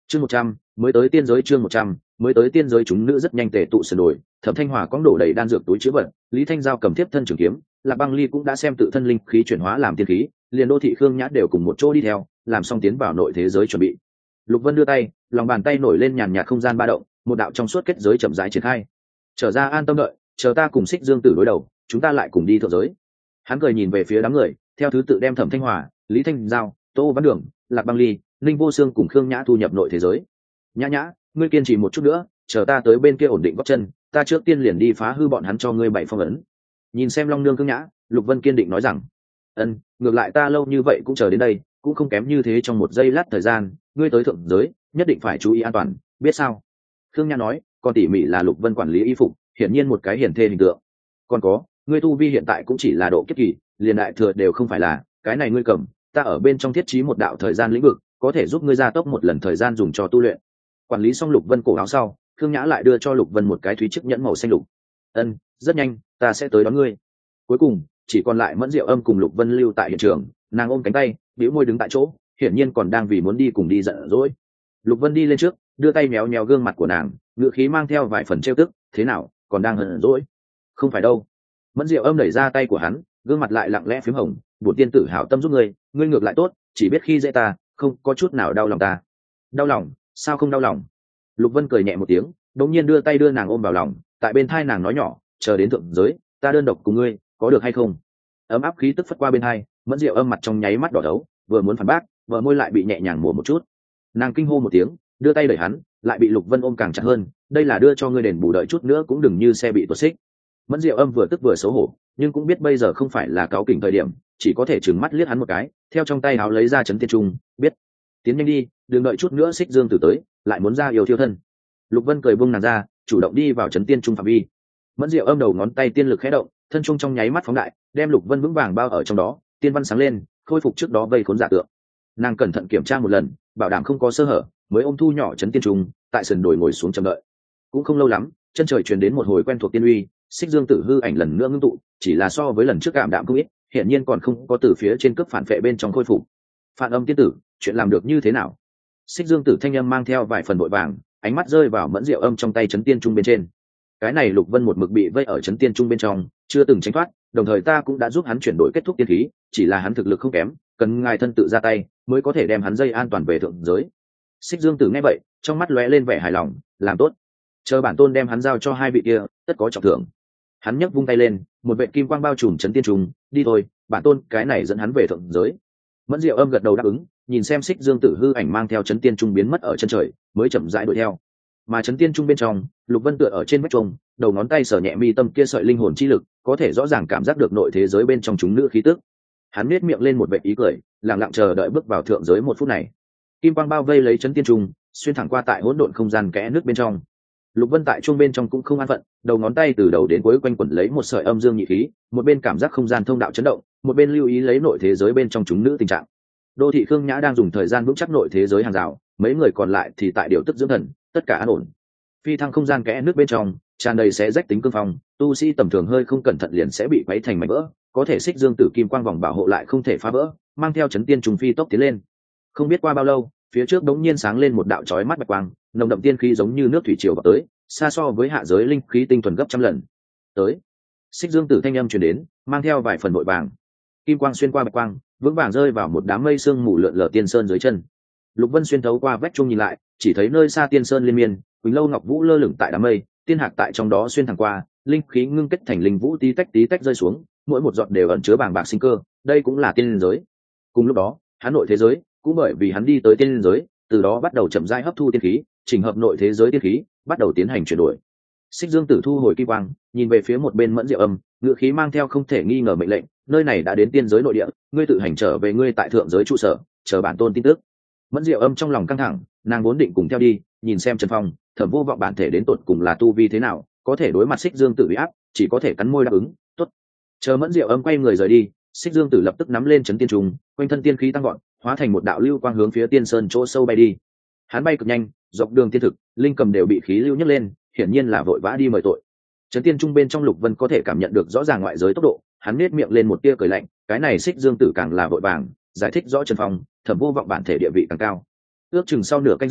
Chương 100, mới tới tiên giới. Chương 100, mới tới tiên giới. Chúng nữ rất nhanh tề tụ sườn đồi, Thẩm Thanh Hòa cõng đổ đầy đan dược túi chứa vật, Lý Thanh Giao cầm tiếp thân trường kiếm, Lạc Băng Ly cũng đã xem tự thân linh khí chuyển hóa làm tiên khí, liền Đô Thị Khương Nhã đều cùng một chỗ đi theo, làm xong tiến vào nội thế giới chuẩn bị. Lục Vân đưa tay, lòng bàn tay nổi lên nhàn nhạt không gian ba động, một đạo trong suốt kết giới chậm rãi triển khai. Trở ra an tâm đợi, chờ ta cùng Xích Dương Tử đối đầu, chúng ta lại cùng đi thượng giới. Hắn cười nhìn về phía đám người, theo thứ tự đem Thẩm Thanh Hòa, Lý Thanh Giao, Tô Văn Đường, Lạc Băng Ly, Ninh Vô Xương cùng Khương Nhã thu nhập nội thế giới. Nhã Nhã, ngươi kiên trì một chút nữa, chờ ta tới bên kia ổn định gót chân, ta trước tiên liền đi phá hư bọn hắn cho ngươi bảy phong ấn. Nhìn xem Long Nương Khương Nhã, Lục Vân kiên định nói rằng, ngược lại ta lâu như vậy cũng chờ đến đây, cũng không kém như thế. Trong một giây lát thời gian, ngươi tới thượng giới, nhất định phải chú ý an toàn, biết sao? Khương Nhã nói, còn tỉ mỉ là Lục Vân quản lý y phục, hiển nhiên một cái hiển thê hình tượng. Còn có, ngươi tu vi hiện tại cũng chỉ là độ kiếp kỳ, liền đại thừa đều không phải là, cái này ngươi cầm, ta ở bên trong thiết trí một đạo thời gian lĩnh vực, có thể giúp ngươi gia tốc một lần thời gian dùng cho tu luyện. Quản lý xong Lục Vân cổ áo sau, Khương Nhã lại đưa cho Lục Vân một cái thúy chiếc nhẫn màu xanh lục. Rất nhanh, ta sẽ tới đón ngươi. Cuối cùng, chỉ còn lại Mẫn Diệu Âm cùng Lục Vân lưu tại hiện trường, nàng ôm cánh tay, bĩu môi đứng tại chỗ, hiển nhiên còn đang vì muốn đi cùng đi giận dỗi. Lục Vân đi lên trước, đưa tay méo méo gương mặt của nàng, ngữ khí mang theo vài phần trêu tức, thế nào, còn đang hờn dỗi? Không phải đâu. Mẫn Diệu Âm đẩy ra tay của hắn, gương mặt lại lặng lẽ phím hồng, bổn tiên tử hảo tâm giúp ngươi, ngươi ngược lại tốt, chỉ biết khi dễ ta, không có chút nào đau lòng ta. Đau lòng? Sao không đau lòng? Lục Vân cười nhẹ một tiếng, đống nhiên đưa tay đưa nàng ôm vào lòng, tại bên thai nàng nói nhỏ, chờ đến thượng giới, ta đơn độc cùng ngươi, có được hay không? Ấm áp khí tức phất qua bên hai, Mẫn Diệu Âm mặt trong nháy mắt đỏ đấu, vừa muốn phản bác, bờ môi lại bị nhẹ nhàng mổ một chút. Nàng kinh hô một tiếng, đưa tay đẩy hắn, lại bị Lục Vân ôm càng chặt hơn, đây là đưa cho ngươi đền bù, đợi chút nữa cũng đừng như xe bị tuột xích. Mẫn Diệu Âm vừa tức vừa xấu hổ, nhưng cũng biết bây giờ không phải là cáo kỉnh thời điểm, chỉ có thể trừng mắt liếc hắn một cái, theo trong tay áo lấy ra chấn tiên trung, biết, tiến nhanh đi, đừng đợi chút nữa Xích Dương Tử tới, lại muốn ra yêu thiêu thân. Lục Vân cười buông nàng ra, chủ động đi vào chấn tiên trung phạm vi. Mẫn Diệu Âm đầu ngón tay tiên lực khẽ động, thân trung trong nháy mắt phóng đại, đem Lục Vân vững vàng bao ở trong đó, tiên văn sáng lên, khôi phục trước đó vây khốn giả tượng. Nàng cẩn thận kiểm tra một lần, bảo đảm không có sơ hở, mới ôm thu nhỏ chấn tiên trung, tại sườn đồi ngồi xuống chờ đợi. Cũng không lâu lắm, chân trời truyền đến một hồi quen thuộc tiên uy, Xích Dương Tử hư ảnh lần nữa ngưng tụ, chỉ là so với lần trước cảm đạm không ít, hiện nhiên còn không có từ phía trên cấp phản phệ bên trong khôi phục. Phản Âm tiên tử, chuyện làm được như thế nào? Xích Dương Tử thanh âm mang theo vài phần vội vàng, ánh mắt rơi vào Mẫn Diệu Âm trong tay chấn tiên trung bên trên. Cái này Lục Vân một mực bị vây ở chấn tiên trung bên trong, chưa từng tránh thoát, đồng thời ta cũng đã giúp hắn chuyển đổi kết thúc tiên khí, chỉ là hắn thực lực không kém, cần ngài thân tự ra tay mới có thể đem hắn dây an toàn về thượng giới. Xích Dương Tử nghe vậy, trong mắt lóe lên vẻ hài lòng, làm tốt, chờ bản tôn đem hắn giao cho hai vị kia, tất có trọng thưởng. Hắn nhấc vung tay lên, một vệt kim quang bao trùm chấn tiên trung, đi thôi, bản tôn cái này dẫn hắn về thượng giới. Mẫn Diệu Âm gật đầu đáp ứng, nhìn xem Xích Dương Tử hư ảnh mang theo chấn tiên trung biến mất ở chân trời, mới chậm rãi đuổi theo. Mà chấn tiên trung bên trong, Lục Vân tựa ở trên vách trung, đầu ngón tay sờ nhẹ mi tâm kia sợi linh hồn chi lực, có thể rõ ràng cảm giác được nội thế giới bên trong chúng nữ khí tức. Hắn nhếch miệng lên một vệt ý cười, lặng lặng chờ đợi bước vào thượng giới một phút này. Kim quang bao vây lấy chấn tiên trung, xuyên thẳng qua tại hỗn độn không gian kẽ nước bên trong. Lục Vân tại chuông bên trong cũng không an phận, đầu ngón tay từ đầu đến cuối quanh quẩn lấy một sợi âm dương nhị khí, một bên cảm giác không gian thông đạo chấn động, một bên lưu ý lấy nội thế giới bên trong chúng nữ tình trạng. Đô Thị Khương Nhã đang dùng thời gian vững chắc nội thế giới hàng rào, mấy người còn lại thì tại điều tức dưỡng thần, tất cả an ổn. Phi thăng không gian kẽ nước bên trong, tràn đầy xé rách tính cương phong, tu sĩ tầm thường hơi không cẩn thận liền sẽ bị quấy thành mảnh vỡ, có thể Xích Dương Tử kim quang vòng bảo hộ lại không thể phá vỡ, mang theo chấn tiên trùng phi tốc tiến lên. Không biết qua bao lâu, phía trước đống nhiên sáng lên một đạo chói mắt bạch quang, nồng đậm tiên khí giống như nước thủy triều vào tới, xa so với hạ giới linh khí tinh thuần gấp trăm lần. Tới. Xích Dương Tử thanh âm truyền đến, mang theo vài phần vội vàng. Kim quang xuyên qua bạch quang, vững vàng rơi vào một đám mây sương mù lượn lờ tiên sơn dưới chân. Lục Vân xuyên thấu qua vách trung nhìn lại, chỉ thấy nơi xa tiên sơn liên miên, Quỳnh Lâu Ngọc Vũ lơ lửng tại đám mây, tiên hạc tại trong đó xuyên thẳng qua, linh khí ngưng kết thành linh vũ tí tách rơi xuống, mỗi một giọt đều ẩn chứa bàng bạc sinh cơ, đây cũng là tiên giới. Cùng lúc đó, hắn nội thế giới cũng bởi vì hắn đi tới tiên giới, từ đó bắt đầu chậm rãi hấp thu tiên khí, chỉnh hợp nội thế giới tiên khí, bắt đầu tiến hành chuyển đổi. Xích Dương Tử thu hồi kim quang, nhìn về phía một bên Mẫn Diệu Âm, ngựa khí mang theo không thể nghi ngờ mệnh lệnh, nơi này đã đến tiên giới nội địa, ngươi tự hành trở về ngươi tại thượng giới trụ sở, chờ bản tôn tin tức. Mẫn Diệu Âm trong lòng căng thẳng, nàng vốn định cùng theo đi, nhìn xem Trần Phong, Thẩm Vô Vọng bản thể đến tột cùng là tu vi thế nào, có thể đối mặt Xích Dương Tử uy áp, chỉ có thể cắn môi đáp ứng, tốt. Chờ Mẫn Diệu Âm quay người rời đi, Xích Dương Tử lập tức nắm lên chấn tiên trùng, quanh thân tiên khí tăng vọt, hóa thành một đạo lưu quang hướng phía tiên sơn chỗ sâu bay đi. Hắn bay cực nhanh, dọc đường tiên thực, linh cầm đều bị khí lưu nhấc lên, hiển nhiên là vội vã đi mời tội. Chấn tiên trung bên trong Lục Vân có thể cảm nhận được rõ ràng ngoại giới tốc độ, hắn nét miệng lên một tia cười lạnh, cái này Xích Dương Tử càng là vội vàng, giải thích rõ Trần Phong, Thẩm Vô Vọng bản thể địa vị càng cao. Ước chừng sau nửa canh giờ,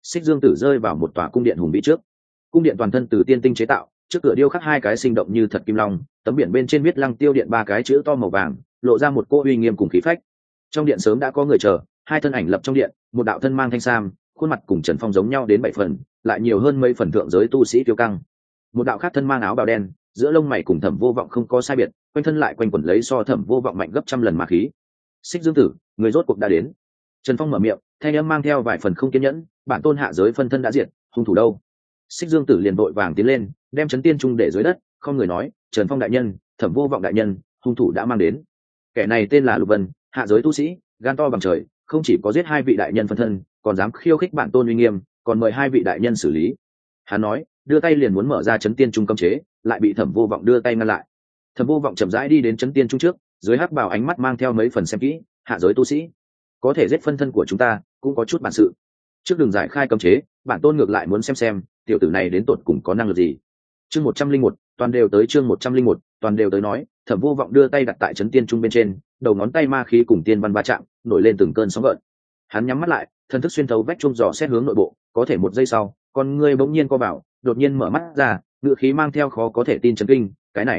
Xích Dương Tử rơi vào một tòa cung điện hùng vĩ trước. Cung điện toàn thân từ tiên tinh chế tạo, trước cửa điêu khắc hai cái sinh động như thật kim long, tấm biển bên trên viết Lăng Tiêu Điện ba cái chữ to màu vàng, lộ ra một cô uy nghiêm cùng khí phách. Trong điện sớm đã có người chờ, hai thân ảnh lập trong điện, một đạo thân mang thanh sam, khuôn mặt cùng Trần Phong giống nhau đến 7 phần, lại nhiều hơn mấy phần thượng giới tu sĩ tiêu căng. Một đạo khác thân mang áo bào đen, giữa lông mày cùng Thẩm Vô Vọng không có sai biệt, quanh thân lại quanh quẩn lấy so Thẩm Vô Vọng mạnh gấp trăm lần ma khí. Xích Dương Tử, người rốt cuộc đã đến. Trần Phong mở miệng, thanh âm mang theo vài phần không kiên nhẫn, bản tôn hạ giới phân thân đã diệt, hung thủ đâu? Xích Dương Tử liền vội vàng tiến lên, đem chấn tiên trung để dưới đất, không người nói, Trần Phong đại nhân, Thẩm Vô Vọng đại nhân, hung thủ đã mang đến. Kẻ này tên là Lục Vân, hạ giới tu sĩ, gan to bằng trời, không chỉ có giết hai vị đại nhân phân thân, còn dám khiêu khích bản tôn uy nghiêm, còn mời hai vị đại nhân xử lý. Hắn nói, đưa tay liền muốn mở ra chấn tiên trung cấm chế, lại bị Thẩm Vô Vọng đưa tay ngăn lại. Thẩm Vô Vọng chậm rãi đi đến chấn tiên trung trước, dưới hắc bào ánh mắt mang theo mấy phần xem kỹ, hạ giới tu sĩ, có thể giết phân thân của chúng ta, cũng có chút bản sự. Trước đường giải khai cấm chế, bản tôn ngược lại muốn xem tiểu tử này đến tột cùng có năng lực gì. Chương 101, toàn đều tới chương 101, toàn đều tới nói, Thẩm Vô Vọng đưa tay đặt tại chấn tiên trung bên trên, đầu ngón tay ma khí cùng tiên văn va chạm, nổi lên từng cơn sóng gợn. Hắn nhắm mắt lại, thần thức xuyên thấu vách trung dò xét hướng nội bộ, có thể một giây sau, con ngươi bỗng nhiên co vào, đột nhiên mở mắt ra, ngựa khí mang theo khó có thể tin chấn kinh,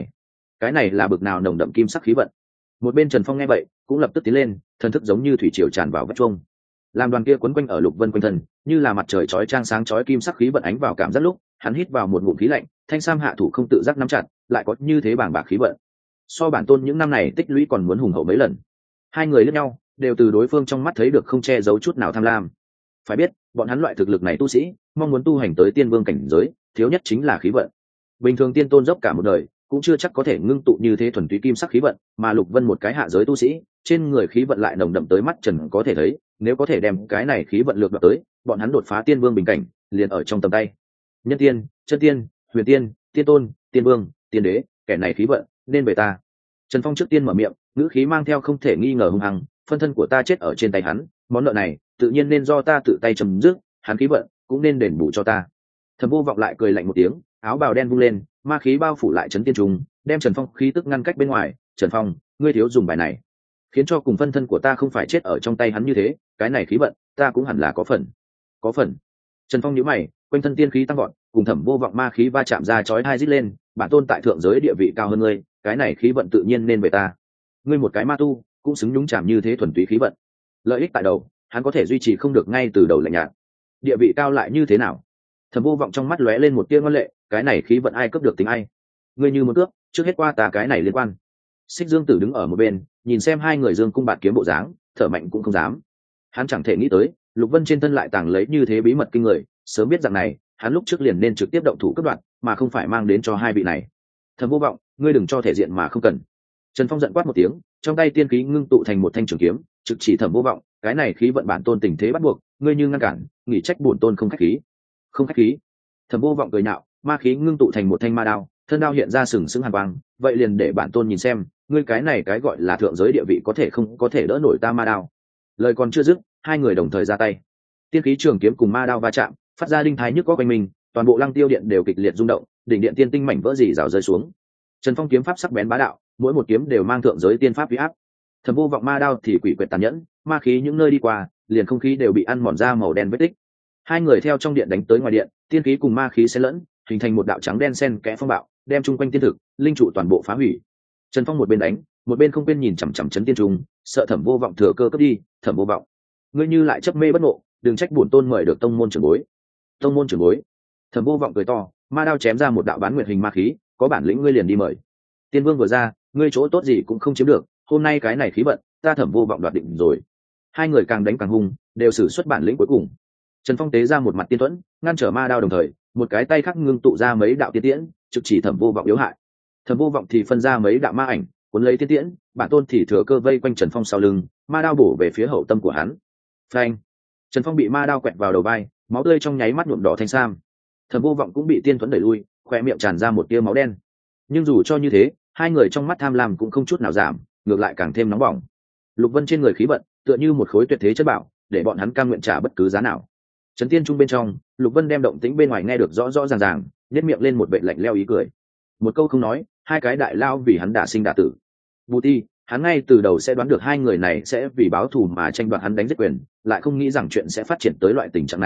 cái này là bực nào nồng đậm kim sắc khí vận. Một bên Trần Phong nghe vậy, cũng lập tức tiến lên, thần thức giống như thủy triều tràn vào vách trung. Làm đoàn kia quấn quanh ở Lục Vân quanh thân, như là mặt trời chói chang sáng chói kim sắc khí vận ánh vào cảm giác lúc, hắn hít vào một ngụm khí lạnh, thanh sam hạ thủ không tự giác nắm chặt, lại có như thế bàng bạc khí vận. So bản tôn những năm này tích lũy còn muốn hùng hậu mấy lần. Hai người liếc nhau, đều từ đối phương trong mắt thấy được không che giấu chút nào tham lam. Phải biết, bọn hắn loại thực lực này tu sĩ, mong muốn tu hành tới tiên vương cảnh giới, thiếu nhất chính là khí vận. Bình thường tiên tôn dốc cả một đời, cũng chưa chắc có thể ngưng tụ như thế thuần túy kim sắc khí vận, mà Lục Vân một cái hạ giới tu sĩ, trên người khí vận lại nồng đậm tới mắt trần có thể thấy, nếu có thể đem cái này khí vận lược đoạt tới, bọn hắn đột phá tiên vương bình cảnh, liền ở trong tầm tay. Nhân tiên, chân tiên, huyền tiên, tiên tôn, tiên vương, tiên đế, kẻ này khí vận, nên về ta. Trần Phong trước tiên mở miệng, ngữ khí mang theo không thể nghi ngờ hung hăng, phân thân của ta chết ở trên tay hắn, món nợ này tự nhiên nên do ta tự tay chấm dứt, hắn khí vận cũng nên đền bù cho ta. Thẩm Vô Vọng lại cười lạnh một tiếng, áo bào đen vung lên, ma khí bao phủ lại chấn tiên trùng, đem Trần Phong khí tức ngăn cách bên ngoài. Trần Phong, ngươi thiếu dùng bài này, khiến cho cùng phân thân của ta không phải chết ở trong tay hắn như thế, cái này khí vận ta cũng hẳn là có phần. Có phần? Trần Phong nhíu mày, quanh thân tiên khí tăng vọt, cùng Thẩm Vô Vọng ma khí va chạm ra chói tai rít lên, bản tôn tại thượng giới địa vị cao hơn ngươi, cái này khí vận tự nhiên nên về ta. Ngươi một cái ma tu, cũng xứng nhúng chạm như thế thuần túy khí vận. Lợi ích tại đầu, hắn có thể duy trì không được ngay từ đầu lạnh nhạt. Địa vị cao lại như thế nào? Thẩm Vô Vọng trong mắt lóe lên một tia ngoan lệ, cái này khí vận ai cướp được tính ai. Ngươi như muốn cướp, trước hết qua ta cái này liên quan. Xích Dương Tử đứng ở một bên, nhìn xem hai người dương cung bạt kiếm bộ dáng, thở mạnh cũng không dám. Hắn chẳng thể nghĩ tới, Lục Vân trên thân lại tàng lấy như thế bí mật kinh người, sớm biết rằng này, hắn lúc trước liền nên trực tiếp động thủ cướp đoạt, mà không phải mang đến cho hai vị này. Thẩm Vô Vọng, ngươi đừng cho thể diện mà không cần. Trần Phong giận quát một tiếng, trong tay tiên khí ngưng tụ thành một thanh trường kiếm, trực chỉ Thẩm Vô Vọng, cái này khí vận bản tôn tình thế bắt buộc, ngươi như ngăn cản, nghỉ trách bổn tôn không khách khí. Không khách khí? Thẩm Vô Vọng cười nhạo, ma khí ngưng tụ thành một thanh ma đao, thân đao hiện ra sừng sững hàn quang, vậy liền để bản tôn nhìn xem, ngươi cái này cái gọi là thượng giới địa vị có thể không có thể đỡ nổi ta ma đao. Lời còn chưa dứt, hai người đồng thời ra tay. Tiên khí trường kiếm cùng ma đao va chạm, phát ra đinh thái nhức có quanh mình, toàn bộ Lăng Tiêu Điện đều kịch liệt rung động, đỉnh điện tiên tinh mảnh vỡ rỉ rào rơi xuống. Trần Phong kiếm pháp sắc bén bá đạo, mỗi một kiếm đều mang thượng giới tiên pháp uy áp. Thẩm Vô Vọng ma đao thì quỷ quyệt tàn nhẫn, ma khí những nơi đi qua, liền không khí đều bị ăn mòn ra màu đen vết tích. Hai người theo trong điện đánh tới ngoài điện, tiên khí cùng ma khí xen lẫn, hình thành một đạo trắng đen xen kẽ phong bạo, đem chung quanh tiên thực, linh trụ toàn bộ phá hủy. Trần Phong một bên đánh, một bên không quên nhìn chằm chằm chấn tiên trùng, sợ Thẩm Vô Vọng thừa cơ cướp đi. Thẩm Vô Vọng, ngươi như lại chấp mê bất ngộ, đừng trách bổn tôn mời được tông môn trưởng bối. Tông môn trưởng bối? Thẩm Vô Vọng cười to, ma đao chém ra một đạo bán nguyệt hình ma khí, có bản lĩnh ngươi liền đi mời. Tiên vương vừa ra, ngươi chỗ tốt gì cũng không chiếm được, hôm nay cái này khí vận, ta Thẩm Vô Vọng đoạt định rồi. Hai người càng đánh càng hung, đều sử xuất bản lĩnh cuối cùng. Trần Phong tế ra một mặt tiên tuẫn, ngăn trở ma đao đồng thời, một cái tay khác ngưng tụ ra mấy đạo tiên tiễn, trực chỉ Thẩm Vô Vọng yếu hại. Thẩm Vô Vọng thì phân ra mấy đạo ma ảnh, cuốn lấy tiên tiễn, bản tôn thì thừa cơ vây quanh Trần Phong sau lưng, ma đao bổ về phía hậu tâm của hắn. Phanh! Trần Phong bị ma đao quẹt vào đầu vai, máu tươi trong nháy mắt nhuộm đỏ thanh sam. Thẩm Vô Vọng cũng bị tiên tuẫn đẩy lui, khoe miệng tràn ra một tia máu đen. Nhưng dù cho như thế, hai người trong mắt tham lam cũng không chút nào giảm, ngược lại càng thêm nóng bỏng. Lục Vân trên người khí vận, tựa như một khối tuyệt thế chất bảo, để bọn hắn cam nguyện trả bất cứ giá nào. Trấn Tiên Trung bên trong, Lục Vân đem động tĩnh bên ngoài nghe được rõ rõ ràng ràng, nhếch miệng lên một vệt lạnh lẽo ý cười. Một câu không nói, hai cái đại lao vì hắn đả sinh đả tử. Bù Ti, hắn ngay từ đầu sẽ đoán được hai người này sẽ vì báo thù mà tranh đoạt hắn đánh giết quyền, lại không nghĩ rằng chuyện sẽ phát triển tới loại tình trạng này,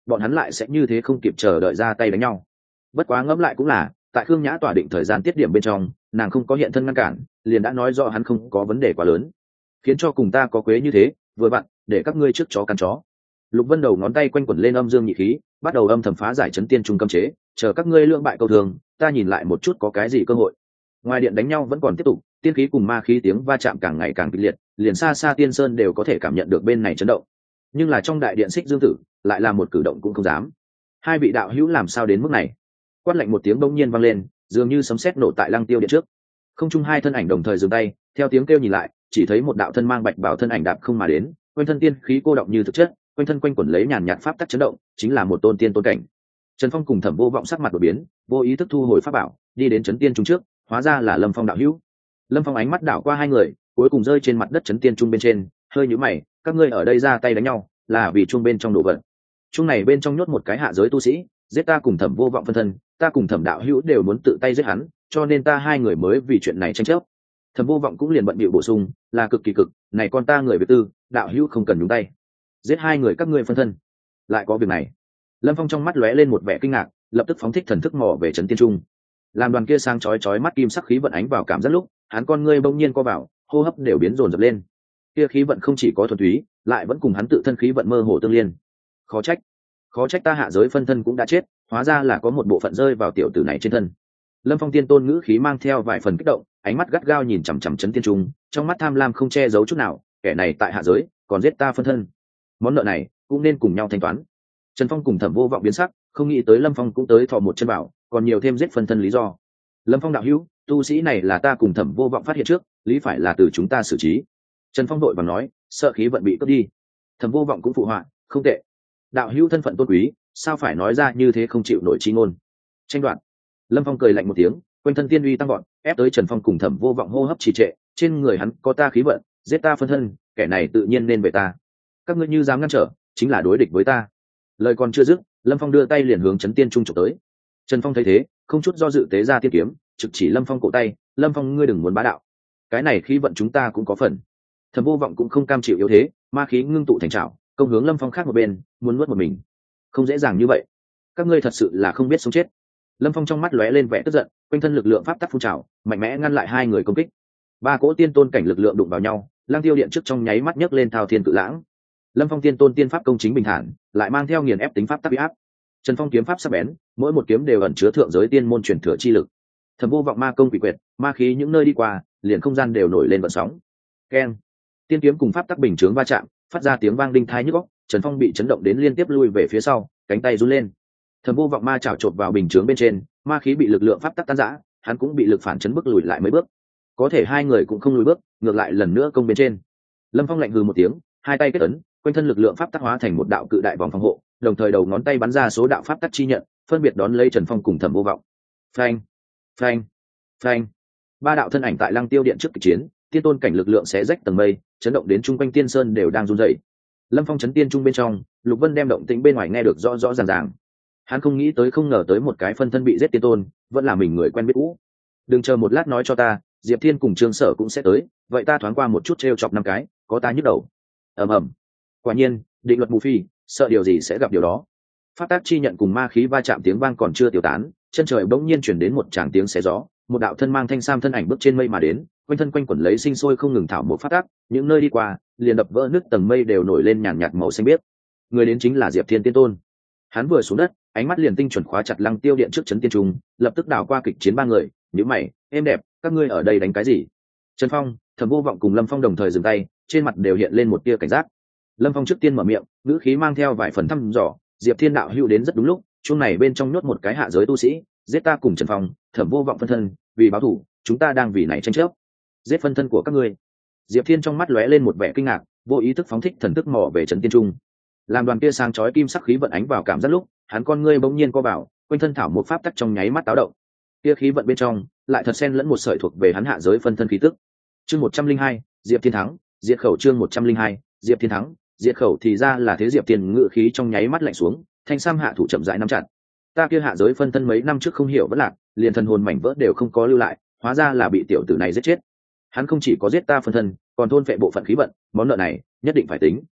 bọn hắn lại sẽ như thế không kịp chờ đợi ra tay đánh nhau. Bất quá ngẫm lại cũng là, tại Khương Nhã tỏa định thời gian tiết điểm bên trong, nàng không có hiện thân ngăn cản, liền đã nói rõ hắn không có vấn đề quá lớn, khiến cho cùng ta có quế như thế vừa vặn để các ngươi trước chó cắn chó. Lục Vân đầu ngón tay quanh quẩn lên âm dương nhị khí, bắt đầu âm thầm phá giải chấn tiên trung cấm chế, chờ các ngươi lưỡng bại câu thường, ta nhìn lại một chút có cái gì cơ hội. Ngoài điện đánh nhau vẫn còn tiếp tục, tiên khí cùng ma khí tiếng va chạm càng ngày càng kịch liệt, liền xa xa Tiên Sơn đều có thể cảm nhận được bên này chấn động. Nhưng là trong đại điện Xích Dương Tử lại là một cử động cũng không dám. Hai vị đạo hữu làm sao đến mức này? Quát lạnh một tiếng bỗng nhiên vang lên, dường như sấm sét nổ tại Lăng Tiêu điện trước. Không trung hai thân ảnh đồng thời dừng tay, theo tiếng kêu nhìn lại, chỉ thấy một đạo thân mang bạch bào thân ảnh đạp không mà đến, quanh thân tiên khí cô động như thực chất, quanh thân quanh quẩn lấy nhàn nhạt pháp tắc chấn động, chính là một tôn tiên tôn cảnh. Trần Phong cùng Thẩm Vô Vọng sắc mặt đổi biến, vô ý thức thu hồi pháp bảo, đi đến chấn tiên trung trước, hóa ra là Lâm Phong đạo hữu. Lâm Phong ánh mắt đảo qua hai người, cuối cùng rơi trên mặt đất chấn tiên trung bên trên, hơi nhíu mày, các ngươi ở đây ra tay đánh nhau, là vì chuông bên trong đồ vật. Chuông này bên trong nhốt một cái hạ giới tu sĩ, giết ta cùng Thẩm Vô Vọng phân thân, ta cùng Thẩm đạo hữu đều muốn tự tay giết hắn, cho nên ta hai người mới vì chuyện này tranh chấp. Thẩm Vô Vọng cũng liền bận bịu bổ sung, là cực kỳ cực, này con ta người việc tư, đạo hữu không cần nhúng tay. Giết hai người các ngươi phân thân, lại có việc này. Lâm Phong trong mắt lóe lên một vẻ kinh ngạc, lập tức phóng thích thần thức mò về trấn tiên trung. Làm đoàn kia sang chói chói mắt kim sắc khí vận ánh vào cảm giác lúc, hắn con ngươi bỗng nhiên co vào, hô hấp đều biến dồn dập lên. Kia khí vận không chỉ có thuần túy, lại vẫn cùng hắn tự thân khí vận mơ hồ tương liên. Khó trách ta hạ giới phân thân cũng đã chết, hóa ra là có một bộ phận rơi vào tiểu tử này trên thân. Lâm Phong tiên tôn ngữ khí mang theo vài phần kích động, ánh mắt gắt gao nhìn chằm chằm trấn tiên trung, trong mắt tham lam không che giấu chút nào, kẻ này tại hạ giới còn giết ta phân thân, món nợ này cũng nên cùng nhau thanh toán. Trần Phong cùng Thẩm Vô Vọng biến sắc, không nghĩ tới Lâm Phong cũng tới thò một chân bảo, còn nhiều thêm giết phân thân lý do. Lâm Phong đạo hữu, tu sĩ này là ta cùng Thẩm Vô Vọng phát hiện trước, lý phải là từ chúng ta xử trí. Trần Phong đội vàng nói, sợ khí vận bị cướp đi. Thẩm Vô Vọng cũng phụ họa, không tệ. Đạo hữu thân phận tôn quý, sao phải nói ra như thế không chịu nổi chi ngôn. Tranh đoạt. Lâm Phong cười lạnh một tiếng, quanh thân tiên uy tăng vọt, ép tới Trần Phong cùng Thẩm Vô Vọng hô hấp trì trệ, trên người hắn có ta khí vận, giết ta phân thân, kẻ này tự nhiên nên về ta. Các ngươi như dám ngăn trở, chính là đối địch với ta. Lời còn chưa dứt, Lâm Phong đưa tay liền hướng chấn tiên trung trục tới. Trần Phong thấy thế, không chút do dự tế ra tiên kiếm, trực chỉ Lâm Phong cổ tay, Lâm Phong ngươi đừng muốn bá đạo, cái này khí vận chúng ta cũng có phần. Thẩm Vô Vọng cũng không cam chịu yếu thế, ma khí ngưng tụ thành trảo, công hướng Lâm Phong khác một bên, muốn nuốt một mình. Không dễ dàng như vậy, các ngươi thật sự là không biết sống chết. Lâm Phong trong mắt lóe lên vẻ tức giận, quanh thân lực lượng pháp tắc phun trào, mạnh mẽ ngăn lại hai người công kích. Ba cỗ tiên tôn cảnh lực lượng đụng vào nhau, Lang Tiêu điện trước trong nháy mắt nhấc lên thao thiên cự lãng. Lâm Phong tiên tôn tiên pháp công chính bình thản, lại mang theo nghiền ép tính pháp tắc uy áp. Trần Phong kiếm pháp sắc bén, mỗi một kiếm đều ẩn chứa thượng giới tiên môn truyền thừa chi lực. Thẩm Vô Vọng ma công quỷ quyệt, ma khí những nơi đi qua, liền không gian đều nổi lên vận sóng. Keng! Tiên kiếm cùng pháp tắc bình chướng va chạm, phát ra tiếng vang đinh tai nhức óc. Trần Phong bị chấn động đến liên tiếp lui về phía sau, cánh tay run lên. Thẩm Vô Vọng ma chảo chộp vào bình chướng bên trên, ma khí bị lực lượng pháp tắc tan rã, hắn cũng bị lực phản chấn bước lùi lại mấy bước. Có thể hai người cũng không lùi bước, ngược lại lần nữa công bên trên. Lâm Phong lạnh hừ một tiếng, hai tay kết ấn, quanh thân lực lượng pháp tắc hóa thành một đạo cự đại vòng phòng hộ, đồng thời đầu ngón tay bắn ra số đạo pháp tắc chi nhận, phân biệt đón lấy Trần Phong cùng Thẩm Vô Vọng. Phanh, phanh, phanh. Ba đạo thân ảnh tại Lăng Tiêu điện trước kịch chiến, tiên tôn cảnh lực lượng xé rách tầng mây, chấn động đến trung quanh Tiên Sơn đều đang run rẩy. Lâm Phong chấn tiên trung bên trong, Lục Vân đem động tĩnh bên ngoài nghe được rõ rõ ràng ràng. Hắn không nghĩ tới không ngờ tới một cái phân thân bị giết tiên tôn, vẫn là mình người quen biết cũ. Đừng chờ một lát nói cho ta, Diệp Thiên cùng Trương Sở cũng sẽ tới, vậy ta thoáng qua một chút trêu chọc năm cái, có ta nhức đầu. Ầm ầm. Quả nhiên, định luật mù phi, sợ điều gì sẽ gặp điều đó. Pháp tác chi nhận cùng ma khí va chạm tiếng vang còn chưa tiêu tán, chân trời bỗng nhiên chuyển đến một tràng tiếng xé gió, một đạo thân mang thanh sam thân ảnh bước trên mây mà đến, quanh thân quanh quẩn lấy sinh sôi không ngừng thảo một phát tác, những nơi đi qua, liền đập vỡ nứt tầng mây đều nổi lên nhàn nhạt màu xanh biếc. Người đến chính là Diệp Thiên Tiên Tôn. Hắn vừa xuống đất, ánh mắt liền tinh chuẩn khóa chặt Lăng Tiêu điện trước trấn tiên trung, lập tức đảo qua kịch chiến ba người, nhíu mày, êm đẹp, các ngươi ở đây đánh cái gì? Trần Phong, Thẩm Vô Vọng cùng Lâm Phong đồng thời dừng tay, trên mặt đều hiện lên một tia cảnh giác. Lâm Phong trước tiên mở miệng, ngữ khí mang theo vài phần thăm dò, Diệp Thiên đạo hữu đến rất đúng lúc, chung này bên trong nhốt một cái hạ giới tu sĩ, giết ta cùng Trần Phong, Thẩm Vô Vọng phân thân, vì báo thù, chúng ta đang vì này tranh chấp. Giết phân thân của các ngươi. Diệp Thiên trong mắt lóe lên một vẻ kinh ngạc, vô ý thức phóng thích thần thức mò về trấn tiên trung. Làm đoàn kia sáng chói kim sắc khí vận ánh vào cảm giác lúc, hắn con ngươi bỗng nhiên co vào, quanh thân thảo một pháp tắc trong nháy mắt táo động. Kia khí vận bên trong, lại thật xen lẫn một sợi thuộc về hắn hạ giới phân thân khí tức. Chương 102, Diệp Thiên thắng, diệt khẩu chương 102, Diệp Thiên thắng, diệt khẩu thì ra là thế. Diệp Thiên ngự khí trong nháy mắt lạnh xuống, thanh sam hạ thủ chậm rãi nắm chặt. Ta kia hạ giới phân thân mấy năm trước không hiểu vẫn lạc, liền thần hồn mảnh vỡ đều không có lưu lại, hóa ra là bị tiểu tử này giết chết. Hắn không chỉ có giết ta phân thân, còn thôn phệ bộ phận khí vận, món nợ này nhất định phải tính.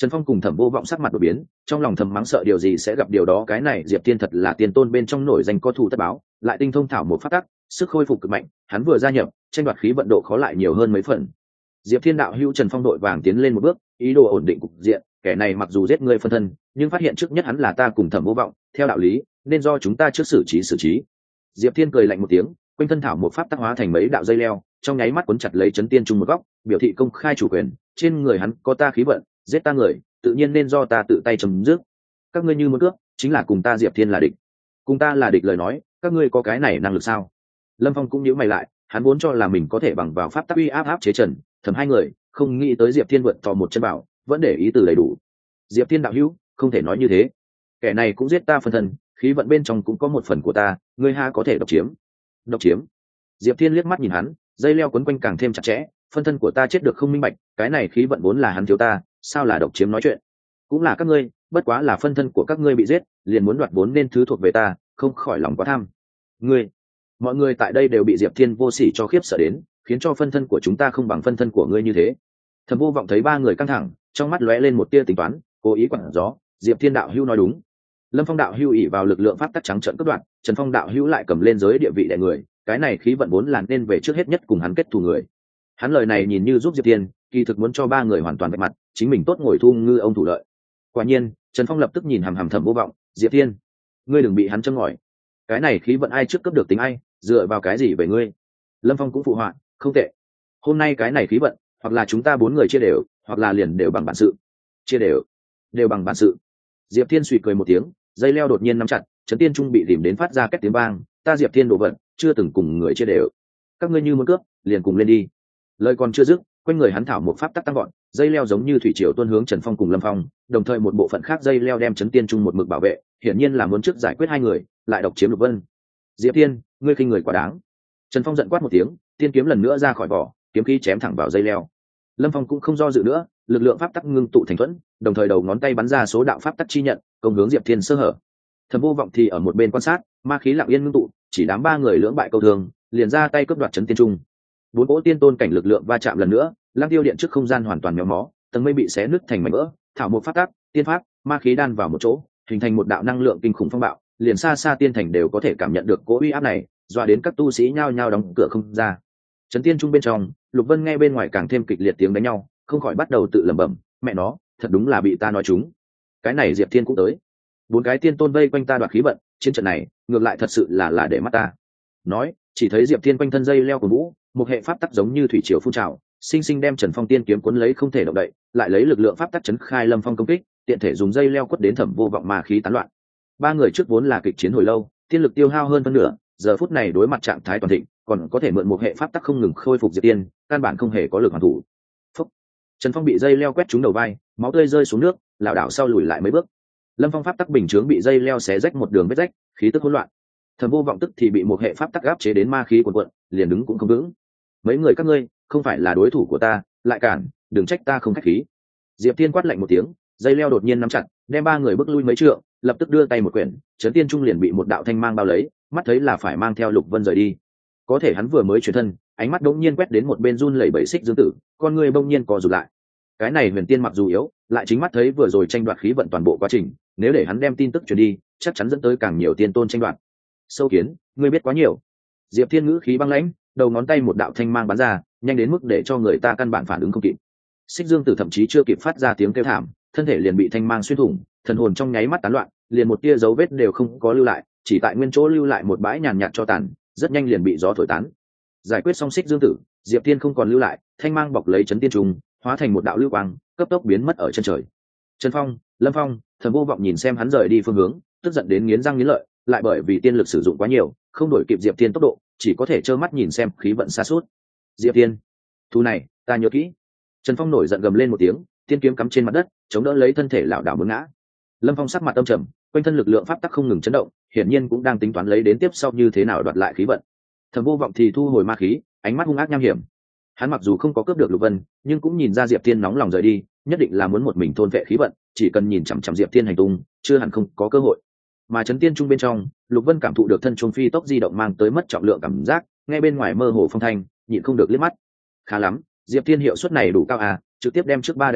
Trần Phong cùng Thẩm Vô Vọng sắc mặt đổi biến, trong lòng thầm mắng sợ điều gì sẽ gặp điều đó, cái này Diệp Thiên thật là tiền tôn bên trong nổi danh có thù tất báo, lại tinh thông thảo một phát tắc, sức khôi phục cực mạnh, hắn vừa gia nhập, tranh đoạt khí vận độ khó lại nhiều hơn mấy phần. Diệp Thiên đạo hữu Trần Phong đội vàng tiến lên một bước, ý đồ ổn định cục diện, kẻ này mặc dù giết người phân thân, nhưng phát hiện trước nhất hắn là ta cùng Thẩm Vô Vọng, theo đạo lý, nên do chúng ta trước xử trí. Diệp Thiên cười lạnh một tiếng, quanh thân thảo một pháp tác hóa thành mấy đạo dây leo, trong nháy mắt cuốn chặt lấy Chấn Tiên Trung một góc, biểu thị công khai chủ quyền, trên người hắn có ta khí vận, giết ta người, tự nhiên nên do ta tự tay chấm dứt. Các ngươi như muốn cướp, chính là cùng ta Diệp Thiên là địch. Cùng ta là địch lời nói, các ngươi có cái này năng lực sao? Lâm Phong cũng nhíu mày lại, hắn vốn cho là mình có thể bằng vào pháp tắc uy áp chế Trần, Thẩm hai người, không nghĩ tới Diệp Thiên vượt thò một chân bảo, vẫn để ý từ đầy đủ. Diệp Thiên đạo hữu, không thể nói như thế. Kẻ này cũng giết ta phân thân, khí vận bên trong cũng có một phần của ta, ngươi ha có thể độc chiếm. Độc chiếm? Diệp Thiên liếc mắt nhìn hắn, dây leo quấn quanh càng thêm chặt chẽ, phân thân của ta chết được không minh bạch, cái này khí vận vốn là hắn thiếu ta, sao là độc chiếm nói chuyện? Cũng là các ngươi, bất quá là phân thân của các ngươi bị giết, liền muốn đoạt vốn nên thứ thuộc về ta, không khỏi lòng quá tham. Ngươi, mọi người tại đây đều bị Diệp Thiên vô sỉ cho khiếp sợ đến, khiến cho phân thân của chúng ta không bằng phân thân của ngươi như thế. Thẩm Vô Vọng thấy ba người căng thẳng, trong mắt lóe lên một tia tính toán, cố ý quặn gió, Diệp Thiên đạo hữu nói đúng. Lâm Phong đạo hữu ỷ vào lực lượng pháp tắc trắng trợn cướp đoạt, Trần Phong đạo hữu lại cầm lên giới địa vị đại người, cái này khí vận vốn là nên về trước hết nhất cùng hắn kết thù người. Hắn lời này nhìn như giúp Diệp Thiên, kỳ thực muốn cho ba người hoàn toàn vạch mặt, chính mình tốt ngồi thu ngư ông thủ lợi. Quả nhiên, Trần Phong lập tức nhìn hằm hằm Thẩm Vô Vọng, Diệp Thiên, ngươi đừng bị hắn châm ngòi. Cái này khí vận ai trước cướp được tính ai, dựa vào cái gì về ngươi? Lâm Phong cũng phụ họa, không tệ. Hôm nay cái này khí vận, hoặc là chúng ta bốn người chia đều, hoặc là liền đều bằng bản sự. Chia đều bằng bản sự. Diệp Thiên suy cười một tiếng, dây leo đột nhiên nắm chặt, Trấn Tiên Trung bị tìm đến phát ra két tiếng vang, ta Diệp Thiên đồ vật, chưa từng cùng người chia đều. Các ngươi như muốn cướp, liền cùng lên đi. Lời còn chưa dứt, quanh người hắn thảo một pháp tắc tăng gọn, dây leo giống như thủy triều tuôn hướng Trần Phong cùng Lâm Phong, đồng thời một bộ phận khác dây leo đem Trấn Tiên Trung một mực bảo vệ, hiển nhiên là muốn trước giải quyết hai người, lại độc chiếm Lục Vân. Diệp Thiên, ngươi khinh người quá đáng. Trần Phong giận quát một tiếng, tiên kiếm lần nữa ra khỏi vỏ, kiếm khí chém thẳng vào dây leo. Lâm Phong cũng không do dự nữa, lực lượng pháp tắc ngưng tụ thành thuẫn, đồng thời đầu ngón tay bắn ra số đạo pháp tắc chi nhận, công hướng Diệp Thiên sơ hở. Thẩm Vô Vọng thì ở một bên quan sát, ma khí lặng yên ngưng tụ, chỉ đám ba người lưỡng bại câu thương, liền ra tay cướp đoạt Trấn Tiên Trung. Bốn cỗ tiên tôn cảnh lực lượng va chạm lần nữa, Lăng Tiêu Điện trước không gian hoàn toàn méo mó, tầng mây bị xé nứt thành mảnh vỡ, thảo một pháp tắc, tiên pháp, ma khí đan vào một chỗ, hình thành một đạo năng lượng kinh khủng phong bạo, liền xa xa tiên thành đều có thể cảm nhận được cỗ uy áp này, dọa đến các tu sĩ nhao nhao đóng cửa không ra. Trấn Tiên Trung bên trong, Lục Vân nghe bên ngoài càng thêm kịch liệt tiếng đánh nhau, không khỏi bắt đầu tự lẩm bẩm, mẹ nó, thật đúng là bị ta nói trúng. Cái này Diệp Thiên cũng tới. Bốn cái tiên tôn vây quanh ta đoạt khí vận, chiến trận này, ngược lại thật sự là để mắt ta. Nói, chỉ thấy Diệp Thiên quanh thân dây leo của vũ, một hệ pháp tắc giống như thủy triều phun trào, sinh sinh đem Trần Phong tiên kiếm cuốn lấy không thể động đậy, lại lấy lực lượng pháp tắc chấn khai Lâm Phong công kích, tiện thể dùng dây leo quất đến Thẩm Vô Vọng mà khí tán loạn. Ba người trước vốn là kịch chiến hồi lâu, tiên lực tiêu hao hơn phân nửa, giờ phút này đối mặt trạng thái toàn thịnh, còn có thể mượn một hệ pháp tắc không ngừng khôi phục Diệp Tiên, căn bản không hề có lực hoàn thủ. Phúc. Trần Phong bị dây leo quét trúng đầu vai, máu tươi rơi xuống nước, lảo đảo sau lùi lại mấy bước. Lâm Phong pháp tắc bình chướng bị dây leo xé rách một đường vết rách, khí tức hỗn loạn. Thẩm Vô Vọng tức thì bị một hệ pháp tắc áp chế đến ma khí cuồn cuộn, liền đứng cũng không vững. Mấy người các ngươi không phải là đối thủ của ta, lại cản, đừng trách ta không khách khí. Diệp Tiên quát lạnh một tiếng, dây leo đột nhiên nắm chặt, đem ba người bước lui mấy trượng, lập tức đưa tay một quyển, Trấn Tiên Trung liền bị một đạo thanh mang bao lấy, mắt thấy là phải mang theo Lục Vân rời đi. Có thể hắn vừa mới chuyển thân, ánh mắt đột nhiên quét đến một bên run lẩy bẩy Xích Dương Tử, con người bỗng nhiên co rụt lại. Cái này Huyền Tiên mặc dù yếu, lại chính mắt thấy vừa rồi tranh đoạt khí vận toàn bộ quá trình, nếu để hắn đem tin tức truyền đi, chắc chắn dẫn tới càng nhiều tiên tôn tranh đoạt. Sâu Kiến, ngươi biết quá nhiều. Diệp Thiên ngữ khí băng lãnh, đầu ngón tay một đạo thanh mang bắn ra, nhanh đến mức để cho người ta căn bản phản ứng không kịp. Xích Dương Tử thậm chí chưa kịp phát ra tiếng kêu thảm, thân thể liền bị thanh mang xuyên thủng, thần hồn trong nháy mắt tán loạn, liền một tia dấu vết đều không có lưu lại, chỉ tại nguyên chỗ lưu lại một bãi nhàn nhạt cho tàn, rất nhanh liền bị gió thổi tán. Giải quyết xong Xích Dương Tử, Diệp Thiên không còn lưu lại, thanh mang bọc lấy Trấn Tiên Trung, hóa thành một đạo lưu quang, cấp tốc biến mất ở chân trời. Trần Phong, Lâm Phong, Thẩm Vô Vọng nhìn xem hắn rời đi phương hướng, tức giận đến nghiến răng nghiến lợi, lại bởi vì tiên lực sử dụng quá nhiều, không đổi kịp Diệp Thiên tốc độ, chỉ có thể trơ mắt nhìn xem khí vận xa suốt. Diệp Thiên, thu này, ta nhớ kỹ. Trần Phong nổi giận gầm lên một tiếng, tiên kiếm cắm trên mặt đất, chống đỡ lấy thân thể lảo đảo muốn ngã. Lâm Phong sắc mặt âm trầm, quanh thân lực lượng pháp tắc không ngừng chấn động, hiển nhiên cũng đang tính toán lấy đến tiếp sau như thế nào đoạt lại khí vận. Thẩm Vô Vọng thì thu hồi ma khí, ánh mắt hung ác nham hiểm. Hắn mặc dù không có cướp được Lục Vân, nhưng cũng nhìn ra Diệp Thiên nóng lòng rời đi, nhất định là muốn một mình thôn vệ khí vận, chỉ cần nhìn chằm chằm Diệp Thiên hành tung, chưa hẳn không có cơ hội. Mà Trấn Tiên Trung bên trong, Lục Vân cảm thụ được thân trung phi tốc di động mang tới mất trọng lượng cảm giác, nghe bên ngoài mơ hồ phong thanh, nhịn không được liếc mắt. Khá lắm, Diệp Thiên hiệu suất này đủ cao à, trực tiếp đem trước ba đánh chạy,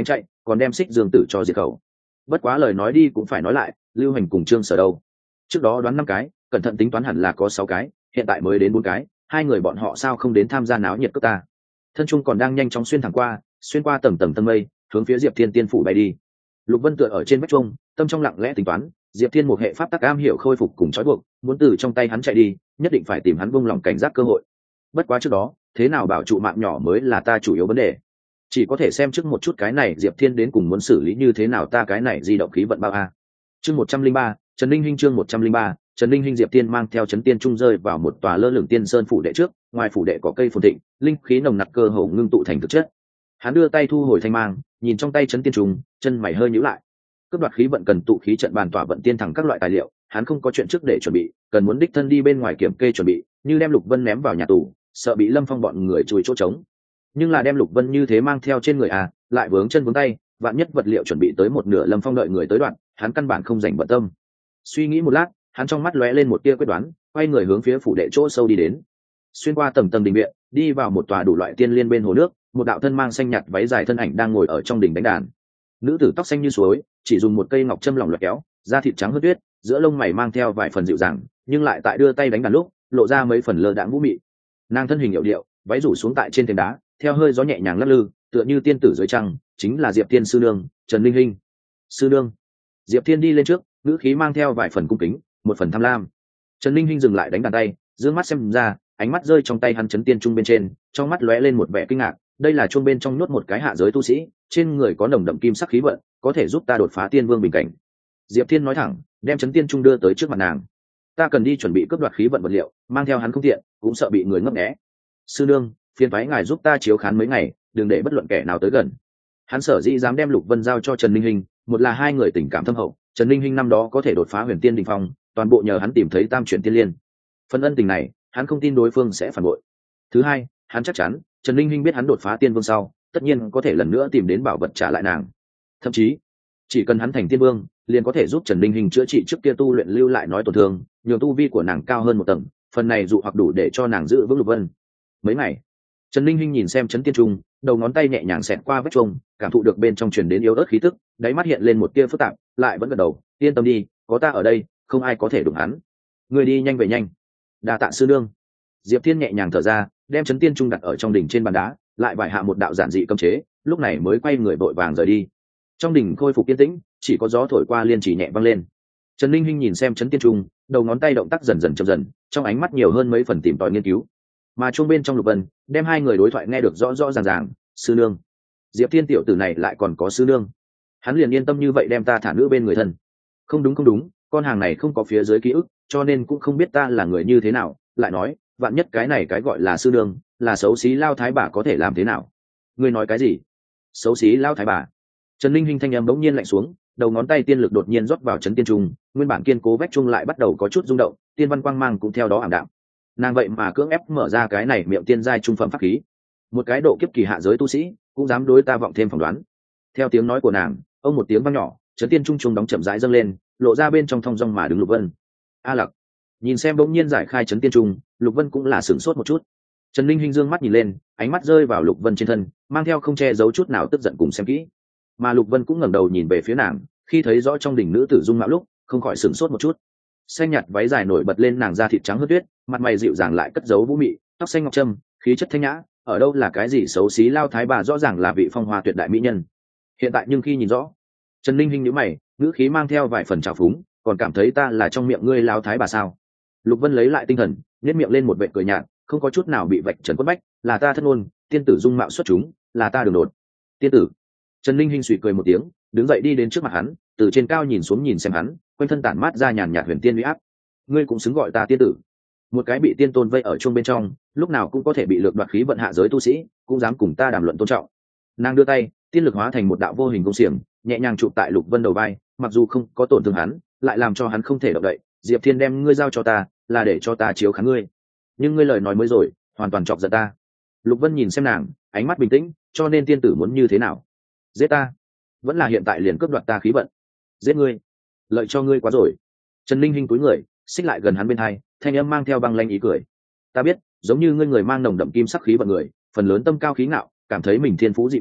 còn đem Xích Dương Tử cho diệt khẩu. Bất quá lời nói đi cũng phải nói lại, Lưu Hành cùng Trương Sở đâu? Trước đó đoán 5 cái, cẩn thận tính toán hẳn là có 6 cái, hiện tại mới đến 4 cái, hai người bọn họ sao không đến tham gia náo nhiệt cướp ta? Thân Trung còn đang nhanh chóng xuyên qua tầng tầng tầng mây, hướng phía Diệp Thiên tiên phủ bay đi. Lục Vân tựa ở trên vách trung, tâm trong lặng lẽ tính toán, Diệp Thiên một hệ pháp tắc am hiểu khôi phục cùng trói buộc, muốn từ trong tay hắn chạy đi, nhất định phải tìm hắn buông lỏng cảnh giác cơ hội. Bất quá trước đó, thế nào bảo trụ mạng nhỏ mới là ta chủ yếu vấn đề. Chỉ có thể xem trước một chút cái này Diệp Thiên đến cùng muốn xử lý như thế nào ta cái này di động khí vận bao a. Chương 103, Trần Linh Hinh chương 103, Trần Linh Hinh Diệp Tiên mang theo Trấn Tiên Trung rơi vào một tòa lơ lửng tiên sơn phủ đệ trước, ngoài phủ đệ có cây phồn thịnh, linh khí nồng nặc cơ hồ ngưng tụ thành thực chất. Hắn đưa tay thu hồi thanh mang, nhìn trong tay Trấn Tiên Trung, chân mày hơi nhíu lại. Cướp đoạt khí vận cần tụ khí trận bàn tỏa vận tiên thẳng các loại tài liệu, hắn không có chuyện trước để chuẩn bị, cần muốn đích thân đi bên ngoài kiểm kê chuẩn bị, như đem Lục Vân ném vào nhà tù, sợ bị Lâm Phong bọn người chùi chỗ trống. Nhưng là đem Lục Vân như thế mang theo trên người lại vướng chân vướng tay, vạn nhất vật liệu chuẩn bị tới một nửa Lâm Phong đợi người tới đoạn, hắn căn bản không dành bận tâm. Suy nghĩ một lát, hắn trong mắt lóe lên một tia quyết đoán, quay người hướng phía phủ đệ chỗ sâu đi đến. Xuyên qua tầng tầng đình viện, đi vào một tòa đủ loại tiên liên bên hồ nước, một đạo thân mang xanh nhạt váy dài thân ảnh đang ngồi ở trong đình đánh đàn. Nữ tử tóc xanh như suối, chỉ dùng một cây ngọc châm lỏng lẻo kéo, da thịt trắng hơn tuyết, giữa lông mày mang theo vài phần dịu dàng, nhưng lại tại đưa tay đánh đàn lúc, lộ ra mấy phần lơ đãng vũ mị. Nàng thân hình hiệu điệu, váy rủ xuống tại trên thềm đá, theo hơi gió nhẹ nhàng lắc lư, tựa như tiên tử dưới trăng, chính là Diệp Tiên sư nương, Trần Linh Hinh. Sư nương. Diệp Thiên đi lên trước, ngữ khí mang theo vài phần cung kính, một phần tham lam. Trần Linh Hinh dừng lại đánh đàn tay, dương mắt xem ra, ánh mắt rơi trong tay hắn Trấn Tiên Trung bên trên, trong mắt lóe lên một vẻ kinh ngạc, đây là chuông bên trong nhốt một cái hạ giới tu sĩ, trên người có nồng đậm kim sắc khí vận, có thể giúp ta đột phá tiên vương bình cảnh. Diệp Thiên nói thẳng, đem Trấn Tiên Trung đưa tới trước mặt nàng. Ta cần đi chuẩn bị cướp đoạt khí vận vật liệu, mang theo hắn không tiện, cũng sợ bị người ngấp nghé. Sư nương, phiền toái ngài giúp ta chiếu khán mấy ngày, đừng để bất luận kẻ nào tới gần. Hắn sở dĩ dám đem Lục Vân giao cho Trần Linh Hinh, một là hai người tình cảm thâm hậu, Trần Linh Hinh năm đó có thể đột phá Huyền Tiên đỉnh phong, toàn bộ nhờ hắn tìm thấy Tam Chuyển Tiên Liên. Phần ân tình này, hắn không tin đối phương sẽ phản bội. Thứ hai, hắn chắc chắn, Trần Linh Hinh biết hắn đột phá tiên vương sau, tất nhiên có thể lần nữa tìm đến bảo vật trả lại nàng. Thậm chí, chỉ cần hắn thành tiên vương, liền có thể giúp Trần Linh Hinh chữa trị trước kia tu luyện lưu lại nói tổn thương, nhường tu vi của nàng cao hơn một tầng, phần này dụ hoặc đủ để cho nàng giữ vững Lục Vân. Mấy ngày, Trần Linh Hinh nhìn xem Trấn Tiên Trung, đầu ngón tay nhẹ nhàng xẹt qua vết chuông, cảm thụ được bên trong truyền đến yếu ớt khí tức, đáy mắt hiện lên một tia phức tạp, lại vẫn gật đầu, yên tâm đi, có ta ở đây, không ai có thể đụng hắn. Người đi nhanh về nhanh. Đa tạ sư nương. Diệp Thiên nhẹ nhàng thở ra, đem Trấn Tiên Trung đặt ở trong đỉnh trên bàn đá, lại vải hạ một đạo giản dị cấm chế, lúc này mới quay người vội vàng rời đi. Trong đỉnh khôi phục yên tĩnh, chỉ có gió thổi qua liên chỉ nhẹ vang lên. Trần Linh Hinh nhìn xem Trấn Tiên Trung, đầu ngón tay động tác dần dần chậm dần, trong ánh mắt nhiều hơn mấy phần tìm tòi nghiên cứu. Mà chuông bên trong Lục Vân, đem hai người đối thoại nghe được rõ rõ ràng ràng. Sư nương, Diệp Thiên tiểu tử này lại còn có sư nương, hắn liền yên tâm như vậy đem ta thả nữ bên người thân. Không đúng, con hàng này không có phía dưới ký ức, cho nên cũng không biết ta là người như thế nào. Lại nói, vạn nhất cái này cái gọi là sư nương, là xấu xí lao thái bà có thể làm thế nào? Ngươi nói cái gì? Xấu xí lao thái bà? Trần Linh Hinh thanh âm bỗng nhiên lạnh xuống, đầu ngón tay tiên lực đột nhiên rót vào Trấn Tiên Trung, nguyên bản kiên cố vách trung lại bắt đầu có chút rung động, tiên văn quang mang cũng theo đó ảm đạm. Nàng vậy mà cưỡng ép mở ra cái này miệng tiên giai trung phẩm pháp khí, một cái độ kiếp kỳ hạ giới tu sĩ cũng dám đối ta vọng thêm phỏng đoán. Theo tiếng nói của nàng, ông một tiếng vang nhỏ, Trấn Tiên Trung đóng chậm rãi dâng lên, lộ ra bên trong thong dong mà đứng Lục Vân. A Lặc nhìn xem bỗng nhiên giải khai Trấn Tiên Trung, Lục Vân cũng là sửng sốt một chút. Trần Linh Hinh dương mắt nhìn lên, ánh mắt rơi vào Lục Vân trên thân, mang theo không che giấu chút nào tức giận cùng xem kỹ. Mà Lục Vân cũng ngẩng đầu nhìn về phía nàng, khi thấy rõ trong đỉnh nữ tử dung mạo lúc, không khỏi sửng sốt một chút. Xanh nhạt váy dài nổi bật lên nàng da thịt trắng hơn tuyết, mặt mày dịu dàng lại cất giấu vũ mị, tóc xanh ngọc trâm, khí chất thanh nhã, ở đâu là cái gì xấu xí lao thái bà, rõ ràng là vị phong hoa tuyệt đại mỹ nhân. Hiện tại nhưng khi nhìn rõ, Trần Linh Hinh nhíu mày, ngữ khí mang theo vài phần trào phúng, còn cảm thấy ta là trong miệng ngươi lao thái bà sao? Lục Vân lấy lại tinh thần, nhếch miệng lên một vệt cười nhạt, không có chút nào bị vạch trần quất bách, là ta thất ngôn, tiên tử dung mạo xuất chúng, là ta đường đột. Tiên tử. Trần Linh Hinh suy cười một tiếng, đứng dậy đi đến trước mặt hắn, từ trên cao nhìn xuống nhìn xem hắn, quanh thân tản mát ra nhàn nhạt huyền tiên uy áp. Ngươi cũng xứng gọi ta tiên tử. Một cái bị tiên tôn vây ở chuông bên trong, lúc nào cũng có thể bị lược đoạt khí vận hạ giới tu sĩ, cũng dám cùng ta đàm luận tôn trọng. Nàng đưa tay, tiên lực hóa thành một đạo vô hình công xiềng, nhẹ nhàng chụp tại Lục Vân đầu vai, mặc dù không có tổn thương hắn, lại làm cho hắn không thể động đậy. Diệp Thiên đem ngươi giao cho ta, là để cho ta chiếu khán ngươi. Nhưng ngươi lời nói mới rồi, hoàn toàn chọc giận ta. Lục Vân nhìn xem nàng, ánh mắt bình tĩnh, cho nên tiên tử muốn như thế nào? Giết ta? Vẫn là hiện tại liền cướp đoạt ta khí vận? Giết ngươi? Lợi cho ngươi quá rồi. Trần Linh Hinh cúi người, xích lại gần hắn bên hai, thanh âm mang theo băng lanh ý cười. Ta biết, giống như ngươi người mang nồng đậm kim sắc khí vận người, phần lớn tâm cao khí ngạo, cảm thấy mình thiên phú dị bẩm,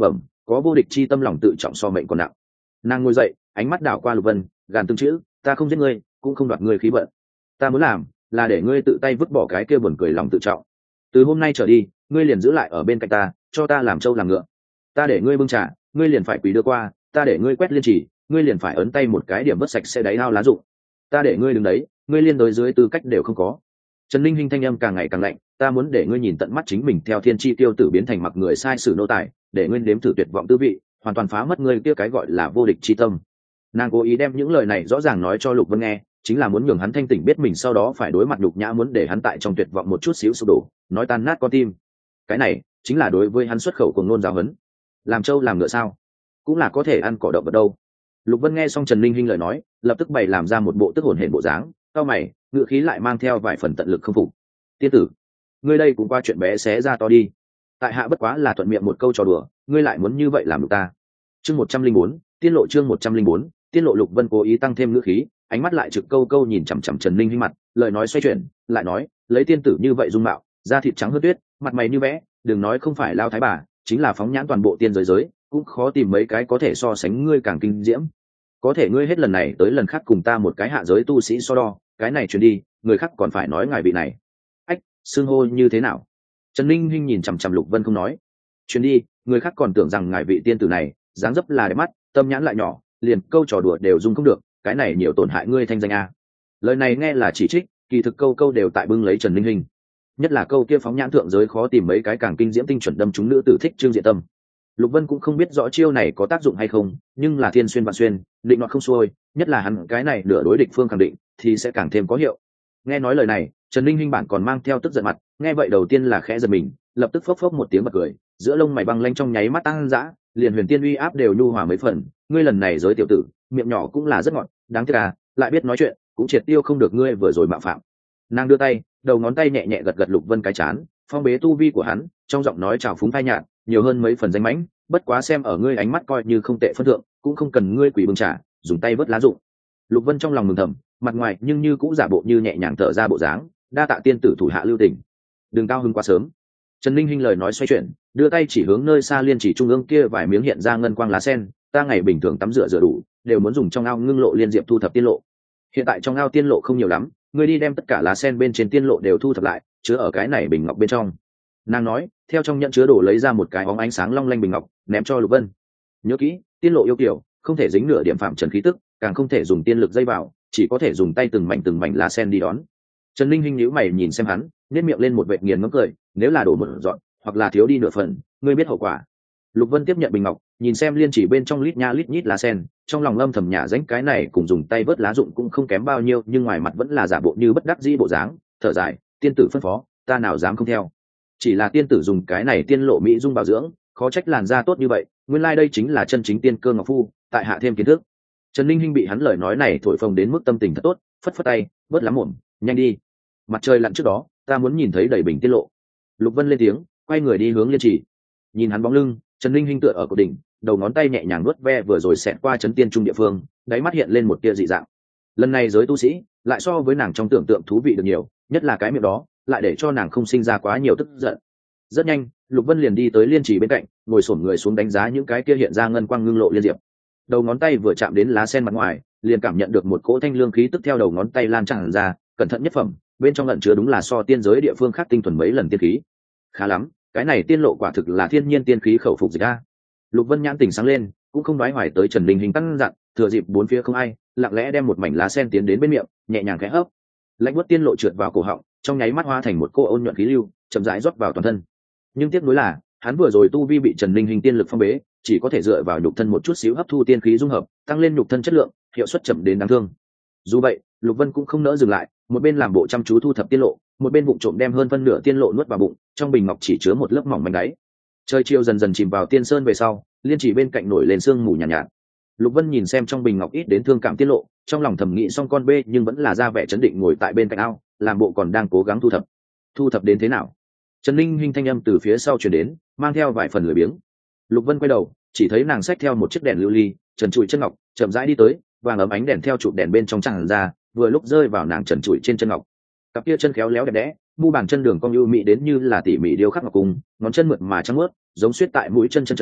có vô địch chi tâm, lòng tự trọng so mệnh còn nặng. Nàng ngồi dậy, ánh mắt đảo qua Lục Vân, gàn từng chữ: ta không giết ngươi, cũng không đoạt ngươi khí vận. Ta muốn làm là để ngươi tự tay vứt bỏ cái kia buồn cười lòng tự trọng. Từ hôm nay trở đi, ngươi liền giữ lại ở bên cạnh ta, cho ta làm trâu làm ngựa. Ta để ngươi bưng trà, ngươi liền phải quỳ đưa qua. Ta để ngươi quét liên chỉ, ngươi liền phải ấn tay một cái điểm vớt sạch sẽ đáy ao lá rụng. Ta để ngươi đứng đấy, ngươi liên đối dưới tư cách đều không có. Trần Linh Hinh thanh âm càng ngày càng lạnh. Ta muốn để ngươi nhìn tận mắt chính mình theo thiên chi tiêu tử biến thành mặc người sai sử nô tài, để ngươi nếm thử tuyệt vọng tư vị, hoàn toàn phá mất ngươi kia cái gọi là vô địch chi tâm. Nàng cố ý đem những lời này rõ ràng nói cho Lục Vân nghe, chính là muốn nhường hắn thanh tỉnh biết mình sau đó phải đối mặt nhục nhã, muốn để hắn tại trong tuyệt vọng một chút xíu sụp đổ, nói tan nát con tim. Cái này chính là đối với hắn xuất khẩu cùng nôn giáo huấn. Làm trâu làm ngựa sao? Cũng là có thể ăn cỏ động vật đâu. Lục Vân nghe xong Trần Linh Hinh lời nói, lập tức bày làm ra một bộ tức hồn hển bộ dáng, cau mày, ngựa khí lại mang theo vài phần tận lực không phục. Tiên tử, ngươi đây cũng qua chuyện bé xé ra to đi. Tại hạ bất quá là thuận miệng một câu trò đùa, ngươi lại muốn như vậy làm được ta. Chương 104, tiên lộ chương 104, tiên lộ. Lục Vân cố ý tăng thêm ngữ khí, ánh mắt lại trực câu câu nhìn chằm chằm Trần Linh Hinh mặt, lời nói xoay chuyển, lại nói, lấy tiên tử như vậy dung mạo, da thịt trắng hơn tuyết, mặt mày như vẽ, đừng nói không phải lao thái bà, chính là phóng nhãn toàn bộ tiên giới cũng khó tìm mấy cái có thể so sánh ngươi càng kinh diễm. Có thể ngươi hết lần này tới lần khác cùng ta một cái hạ giới tu sĩ so đo, cái này truyền đi, người khác còn phải nói ngài vị này. Ách, xưng hô như thế nào? Trần Linh Hinh nhìn chằm chằm Lục Vân không nói. Truyền đi, người khác còn tưởng rằng ngài vị tiên tử này dáng dấp là đẹp mắt, tâm nhãn lại nhỏ, liền câu trò đùa đều dung không được, cái này nhiều tổn hại ngươi thanh danh a. Lời này nghe là chỉ trích, kỳ thực câu câu đều tại bưng lấy Trần Linh Hinh. Nhất là câu kia phóng nhãn thượng giới khó tìm mấy cái càng kinh diễm tinh chuẩn đâm chúng nữ tử thích Trương Diện Tâm. Lục Vân cũng không biết rõ chiêu này có tác dụng hay không, nhưng là thiên xuyên vạn xuyên, định nọt không xuôi, nhất là hắn cái này nửa đối địch phương khẳng định thì sẽ càng thêm có hiệu. Nghe nói lời này, Trần Linh Hinh bản còn mang theo tức giận mặt, nghe vậy đầu tiên là khẽ giật mình, lập tức phốc phốc một tiếng bật cười, giữa lông mày băng lanh trong nháy mắt tăng dã, liền huyền tiên uy áp đều nhu hòa mấy phần. Ngươi lần này giới tiểu tử, miệng nhỏ cũng là rất ngọt, đáng tiếc à, lại biết nói chuyện, cũng triệt tiêu không được ngươi vừa rồi mạo phạm. Nàng đưa tay, đầu ngón tay nhẹ nhẹ gật gật Lục Vân cái chán, phong bế tu vi của hắn, trong giọng nói trào phúng phai nhạt, nhiều hơn mấy phần danh mãnh, bất quá xem ở ngươi ánh mắt coi như không tệ phân thượng, cũng không cần ngươi quỷ bưng trả, dùng tay vớt lá rụng. Lục Vân trong lòng mừng thầm, mặt ngoài nhưng như cũng giả bộ như nhẹ nhàng thở ra bộ dáng, đa tạ tiên tử thủ hạ lưu tình. Đừng cao hứng quá sớm. Trần Linh Hinh lời nói xoay chuyển, đưa tay chỉ hướng nơi xa liên chỉ trung ương kia vài miếng hiện ra ngân quang lá sen, ta ngày bình thường tắm rửa đủ, đều muốn dùng trong ao ngưng lộ liên diệp thu thập tiên lộ. Hiện tại trong ao tiên lộ không nhiều lắm, ngươi đi đem tất cả lá sen bên trên tiên lộ đều thu thập lại, chứa ở cái này bình ngọc bên trong. Nàng nói, theo trong nhận chứa đồ lấy ra một cái óng ánh sáng long lanh bình ngọc, ném cho Lục Vân. Nhớ kỹ, tiên lộ yêu kiểu, không thể dính nửa điểm phạm trần khí tức, càng không thể dùng tiên lực dây vào, chỉ có thể dùng tay từng mảnh lá sen đi đón. Trần Linh Hinh nhíu mày nhìn xem hắn, nhếch miệng lên một vệt nghiền ngẫm cười, nếu là đổ một dọn, hoặc là thiếu đi nửa phần, ngươi biết hậu quả. Lục Vân tiếp nhận bình ngọc, nhìn xem liên chỉ bên trong lít nha lít nhít lá sen, trong lòng âm thầm nhả ránh cái này cùng dùng tay vớt lá dụng cũng không kém bao nhiêu, nhưng ngoài mặt vẫn là giả bộ như bất đắc dĩ bộ dáng, thở dài, tiên tử phân phó, ta nào dám không theo. Chỉ là tiên tử dùng cái này tiên lộ mỹ dung bảo dưỡng, khó trách làn da tốt như vậy, nguyên lai đây chính là chân chính tiên cơ ngọc phu, tại hạ thêm kiến thức. Trần Linh Hinh bị hắn lời nói này thổi phồng đến mức tâm tình thật tốt, phất phất tay, bớt lắm mồm, nhanh đi. Mặt trời lặn trước đó, ta muốn nhìn thấy đầy bình tiên lộ. Lục Vân lên tiếng, quay người đi hướng liên chỉ. Nhìn hắn bóng lưng, Trần Linh Hinh tựa ở cổ đỉnh, đầu ngón tay nhẹ nhàng nuốt ve vừa rồi xẹt qua chấn tiên trung địa phương, đáy mắt hiện lên một tia dị dạng. Lần này giới tu sĩ lại so với nàng trong tưởng tượng thú vị được nhiều, nhất là cái miệng đó lại để cho nàng không sinh ra quá nhiều tức giận. Rất nhanh, Lục Vân liền đi tới liên chỉ bên cạnh, ngồi xổm người xuống đánh giá những cái kia hiện ra ngân quang ngưng lộ liên diệp. Đầu ngón tay vừa chạm đến lá sen mặt ngoài, liền cảm nhận được một cỗ thanh lương khí tức theo đầu ngón tay lan tràn ra, cẩn thận nhất phẩm, bên trong lẫn chứa đúng là so tiên giới địa phương khác tinh thuần mấy lần tiên khí. Khá lắm, cái này tiên lộ quả thực là thiên nhiên tiên khí khẩu phục dịch a. Lục Vân nhãn tỉnh sáng lên, cũng không đoái hoài tới Trần Linh Hinh tăng dặn, thừa dịp bốn phía không ai, lặng lẽ đem một mảnh lá sen tiến đến bên miệng, nhẹ nhàng khẽ hấp. Lạnh buốt tiên lộ trượt vào cổ họng, trong nháy mắt hóa thành một cô ôn nhuận khí lưu, chậm rãi rót vào toàn thân. Nhưng tiếc nuối là, hắn vừa rồi tu vi bị Trần Linh Hinh tiên lực phong bế, chỉ có thể dựa vào nhục thân một chút xíu hấp thu tiên khí dung hợp, tăng lên nhục thân chất lượng, hiệu suất chậm đến đáng thương. Dù vậy, Lục Vân cũng không nỡ dừng lại, một bên làm bộ chăm chú thu thập tiên lộ, một bên vụng trộm đem hơn phân nửa tiên lộ nuốt vào bụng, trong bình ngọc chỉ chứa một lớp mỏng manh đáy. Trời chiều dần dần chìm vào tiên sơn về sau, liên chỉ bên cạnh nổi lên sương mù nhàn nhạt. Lục Vân nhìn xem trong bình ngọc ít đến thương cảm tiên lộ, trong lòng thầm nghĩ xong con bê nhưng vẫn là ra vẻ chấn định ngồi tại bên cạnh ao, làm bộ còn đang cố gắng thu thập. Thu thập đến thế nào? Trần Linh Hinh thanh âm từ phía sau truyền đến, mang theo vài phần lười biếng. Lục Vân quay đầu, chỉ thấy nàng xách theo một chiếc đèn lưu ly, trần trụi chân ngọc, chậm rãi đi tới, vàng ấm ánh đèn theo chụp đèn bên trong tràn ra, vừa lúc rơi vào nàng trần trụi trên chân ngọc. Cặp kia chân khéo léo đẹp đẽ, mu bàn chân đường cong ưu mỹ đến như là tỉ mỉ điêu khắc ngọc cung, ngón chân mượt mà trắng mướt, giống xuyết tại mũi chân châu,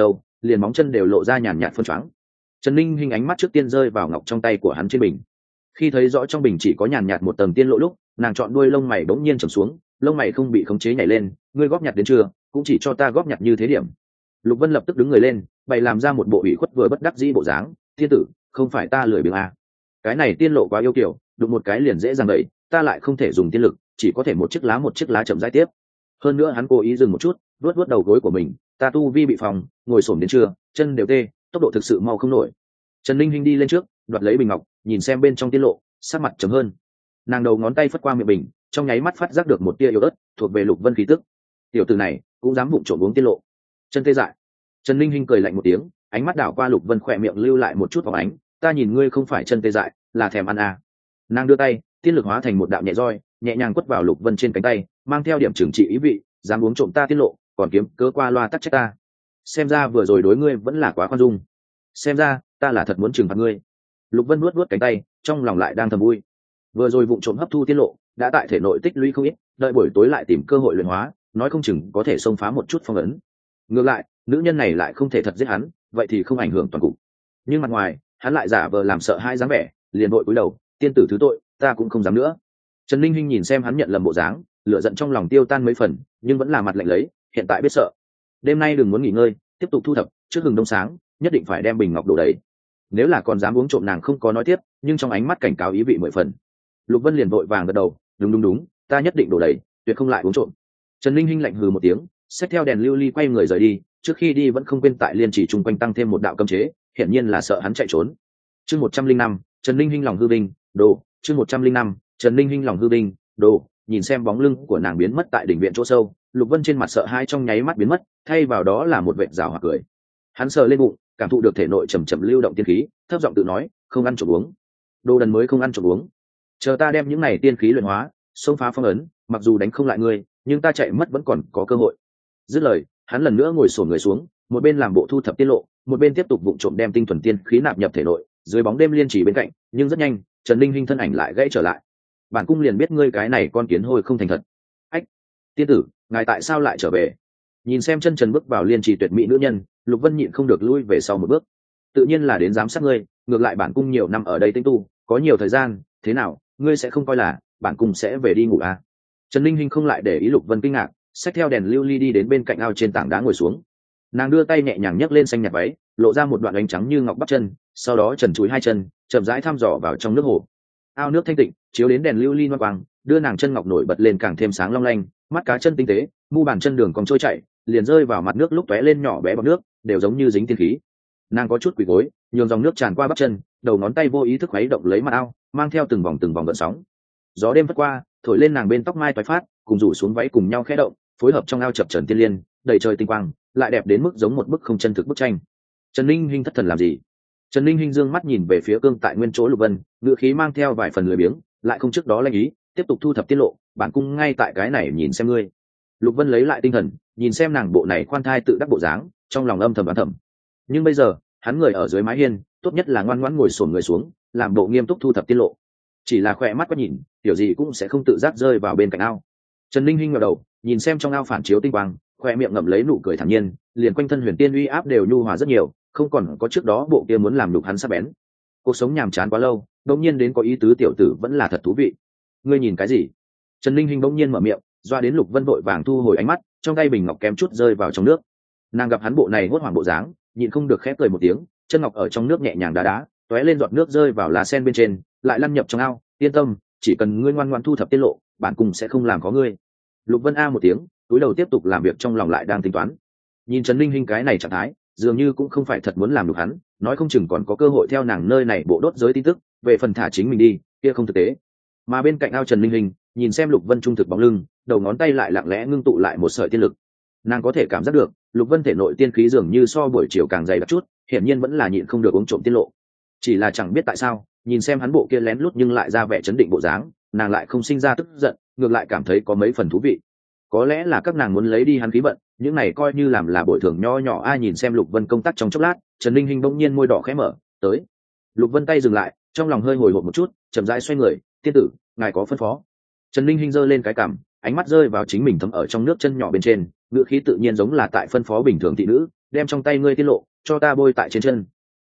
liền móng chân đều lộ ra nhàn nhạt phân choáng. Trần Ninh hình ánh mắt trước tiên rơi vào ngọc trong tay của hắn trên bình. Khi thấy rõ trong bình chỉ có nhàn nhạt một tầng tiên lộ lúc, nàng chọn đuôi lông mày bỗng nhiên trầm xuống, lông mày không bị khống chế nhảy lên. Ngươi góp nhặt đến chưa? Cũng chỉ cho ta góp nhặt như thế điểm. Lục Vân lập tức đứng người lên, bày làm ra một bộ ủy khuất vừa bất đắc dĩ bộ dáng. Thiên tử, không phải ta lười biếng à? Cái này tiên lộ quá yêu kiều, đụng một cái liền dễ dàng đẩy, ta lại không thể dùng tiên lực, chỉ có thể một chiếc lá chậm rãi tiếp. Hơn nữa hắn cố ý dừng một chút, vuốt đầu gối của mình. Ta tu vi bị phòng, ngồi xổm đến trưa, chân đều tê, tốc độ thực sự mau không nổi. Trần Ninh Hinh đi lên trước, đoạt lấy bình ngọc, nhìn xem bên trong tiên lộ, sắc mặt trầm hơn. Nàng đầu ngón tay phất qua miệng bình, trong nháy mắt phát giác được một tia yếu ớt thuộc về Lục Vân khí tức. Tiểu tử này cũng dám vụng trộm uống tiên lộ, chân tê dại. Trần Ninh Hinh cười lạnh một tiếng, ánh mắt đảo qua Lục Vân, khỏe miệng lưu lại một chút phóng ánh. Ta nhìn ngươi không phải chân tê dại, là thèm ăn à? Nàng đưa tay, tiên lực hóa thành một đạo nhẹ roi, nhẹ nhàng quất vào Lục Vân trên cánh tay, mang theo điểm trừng trị ý vị. Dám uống trộm ta tiên lộ, còn kiếm cớ qua loa tắc trách ta. Xem ra vừa rồi đối ngươi vẫn là quá khoan dung. Xem ra ta là thật muốn trừng phạt ngươi. Lục Vân nuốt cánh tay, trong lòng lại đang thầm vui. Vừa rồi vụng trộm hấp thu tiên lộ, đã tại thể nội tích lũy không ít, đợi buổi tối lại tìm cơ hội luyện hóa, nói không chừng có thể xông phá một chút phong ấn. Ngược lại, nữ nhân này lại không thể thật giết hắn, vậy thì không ảnh hưởng toàn cục. Nhưng mặt ngoài, hắn lại giả vờ làm sợ hãi dáng vẻ, liền vội cúi đầu, tiên tử thứ tội, ta cũng không dám nữa. Trần Ninh Hinh nhìn xem hắn nhận lầm bộ dáng, lửa giận trong lòng tiêu tan mấy phần, nhưng vẫn là mặt lạnh lấy, hiện tại biết sợ. Đêm nay đừng muốn nghỉ ngơi, tiếp tục thu thập, trước hừng đông sáng, nhất định phải đem bình ngọc đổ đầy. Nếu là còn dám uống trộm, nàng không có nói tiếp, nhưng trong ánh mắt cảnh cáo ý vị mười phần. Lục Vân liền vội vàng gật đầu, đúng, ta nhất định đổ đầy, tuyệt không lại uống trộm. Trần Ninh Hinh lạnh hừ một tiếng, xách theo đèn lưu ly quay người rời đi, trước khi đi vẫn không quên tại liên chỉ chung quanh tăng thêm một đạo cấm chế, hiển nhiên là sợ hắn chạy trốn. Chương 105, Trần Ninh Hinh lòng hư vinh, đồ. Chương 105, Trần Ninh Hinh lòng hư vinh, đồ. Nhìn xem bóng lưng của nàng biến mất tại đỉnh viện chỗ sâu, Lục Vân trên mặt sợ hãi trong nháy mắt biến mất, thay vào đó là một vệt rào hoặc cười. Hắn sờ lên bụng, cảm thụ được thể nội chầm chậm lưu động tiên khí, thấp giọng tự nói, không ăn trộm uống. Đồ đần mới không ăn trộm uống. Chờ ta đem những này tiên khí luyện hóa, xông phá phong ấn, mặc dù đánh không lại ngươi, nhưng ta chạy mất vẫn còn có cơ hội. Dứt lời, hắn lần nữa ngồi xổm người xuống, một bên làm bộ thu thập tiên lộ, một bên tiếp tục vụng trộm đem tinh thuần tiên khí nạp nhập thể nội. Dưới bóng đêm liên chỉ bên cạnh, nhưng rất nhanh, Trần Ninh Hinh thân ảnh lại gãy trở lại. Bản cung liền biết ngươi cái này con kiến hôi không thành thật. Ách, tiên tử, ngài tại sao lại trở về? Nhìn xem chân trần bước vào liên trì tuyệt mỹ nữ nhân, Lục Vân nhịn không được lui về sau một bước. Tự nhiên là đến giám sát ngươi, ngược lại bản cung nhiều năm ở đây tĩnh tu, có nhiều thời gian, thế nào, ngươi sẽ không coi là bản cung sẽ về đi ngủ à? Trần Ninh Hinh không lại để ý Lục Vân kinh ngạc, xách theo đèn lưu ly đi đến bên cạnh ao trên tảng đá ngồi xuống. Nàng đưa tay nhẹ nhàng nhấc lên xanh nhạt váy, lộ ra một đoạn ánh trắng như ngọc bắp chân, sau đó trần chúi hai chân, chậm rãi thăm dò vào trong nước hồ. Ao nước thanh tịnh, chiếu đến đèn lưu ly loang quang, đưa nàng chân ngọc nổi bật lên càng thêm sáng long lanh, mắt cá chân tinh tế, mu bàn chân đường còn trôi chảy, liền rơi vào mặt nước lúc tóe lên nhỏ bé bọt nước, đều giống như dính tiên khí. Nàng có chút quỳ gối, nhường dòng nước tràn qua bắp chân, đầu ngón tay vô ý thức khuấy động lấy mặt ao, mang theo từng vòng gợn sóng. Gió đêm vất qua, thổi lên nàng bên tóc mai toái phát, cùng rủ xuống váy cùng nhau khẽ động, phối hợp trong ao chập chờn tiên liên, đầy trời tinh quang, lại đẹp đến mức giống một bức không chân thực bức tranh. Trần Ninh Hinh thất thần làm gì? Trần Ninh Hinh dương mắt nhìn về phía cương tại nguyên chỗ Lục Vân, ngữ khí mang theo vài phần lười biếng, lại không trước đó lanh ý, tiếp tục thu thập tiết lộ, bản cung ngay tại cái này nhìn xem ngươi. Lục Vân lấy lại tinh thần, nhìn xem nàng bộ này khoan thai tự đắc bộ dáng, trong lòng âm thầm đoán thầm. Nhưng bây giờ, hắn người ở dưới mái hiên, tốt nhất là ngoan ngoãn ngồi xổm người xuống, làm bộ nghiêm túc thu thập tiết lộ. Chỉ là khỏe mắt quét nhìn, kiểu gì cũng sẽ không tự giác rơi vào bên cạnh ao. Trần Ninh Hinh ngẩng đầu, nhìn xem trong ao phản chiếu tinh quang, khoe miệng ngậm lấy nụ cười thản nhiên, liền quanh thân huyền tiên uy áp đều nhu hòa rất nhiều, không còn có trước đó bộ kia muốn làm đục hắn sắc bén. Cuộc sống nhàm chán quá lâu, đột nhiên đến có ý tứ tiểu tử vẫn là thật thú vị. Ngươi nhìn cái gì? Trần Ninh Hinh bỗng nhiên mở miệng, doa đến Lục Vân vội vàng thu hồi ánh mắt, trong tay bình ngọc kém chút rơi vào trong nước. Nàng gặp hắn bộ này hốt hoảng bộ dáng, nhịn không được khép cười một tiếng, chân ngọc ở trong nước nhẹ nhàng đá, tóe lên giọt nước rơi vào lá sen bên trên, lại lăn nhập trong ao. Yên tâm, chỉ cần ngươi ngoan ngoãn thu thập tiết lộ, bản cung sẽ không làm có ngươi. Lục Vân a một tiếng, túi đầu tiếp tục làm việc trong lòng lại đang tính toán. Nhìn Trần Ninh Hinh cái này trạng thái, dường như cũng không phải thật muốn làm được hắn, nói không chừng còn có cơ hội theo nàng nơi này bộ đốt giới tin tức, về phần thả chính mình đi, kia không thực tế. Mà bên cạnh ao Trần Ninh Hinh, nhìn xem Lục Vân trung thực bóng lưng, đầu ngón tay lại lặng lẽ ngưng tụ lại một sợi tiên lực. Nàng có thể cảm giác được, Lục Vân thể nội tiên khí dường như so buổi chiều càng dày đặc chút, hiển nhiên vẫn là nhịn không được uống trộm tiết lộ. Chỉ là chẳng biết tại sao, nhìn xem hắn bộ kia lén lút nhưng lại ra vẻ chấn định bộ dáng, nàng lại không sinh ra tức giận, ngược lại cảm thấy có mấy phần thú vị. Có lẽ là các nàng muốn lấy đi hắn khí vận, những này coi như làm là bồi thường nho nhỏ. Ai nhìn xem Lục Vân công tác trong chốc lát, Trần Ninh Hinh bỗng nhiên môi đỏ khẽ mở, tới. Lục Vân tay dừng lại, trong lòng hơi hồi hộp một chút, chậm rãi xoay người, tiên tử, ngài có phân phó. Trần Ninh Hinh giơ lên cái cằm, ánh mắt rơi vào chính mình thấm ở trong nước chân nhỏ bên trên, ngữ khí tự nhiên giống là tại phân phó bình thường thị nữ, đem trong tay ngươi tiết lộ, cho ta bôi tại trên chân.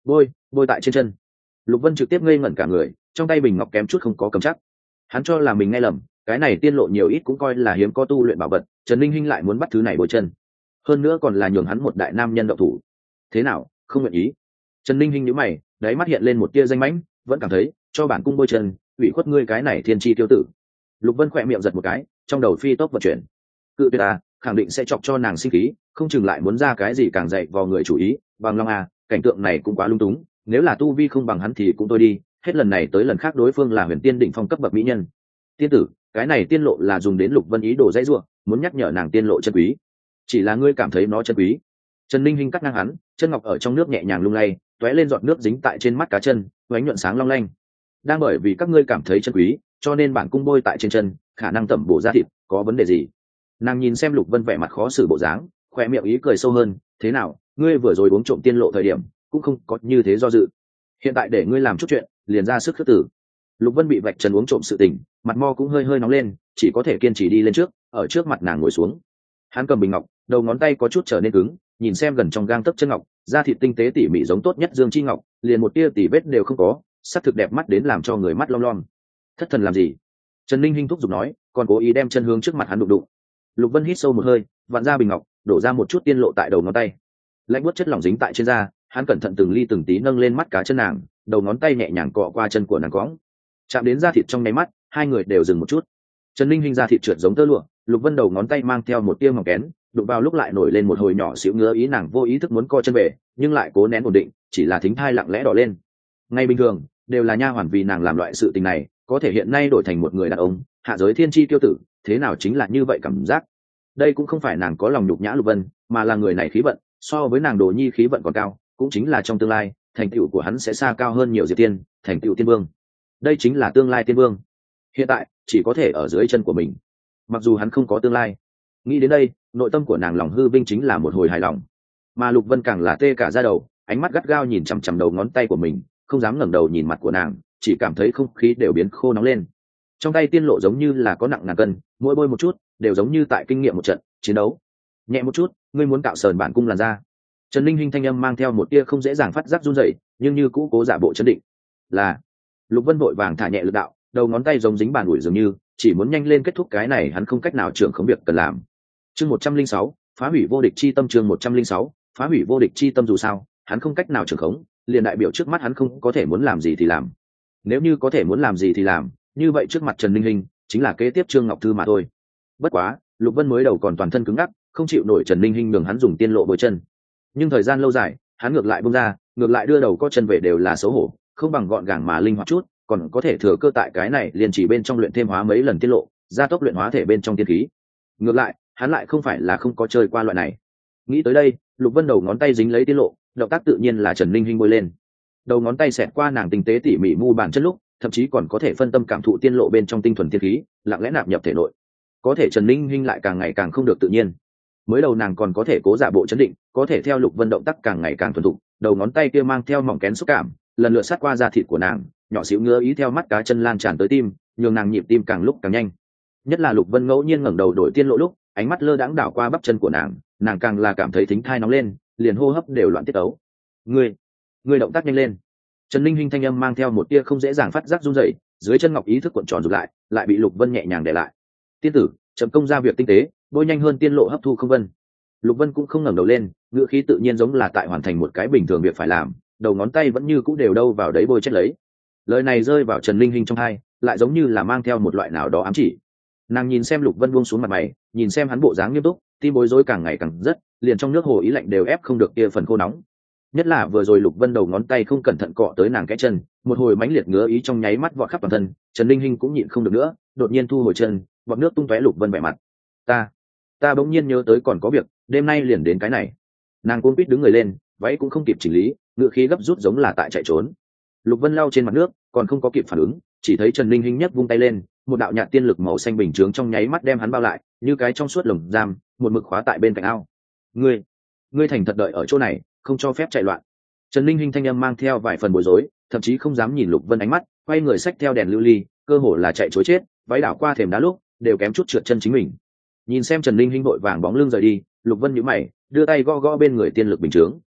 Bôi tại trên chân. Lục Vân trực tiếp ngây ngẩn cả người, trong tay bình ngọc kém chút không có cầm chắc. Hắn cho là mình nghe lầm, cái này tiên lộ nhiều ít cũng coi là hiếm có tu luyện bảo vật, Trần Linh Hinh lại muốn bắt thứ này bôi chân, hơn nữa còn là nhường hắn một đại nam nhân động thủ. Thế nào, không nguyện ý? Trần Linh Hinh nhíu mày, đáy mắt hiện lên một tia danh mãnh, vẫn cảm thấy cho bản cung bôi chân, ủy khuất ngươi cái này thiên chi tiêu tử. Lục Vân khỏe miệng giật một cái, trong đầu phi tốc vận chuyển. Cự tuyệt à, khẳng định sẽ chọc cho nàng sinh khí, không chừng lại muốn ra cái gì càng dạy vào người chủ ý. Bằng Long à, cảnh tượng này cũng quá lung túng, nếu là tu vi không bằng hắn thì cũng thôi đi, hết lần này tới lần khác đối phương là huyền tiên đỉnh phong cấp bậc mỹ nhân. Tiên tử, cái này tiên lộ là dùng đến Lục Vân ý đồ dãy ruộng, muốn nhắc nhở nàng tiên lộ chân quý. Chỉ là ngươi cảm thấy nó chân quý. Trần Ninh Hinh cắt ngang hắn, chân ngọc ở trong nước nhẹ nhàng lung lay, tóe lên giọt nước dính tại trên mắt cá chân, ánh nhuận sáng long lanh. Đang bởi vì các ngươi cảm thấy chân quý, cho nên bản cung bôi tại trên chân, khả năng tẩm bổ da thịt, có vấn đề gì? Nàng nhìn xem Lục Vân vẻ mặt khó xử bộ dáng, khoe miệng ý cười sâu hơn. Thế nào, ngươi vừa rồi uống trộm tiên lộ thời điểm cũng không có như thế do dự, hiện tại để ngươi làm chút chuyện liền ra sức khước tử. Lục Vân bị vạch trần uống trộm sự tình, mặt mo cũng hơi hơi nóng lên, chỉ có thể kiên trì đi lên trước, ở trước mặt nàng ngồi xuống. Hắn cầm bình ngọc, đầu ngón tay có chút trở nên cứng, nhìn xem gần trong gang tấc chân ngọc, da thịt tinh tế tỉ mỉ giống tốt nhất dương chi ngọc, liền một tia tỉ vết đều không có, sắc thực đẹp mắt đến làm cho người mắt long lom. Thất thần làm gì? Trần Ninh Hinh thúc giục nói, còn cố ý đem chân hướng trước mặt hắn đụng đụng. Lục Vân hít sâu một hơi, vặn ra bình ngọc, đổ ra một chút tiên lộ tại đầu ngón tay. Lạnh buốt chất lỏng dính tại trên da, hắn cẩn thận từng ly từng tí nâng lên mắt cá chân nàng, đầu ngón tay nhẹ nhàng cọ qua chân của nàng cõng, chạm đến da thịt trong nháy mắt, hai người đều dừng một chút. Trần Ninh Hinh da thịt trượt giống tơ lụa, Lục Vân đầu ngón tay mang theo một tia mỏng kén, đụng vào lúc lại nổi lên một hồi nhỏ xíu ngứa ý, nàng vô ý thức muốn co chân về, nhưng lại cố nén ổn định, chỉ là thính thai lặng lẽ đỏ lên. Ngay bình thường đều là nha hoàn vì nàng làm loại sự tình này, có thể hiện nay đổi thành một người đàn ông, hạ giới thiên chi tiêu tử, thế nào chính là như vậy cảm giác. Đây cũng không phải nàng có lòng nhục nhã Lục Vân, mà là người này khí vận so với nàng Đồ Nhi khí vận còn cao, cũng chính là trong tương lai thành tựu của hắn sẽ xa cao hơn nhiều Diệp Tiên, thành tựu tiên vương. Đây chính là tương lai tiên vương, hiện tại chỉ có thể ở dưới chân của mình, mặc dù hắn không có tương lai. Nghĩ đến đây, nội tâm của nàng lòng hư vinh chính là một hồi hài lòng, mà Lục Vân càng là tê cả da đầu, ánh mắt gắt gao nhìn chằm chằm đầu ngón tay của mình, không dám ngẩng đầu nhìn mặt của nàng, chỉ cảm thấy không khí đều biến khô nóng lên. Trong tay tiên lộ giống như là có nặng ngàn cân, mỗi bôi một chút đều giống như tại kinh nghiệm một trận chiến đấu. Nhẹ một chút, ngươi muốn cạo sờn bản cung làn da. Trần Ninh Hinh thanh âm mang theo một tia không dễ dàng phát giác run rẩy, nhưng như cũ cố giả bộ chấn định. Là. Lục Vân vội vàng thả nhẹ lực đạo, đầu ngón tay giống dính bàn ủi dường như, chỉ muốn nhanh lên kết thúc cái này hắn không cách nào trưởng không việc cần làm. Chương 106, phá hủy vô địch chi tâm. Chương 106, phá hủy vô địch chi tâm. Dù sao, hắn không cách nào trưởng khống, liền đại biểu trước mắt hắn không có thể muốn làm gì thì làm. Nếu như có thể muốn làm gì thì làm, như vậy trước mặt Trần Ninh Hinh chính là kế tiếp Trương Ngọc Thư mà thôi. Bất quá, Lục Vân mới đầu còn toàn thân cứng ngắc, không chịu nổi Trần Ninh Hinh nhường hắn dùng tiên lộ bôi chân. Nhưng thời gian lâu dài, hắn ngược lại bung ra, ngược lại đưa đầu có chân về đều là xấu hổ, không bằng gọn gàng mà linh hoạt chút, còn có thể thừa cơ tại cái này liền chỉ bên trong luyện thêm hóa mấy lần tiết lộ, gia tốc luyện hóa thể bên trong tiên khí. Ngược lại, hắn lại không phải là không có chơi qua loại này. Nghĩ tới đây, Lục Vân đầu ngón tay dính lấy tiết lộ, động tác tự nhiên là Trần Ninh Hinh bôi lên. Đầu ngón tay xẹt qua nàng tinh tế tỉ mỉ mu bàn chân lúc, thậm chí còn có thể phân tâm cảm thụ tiên lộ bên trong tinh thuần tiên khí, lặng lẽ nạp nhập thể nội. Có thể Trần Ninh Hinh lại càng ngày càng không được tự nhiên. Mới đầu nàng còn có thể cố giả bộ chấn định, có thể theo Lục Vân động tác càng ngày càng thuần thục, đầu ngón tay kia mang theo mỏng kén xúc cảm, lần lượt sát qua da thịt của nàng, nhỏ xíu ngứa ý theo mắt cá chân lan tràn tới tim, nhường nàng nhịp tim càng lúc càng nhanh. Nhất là Lục Vân ngẫu nhiên ngẩng đầu đổi tiên lộ lúc, ánh mắt lơ đãng đảo qua bắp chân của nàng càng là cảm thấy thính thai nóng lên, liền hô hấp đều loạn tiết tấu. Ngươi động tác nhanh lên. Trần Ninh Hinh thanh âm mang theo một tia không dễ dàng phát giác run rẩy, dưới chân ngọc ý thức cuộn tròn rụt lại bị Lục Vân nhẹ nhàng để lại. Tiên tử, chậm công ra việc tinh tế, bôi nhanh hơn tiên lộ hấp thu không vân. Lục Vân cũng không ngẩng đầu lên, ngữ khí tự nhiên giống là tại hoàn thành một cái bình thường việc phải làm, đầu ngón tay vẫn như cũ đều đâu vào đấy bôi chết lấy. Lời này rơi vào Trần Ninh Hinh trong tai, lại giống như là mang theo một loại nào đó ám chỉ. Nàng nhìn xem Lục Vân buông xuống mặt mày, nhìn xem hắn bộ dáng nghiêm túc, tim bối rối càng ngày càng rất, liền trong nước hồ ý lạnh đều ép không được kia phần khô nóng. Nhất là vừa rồi Lục Vân đầu ngón tay không cẩn thận cọ tới nàng cái chân, một hồi mãnh liệt ngứa ý trong nháy mắt vọt khắp toàn thân, Trần Ninh Hinh cũng nhịn không được nữa, đột nhiên thu hồi chân, bọt nước tung tóe. Lục Vân vẻ mặt, ta bỗng nhiên nhớ tới còn có việc, đêm nay liền đến cái này. Nàng cuống quýt đứng người lên, váy cũng không kịp chỉnh lý, ngựa khí gấp rút giống là tại chạy trốn. Lục Vân lau trên mặt nước, còn không có kịp phản ứng, chỉ thấy Trần Ninh Hinh nhấc vung tay lên, một đạo nhạt tiên lực màu xanh bình chướng trong nháy mắt đem hắn bao lại, như cái trong suốt lồng giam, một mực khóa tại bên cạnh ao. Ngươi thành thật đợi ở chỗ này, không cho phép chạy loạn. Trần Ninh Hinh thanh âm mang theo vài phần bối rối, thậm chí không dám nhìn Lục Vân ánh mắt, quay người xách theo đèn lưu ly, cơ hồ là chạy trối chết, váy đảo qua thềm đá lúc đều kém chút trượt chân chính mình. Nhìn xem Trần Ninh Hinh vội vàng bóng lưng rời đi, Lục Vân nhíu mày, đưa tay gõ gõ bên người tiên lực bình chướng.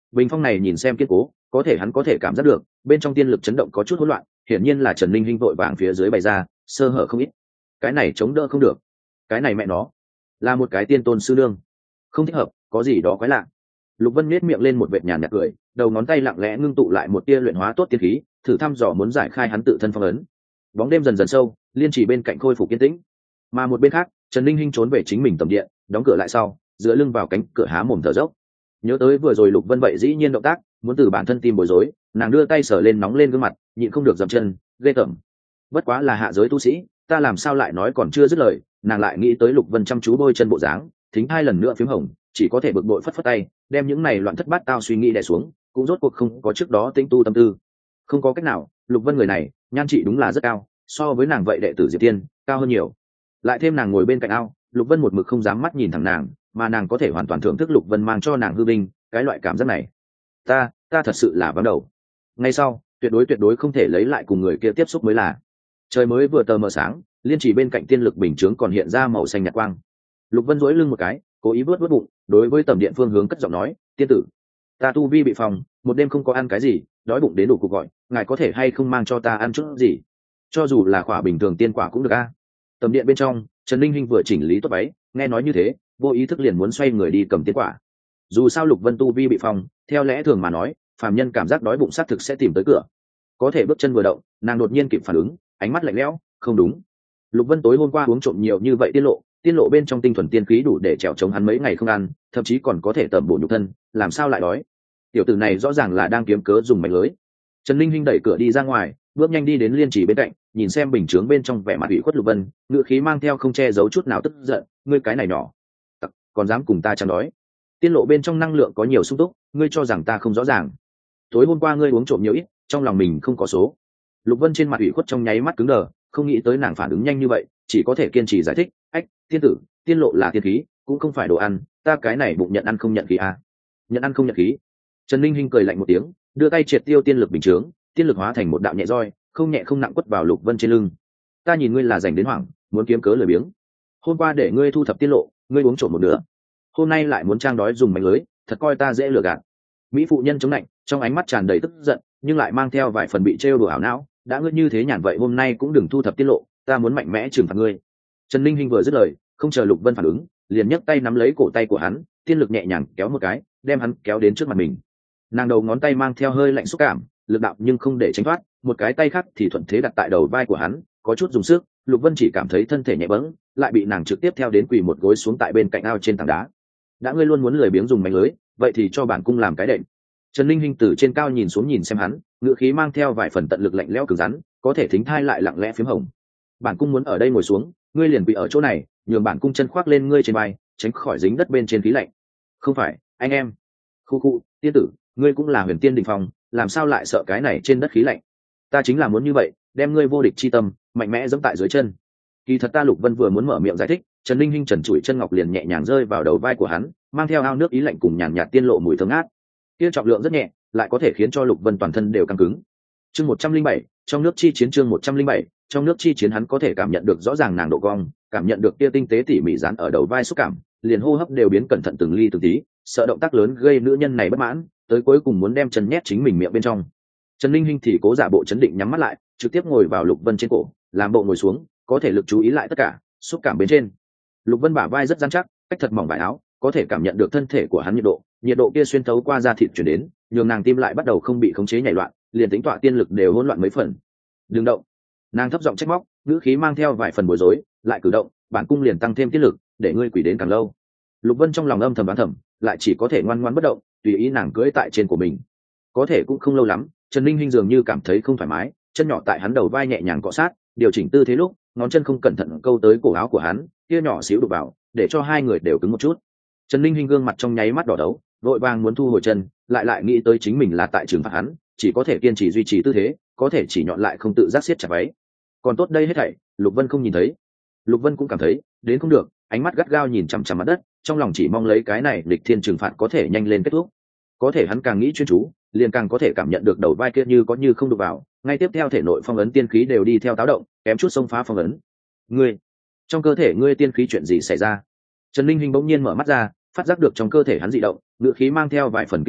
bình phong này nhìn xem kiên cố, có thể hắn có thể cảm giác được bên trong tiên lực chấn động có chút hỗn loạn, hiển nhiên là Trần Linh Hinh vội vàng phía dưới bày ra, sơ hở không ít. Cái này chống đỡ không được, cái này mẹ nó là một cái tiên tôn sư nương, không thích hợp, có gì đó quái lạ. Lục Vân nhếch miệng lên một vệt nhàn nhạt cười, đầu ngón tay lặng lẽ ngưng tụ lại một tia luyện hóa tốt tiên khí, thử thăm dò muốn giải khai hắn tự thân phong ấn. Bóng đêm dần dần sâu, liên chỉ bên cạnh khôi phục yên tĩnh, mà một bên khác Trần Linh Hinh trốn về chính mình tầm điện, đóng cửa lại sau, dựa lưng vào cánh cửa há mồm thở dốc. Nhớ tới vừa rồi Lục Vân vậy dĩ nhiên động tác, muốn từ bản thân tim bối rối, nàng đưa tay sờ lên nóng lên gương mặt, nhịn không được dậm chân, ghê tởm. Bất quá là hạ giới tu sĩ, ta làm sao lại nói còn chưa dứt lời, nàng lại nghĩ tới Lục Vân chăm chú bôi chân bộ dáng, thính hai lần nữa phím hồng, chỉ có thể bực bội phất phất tay, đem những này loạn thất bát tao suy nghĩ đè xuống, cũng rốt cuộc không có trước đó tinh tu tâm tư. Không có cách nào, Lục Vân người này, nhan trị đúng là rất cao, so với nàng vậy đệ tử Diệp Tiên, cao hơn nhiều. Lại thêm nàng ngồi bên cạnh ao, Lục Vân một mực không dám mắt nhìn thẳng nàng, mà nàng có thể hoàn toàn thưởng thức Lục Vân mang cho nàng hư vinh, cái loại cảm giác này. Ta thật sự là vắng đầu. Ngay sau, tuyệt đối không thể lấy lại cùng người kia tiếp xúc mới là. Trời mới vừa tờ mờ sáng, liên chỉ bên cạnh tiên lực bình chướng còn hiện ra màu xanh nhạt quang. Lục Vân duỗi lưng một cái, cố ý vớt bụng, đối với tầm điện phương hướng cất giọng nói, tiên tử, ta tu vi bị phòng, một đêm không có ăn cái gì, đói bụng đến đủ cuộc gọi, ngài có thể hay không mang cho ta ăn chút gì, cho dù là quả bình thường tiên quả cũng được a. Tầm điện bên trong, Trần Linh Hinh vừa chỉnh lý tốt váy, nghe nói như thế, vô ý thức liền muốn xoay người đi cầm tiên quả. Dù sao Lục Vân tu vi bị phòng, theo lẽ thường mà nói, phàm nhân cảm giác đói bụng xác thực sẽ tìm tới cửa. Có thể bước chân vừa động, nàng đột nhiên kịp phản ứng, ánh mắt lạnh lẽo, không đúng. Lục Vân tối hôm qua uống trộm nhiều như vậy tiên lộ bên trong tinh thuần tiên khí đủ để trèo chống hắn mấy ngày không ăn, thậm chí còn có thể tẩm bổ nhục thân, làm sao lại đói? Tiểu tử này rõ ràng là đang kiếm cớ dùng mánh lưới. Trần Linh Hinh đẩy cửa đi ra ngoài, bước nhanh đi đến liên chỉ bên cạnh, nhìn xem bình chướng bên trong vẻ mặt ủy khuất Lục Vân, ngữ khí mang theo không che giấu chút nào tức giận, ngươi cái này nhỏ, còn dám cùng ta chăn đói? Tiên lộ bên trong năng lượng có nhiều sung túc, ngươi cho rằng ta không rõ ràng? Tối hôm qua ngươi uống trộm nhiều ít, trong lòng mình không có số. Lục Vân trên mặt ủy khuất trong nháy mắt cứng đờ, không nghĩ tới nàng phản ứng nhanh như vậy, chỉ có thể kiên trì giải thích, ách, tiên tử, tiên lộ là tiên khí, cũng không phải đồ ăn, ta cái này bụng nhận ăn không nhận khí à? Nhận ăn không nhận khí? Trần Linh Hinh cười lạnh một tiếng, đưa tay triệt tiêu tiên lực bình chướng, tiên lực hóa thành một đạo nhẹ roi, không nhẹ không nặng quất vào Lục Vân trên lưng. Ta nhìn ngươi là rảnh đến hoảng, muốn kiếm cớ lười biếng. Hôm qua để ngươi thu thập tiên lộ, ngươi uống trộm một nửa, hôm nay lại muốn trang đói dùng mánh lưới, thật coi ta dễ lừa gạt. Mỹ phụ nhân chống lạnh, trong ánh mắt tràn đầy tức giận, nhưng lại mang theo vài phần bị trêu đùa ảo não. Đã ngươi như thế nhàn vậy hôm nay cũng đừng thu thập tiết lộ, ta muốn mạnh mẽ trừng phạt ngươi. Trần Linh Hinh vừa dứt lời, không chờ Lục Vân phản ứng, liền nhấc tay nắm lấy cổ tay của hắn, tiên lực nhẹ nhàng kéo một cái, đem hắn kéo đến trước mặt mình. Nàng đầu ngón tay mang theo hơi lạnh xúc cảm, lực đạo nhưng không để tránh thoát, một cái tay khác thì thuận thế đặt tại đầu vai của hắn, có chút dùng sức. Lục Vân chỉ cảm thấy thân thể nhẹ bẫng, lại bị nàng trực tiếp theo đến quỳ một gối xuống tại bên cạnh ao trên tảng đá. Đã ngươi luôn muốn lười biếng dùng mánh lưới, vậy thì cho bản cung làm cái đệm. Trần Linh Hinh từ trên cao nhìn xuống nhìn xem hắn, ngữ khí mang theo vài phần tận lực lạnh lẽo cứng rắn, có thể thính thai lại lặng lẽ phím hồng. Bản cung muốn ở đây ngồi xuống, ngươi liền quỳ ở chỗ này, nhường bản cung chân khoác lên ngươi trên vai, tránh khỏi dính đất bên trên khí lạnh. Không phải, anh em. Khu, tiên tử, ngươi cũng là huyền tiên đỉnh phong, làm sao lại sợ cái này trên đất khí lạnh? Ta chính là muốn như vậy, đem ngươi vô địch chi tâm, mạnh mẽ giẫm tại dưới chân. Kỳ thật ta Lục Vân vừa muốn mở miệng giải thích, Trần Linh Hinh trần trụi chân ngọc liền nhẹ nhàng rơi vào đầu vai của hắn, mang theo ao nước ý lạnh cùng nhàn nhạt tiên lộ mùi thơm ngát. Kia trọng lượng rất nhẹ, lại có thể khiến cho Lục Vân toàn thân đều căng cứng. Chương 107, trong nước chi chiến chương 107, trong nước chi chiến hắn có thể cảm nhận được rõ ràng nàng độ cong, cảm nhận được kia tinh tế tỉ mỉ dán ở đầu vai xúc cảm, liền hô hấp đều biến cẩn thận từng ly từng tí, sợ động tác lớn gây nữ nhân này bất mãn, tới cuối cùng muốn đem chân nhét chính mình miệng bên trong. Trần Linh Hinh thì cố giả bộ chấn định nhắm mắt lại, trực tiếp ngồi vào Lục Vân trên cổ, làm bộ ngồi xuống, có thể lực chú ý lại tất cả, xúc cảm bên trên. Lục Vân bả vai rất rắn chắc, cách thật mỏng vải áo, có thể cảm nhận được thân thể của hắn nhiệt độ kia xuyên thấu qua da thịt chuyển đến, nhường nàng tim lại bắt đầu không bị khống chế nhảy loạn, liền tính tọa tiên lực đều hỗn loạn mấy phần. Đừng động. Nàng thấp giọng trách móc, ngữ khí mang theo vài phần bối rối, lại cử động, bản cung liền tăng thêm tiết lực, để ngươi quỳ đến càng lâu. Lục Vân trong lòng âm thầm đoán thầm, lại chỉ có thể ngoan ngoãn bất động, tùy ý nàng cưỡi tại trên của mình. Có thể cũng không lâu lắm, Trần Linh Hinh dường như cảm thấy không thoải mái, chân nhỏ tại hắn đầu vai nhẹ nhàng cọ sát, điều chỉnh tư thế lúc, ngón chân không cẩn thận câu tới cổ áo của hắn, kia nhỏ xíu đụng vào, để cho hai người đều cứng một chút. Trần Linh Hinh gương mặt trong nháy mắt đỏ đấu, vội vàng muốn thu hồi chân, lại nghĩ tới chính mình là tại trừng phạt hắn, chỉ có thể kiên trì duy trì tư thế, có thể chỉ nhọn lại không tự giác siết chặt váy. Còn tốt đây hết thảy, Lục Vân không nhìn thấy. Lục Vân cũng cảm thấy, đến không được, ánh mắt gắt gao nhìn chằm chằm mặt đất, trong lòng chỉ mong lấy cái này lịch thiên trừng phạt có thể nhanh lên kết thúc. Có thể hắn càng nghĩ chuyên chú, liền càng có thể cảm nhận được đầu vai kia như có như không đụng vào, ngay tiếp theo thể nội phong ấn tiên khí đều đi theo táo động, kém chút xông phá phong ấn. Ngươi, trong cơ thể ngươi tiên khí chuyện gì xảy ra? Trần Linh Hinh bỗng nhiên mở mắt ra, phát giác được trong cơ thể hắn dị động, ngữ khí mang theo vài phần kinh ngạc,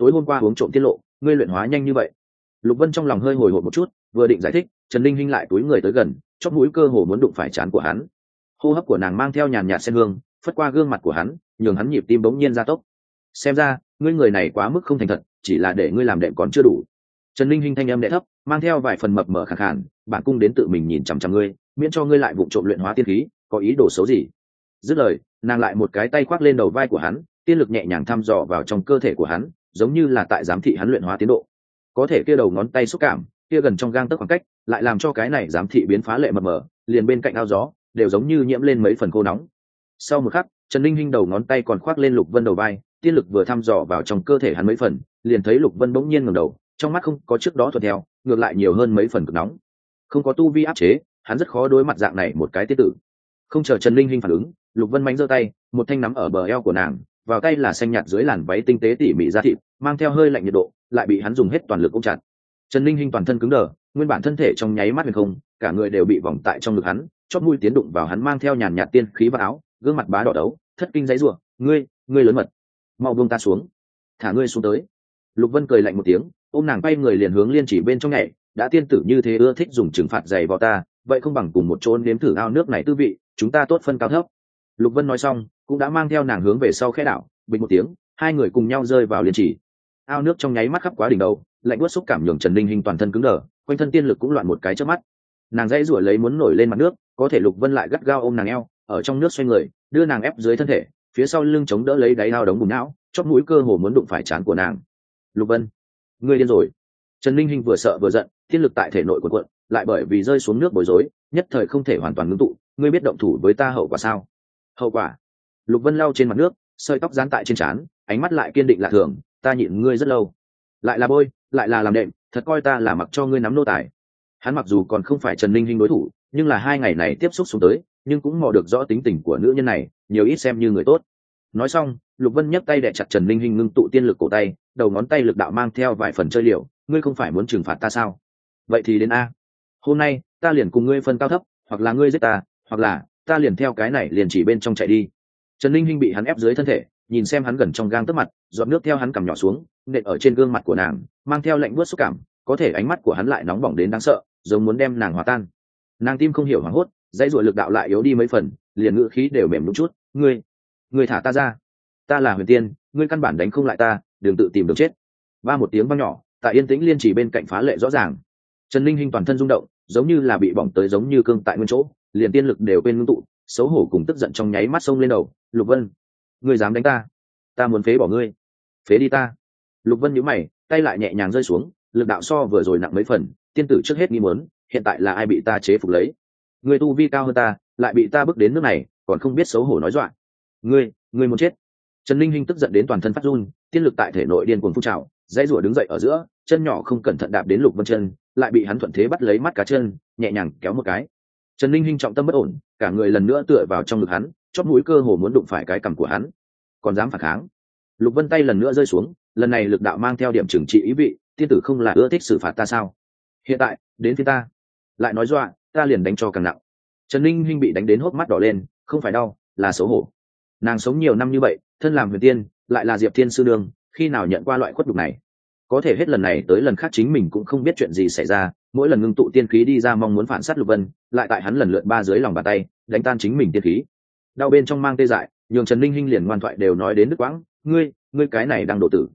tối hôm qua uống trộm tiết lộ, ngươi luyện hóa nhanh như vậy. Lục Vân trong lòng hơi hồi hộp một chút, vừa định giải thích, Trần Linh Hinh lại túi người tới gần, chóp mũi cơ hồ muốn đụng phải trán của hắn. Hô hấp của nàng mang theo nhàn nhạt sen hương, phất qua gương mặt của hắn, nhường hắn nhịp tim bỗng nhiên gia tốc. Xem ra, ngươi người này quá mức không thành thật, chỉ là để ngươi làm đệm còn chưa đủ. Trần Linh Hinh thanh âm đẽ thấp, mang theo vài phần mập mờ khàn khàn, bản cung đến tự mình nhìn chằm chằm ngươi, miễn cho ngươi lại vụng trộm luyện hóa tiên khí, có ý đồ xấu gì. Dứt lời, nàng lại một cái tay khoác lên đầu vai của hắn, tiên lực nhẹ nhàng thăm dò vào trong cơ thể của hắn, giống như là tại giám thị hắn luyện hóa tiến độ. Có thể kia đầu ngón tay xúc cảm, kia gần trong gang tấc khoảng cách, lại làm cho cái này giám thị biến phá lệ mập mờ, liền bên cạnh ao gió, đều giống như nhiễm lên mấy phần khô nóng. Sau một khắc, Trần Linh Hinh đầu ngón tay còn khoác lên Lục Vân đầu vai, tiên lực vừa thăm dò vào trong cơ thể hắn mấy phần, liền thấy Lục Vân bỗng nhiên ngẩng đầu, trong mắt không có trước đó thuận theo, ngược lại nhiều hơn mấy phần cực nóng. Không có tu vi áp chế, hắn rất khó đối mặt dạng này một cái tiết tử. Không chờ Trần Linh Hinh phản ứng, Lục Vân mánh giơ tay, một thanh nắm ở bờ eo của nàng, vào tay là xanh nhạt dưới làn váy tinh tế tỉ mỉ da thịt, mang theo hơi lạnh nhiệt độ, lại bị hắn dùng hết toàn lực ôm chặt. Trần Linh Hinh toàn thân cứng đờ, nguyên bản thân thể trong nháy mắt huyền không, cả người đều bị vòng tại trong ngực hắn, chót mũi tiến đụng vào hắn mang theo nhàn nhạt tiên khí vào áo, gương mặt bá đỏ đấu, thất kinh giãy giụa, ngươi lớn mật, mau buông ta xuống, thả ngươi xuống tới. Lục Vân cười lạnh một tiếng, ôm nàng bay người liền hướng liên chỉ bên trong nhảy, đã tiên tử như thế ưa thích dùng trừng phạt dày vào ta, vậy không bằng cùng một chỗ nếm thử ao nước này tư vị, chúng ta tốt phân cao thấp. Lục Vân nói xong, cũng đã mang theo nàng hướng về sau khe đảo, bình một tiếng, hai người cùng nhau rơi vào liên chỉ. Ao nước trong nháy mắt khắp quá đỉnh đầu, lạnh buốt xúc cảm nhường Trần Linh Hinh toàn thân cứng đờ, quanh thân tiên lực cũng loạn một cái chớp mắt. Nàng dãy rủa lấy muốn nổi lên mặt nước, có thể Lục Vân lại gắt gao ôm nàng eo, ở trong nước xoay người, đưa nàng ép dưới thân thể, phía sau lưng chống đỡ lấy đáy ao đống bùn não, chóp mũi cơ hồ muốn đụng phải trán của nàng. Lục Vân, ngươi điên rồi. Trần Linh Hinh vừa sợ vừa giận, tiên lực tại thể nội cuộn cuộn, lại bởi vì rơi xuống nước bối rối, nhất thời không thể hoàn toàn ngưng tụ, ngươi biết động thủ với ta hậu quả sao? Hậu quả? Lục Vân lau trên mặt nước, sợi tóc dán tại trên trán, ánh mắt lại kiên định lạ thường, ta nhịn ngươi rất lâu, lại là bôi, lại là làm đệm, thật coi ta là mặc cho ngươi nắm nô tài. Hắn mặc dù còn không phải Trần Linh Hinh đối thủ, nhưng là hai ngày này tiếp xúc xuống tới, nhưng cũng mò được rõ tính tình của nữ nhân này, nhiều ít xem như người tốt. Nói xong, Lục Vân nhấc tay đè chặt Trần Linh Hinh ngưng tụ tiên lực cổ tay, đầu ngón tay lực đạo mang theo vài phần chơi liều, ngươi không phải muốn trừng phạt ta sao? Vậy thì đến a. Hôm nay, ta liền cùng ngươi phân cao thấp, hoặc là ngươi giết ta, hoặc là ta liền theo cái này liền chỉ bên trong chạy đi. Trần Linh Hinh bị hắn ép dưới thân thể, nhìn xem hắn gần trong gang tấc mặt, giọt nước theo hắn cằm nhỏ xuống, nện ở trên gương mặt của nàng, mang theo lạnh buốt xúc cảm, có thể ánh mắt của hắn lại nóng bỏng đến đáng sợ, giống muốn đem nàng hòa tan. Nàng tim không hiểu hoảng hốt, dãy ruột lực đạo lại yếu đi mấy phần, liền ngữ khí đều mềm một chút, ngươi thả ta ra, ta là Huyền Tiên, ngươi căn bản đánh không lại ta, đừng tự tìm đường chết. Ba một tiếng vang nhỏ, tại yên tĩnh liên chỉ bên cạnh phá lệ rõ ràng. Trần Linh Hinh toàn thân rung động, giống như là bị bỏng tới giống như cương tại nguyên chỗ, liền tiên lực đều quên ngưng tụ, xấu hổ cùng tức giận trong nháy mắt xông lên đầu. Lục Vân, ngươi dám đánh ta, ta muốn phế bỏ ngươi, phế đi ta. Lục Vân nhíu mày, tay lại nhẹ nhàng rơi xuống, lực đạo so vừa rồi nặng mấy phần, tiên tử trước hết nghi muốn, hiện tại là ai bị ta chế phục lấy? Ngươi tu vi cao hơn ta, lại bị ta bước đến nước này, còn không biết xấu hổ nói dọa. Ngươi muốn chết. Trần Linh Hinh tức giận đến toàn thân phát run, tiên lực tại thể nội điên cuồng phun trào, dãy rủa đứng dậy ở giữa, chân nhỏ không cẩn thận đạp đến Lục Vân chân, lại bị hắn thuận thế bắt lấy mắt cá chân, nhẹ nhàng kéo một cái. Trần Linh Hinh trọng tâm bất ổn, cả người lần nữa tựa vào trong ngực hắn, chóp mũi cơ hồ muốn đụng phải cái cằm của hắn. Còn dám phản kháng? Lục Vân tay lần nữa rơi xuống, lần này lực đạo mang theo điểm trừng trị ý vị, tiên tử không là ưa thích xử phạt ta sao? Hiện tại, đến phía ta. Lại nói dọa, ta liền đánh cho càng nặng. Trần Linh Hinh bị đánh đến hốc mắt đỏ lên, không phải đau, là xấu hổ. Nàng sống nhiều năm như vậy, thân làm Huyền Tiên, lại là Diệp Thiên sư nương, khi nào nhận qua loại khuất đục này? Có thể hết lần này tới lần khác chính mình cũng không biết chuyện gì xảy ra, mỗi lần ngưng tụ tiên khí đi ra mong muốn phản sát Lục Vân, lại tại hắn lần lượt ba dưới lòng bàn tay đánh tan chính mình tiên khí. Đau bên trong mang tê dại, nhường Trần Linh Hinh liền ngoan thoại đều nói đến đứt quãng, ngươi cái này đang độ tử,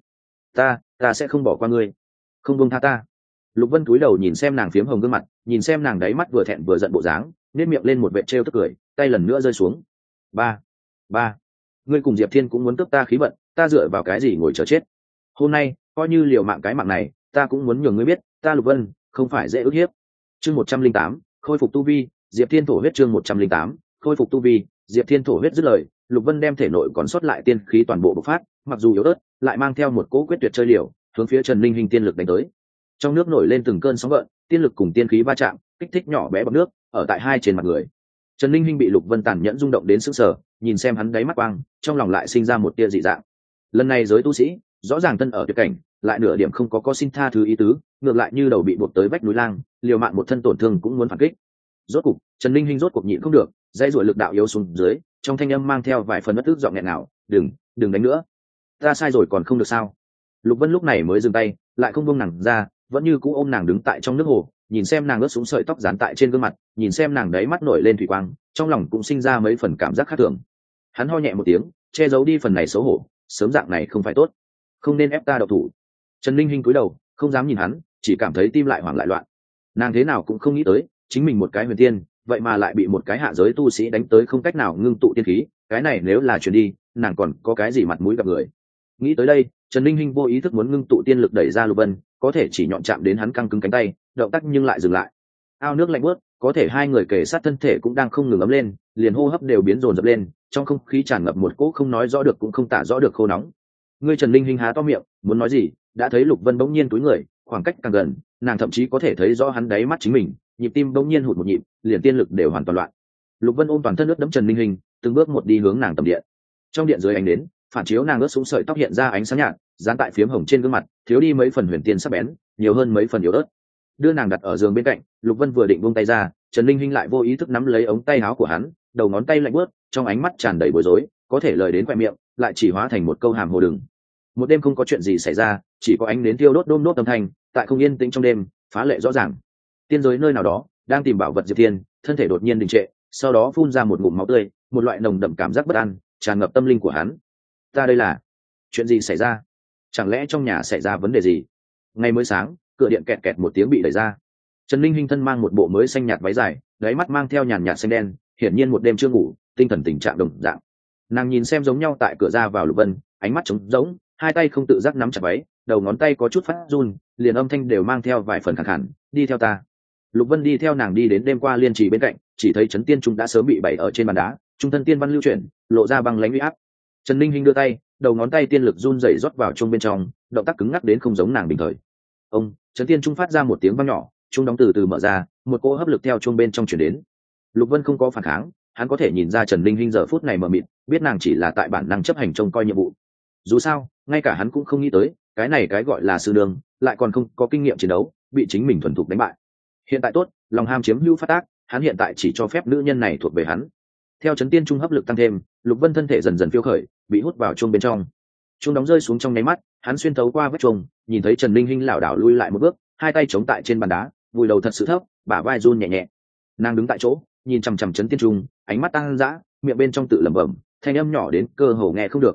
ta sẽ không bỏ qua ngươi, không buông tha ta. Lục Vân cúi đầu nhìn xem nàng phiếm hồng gương mặt, nhìn xem nàng đáy mắt vừa thẹn vừa giận bộ dáng, nét miệng lên một vệt trêu tức cười, tay lần nữa rơi xuống. Ba, ngươi cùng Diệp Thiên cũng muốn cướp ta khí vận, ta dựa vào cái gì ngồi chờ chết? Hôm nay coi như liều mạng cái mạng này, ta cũng muốn nhường ngươi biết, ta Lục Vân không phải dễ ức hiếp. Chương 108, khôi phục tu vi, Diệp Thiên thổ huyết. Chương 108, khôi phục tu vi, Diệp Thiên thổ huyết dứt lời, Lục Vân đem thể nội còn sót lại tiên khí toàn bộ bộc phát, mặc dù yếu ớt, lại mang theo một cỗ quyết tuyệt chơi liều, hướng phía Trần Linh Hinh tiên lực đánh tới. Trong nước nổi lên từng cơn sóng gợn, tiên lực cùng tiên khí va chạm, kích thích nhỏ bé bọt nước ở tại hai trên mặt người. Trần Linh Hinh bị Lục Vân tàn nhẫn rung động đến sững sờ, nhìn xem hắn đáy mắt quang, trong lòng lại sinh ra một tia dị dạng. Lần này giới tu sĩ, rõ ràng thân ở tuyệt cảnh, lại nửa điểm không có xin tha thứ ý tứ, ngược lại như đầu bị buộc tới vách núi lang, liều mạng một thân tổn thương cũng muốn phản kích. Rốt cục, Trần Linh Hinh rốt cuộc nhịn không được, dây ruột lực đạo yếu xuống dưới, trong thanh âm mang theo vài phần bất tức giọng nghẹn nào, đừng đánh nữa. Ta sai rồi còn không được sao? Lục Vân lúc này mới dừng tay, lại không buông nàng ra, vẫn như cũ ôm nàng đứng tại trong nước hồ, nhìn xem nàng ướt sũng sợi tóc dán tại trên gương mặt, nhìn xem nàng đáy mắt nổi lên thủy quang, trong lòng cũng sinh ra mấy phần cảm giác khác thường. Hắn ho nhẹ một tiếng, che giấu đi phần này xấu hổ, sớm dạng này không phải tốt, không nên ép ta độc thủ. Trần Linh Hinh cúi đầu, không dám nhìn hắn, chỉ cảm thấy tim lại hoảng lại loạn. Nàng thế nào cũng không nghĩ tới, chính mình một cái huyền tiên, vậy mà lại bị một cái hạ giới tu sĩ đánh tới không cách nào ngưng tụ tiên khí, cái này nếu là chuyển đi, nàng còn có cái gì mặt mũi gặp người. Nghĩ tới đây, Trần Linh Hinh vô ý thức muốn ngưng tụ tiên lực đẩy ra Lục Vân, có thể chỉ nhọn chạm đến hắn căng cứng cánh tay, động tác nhưng lại dừng lại. Ao nước lạnh buốt, có thể hai người kề sát thân thể cũng đang không ngừng ấm lên, liền hô hấp đều biến dồn dập lên, trong không khí tràn ngập một cỗ không nói rõ được cũng không tả rõ được khô nóng. Ngươi Trần Linh Hinh há to miệng, muốn nói gì, đã thấy Lục Vân bỗng nhiên túi người, khoảng cách càng gần, nàng thậm chí có thể thấy rõ hắn đáy mắt chính mình, nhịp tim bỗng nhiên hụt một nhịp, liền tiên lực đều hoàn toàn loạn. Lục Vân ôm toàn thân ướt đẫm Trần Linh Hinh, từng bước một đi hướng nàng tầm điện. Trong điện dưới ánh đến, phản chiếu nàng ướt sũng sợi tóc hiện ra ánh sáng nhạt, dán tại phiếm hồng trên gương mặt, thiếu đi mấy phần huyền tiên sắc bén, nhiều hơn mấy phần yếu ớt. Đưa nàng đặt ở giường bên cạnh, Lục Vân vừa định buông tay ra, Trần Linh Hinh lại vô ý thức nắm lấy ống tay áo của hắn, đầu ngón tay lạnh buốt, trong ánh mắt tràn đầy bối rối, có thể lời đến khoe miệng, lại chỉ hóa thành một câu hàm hồ đừng. Một đêm không có chuyện gì xảy ra, chỉ có ánh nến tiêu đốt đôm đốt âm thanh, tại không yên tĩnh trong đêm, phá lệ rõ ràng. Tiên giới nơi nào đó, đang tìm bảo vật Diệp Thiên, thân thể đột nhiên đình trệ, sau đó phun ra một ngụm máu tươi, một loại nồng đậm cảm giác bất an tràn ngập tâm linh của hắn. Ta đây là chuyện gì xảy ra? Chẳng lẽ trong nhà xảy ra vấn đề gì? Ngày mới sáng, cửa điện kẹt kẹt một tiếng bị đẩy ra. Trần Linh Hinh thân mang một bộ mới xanh nhạt váy dài, đáy mắt mang theo nhàn nhạt xanh đen, hiển nhiên một đêm chưa ngủ, tinh thần tình trạng đồng dạng. Nàng nhìn xem giống nhau tại cửa ra vào Lục Vân, ánh mắt trống rỗng, hai tay không tự giác nắm chặt váy, đầu ngón tay có chút phát run, liền âm thanh đều mang theo vài phần khàn khàn. Đi theo ta. Lục Vân đi theo nàng đi đến đêm qua liên trì bên cạnh, chỉ thấy chấn tiên trung đã sớm bị bày ở trên bàn đá, trung thân tiên văn lưu chuyển, lộ ra băng lãnh uy áp. Trần Linh Hinh đưa tay, đầu ngón tay tiên lực run rẩy rót vào trung bên trong, động tác cứng ngắc đến không giống nàng bình thường. Ông, chấn tiên trung phát ra một tiếng vang nhỏ, trung đóng từ từ mở ra, một cỗ hấp lực theo trung bên trong truyền đến. Lục Vân không có phản kháng, hắn có thể nhìn ra Trần Linh Hinh giờ phút này mờ mịt, biết nàng chỉ là tại bản năng chấp hành trông coi nhiệm vụ. Dù sao, ngay cả hắn cũng không nghĩ tới, cái này cái gọi là sư đường, lại còn không có kinh nghiệm chiến đấu, bị chính mình thuần thục đánh bại. Hiện tại tốt, lòng ham chiếm hữu phát tác, hắn hiện tại chỉ cho phép nữ nhân này thuộc về hắn. Theo chấn tiên trung hấp lực tăng thêm, Lục Vân thân thể dần dần phiêu khởi, bị hút vào chuông bên trong. Chuông đóng rơi xuống trong nháy mắt, hắn xuyên thấu qua vết chuông, nhìn thấy Trần Linh Hinh lảo đảo lui lại một bước, hai tay chống tại trên bàn đá, vùi đầu thật sự thấp, bả vai run nhẹ nhẹ. Nàng đứng tại chỗ, nhìn chằm chằm chấn tiên trung, ánh mắt tăng dã, miệng bên trong tự lẩm bẩm, thanh âm nhỏ đến cơ hồ nghe không được,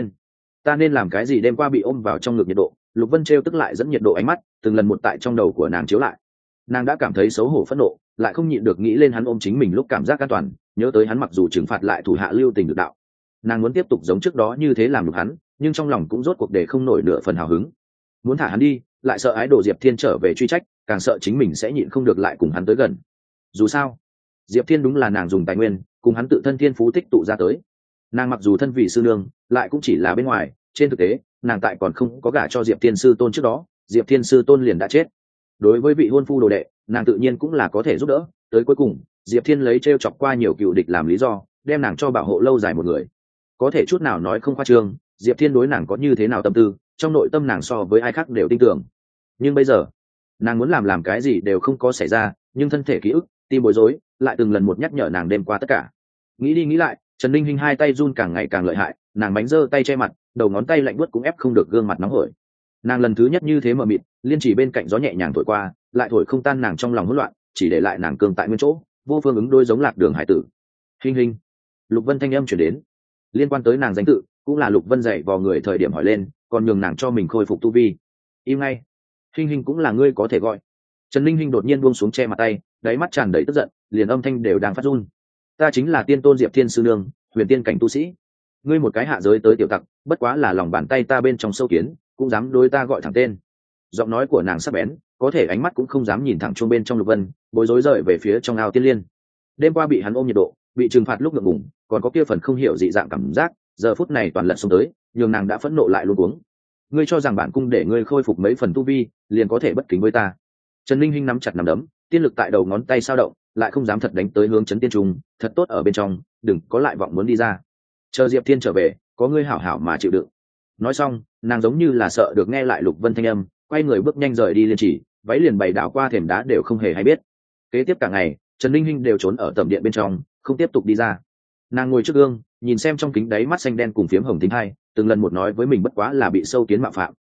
ta nên làm cái gì? Đêm qua bị ôm vào trong ngực nhiệt độ, Lục Vân trêu tức lại dẫn nhiệt độ ánh mắt, từng lần một tại trong đầu của nàng chiếu lại. Nàng đã cảm thấy xấu hổ phẫn nộ, lại không nhịn được nghĩ lên hắn ôm chính mình lúc cảm giác an toàn, nhớ tới hắn mặc dù trừng phạt lại thủ hạ lưu tình được đạo. Nàng muốn tiếp tục giống trước đó như thế làm được hắn, nhưng trong lòng cũng rốt cuộc để không nổi nửa phần hào hứng. Muốn thả hắn đi, lại sợ ái đồ Diệp Thiên trở về truy trách, càng sợ chính mình sẽ nhịn không được lại cùng hắn tới gần. Dù sao, Diệp Thiên đúng là nàng dùng tài nguyên, cùng hắn tự thân thiên phú tích tụ ra tới. Nàng mặc dù thân vị sư nương, lại cũng chỉ là bên ngoài, trên thực tế, nàng tại còn không có gả cho Diệp Thiên sư tôn trước đó, Diệp Thiên sư tôn liền đã chết. Đối với vị hôn phu đồ đệ, nàng tự nhiên cũng là có thể giúp đỡ, tới cuối cùng Diệp Thiên lấy trêu chọc qua nhiều cựu địch làm lý do, đem nàng cho bảo hộ lâu dài một người. Có thể chút nào nói không khoa trương, Diệp Thiên đối nàng có như thế nào tâm tư, trong nội tâm nàng so với ai khác đều tin tưởng. Nhưng bây giờ, nàng muốn làm cái gì đều không có xảy ra, nhưng thân thể ký ức, tim bối rối, lại từng lần một nhắc nhở nàng đêm qua tất cả. Nghĩ đi nghĩ lại, Trần Linh Hinh hai tay run càng ngày càng lợi hại, nàng bánh giơ tay che mặt, đầu ngón tay lạnh buốt cũng ép không được gương mặt nóng hổi. Nàng lần thứ nhất như thế mờ mịt, liên chỉ bên cạnh gió nhẹ nhàng thổi qua, lại thổi không tan nàng trong lòng hỗn loạn, chỉ để lại nàng cương tại nguyên chỗ, vô phương ứng đối giống lạc đường hải tử. Hinh Hinh, Lục Vân thanh âm chuyển đến, liên quan tới nàng danh tự, cũng là Lục Vân dạy vào người thời điểm hỏi lên, còn nhường nàng cho mình khôi phục tu vi. Im ngay, Hinh Hinh cũng là ngươi có thể gọi. Trần Linh Hinh đột nhiên buông xuống che mặt tay, đáy mắt tràn đầy tức giận, liền âm thanh đều đang phát run. Ta chính là tiên tôn Diệp Thiên sư nương, huyền tiên cảnh tu sĩ. Ngươi một cái hạ giới tới tiểu tặc, bất quá là lòng bàn tay ta bên trong sâu kiến, cũng dám đối ta gọi thẳng tên. Giọng nói của nàng sắc bén, có thể ánh mắt cũng không dám nhìn thẳng chuông bên trong Lục Vân, bối rối rời về phía trong ao tiên liên. Đêm qua bị hắn ôm nhiệt độ, bị trừng phạt lúc ngượng ngùng, còn có kia phần không hiểu dị dạng cảm giác, giờ phút này toàn lật xông tới, nhường nàng đã phẫn nộ lại luôn uống. Ngươi cho rằng bản cung để ngươi khôi phục mấy phần tu vi, liền có thể bất kính với ta? Trần Linh Hinh nắm chặt nắm đấm, tiên lực tại đầu ngón tay sao động, lại không dám thật đánh tới hướng chấn tiên trung, thật tốt ở bên trong, đừng có lại vọng muốn đi ra. Chờ Diệp Thiên trở về, có ngươi hảo hảo mà chịu đựng. Nói xong, nàng giống như là sợ được nghe lại Lục Vân thanh âm, quay người bước nhanh rời đi liên chỉ, váy liền bày đảo qua thềm đá đều không hề hay biết. Kế tiếp cả ngày, Trần Linh Hinh đều trốn ở tầm điện bên trong, không tiếp tục đi ra. Nàng ngồi trước gương, nhìn xem trong kính đáy mắt xanh đen cùng phiếm hồng tính hai, từng lần một nói với mình bất quá là bị sâu kiến mạo phạm.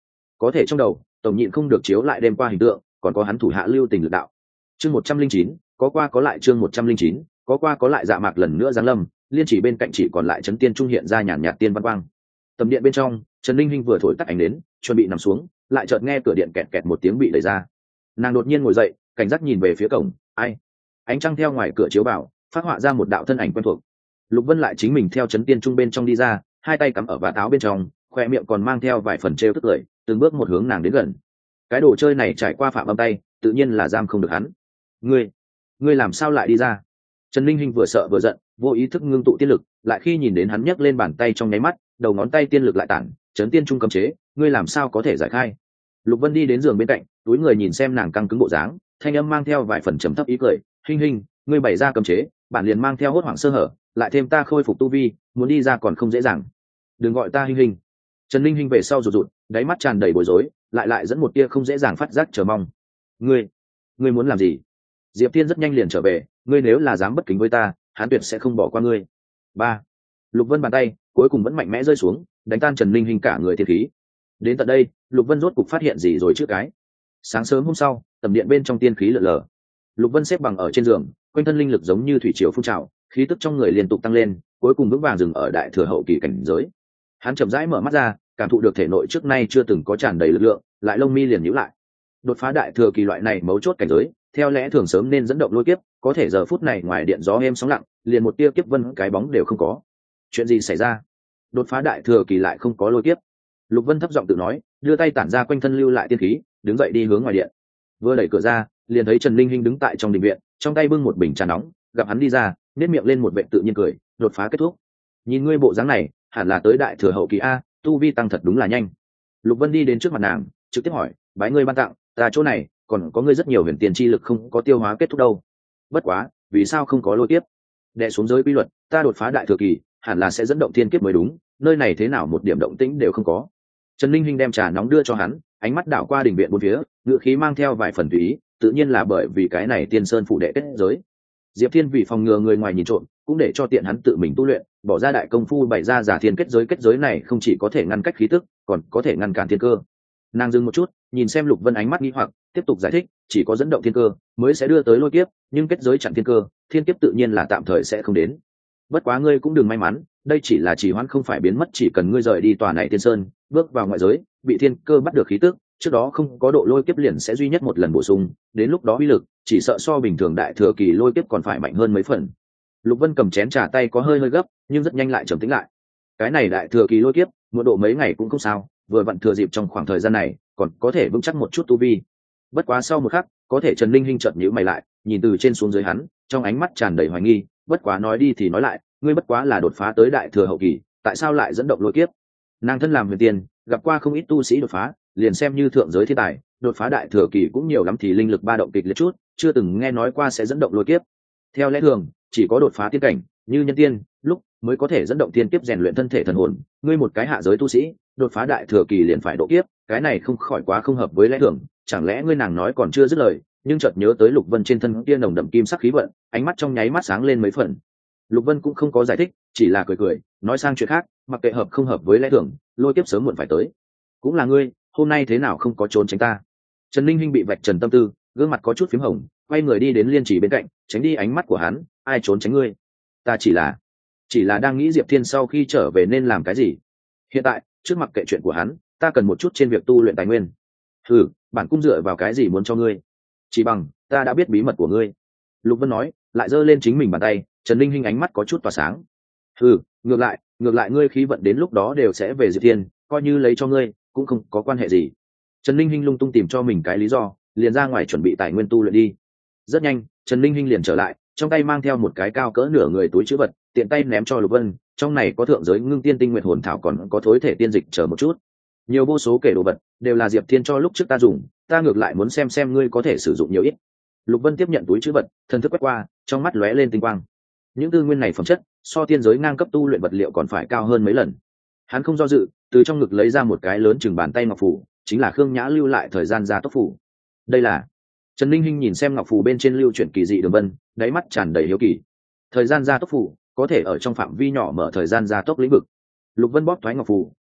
có thể trong đầu tổng nhịn không được chiếu lại đêm qua hình tượng, còn có hắn thủ hạ lưu tình lực đạo. Chương 109, có qua có lại. Chương 109, có qua có lại. Dạ mạc lần nữa giáng lâm, liên chỉ bên cạnh chỉ còn lại Trấn Tiên Trung hiện ra nhàn nhạt tiên văn quang. Tầm điện bên trong, Trần Linh Hinh vừa thổi tắt ánh đến, chuẩn bị nằm xuống, lại chợt nghe cửa điện kẹt kẹt một tiếng bị đẩy ra. Nàng đột nhiên ngồi dậy, cảnh giác nhìn về phía cổng, ai? Ánh trăng theo ngoài cửa chiếu vào, phát họa ra một đạo thân ảnh quen thuộc. Lục Vân lại chính mình theo Trấn Tiên Trung bên trong đi ra, hai tay cắm ở vạt áo bên trong, khoe miệng còn mang theo vài phần trêu tức cười, từng bước một hướng nàng đến gần. Cái đồ chơi này trải qua phạm âm tay, tự nhiên là giam không được hắn. Ngươi làm sao lại đi ra? Trần Linh Hinh vừa sợ vừa giận, vô ý thức ngưng tụ tiên lực, lại khi nhìn đến hắn nhấc lên bàn tay trong nháy mắt, đầu ngón tay tiên lực lại tản, Trấn Tiên Trung cấm chế, ngươi làm sao có thể giải khai? Lục Vân đi đến giường bên cạnh, túi người nhìn xem nàng căng cứng bộ dáng, thanh âm mang theo vài phần trầm thấp ý cười, Hinh Hinh, ngươi bày ra cấm chế, bản liền mang theo hốt hoảng sơ hở, lại thêm ta khôi phục tu vi, muốn đi ra còn không dễ dàng. Đừng gọi ta Hinh Hinh. Trần Linh Hinh về sau rụt rụt, đáy mắt tràn đầy bối rối, lại dẫn một tia không dễ dàng phát giác chờ mong. Ngươi muốn làm gì? Diệp Thiên rất nhanh liền trở về, ngươi nếu là dám bất kính với ta, hắn tuyệt sẽ không bỏ qua ngươi. Ba. Lục Vân bàn tay cuối cùng vẫn mạnh mẽ rơi xuống, đánh tan Trần Linh Hinh cả người thiên khí. Đến tận đây, Lục Vân rốt cục phát hiện gì rồi chứ cái. Sáng sớm hôm sau, tầm điện bên trong tiên khí lượn lờ. Lục Vân xếp bằng ở trên giường, quanh thân linh lực giống như thủy triều phun trào, khí tức trong người liên tục tăng lên, cuối cùng vững vàng dừng ở đại thừa hậu kỳ cảnh giới. Hắn chậm rãi mở mắt ra, cảm thụ được thể nội trước nay chưa từng có tràn đầy lực lượng, lại lông mi liền nhíu lại. Đột phá đại thừa kỳ loại này mấu chốt cảnh giới, theo lẽ thường sớm nên dẫn động lôi kiếp, có thể giờ phút này ngoài điện gió êm sóng lặng, liền một tia kiếp vân cái bóng đều không có. Chuyện gì xảy ra? Đột phá đại thừa kỳ lại không có lôi kiếp. Lục Vân thấp giọng tự nói, đưa tay tản ra quanh thân lưu lại tiên khí, đứng dậy đi hướng ngoài điện. Vừa đẩy cửa ra, liền thấy Trần Linh Hinh đứng tại trong đình viện, trong tay bưng một bình trà nóng, gặp hắn đi ra, nét miệng lên một vẻ tự nhiên cười, đột phá kết thúc. Nhìn ngươi bộ dáng này, hẳn là tới đại thừa hậu kỳ a, tu vi tăng thật đúng là nhanh. Lục Vân đi đến trước mặt nàng, trực tiếp hỏi, bái ngươi ban tặng, ta chỗ này còn có ngươi rất nhiều huyền tiền chi lực không có tiêu hóa kết thúc đâu. Bất quá, vì sao không có lôi tiếp? Đệ xuống giới quy luật, ta đột phá đại thừa kỳ, hẳn là sẽ dẫn động thiên kiếp mới đúng, nơi này thế nào một điểm động tĩnh đều không có. Trần Linh Hinh đem trà nóng đưa cho hắn, ánh mắt đảo qua đình viện bốn phía, ngựa khí mang theo vài phần tùy ý, tự nhiên là bởi vì cái này tiên sơn phụ đệ kết giới. Diệp Thiên vì phòng ngừa người ngoài nhìn trộm, cũng để cho tiện hắn tự mình tu luyện, bỏ ra đại công phu bày ra giả thiên kết giới này không chỉ có thể ngăn cách khí tức, còn có thể ngăn cản thiên cơ. Nàng dừng một chút, nhìn xem Lục Vân ánh mắt nghi hoặc, tiếp tục giải thích, chỉ có dẫn động thiên cơ mới sẽ đưa tới lôi kiếp, nhưng kết giới chặn thiên cơ, thiên kiếp tự nhiên là tạm thời sẽ không đến. Bất quá ngươi cũng đừng may mắn, đây chỉ là trì hoãn không phải biến mất, chỉ cần ngươi rời đi tòa này tiên sơn, bước vào ngoại giới, bị thiên cơ bắt được khí tức, trước đó không có độ lôi kiếp liền sẽ duy nhất một lần bổ sung, đến lúc đó uy lực chỉ sợ so bình thường đại thừa kỳ lôi kiếp còn phải mạnh hơn mấy phần. Lục Vân cầm chén trà tay có hơi gấp, nhưng rất nhanh lại trầm tĩnh lại. Cái này đại thừa kỳ lôi kiếp, một độ mấy ngày cũng không sao, vừa vặn thừa dịp trong khoảng thời gian này, còn có thể vững chắc một chút tu vi. Bất quá sau một khắc, có thể Trần Linh Hinh chợt nhíu mày lại, nhìn từ trên xuống dưới hắn, trong ánh mắt tràn đầy hoài nghi, bất quá nói đi thì nói lại, ngươi bất quá là đột phá tới đại thừa hậu kỳ, tại sao lại dẫn động lôi kiếp? Nàng thân làm huyền tiên, gặp qua không ít tu sĩ đột phá, liền xem như thượng giới thiên tài, đột phá đại thừa kỳ cũng nhiều lắm thì linh lực ba động kịch liệt chút, chưa từng nghe nói qua sẽ dẫn động lôi kiếp. Theo lẽ thường, chỉ có đột phá tiên cảnh, như nhân tiên, lúc mới có thể dẫn động tiên kiếp rèn luyện thân thể thần hồn, ngươi một cái hạ giới tu sĩ, đột phá đại thừa kỳ liền phải độ kiếp, cái này không khỏi quá không hợp với lẽ thường, chẳng lẽ ngươi nàng nói còn chưa dứt lời, nhưng chợt nhớ tới Lục Vân trên thân kia nồng đậm kim sắc khí vận, ánh mắt trong nháy mắt sáng lên mấy phần. Lục Vân cũng không có giải thích, chỉ là cười, nói sang chuyện khác, mặc kệ hợp không hợp với lẽ thường, lôi kiếp sớm muộn phải tới. Cũng là ngươi, hôm nay thế nào không có trốn tránh ta? Trần Linh Hinh bị vạch trần tâm tư, gương mặt có chút phím hồng, quay người đi đến Liên Chỉ bên cạnh, tránh đi ánh mắt của hắn, ai trốn tránh ngươi? Ta chỉ là đang nghĩ Diệp Thiên sau khi trở về nên làm cái gì. Hiện tại, trước mặc kệ chuyện của hắn, ta cần một chút trên việc tu luyện tài nguyên. Bản cung dựa vào cái gì muốn cho ngươi? Chỉ bằng ta đã biết bí mật của ngươi. Lục Vân nói, lại giơ lên chính mình bàn tay. Trần Linh Hinh ánh mắt có chút tỏa sáng. Ngược lại ngươi khí vận đến lúc đó đều sẽ về Diệp Thiên, coi như lấy cho ngươi cũng không có quan hệ gì. Trần Linh Hinh lung tung tìm cho mình cái lý do, liền ra ngoài chuẩn bị tài nguyên tu luyện đi. Rất nhanh, Trần Linh Hinh liền trở lại, trong tay mang theo một cái cao cỡ nửa người túi trữ vật, tiện tay ném cho Lục Vân, trong này có thượng giới ngưng tiên tinh nguyệt hồn thảo, còn có thối thể tiên dịch chờ một chút. Nhiều vô số kể đồ vật, đều là Diệp Thiên cho lúc trước ta dùng, ta ngược lại muốn xem ngươi có thể sử dụng nhiều ít. Lục Vân tiếp nhận túi trữ vật, thần thức quét qua, trong mắt lóe lên tinh quang. Những tư nguyên này phẩm chất, so tiên giới ngang cấp tu luyện vật liệu còn phải cao hơn mấy lần. Hắn không do dự, từ trong ngực lấy ra một cái lớn chừng bàn tay ngọc phù, chính là Khương Nhã lưu lại thời gian gia tốc phù. Đây là... Trần Linh Hinh nhìn xem ngọc phù bên trên lưu chuyển kỳ dị đường vân, đáy mắt tràn đầy hiếu kỳ. Thời gian gia tốc phù có thể ở trong phạm vi nhỏ mở thời gian gia tốc lĩnh vực. Lục Vân bóp thoái ngọc phù,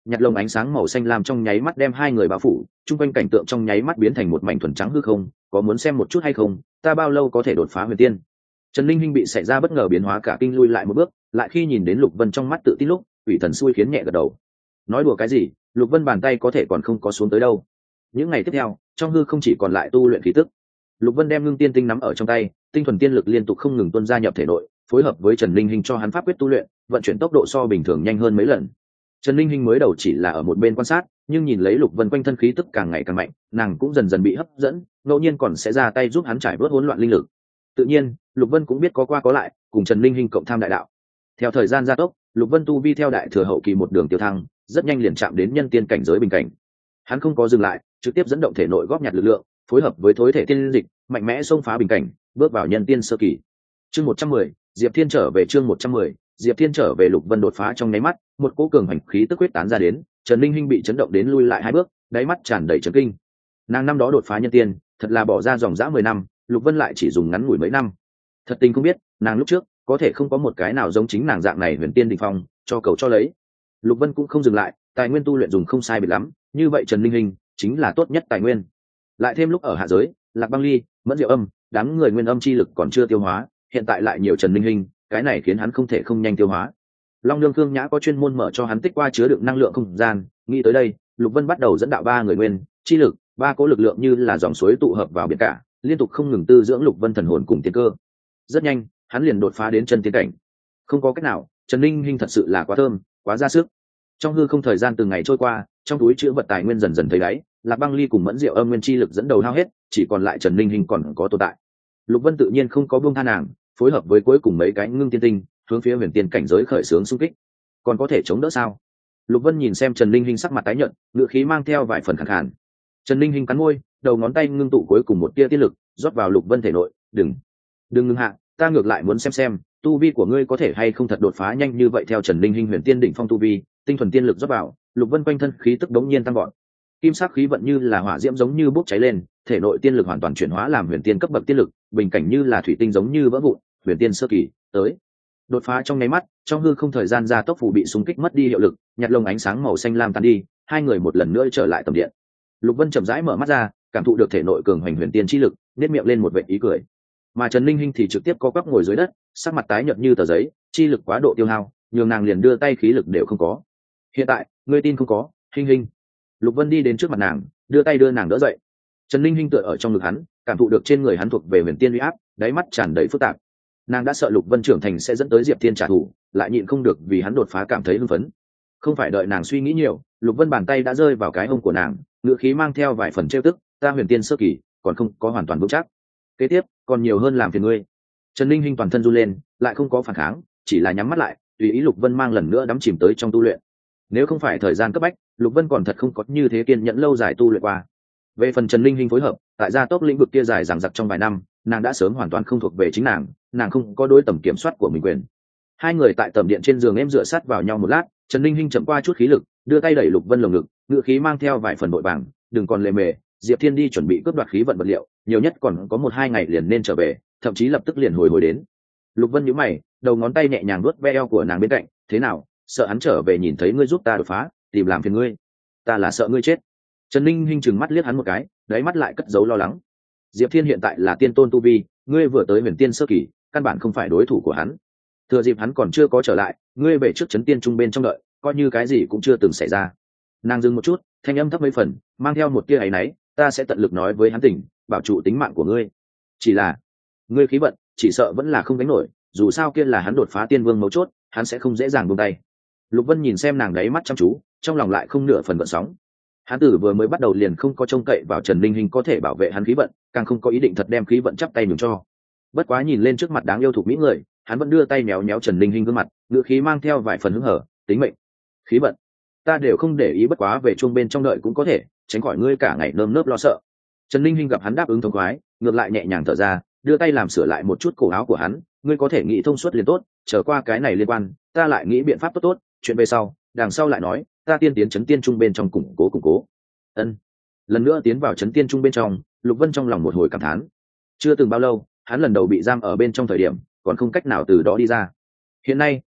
nhạt lồng ánh sáng màu xanh lam trong nháy mắt đem hai người bao phủ, chung quanh cảnh tượng trong nháy mắt biến thành một mảnh thuần trắng hư không. Có muốn xem một chút hay không, ta bao lâu có thể đột phá huyền tiên? Trần Linh Hinh bị xảy ra bất ngờ biến hóa cả kinh lui lại một bước, lại khi nhìn đến Lục Vân trong mắt tự tin lúc, ủy thần xui khiến nhẹ gật đầu. Nói đùa cái gì, Lục Vân bàn tay có thể còn không có xuống tới đâu. Những ngày tiếp theo, trong hư không chỉ còn lại tu luyện khí tức. Lục Vân đem ngưng tiên tinh nắm ở trong tay, tinh thuần tiên lực liên tục không ngừng tuôn ra nhập thể nội, phối hợp với Trần Linh Hinh cho hắn pháp quyết tu luyện, vận chuyển tốc độ so bình thường nhanh hơn mấy lần. Trần Linh Hinh mới đầu chỉ là ở một bên quan sát, nhưng nhìn lấy Lục Vân quanh thân khí tức càng ngày càng mạnh, nàng cũng dần dần bị hấp dẫn, ngẫu nhiên còn sẽ ra tay giúp hắn trải bớt hỗn loạn linh lực. Tự nhiên, Lục Vân cũng biết có qua có lại, cùng Trần Linh Hinh cộng tham đại đạo. Theo thời gian gia tốc, Lục Vân tu vi theo đại thừa hậu kỳ một đường tiêu thăng, rất nhanh liền chạm đến nhân tiên cảnh giới bình cảnh. Hắn không có dừng lại, trực tiếp dẫn động thể nội góp nhặt lực lượng, phối hợp với thối thể tiên dịch, mạnh mẽ xông phá bình cảnh, bước vào nhân tiên sơ kỳ. Chương 110, Diệp Thiên trở về. Chương 110, Diệp Thiên trở về. Lục Vân đột phá trong nháy mắt, một cỗ cường hành khí tức huyết tán ra đến, Trần Linh Hinh bị chấn động đến lui lại hai bước, đáy mắt tràn đầy chấn kinh. Nàng năm đó đột phá nhân tiên, thật là bỏ ra dòng dã 10 năm, Lục Vân lại chỉ dùng ngắn ngủi mấy năm. Thật tình không biết, nàng lúc trước có thể không có một cái nào giống chính nàng dạng này huyền tiên đỉnh phong, cho cầu cho lấy. Lục Vân cũng không dừng lại, tài nguyên tu luyện dùng không sai biệt lắm, như vậy Trần Linh Hinh chính là tốt nhất tài nguyên. Lại thêm lúc ở hạ giới, Lạc Băng Ly, Mẫn Diệu Âm, đám người nguyên âm chi lực còn chưa tiêu hóa, hiện tại lại nhiều Trần Linh Hinh, cái này khiến hắn không thể không nhanh tiêu hóa. Long Nương Khương Nhã có chuyên môn mở cho hắn tích qua chứa đựng năng lượng không gian, nghĩ tới đây, Lục Vân bắt đầu dẫn đạo ba người nguyên chi lực, ba cỗ lực lượng như là dòng suối tụ hợp vào biển cả, liên tục không ngừng tư dưỡng Lục Vân thần hồn cùng tiên cơ. Rất nhanh, hắn liền đột phá đến chân tiên cảnh. Không có cách nào, Trần Linh Hinh thật sự là quá thơm, quá ra sức. Trong hư không thời gian từng ngày trôi qua, trong túi chứa vật tài nguyên dần dần thấy đáy, Lạc Băng Ly cùng Mẫn Diệu Âm nguyên chi lực dẫn đầu hao hết, chỉ còn lại Trần Linh Hinh còn có tồn tại. Lục Vân tự nhiên không có buông tha nàng, phối hợp với cuối cùng mấy cái ngưng tiên tinh, hướng phía huyền tiên cảnh giới khởi xướng xung kích. Còn có thể chống đỡ sao? Lục Vân nhìn xem Trần Linh Hinh sắc mặt tái nhợt, ngữ khí mang theo vài phần khàn khàn. Trần Linh Hinh cắn môi, đầu ngón tay ngưng tụ cuối cùng một tia tiên lực, rót vào Lục Vân thể nội, "Đừng ngưng hạ, ta ngược lại muốn xem tu vi của ngươi có thể hay không thật đột phá nhanh như vậy." Theo Trần Linh Hinh huyền tiên đỉnh phong tu vi, tinh thuần tiên lực rót vào, Lục Vân quanh thân khí tức đống nhiên tăng vọt. Kim sắc khí vận như là hỏa diễm giống như bốc cháy lên, thể nội tiên lực hoàn toàn chuyển hóa làm huyền tiên cấp bậc tiên lực, bình cảnh như là thủy tinh giống như vỡ vụn, huyền tiên sơ kỳ tới. Đột phá trong nháy mắt, trong hư không thời gian gia tốc phủ bị xung kích mất đi hiệu lực, nhạt lồng ánh sáng màu xanh lam tan đi, hai người một lần nữa trở lại tầm điện. Lục Vân chậm rãi mở mắt ra, cảm thụ được thể nội cường hoành huyền tiên chi lực, nét miệng lên một vệt ý cười. Mà Trần Linh Hinh thì trực tiếp co quắp ngồi dưới đất, sắc mặt tái nhợt như tờ giấy, chi lực quá độ tiêu hao, nhường nàng liền đưa tay khí lực đều không có. "Hiện tại, ngươi tin không có, Hinh Hinh." Lục Vân đi đến trước mặt nàng, đưa tay đưa nàng đỡ dậy. Trần Linh Hinh tựa ở trong ngực hắn, cảm thụ được trên người hắn thuộc về huyền tiên uy áp, đáy mắt tràn đầy phức tạp. Nàng đã sợ Lục Vân trưởng thành sẽ dẫn tới Diệp Thiên trả thù, lại nhịn không được vì hắn đột phá cảm thấy hưng phấn. Không phải đợi nàng suy nghĩ nhiều, Lục Vân bàn tay đã rơi vào cái hông của nàng, ngữ khí mang theo vài phần trêu tức, "Ta huyền tiên sơ kỳ, còn không có hoàn toàn vững chắc. Kế tiếp, còn nhiều hơn làm phiền ngươi." Trần Linh Hinh toàn thân run lên, lại không có phản kháng, chỉ là nhắm mắt lại, tùy ý Lục Vân mang lần nữa đắm chìm tới trong tu luyện. Nếu không phải thời gian cấp bách, Lục Vân còn thật không có như thế kiên nhẫn lâu dài tu luyện qua. Về phần Trần Linh Hinh phối hợp, tại gia tốc lĩnh vực kia dài dằng dặc trong vài năm, nàng đã sớm hoàn toàn không thuộc về chính nàng không có đối tầm kiểm soát của mình quyền. Hai người tại tầm điện trên giường em dựa sát vào nhau một lát, Trần Linh Hinh chậm qua chút khí lực, đưa tay đẩy Lục Vân lồng ngực, ngựa khí mang theo vài phần vội vàng, "Đừng còn lề mề, Diệp Thiên đi chuẩn bị cướp đoạt khí vận vật liệu, nhiều nhất còn có 1-2 ngày liền nên trở về, thậm chí lập tức liền hồi đến." Lục Vân nhíu mày, đầu ngón tay nhẹ nhàng vuốt ve eo của nàng bên cạnh, "Thế nào, sợ hắn trở về nhìn thấy ngươi giúp ta đột phá, tìm làm phiền ngươi?" "Ta là sợ ngươi chết." Trần Linh Hinh trừng mắt liếc hắn một cái, đáy mắt lại cất giấu lo lắng. "Diệp Thiên hiện tại là tiên tôn tu vi, ngươi vừa tới huyền tiên sơ kỳ, căn bản không phải đối thủ của hắn. Thừa dịp hắn còn chưa có trở lại, ngươi về trước trấn tiên trung bên trong đợi, coi như cái gì cũng chưa từng xảy ra." Nàng dừng một chút, thanh âm thấp mấy phần, mang theo một tia áy náy, "Ta sẽ tận lực nói với hắn tỉnh, bảo trụ tính mạng của ngươi. Chỉ là, ngươi khí vận, chỉ sợ vẫn là không gánh nổi, dù sao kia là hắn đột phá tiên vương mấu chốt, hắn sẽ không dễ dàng buông tay." Lục Vân nhìn xem nàng đáy mắt chăm chú, trong lòng lại không nửa phần gợn sóng. Hắn tử vừa mới bắt đầu liền không có trông cậy vào Trần Linh Hinh có thể bảo vệ hắn khí vận, càng không có ý định thật đem khí vận chắp tay nhường cho. Bất quá nhìn lên trước mặt đáng yêu thuộc mỹ người, hắn vẫn đưa tay méo méo Trần Linh Hinh gương mặt, ngựa khí mang theo vài phần hứng hở, "Tính mệnh, khí vận, ta đều không để ý, bất quá về chuông bên trong đợi cũng có thể, tránh khỏi ngươi cả ngày nơm nớp lo sợ." Trần Linh Hinh gặp hắn đáp ứng thông khoái, ngược lại nhẹ nhàng thở ra, đưa tay làm sửa lại một chút cổ áo của hắn, "Ngươi có thể nghĩ thông suốt liền tốt, trở qua cái này liên quan, ta lại nghĩ biện pháp tốt, chuyện về sau, đằng sau lại nói, ta tiên tiến trấn tiên trung bên trong củng cố." Ân. Lần nữa tiến vào trấn tiên trung bên trong, Lục Vân trong lòng một hồi cảm thán. Chưa từng bao lâu, hắn lần đầu bị giam ở bên trong thời điểm, còn không cách nào từ đó đi ra. Hiện nay,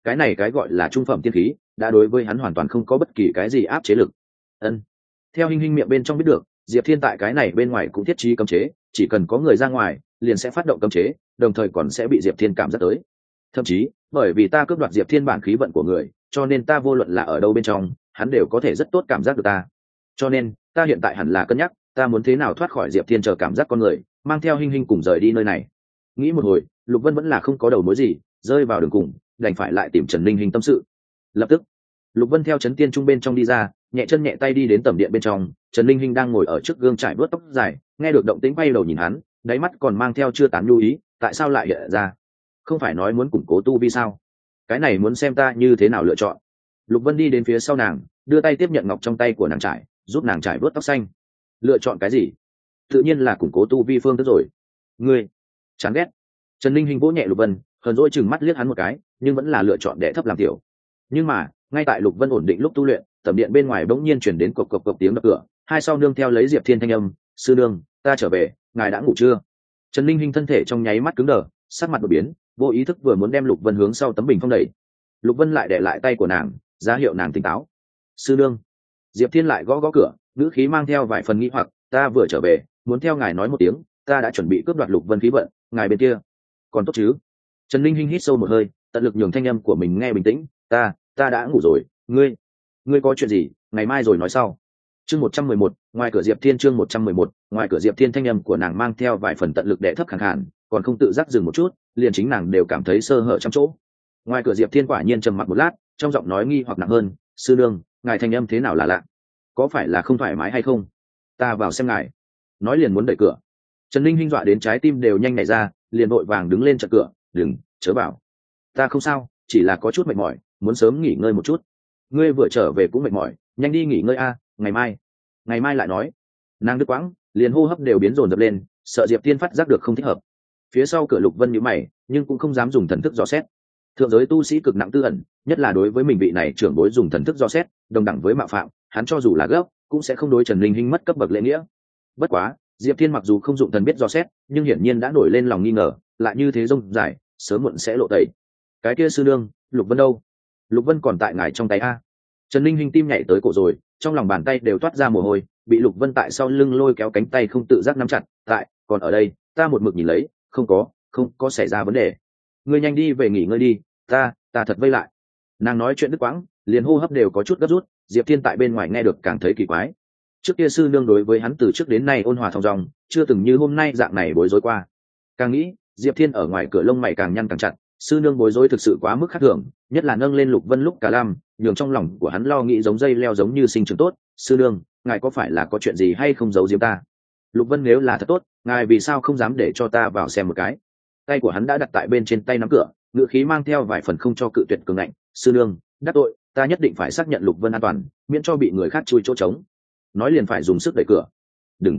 cái này cái gọi là trung phẩm tiên khí đã đối với hắn hoàn toàn không có bất kỳ cái gì áp chế lực. Ân. Theo Hinh Hinh miệng bên trong biết được, Diệp Thiên tại cái này bên ngoài cũng thiết trí cấm chế, chỉ cần có người ra ngoài liền sẽ phát động cấm chế, đồng thời còn sẽ bị Diệp Thiên cảm giác tới. Thậm chí bởi vì ta cướp đoạt Diệp Thiên bản khí vận của người, cho nên ta vô luận là ở đâu bên trong hắn đều có thể rất tốt cảm giác được ta. Cho nên ta hiện tại hẳn là cân nhắc ta muốn thế nào thoát khỏi Diệp Thiên chờ cảm giác con người, mang theo Hinh Hinh cùng rời đi nơi này. Nghĩ một hồi, Lục Vân vẫn là không có đầu mối gì, rơi vào đường cùng, đành phải lại tìm Trần Linh Hinh tâm sự. Lập tức Lục Vân theo Trấn Tiên Trung bên trong đi ra, nhẹ chân nhẹ tay đi đến tẩm điện bên trong. Trần Linh Hinh đang ngồi ở trước gương trải vuốt tóc dài, nghe được động tĩnh quay đầu nhìn hắn, đáy mắt còn mang theo chưa tán lưu ý, tại sao lại hiện ra? Không phải nói muốn củng cố tu vi sao? Cái này muốn xem ta như thế nào lựa chọn. Lục Vân đi đến phía sau nàng, đưa tay tiếp nhận ngọc trong tay của nàng trải, giúp nàng trải vuốt tóc xanh. Lựa chọn cái gì? Tự nhiên là củng cố tu vi phương thức rồi. Ngươi chán ghét. Trần Linh Hinh vỗ nhẹ Lục Vân, hờn dỗi chừng mắt liếc hắn một cái, nhưng vẫn là lựa chọn đẻ thấp làm tiểu. Nhưng mà ngay tại Lục Vân ổn định lúc tu luyện, tẩm điện bên ngoài bỗng nhiên chuyển đến cộc cộc cộc tiếng đập cửa, hai sau nương theo lấy Diệp Thiên thanh âm, sư nương, ta trở về, ngài đã ngủ chưa? Trần Linh Hinh thân thể trong nháy mắt cứng đờ, sắc mặt đột biến, vô ý thức vừa muốn đem Lục Vân hướng sau tấm bình phong đẩy. Lục Vân lại đè lại tay của nàng, ra hiệu nàng tỉnh táo. Sư nương. Diệp Thiên lại gõ gõ cửa, ngữ khí mang theo vài phần nghi hoặc, ta vừa trở về, muốn theo ngài nói một tiếng, ta đã chuẩn bị cướp đoạt Lục Vân khí vận, ngài bên kia còn tốt chứ? Trần Linh Hinh hít sâu một hơi, tận lực nhường thanh âm của mình nghe bình tĩnh, ta đã ngủ rồi, ngươi có chuyện gì, ngày mai rồi nói sau. Chương 111, ngoài cửa Diệp Thiên. Chương 111, ngoài cửa Diệp Thiên. Thanh âm của nàng mang theo vài phần tận lực đè thấp khàn khàn, còn không tự giác dừng một chút, liền chính nàng đều cảm thấy sơ hở trong chỗ. Ngoài cửa Diệp Thiên quả nhiên trầm mặc một lát, trong giọng nói nghi hoặc nặng hơn, sư nương, ngài thanh âm thế nào là lạ, có phải là không thoải mái hay không? Ta vào xem ngài. Nói liền muốn đẩy cửa. Trần Linh Hinh dọa đến trái tim đều nhanh nhảy ra, liền vội vàng đứng lên chặn cửa, đừng, chớ vào. Ta không sao, chỉ là có chút mệt mỏi, muốn sớm nghỉ ngơi một chút. Ngươi vừa trở về cũng mệt mỏi, nhanh đi nghỉ ngơi a, ngày mai lại nói. Nàng đứt quãng, liền hô hấp đều biến dồn dập lên, sợ Diệp Thiên phát giác được không thích hợp. Phía sau cửa Lục Vân nhíu mày, nhưng cũng không dám dùng thần thức dò xét. Thượng giới tu sĩ cực nặng tư ẩn, nhất là đối với mình vị này trưởng bối dùng thần thức dò xét, đồng đẳng với mạo phạm, hắn cho dù là gấp, cũng sẽ không đối Trần Linh Hinh mất cấp bậc lễ nghĩa. Bất quá, Diệp Thiên mặc dù không dụng thần biết dò xét, nhưng hiển nhiên đã nổi lên lòng nghi ngờ, lại như thế rông dài, sớm muộn sẽ lộ tẩy. Cái kia sư nương, Lục Vân đâu? Lục Vân còn tại ngài trong tay a. Trần Linh Hinh tim nhảy tới cổ rồi, trong lòng bàn tay đều toát ra mồ hôi, bị Lục Vân tại sau lưng lôi kéo cánh tay không tự giác nắm chặt, còn ở đây, ta một mực nhìn lấy, không có xảy ra vấn đề. Ngươi nhanh đi về nghỉ ngơi đi, ta thật vây lại. Nàng nói chuyện đứt quãng, liền hô hấp đều có chút gấp rút, Diệp Thiên tại bên ngoài nghe được càng thấy kỳ quái. Trước kia sư nương đối với hắn từ trước đến nay ôn hòa thong dong, chưa từng như hôm nay dạng này bối rối qua. Càng nghĩ, Diệp Thiên ở ngoài cửa lông mày càng nhăn càng chặt, sư nương bối rối thực sự quá mức khác thường, nhất là nâng lên Lục Vân lúc cả lam, nhường trong lòng của hắn lo nghĩ giống dây leo giống như sinh trưởng tốt. Sư nương, ngài có phải là có chuyện gì hay không giấu giếm ta? Lục Vân nếu là thật tốt, ngài vì sao không dám để cho ta vào xem một cái? Tay của hắn đã đặt tại bên trên tay nắm cửa, ngữ khí mang theo vài phần không cho cự tuyệt cường ngạnh. Sư nương, đắc tội, ta nhất định phải xác nhận Lục Vân an toàn, miễn cho bị người khác chui chỗ trống. Nói liền phải dùng sức đẩy cửa. Đừng.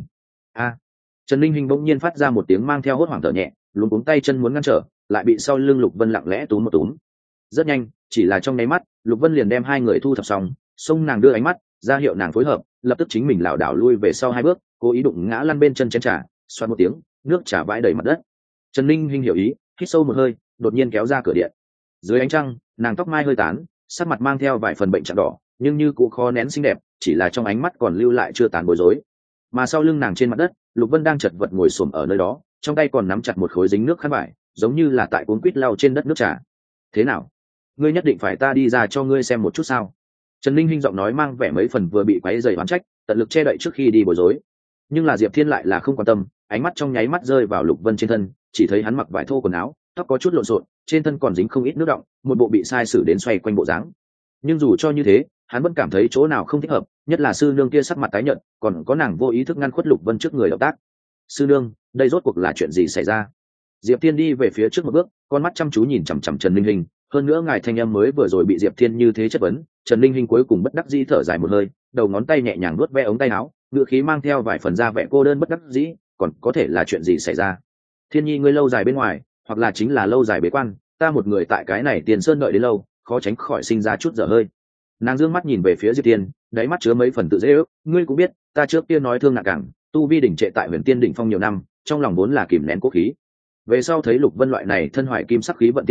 Trần Linh Hinh bỗng nhiên phát ra một tiếng mang theo hốt hoảng thở nhẹ, luống cuống tay chân muốn ngăn trở, lại bị sau lưng Lục Vân lặng lẽ túm một túm. Rất nhanh, chỉ là trong nháy mắt, Lục Vân liền đem hai người thu thập xong, xông nàng đưa ánh mắt ra hiệu nàng phối hợp, lập tức chính mình lảo đảo lui về sau hai bước, cố ý đụng ngã lăn bên chân chén trà, xoát một tiếng, nước trà vãi đầy mặt đất. Trần Linh Hinh hiểu ý, hít sâu một hơi, đột nhiên kéo ra cửa điện. Dưới ánh trăng, nàng tóc mai hơi tán, sắc mặt mang theo vài phần bệnh trạng đỏ, nhưng như cũ khó nén xinh đẹp, chỉ là trong ánh mắt còn lưu lại chưa tàn bối rối. Mà sau lưng nàng trên mặt đất, Lục Vân đang chật vật ngồi xổm ở nơi đó, trong tay còn nắm chặt một khối dính nước khăn vải, giống như là tại cuốn quýt lau trên đất nước trà. Thế nào? Ngươi nhất định phải ta đi ra cho ngươi xem một chút sao? Trần Linh Hinh giọng nói mang vẻ mấy phần vừa bị quấy rầy oán trách, tận lực che đậy trước khi đi bối rối. Nhưng là Diệp Thiên lại là không quan tâm, ánh mắt trong nháy mắt rơi vào Lục Vân trên thân, chỉ thấy hắn mặc vải thô quần áo, tóc có chút lộn xộn, trên thân còn dính không ít nước đọng, một bộ bị sai sử đến xoay quanh bộ dáng. Nhưng dù cho như thế, hắn vẫn cảm thấy chỗ nào không thích hợp, nhất là sư nương kia sắc mặt tái nhợt, còn có nàng vô ý thức ngăn khuất Lục Vân trước người động tác. Sư nương, đây rốt cuộc là chuyện gì xảy ra? Diệp Thiên đi về phía trước một bước, con mắt chăm chú nhìn chằm chằm Trần Linh Hinh, hơn nữa ngài thanh âm mới vừa rồi bị Diệp Thiên như thế chất vấn. Trần Linh Hinh cuối cùng bất đắc dĩ thở dài một hơi, đầu ngón tay nhẹ nhàng nuốt ve ống tay áo, ngựa khí mang theo vài phần ra vẻ cô đơn bất đắc dĩ, còn có thể là chuyện gì xảy ra? Thiên nhi ngươi lâu dài bên ngoài, hoặc là chính là lâu dài bế quan, ta một người tại cái này Tiền Sơn đợi đến lâu, khó tránh khỏi sinh ra chút dở hơi. Nàng dương mắt nhìn về phía Diệp Thiên, đáy mắt chứa mấy phần tự dễ ước, ngươi cũng biết, ta trước kia nói thương nặng cảng, tu vi đỉnh trệ tại Huyền Tiên đỉnh phong nhiều năm, trong lòng vốn là kìm nén cố khí. Về sau thấy Lục Vân loại này thân hoại kim sắc khí vận tiên tài,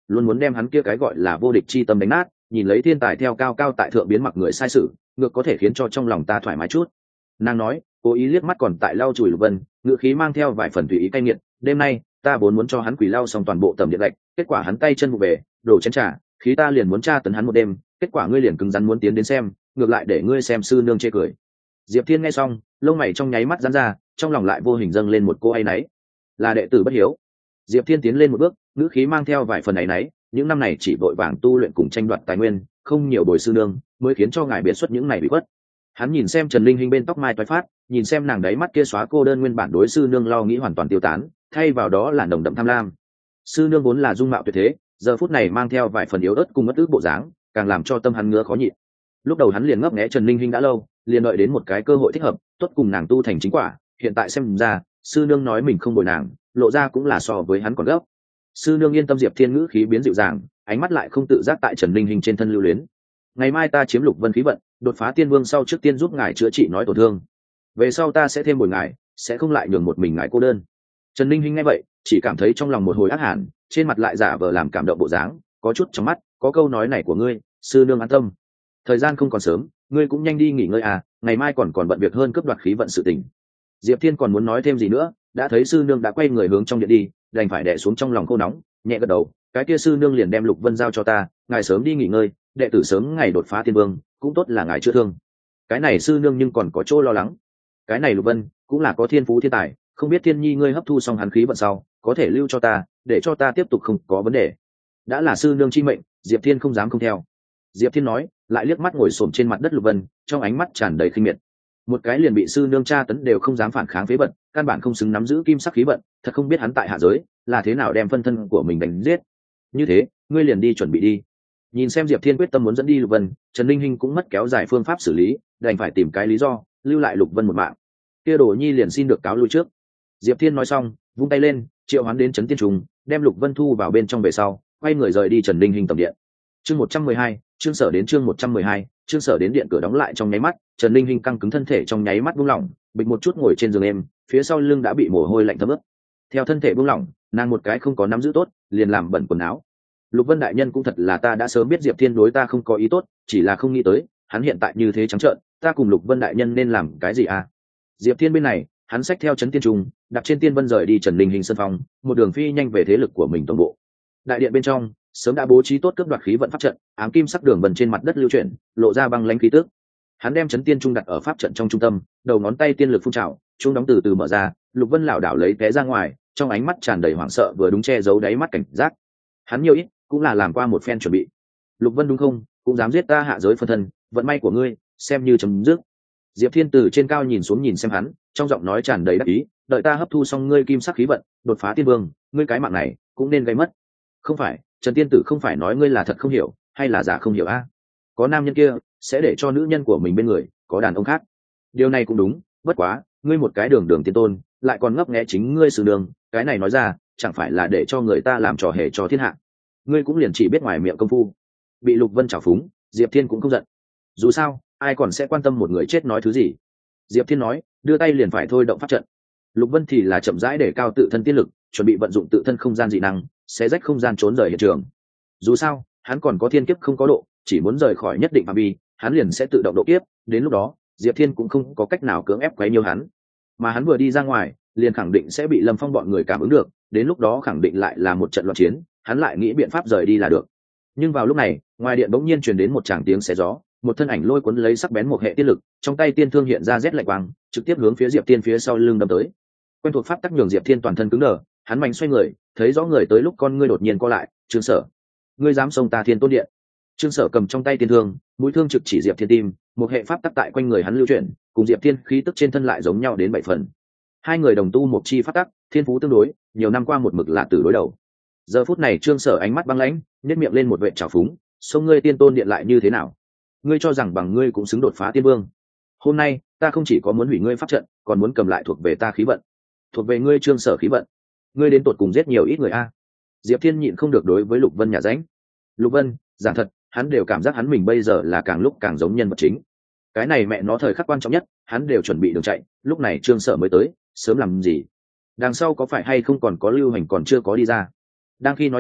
luôn muốn đem hắn kia cái gọi là vô địch chi tâm đánh nát, nhìn lấy thiên tài theo cao cao tại thượng biến mặc người sai sự, ngược có thể khiến cho trong lòng ta thoải mái chút. Nàng nói, cố ý liếc mắt còn tại lau chùi Lục Vân, ngữ khí mang theo vài phần tùy ý cay nghiệt. Đêm nay ta vốn muốn cho hắn quỳ lau xong toàn bộ tầm điện gạch, kết quả hắn tay chân vụ về, đổ chén trà, khí ta liền muốn tra tấn hắn một đêm, kết quả ngươi liền cứng rắn muốn tiến đến xem, ngược lại để ngươi xem sư nương chê cười. Diệp Thiên nghe xong, lông mày trong nháy mắt giãn ra, trong lòng lại vô hình dâng lên một cô áy náy. Là đệ tử bất hiếu. Diệp Thiên tiến lên một bước, ngữ khí mang theo vài phần áy náy, những năm này chỉ vội vàng tu luyện cùng tranh đoạt tài nguyên, không nhiều bồi sư nương, mới khiến cho ngài biệt xuất những này bị khuất. Hắn nhìn xem Trần Linh Hinh bên tóc mai toái phát, nhìn xem nàng đáy mắt kia xóa cô đơn nguyên bản đối sư nương lo nghĩ hoàn toàn tiêu tán, thay vào đó là nồng đậm tham lam. Sư nương vốn là dung mạo tuyệt thế, giờ phút này mang theo vài phần yếu ớt cùng mất ức bộ dáng, càng làm cho tâm hắn ngứa khó nhịn. Lúc đầu hắn liền ngấp nghé Trần Linh Hinh đã lâu, liền đợi đến một cái cơ hội thích hợp, tốt cùng nàng tu thành chính quả, hiện tại xem ra, sư nương nói mình không bồi nàng, lộ ra cũng là so với hắn còn gấp. Sư nương yên tâm. Diệp Thiên ngữ khí biến dịu dàng, ánh mắt lại không tự giác tại Trần Linh Hinh trên thân lưu luyến. Ngày mai ta chiếm Lục Vân khí vận, đột phá tiên vương sau trước tiên giúp ngài chữa trị nói tổn thương, về sau ta sẽ thêm bồi ngài, sẽ không lại nhường một mình ngài cô đơn. Trần Linh Hinh nghe vậy, chỉ cảm thấy trong lòng một hồi ác hàn, trên mặt lại giả vờ làm cảm động bộ dáng, có chút trong mắt có câu nói này của ngươi, sư nương an tâm. Thời gian không còn sớm, ngươi cũng nhanh đi nghỉ ngơi à, ngày mai còn bận việc hơn cướp đoạt khí vận sự tình. Diệp Thiên còn muốn nói thêm gì nữa, đã thấy sư nương đã quay người hướng trong điện đi, đành phải đè xuống trong lòng cô nóng, nhẹ gật đầu, cái kia sư nương liền đem Lục Vân giao cho ta, ngài sớm đi nghỉ ngơi, đệ tử sớm ngày đột phá tiên vương, cũng tốt là ngài chữa thương. Cái này sư nương nhưng còn có chỗ lo lắng. Cái này Lục Vân cũng là có thiên phú thiên tài, không biết Thiên Nhi ngươi hấp thu xong hắn khí vận sau, có thể lưu cho ta, để cho ta tiếp tục không có vấn đề. Đã là sư nương chi mệnh, Diệp Thiên không dám không theo. Diệp Thiên nói, lại liếc mắt ngồi xổm trên mặt đất Lục Vân, trong ánh mắt tràn đầy khinh miệt. Một cái liền bị sư nương tra tấn đều không dám phản kháng phế bận, căn bản không xứng nắm giữ kim sắc khí vận, thật không biết hắn tại hạ giới là thế nào đem phân thân của mình đánh giết. Như thế, ngươi liền đi chuẩn bị đi. Nhìn xem Diệp Thiên quyết tâm muốn dẫn đi Lục Vân, Trần Linh Hinh cũng mất kéo dài phương pháp xử lý, đành phải tìm cái lý do lưu lại Lục Vân một mạng. Kia Đồ Nhi liền xin được cáo lui trước. Diệp Thiên nói xong, vung tay lên, triệu hoán đến Trấn Tiên Trùng, đem Lục Vân thu vào bên trong về sau, quay người rời đi Trần Linh Hinh tầm điện. Chương 112, chương sở đến chương 112, chương sở đến điện cửa đóng lại trong nháy mắt, Trần Linh Hinh căng cứng thân thể trong nháy mắt buông lỏng, bịch một chút ngồi trên giường em, phía sau lưng đã bị mồ hôi lạnh thấm ướt. Theo thân thể buông lỏng, nàng một cái không có nắm giữ tốt, liền làm bẩn quần áo. Lục Vân đại nhân cũng thật là ta đã sớm biết Diệp Thiên đối ta không có ý tốt, chỉ là không nghĩ tới, hắn hiện tại như thế trắng trợn, ta cùng Lục Vân đại nhân nên làm cái gì à? Diệp Thiên bên này, hắn xách theo Trấn Tiên Trùng, đặt trên Tiên Vân rời đi Trần Linh Hinh sân phòng, một đường phi nhanh về thế lực của mình toàn bộ. Đại điện bên trong, sớm đã bố trí tốt cướp đoạt khí vận pháp trận, ám kim sắc đường vân trên mặt đất lưu chuyển, lộ ra băng lãnh khí tức. Hắn đem Trấn Tiên Trung đặt ở pháp trận trong trung tâm, đầu ngón tay tiên lực phun trào, chuông đóng từ từ mở ra, Lục Vân lảo đảo lấy té ra ngoài, trong ánh mắt tràn đầy hoảng sợ vừa đúng che giấu đáy mắt cảnh giác. Hắn nhiều ít cũng là làm qua một phen chuẩn bị. Lục Vân đúng không, cũng dám giết ta hạ giới phân thân, vận may của ngươi xem như chấm dứt. Diệp Thiên từ trên cao nhìn xuống nhìn xem hắn, trong giọng nói tràn đầy đắc ý, đợi ta hấp thu xong ngươi kim sắc khí vận, đột phá tiên vương, ngươi cái mạng này cũng nên gây mất. Không phải, Trần Tiên Tử không phải nói ngươi là thật không hiểu, hay là giả không hiểu a? Có nam nhân kia sẽ để cho nữ nhân của mình bên người có đàn ông khác. Điều này cũng đúng, bất quá, ngươi một cái đường đường tiên tôn, lại còn ngấp nghé chính ngươi sư đường, cái này nói ra, chẳng phải là để cho người ta làm trò hề cho thiên hạ. Ngươi cũng liền chỉ biết ngoài miệng công phu. Bị Lục Vân trào phúng, Diệp Thiên cũng không giận. Dù sao, ai còn sẽ quan tâm một người chết nói thứ gì. Diệp Thiên nói, đưa tay liền phải thôi động pháp trận. Lục Vân thì là chậm rãi để cao tự thân tiên lực, chuẩn bị vận dụng tự thân không gian dị năng, xé rách không gian trốn rời hiện trường. Dù sao, hắn còn có thiên kiếp không có độ, chỉ muốn rời khỏi nhất định phạm vi, hắn liền sẽ tự động độ kiếp, đến lúc đó, Diệp Thiên cũng không có cách nào cưỡng ép quấy nhiễu hắn. Mà hắn vừa đi ra ngoài, liền khẳng định sẽ bị Lâm Phong bọn người cảm ứng được, đến lúc đó khẳng định lại là một trận loạn chiến, hắn lại nghĩ biện pháp rời đi là được. Nhưng vào lúc này, ngoài điện bỗng nhiên truyền đến một tràng tiếng xé gió, một thân ảnh lôi cuốn lấy sắc bén một hệ tiên lực, trong tay tiên thương hiện ra rét lạnh quang, trực tiếp hướng phía Diệp Thiên phía sau lưng đâm tới. Quen thuộc pháp tắc nhường Diệp Thiên toàn thân cứng đờ, hắn mạnh xoay người, thấy rõ người tới lúc con ngươi đột nhiên co lại, "Trương Sở, ngươi dám xông ta Thiên Tôn điện?" Trương Sở cầm trong tay tiên thương, mũi thương trực chỉ Diệp Thiên tim, một hệ pháp tắc tại quanh người hắn lưu chuyển, cùng Diệp Thiên khí tức trên thân lại giống nhau đến 7 phần. Hai người đồng tu một chi pháp tắc, thiên phú tương đối, nhiều năm qua một mực là tử đối đầu. Giờ phút này Trương Sở ánh mắt băng lãnh, nhếch miệng lên một vệt trào phúng, "Xông ngươi Tiên Tôn điện lại như thế nào? Ngươi cho rằng bằng ngươi cũng xứng đột phá tiên vương? Hôm nay, ta không chỉ có muốn hủy ngươi pháp trận, còn muốn cầm lại thuộc về ta khí vận. Thuộc về ngươi Trương Sở khí vận. Ngươi đến tột cùng giết nhiều ít người a?" Diệp Thiên nhịn không được đối với Lục Vân nhả ránh. Lục Vân, giảng thật, hắn đều cảm giác hắn mình bây giờ là càng lúc càng giống nhân vật chính. Cái này mẹ nó thời khắc quan trọng nhất, hắn đều chuẩn bị đường chạy, lúc này Trương Sở mới tới, sớm làm gì? Đằng sau có phải hay không còn có Lưu Hành còn chưa có đi ra? Đang khi nói chuyện,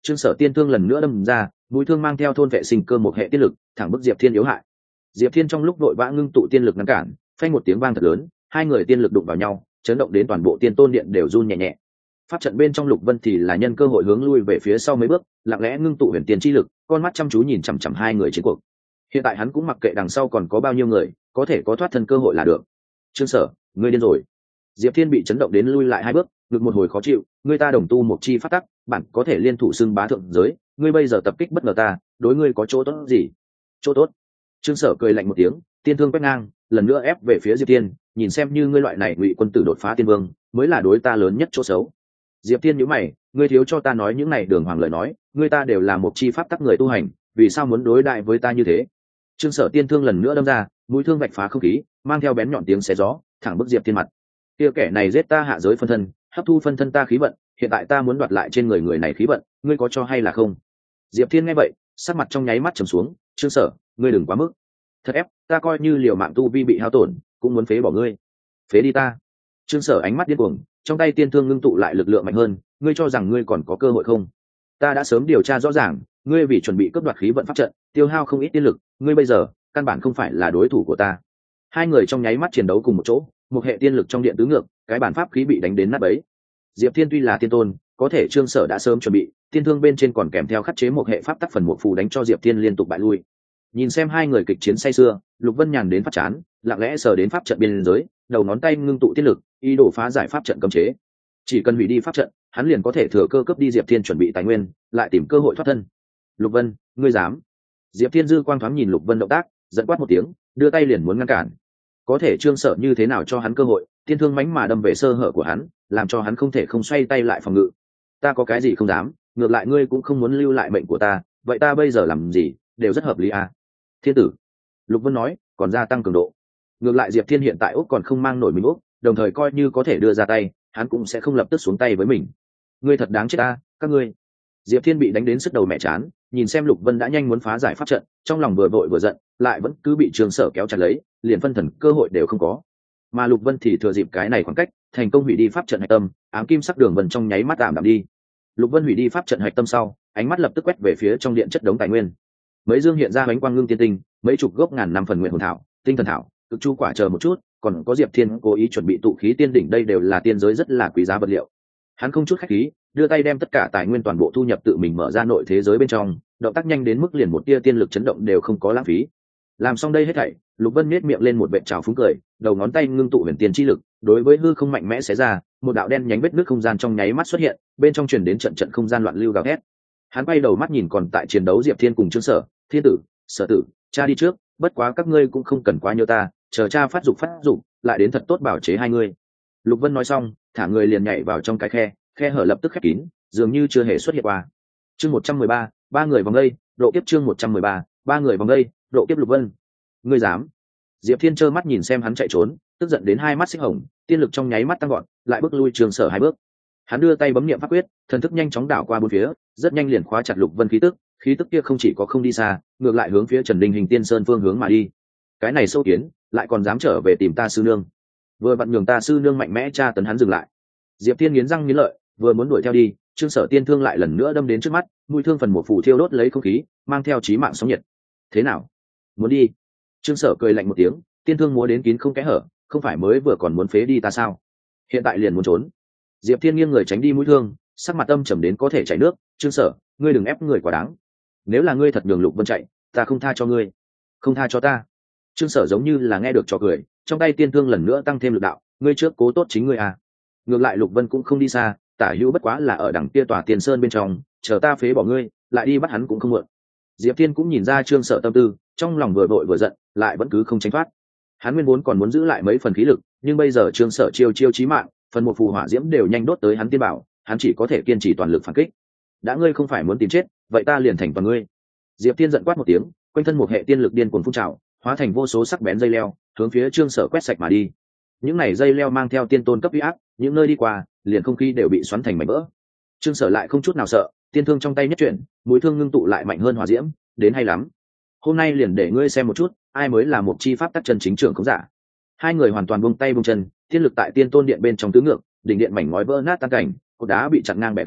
Trương Sở tiên thương lần nữa đâm ra, mũi thương mang theo thôn vệ sinh cơ một hệ tiên lực, thẳng bức Diệp Thiên yếu hại. Diệp Thiên trong lúc vội vã ngưng tụ tiên lực ngăn cản, phanh một tiếng vang thật lớn, hai người tiên lực đụng vào nhau, chấn động đến toàn bộ tiên tôn điện đều run nhẹ nhẹ. Pháp trận bên trong Lục Vân thì là nhân cơ hội hướng lui về phía sau mấy bước, lặng lẽ ngưng tụ huyền tiên chi lực, con mắt chăm chú nhìn chằm chằm hai người chiến cuộc. Hiện tại hắn cũng mặc kệ đằng sau còn có bao nhiêu người, có thể có thoát thân cơ hội là được. Trương Sở, ngươi điên rồi. Diệp Thiên bị chấn động đến lui lại hai bước, ngực một hồi khó chịu, ngươi ta đồng tu một chi pháp tắc, bạn có thể liên thủ xưng bá thượng giới, ngươi bây giờ tập kích bất ngờ ta, đối ngươi có chỗ tốt gì? Chỗ tốt? Trương Sở cười lạnh một tiếng, tiên thương quét ngang, lần nữa ép về phía Diệp Thiên, nhìn xem như ngươi loại này ngụy quân tử đột phá tiên vương, mới là đối ta lớn nhất chỗ xấu. Diệp Thiên nhíu mày, ngươi thiếu cho ta nói những này đường hoàng lời nói, ngươi ta đều là một chi pháp tắc người tu hành, vì sao muốn đối đại với ta như thế? Trương Sở tiên thương lần nữa đâm ra, mũi thương vạch phá không khí, mang theo bén nhọn tiếng xé gió, thẳng bức Diệp Thiên mặt. Kia kẻ này giết ta hạ giới phân thân, hấp thu phân thân ta khí vận, hiện tại ta muốn đoạt lại trên người người này khí vận, ngươi có cho hay là không? Diệp Thiên nghe vậy, sắc mặt trong nháy mắt trầm xuống, Trương Sở, ngươi đừng quá mức. Thật ép, ta coi như liều mạng tu vi bị hao tổn, cũng muốn phế bỏ ngươi. Phế đi ta. Trương Sở ánh mắt điên cuồng, trong tay tiên thương ngưng tụ lại lực lượng mạnh hơn, ngươi cho rằng ngươi còn có cơ hội không? Ta đã sớm điều tra rõ ràng, ngươi vì chuẩn bị cướp đoạt khí vận pháp trận, tiêu hao không ít tiên lực, ngươi bây giờ căn bản không phải là đối thủ của ta. Hai người trong nháy mắt chiến đấu cùng một chỗ, một hệ tiên lực trong điện tứ ngược, cái bản pháp khí bị đánh đến nát bấy. Diệp Thiên tuy là tiên tôn, có thể Trương Sở đã sớm chuẩn bị, tiên thương bên trên còn kèm theo khắc chế một hệ pháp tắc phần một phù đánh cho Diệp Thiên liên tục bại lui. Nhìn xem hai người kịch chiến say sưa, Lục Vân nhàn đến phát chán, lặng lẽ sờ đến pháp trận biên giới, đầu ngón tay ngưng tụ tiên lực, ý đồ phá giải pháp trận cấm chế. Chỉ cần hủy đi pháp trận, hắn liền có thể thừa cơ cướp đi Diệp Thiên chuẩn bị tài nguyên, lại tìm cơ hội thoát thân. Lục Vân, ngươi dám? Diệp Thiên dư quang thoáng nhìn Lục Vân động tác, giận quát một tiếng, đưa tay liền muốn ngăn cản. Có thể Trương Sở như thế nào cho hắn cơ hội, tiên thương mãnh mà đâm về sơ hở của hắn, làm cho hắn không thể không xoay tay lại phòng ngự. Ta có cái gì không dám, ngược lại ngươi cũng không muốn lưu lại mệnh của ta, vậy ta bây giờ làm gì đều rất hợp lý à? Thiên tử, Lục Vân nói, còn gia tăng cường độ. Ngược lại Diệp Thiên hiện tại Úc còn không mang nổi mình Úc, đồng thời coi như có thể đưa ra tay, hắn cũng sẽ không lập tức xuống tay với mình. Ngươi thật đáng chết ta, các ngươi. Diệp Thiên bị đánh đến sức đầu mẹ chán, nhìn xem Lục Vân đã nhanh muốn phá giải pháp trận, trong lòng vừa vội vừa giận, lại vẫn cứ bị Trương Sở kéo chặt lấy, liền phân thần cơ hội đều không có. Mà Lục Vân thì thừa dịp cái này khoảng cách, thành công hủy đi pháp trận hạch tâm, ám kim sắc đường vân trong nháy mắt tạm đạm đi. Lục Vân hủy đi pháp trận hạch tâm sau, ánh mắt lập tức quét về phía trong điện chất đống tài nguyên. Mấy dương hiện ra bánh quang ngưng tiên tinh, mấy chục gốc ngàn năm phần nguyện hồn thảo, tinh thần thảo, cực chu quả chờ một chút, còn có Diệp Thiên cố ý chuẩn bị tụ khí tiên đỉnh, đây đều là tiên giới rất là quý giá vật liệu. Hắn không chút khách khí, đưa tay đem tất cả tài nguyên toàn bộ thu nhập tự mình mở ra nội thế giới bên trong, động tác nhanh đến mức liền một tia tiên lực chấn động đều không có lãng phí. Làm xong đây hết thảy, Lục Vân nhếch miệng lên một vệt trào phúng cười, đầu ngón tay ngưng tụ huyền tiên chi lực, đối với hư không mạnh mẽ xé ra, một đạo đen nhánh vết nước không gian trong nháy mắt xuất hiện, bên trong truyền đến trận trận không gian loạn lưu gào thét. Hắn quay đầu mắt nhìn còn tại chiến đấu Diệp Thiên cùng Trương Sở, Thiên tử, Sở tử, cha đi trước, bất quá các ngươi cũng không cần quá nhớ ta, chờ cha phát dục, lại đến thật tốt bảo chế hai ngươi. Lục Vân nói xong, thả người liền nhảy vào trong cái khe hở lập tức khép kín, dường như chưa hề xuất hiện qua. Chương 113, ba người vòng đây, độ kiếp chương 113, ba người vòng đây, độ kiếp Lục Vân. Ngươi dám? Diệp Thiên trơ mắt nhìn xem hắn chạy trốn, tức giận đến hai mắt xích hồng, tiên lực trong nháy mắt tăng gọn, lại bước lui Trương Sở hai bước. Hắn đưa tay bấm niệm pháp quyết, thần thức nhanh chóng đảo qua bốn phía, rất nhanh liền khóa chặt Lục Vân khí tức kia không chỉ có không đi xa, ngược lại hướng phía Trần Đình Hình Tiên Sơn phương hướng mà đi. Cái này sâu kiến, lại còn dám trở về tìm ta sư nương. Vừa vặn nhường ta sư nương mạnh mẽ tra tấn hắn dừng lại. Diệp Thiên nghiến răng nghiến lợi, vừa muốn đuổi theo đi, Trương Sở tiên thương lại lần nữa đâm đến trước mắt, mũi thương phần một phủ thiêu đốt lấy không khí, mang theo chí mạng sóng nhiệt. Thế nào? Muốn đi? Trương Sở cười lạnh một tiếng, tiên thương múa đến kín không kẽ hở, không phải mới vừa còn muốn phế đi ta sao? Hiện tại liền muốn trốn. Diệp Thiên nghiêng người tránh đi mũi thương, sắc mặt âm trầm đến có thể chảy nước. Trương Sở, ngươi đừng ép người quá đáng. Nếu là ngươi thật nhường Lục Vân chạy, ta không tha cho ngươi. Không tha cho ta. Trương Sở giống như là nghe được trò cười, trong tay tiên thương lần nữa tăng thêm lực đạo, ngươi trước cố tốt chính ngươi à. Ngược lại Lục Vân cũng không đi xa, tả hữu bất quá là ở đằng kia tòa tiền sơn bên trong, chờ ta phế bỏ ngươi, lại đi bắt hắn cũng không muộn. Diệp Thiên cũng nhìn ra Trương Sở tâm tư, trong lòng vừa vội vừa giận, lại vẫn cứ không tránh thoát. Hắn nguyên vốn còn muốn giữ lại mấy phần khí lực, nhưng bây giờ Trương Sở chiêu chí mạng, phần một phù hỏa diễm đều nhanh đốt tới hắn tiên bảo, hắn chỉ có thể kiên trì toàn lực phản kích. Đã ngươi không phải muốn tìm chết, vậy ta liền thành toàn ngươi. Diệp Thiên giận quát một tiếng, quanh thân một hệ tiên lực điên cuồng phun trào, hóa thành vô số sắc bén dây leo, hướng phía Trương Sở quét sạch mà đi. Những này dây leo mang theo tiên tôn cấp uy áp, những nơi đi qua, liền không khí đều bị xoắn thành mảnh vỡ. Trương Sở lại không chút nào sợ, tiên thương trong tay nhất chuyển, mũi thương ngưng tụ lại mạnh hơn hỏa diễm, đến hay lắm. Hôm nay liền để ngươi xem một chút, ai mới là một chi pháp tắc chân chính trưởng không giả. Hai người hoàn toàn buông tay buông chân, tiên lực tại tiên tôn điện bên trong tứ ngược, đỉnh điện mảnh ngói vỡ nát tan cảnh, cột đá bị chặn ngang bẻ gãy,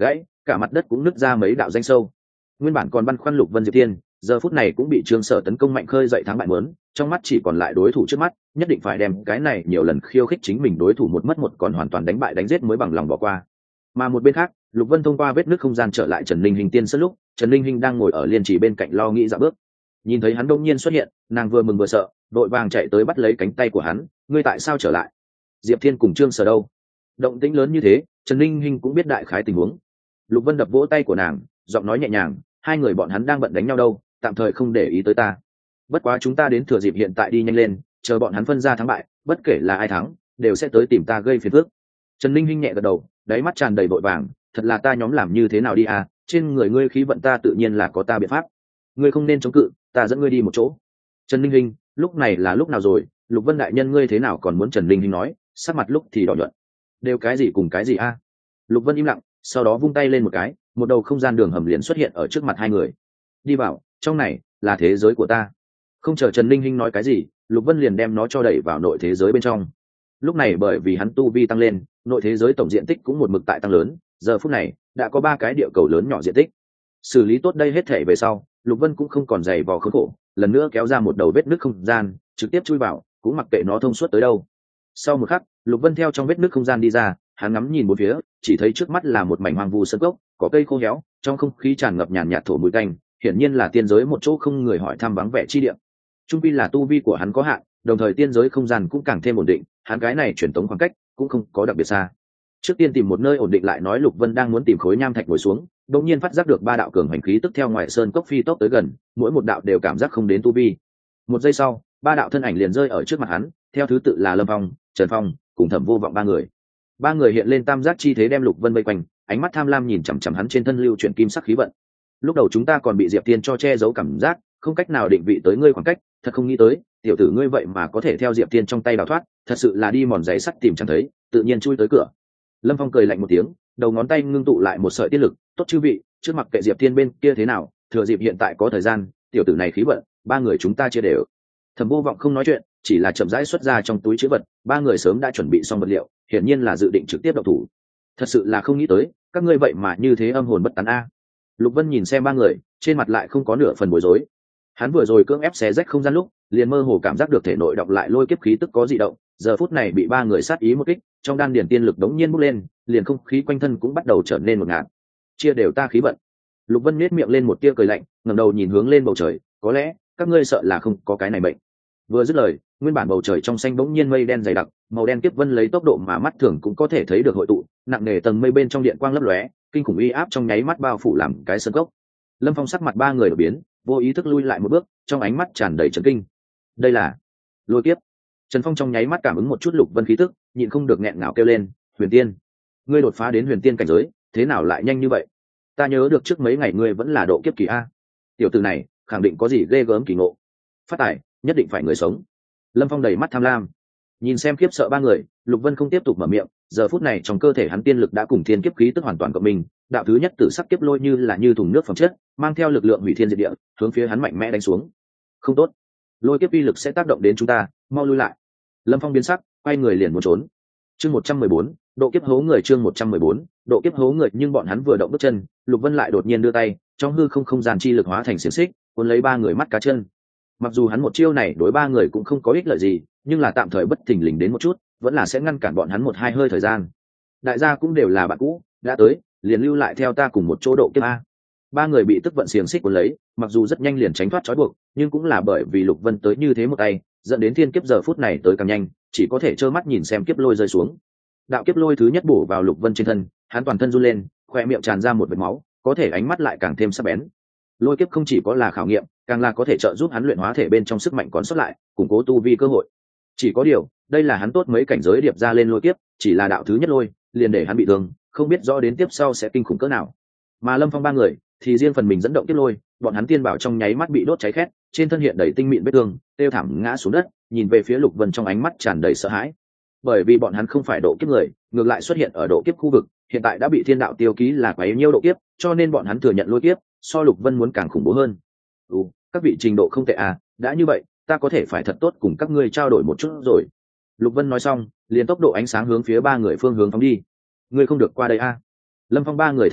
cả mặt đất cũng nứt ra mấy đạo danh sâu. Nguyên bản còn băn khoăn Lục Vân Diệp Thiên, giờ phút này cũng bị Trương Sở tấn công mạnh khơi dậy thắng bại mớn, trong mắt chỉ còn lại đối thủ trước mắt, nhất định phải đem cái này nhiều lần khiêu khích chính mình đối thủ một mất một còn hoàn toàn đánh bại đánh giết mới bằng lòng bỏ qua. Mà một bên khác, Lục Vân thông qua vết nứt không gian trở lại Trần Linh Hình tiên sân lúc, Trần Linh Hình đang ngồi ở liên trì bên cạnh lo nghĩ dạ bước. Nhìn thấy hắn đông nhiên xuất hiện, nàng vừa mừng vừa sợ, vội vàng chạy tới bắt lấy cánh tay của hắn, ngươi tại sao trở lại? Diệp Thiên cùng Trương Sở đâu? Động tĩnh lớn như thế, Trần Linh Hình cũng biết đại khái tình huống. Lục Vân đập vỗ tay của nàng, giọng nói nhẹ nhàng, hai người bọn hắn đang bận đánh nhau đâu, tạm thời không để ý tới ta. Bất quá chúng ta đến thừa dịp hiện tại đi nhanh lên, chờ bọn hắn phân ra thắng bại, bất kể là ai thắng, đều sẽ tới tìm ta gây phiền phức. Trần Linh Hinh nhẹ gật đầu, đáy mắt tràn đầy vội vàng, thật là ta nhóm làm như thế nào đi à, trên người ngươi khí vận ta tự nhiên là có ta biện pháp. Ngươi không nên chống cự, ta dẫn ngươi đi một chỗ. Trần Linh Hinh, lúc này là lúc nào rồi? Lục Vân đại nhân ngươi thế nào còn muốn? Trần Linh Hinh nói, sắc mặt lúc thì đỏ nhuận. Đều cái gì cùng cái gì a? Lục Vân im lặng, sau đó vung tay lên một cái, một đầu không gian đường hầm liền xuất hiện ở trước mặt hai người. Đi vào, trong này là thế giới của ta. Không chờ Trần Linh Hinh nói cái gì, Lục Vân liền đem nó cho đẩy vào nội thế giới bên trong. Lúc này bởi vì hắn tu vi tăng lên, nội thế giới tổng diện tích cũng một mực tại tăng lớn, giờ phút này đã có 3 cái địa cầu lớn nhỏ diện tích. Xử lý tốt đây hết thể về sau, Lục Vân cũng không còn dày vò khốn khổ, lần nữa kéo ra một đầu vết nứt không gian, trực tiếp chui vào, cũng mặc kệ nó thông suốt tới đâu. Sau một khắc, Lục Vân theo trong vết nứt không gian đi ra, hắn ngắm nhìn bốn phía, chỉ thấy trước mắt là một mảnh hoang vu sơn cốc, có cây khô héo, trong không khí tràn ngập nhàn nhạt thổ mùi tanh, hiển nhiên là tiên giới một chỗ không người hỏi thăm vắng vẻ chi địa. Trung pi là tu vi của hắn có hạn, đồng thời tiên giới không gian cũng càng thêm ổn định, hắn cái này truyền tống khoảng cách cũng không có đặc biệt xa. Trước tiên tìm một nơi ổn định lại nói, Lục Vân đang muốn tìm khối nham thạch ngồi xuống, đột nhiên phát giác được 3 đạo cường hành khí tức theo ngoài sơn cốc phi tốc tới gần, mỗi một đạo đều cảm giác không đến tu vi. Một giây sau, 3 đạo thân ảnh liền rơi ở trước mặt hắn, theo thứ tự là Lâm Phong, Trần Phong cùng Thẩm Vô Vọng 3 người. 3 người hiện lên tam giác chi thế đem Lục Vân vây quanh, ánh mắt tham lam nhìn chằm chằm hắn trên thân lưu chuyển kim sắc khí vận. Lúc đầu chúng ta còn bị Diệp Tiên cho che giấu cảm giác, không cách nào định vị tới ngươi khoảng cách, thật không nghĩ tới, tiểu tử ngươi vậy mà có thể theo Diệp Tiên trong tay đào thoát, thật sự là đi mòn giấy sắt tìm chẳng thấy, tự nhiên chui tới cửa. Lâm Phong cười lạnh một tiếng, đầu ngón tay ngưng tụ lại một sợi tiết lực, tốt chư vị, trước mặt kệ Diệp Tiên bên kia thế nào, thừa dịp hiện tại có thời gian, tiểu tử này khí vận, 3 người chúng ta chia đều. Thẩm Vô Vọng không nói chuyện, chỉ là chậm rãi xuất ra trong túi trữ vật, 3 người sớm đã chuẩn bị xong vật liệu, hiển nhiên là dự định trực tiếp động thủ. Thật sự là không nghĩ tới, các ngươi vậy mà như thế âm hồn bất tán a. Lục Vân nhìn xem 3 người, trên mặt lại không có nửa phần bối rối. Hắn vừa rồi cưỡng ép xé rách không gian lúc, liền mơ hồ cảm giác được thể nội động lại lôi kiếp khí tức có dị động, giờ phút này bị 3 người sát ý một kích, trong đan điền tiên lực đống nhiên bốc lên, liền không khí quanh thân cũng bắt đầu trở nên một ngạt. Chia đều ta khí vận. Lục Vân nhếch miệng lên một tia cười lạnh, ngẩng đầu nhìn hướng lên bầu trời, có lẽ các ngươi sợ là không có cái này bệnh. Vừa dứt lời, nguyên bản bầu trời trong xanh bỗng nhiên mây đen dày đặc, màu đen kiếp vân lấy tốc độ mà mắt thường cũng có thể thấy được hội tụ, nặng nề tầng mây bên trong điện quang lấp lóe, kinh khủng uy áp trong nháy mắt bao phủ làm cái sơn cốc. Lâm Phong sắc mặt 3 người đổi biến, vô ý thức lui lại một bước, trong ánh mắt tràn đầy chấn kinh. Đây là lôi kiếp. Trần Phong trong nháy mắt cảm ứng một chút Lục Vân khí tức, nhịn không được nghẹn ngào kêu lên, Huyền Tiên, ngươi đột phá đến Huyền Tiên cảnh giới, thế nào lại nhanh như vậy? Ta nhớ được trước mấy ngày ngươi vẫn là độ kiếp kỳ a. Tiểu tử này khẳng định có gì ghê gớm kỳ ngộ. Phát tài, nhất định phải người sống. Lâm Phong đầy mắt tham lam, nhìn xem khiếp sợ 3 người, Lục Vân không tiếp tục mở miệng, giờ phút này trong cơ thể hắn tiên lực đã cùng thiên kiếp khí tức hoàn toàn cộng mình, đạo thứ nhất tử sắc kiếp lôi như là như thùng nước phẩm chất, mang theo lực lượng hủy thiên diệt địa, hướng phía hắn mạnh mẽ đánh xuống. Không tốt, lôi kiếp uy lực sẽ tác động đến chúng ta, mau lui lại. Lâm Phong biến sắc, quay người liền muốn trốn. Chương 114, độ kiếp hố người. Chương 114, độ kiếp hố người. Nhưng bọn hắn vừa động bước chân, Lục Vân lại đột nhiên đưa tay, trong hư không không gian chi lực hóa thành xiềng xích, cuốn lấy 3 người mắt cá chân. Mặc dù hắn một chiêu này đối 3 người cũng không có ích lợi gì, nhưng là tạm thời bất thình lình đến một chút, vẫn là sẽ ngăn cản bọn hắn 1-2 hơi thời gian. Đại gia cũng đều là bạn cũ, đã tới, liền lưu lại theo ta cùng một chỗ độ kiếp a. 3 người bị tức vận xiềng xích cuốn lấy, mặc dù rất nhanh liền tránh thoát trói buộc, nhưng cũng là bởi vì Lục Vân tới như thế một tay, dẫn đến thiên kiếp giờ phút này tới càng nhanh, chỉ có thể trơ mắt nhìn xem kiếp lôi rơi xuống. Đạo kiếp lôi thứ nhất bổ vào Lục Vân trên thân, hắn toàn thân run lên, khoe miệng tràn ra một vệt máu, có thể ánh mắt lại càng thêm sắc bén. Lôi kiếp không chỉ có là khảo nghiệm, càng là có thể trợ giúp hắn luyện hóa thể bên trong sức mạnh còn sót lại, củng cố tu vi cơ hội. Chỉ có điều, đây là hắn tốt mấy cảnh giới điệp ra lên lôi kiếp, chỉ là đạo thứ nhất lôi, liền để hắn bị thương, không biết rõ đến tiếp sau sẽ kinh khủng cỡ nào. Mà Lâm Phong 3 người thì riêng phần mình dẫn động kiếp lôi, bọn hắn tiên bảo trong nháy mắt bị đốt cháy khét, trên thân hiện đầy tinh mịn vết thương, tiêu thảm ngã xuống đất, nhìn về phía Lục Vân trong ánh mắt tràn đầy sợ hãi. Bởi vì bọn hắn không phải độ kiếp người, ngược lại xuất hiện ở độ kiếp khu vực, hiện tại đã bị thiên đạo tiêu ký là quấy nhiêu độ kiếp, cho nên bọn hắn thừa nhận lôi kiếp, so Lục Vân muốn càng khủng bố hơn. Các vị trình độ không tệ à, đã như vậy, ta có thể phải thật tốt cùng các ngươi trao đổi một chút rồi. Lục Vân nói xong, liền tốc độ ánh sáng hướng phía 3 người phương hướng phóng đi. Ngươi không được qua đây à? Lâm Phong 3 người thấy thế,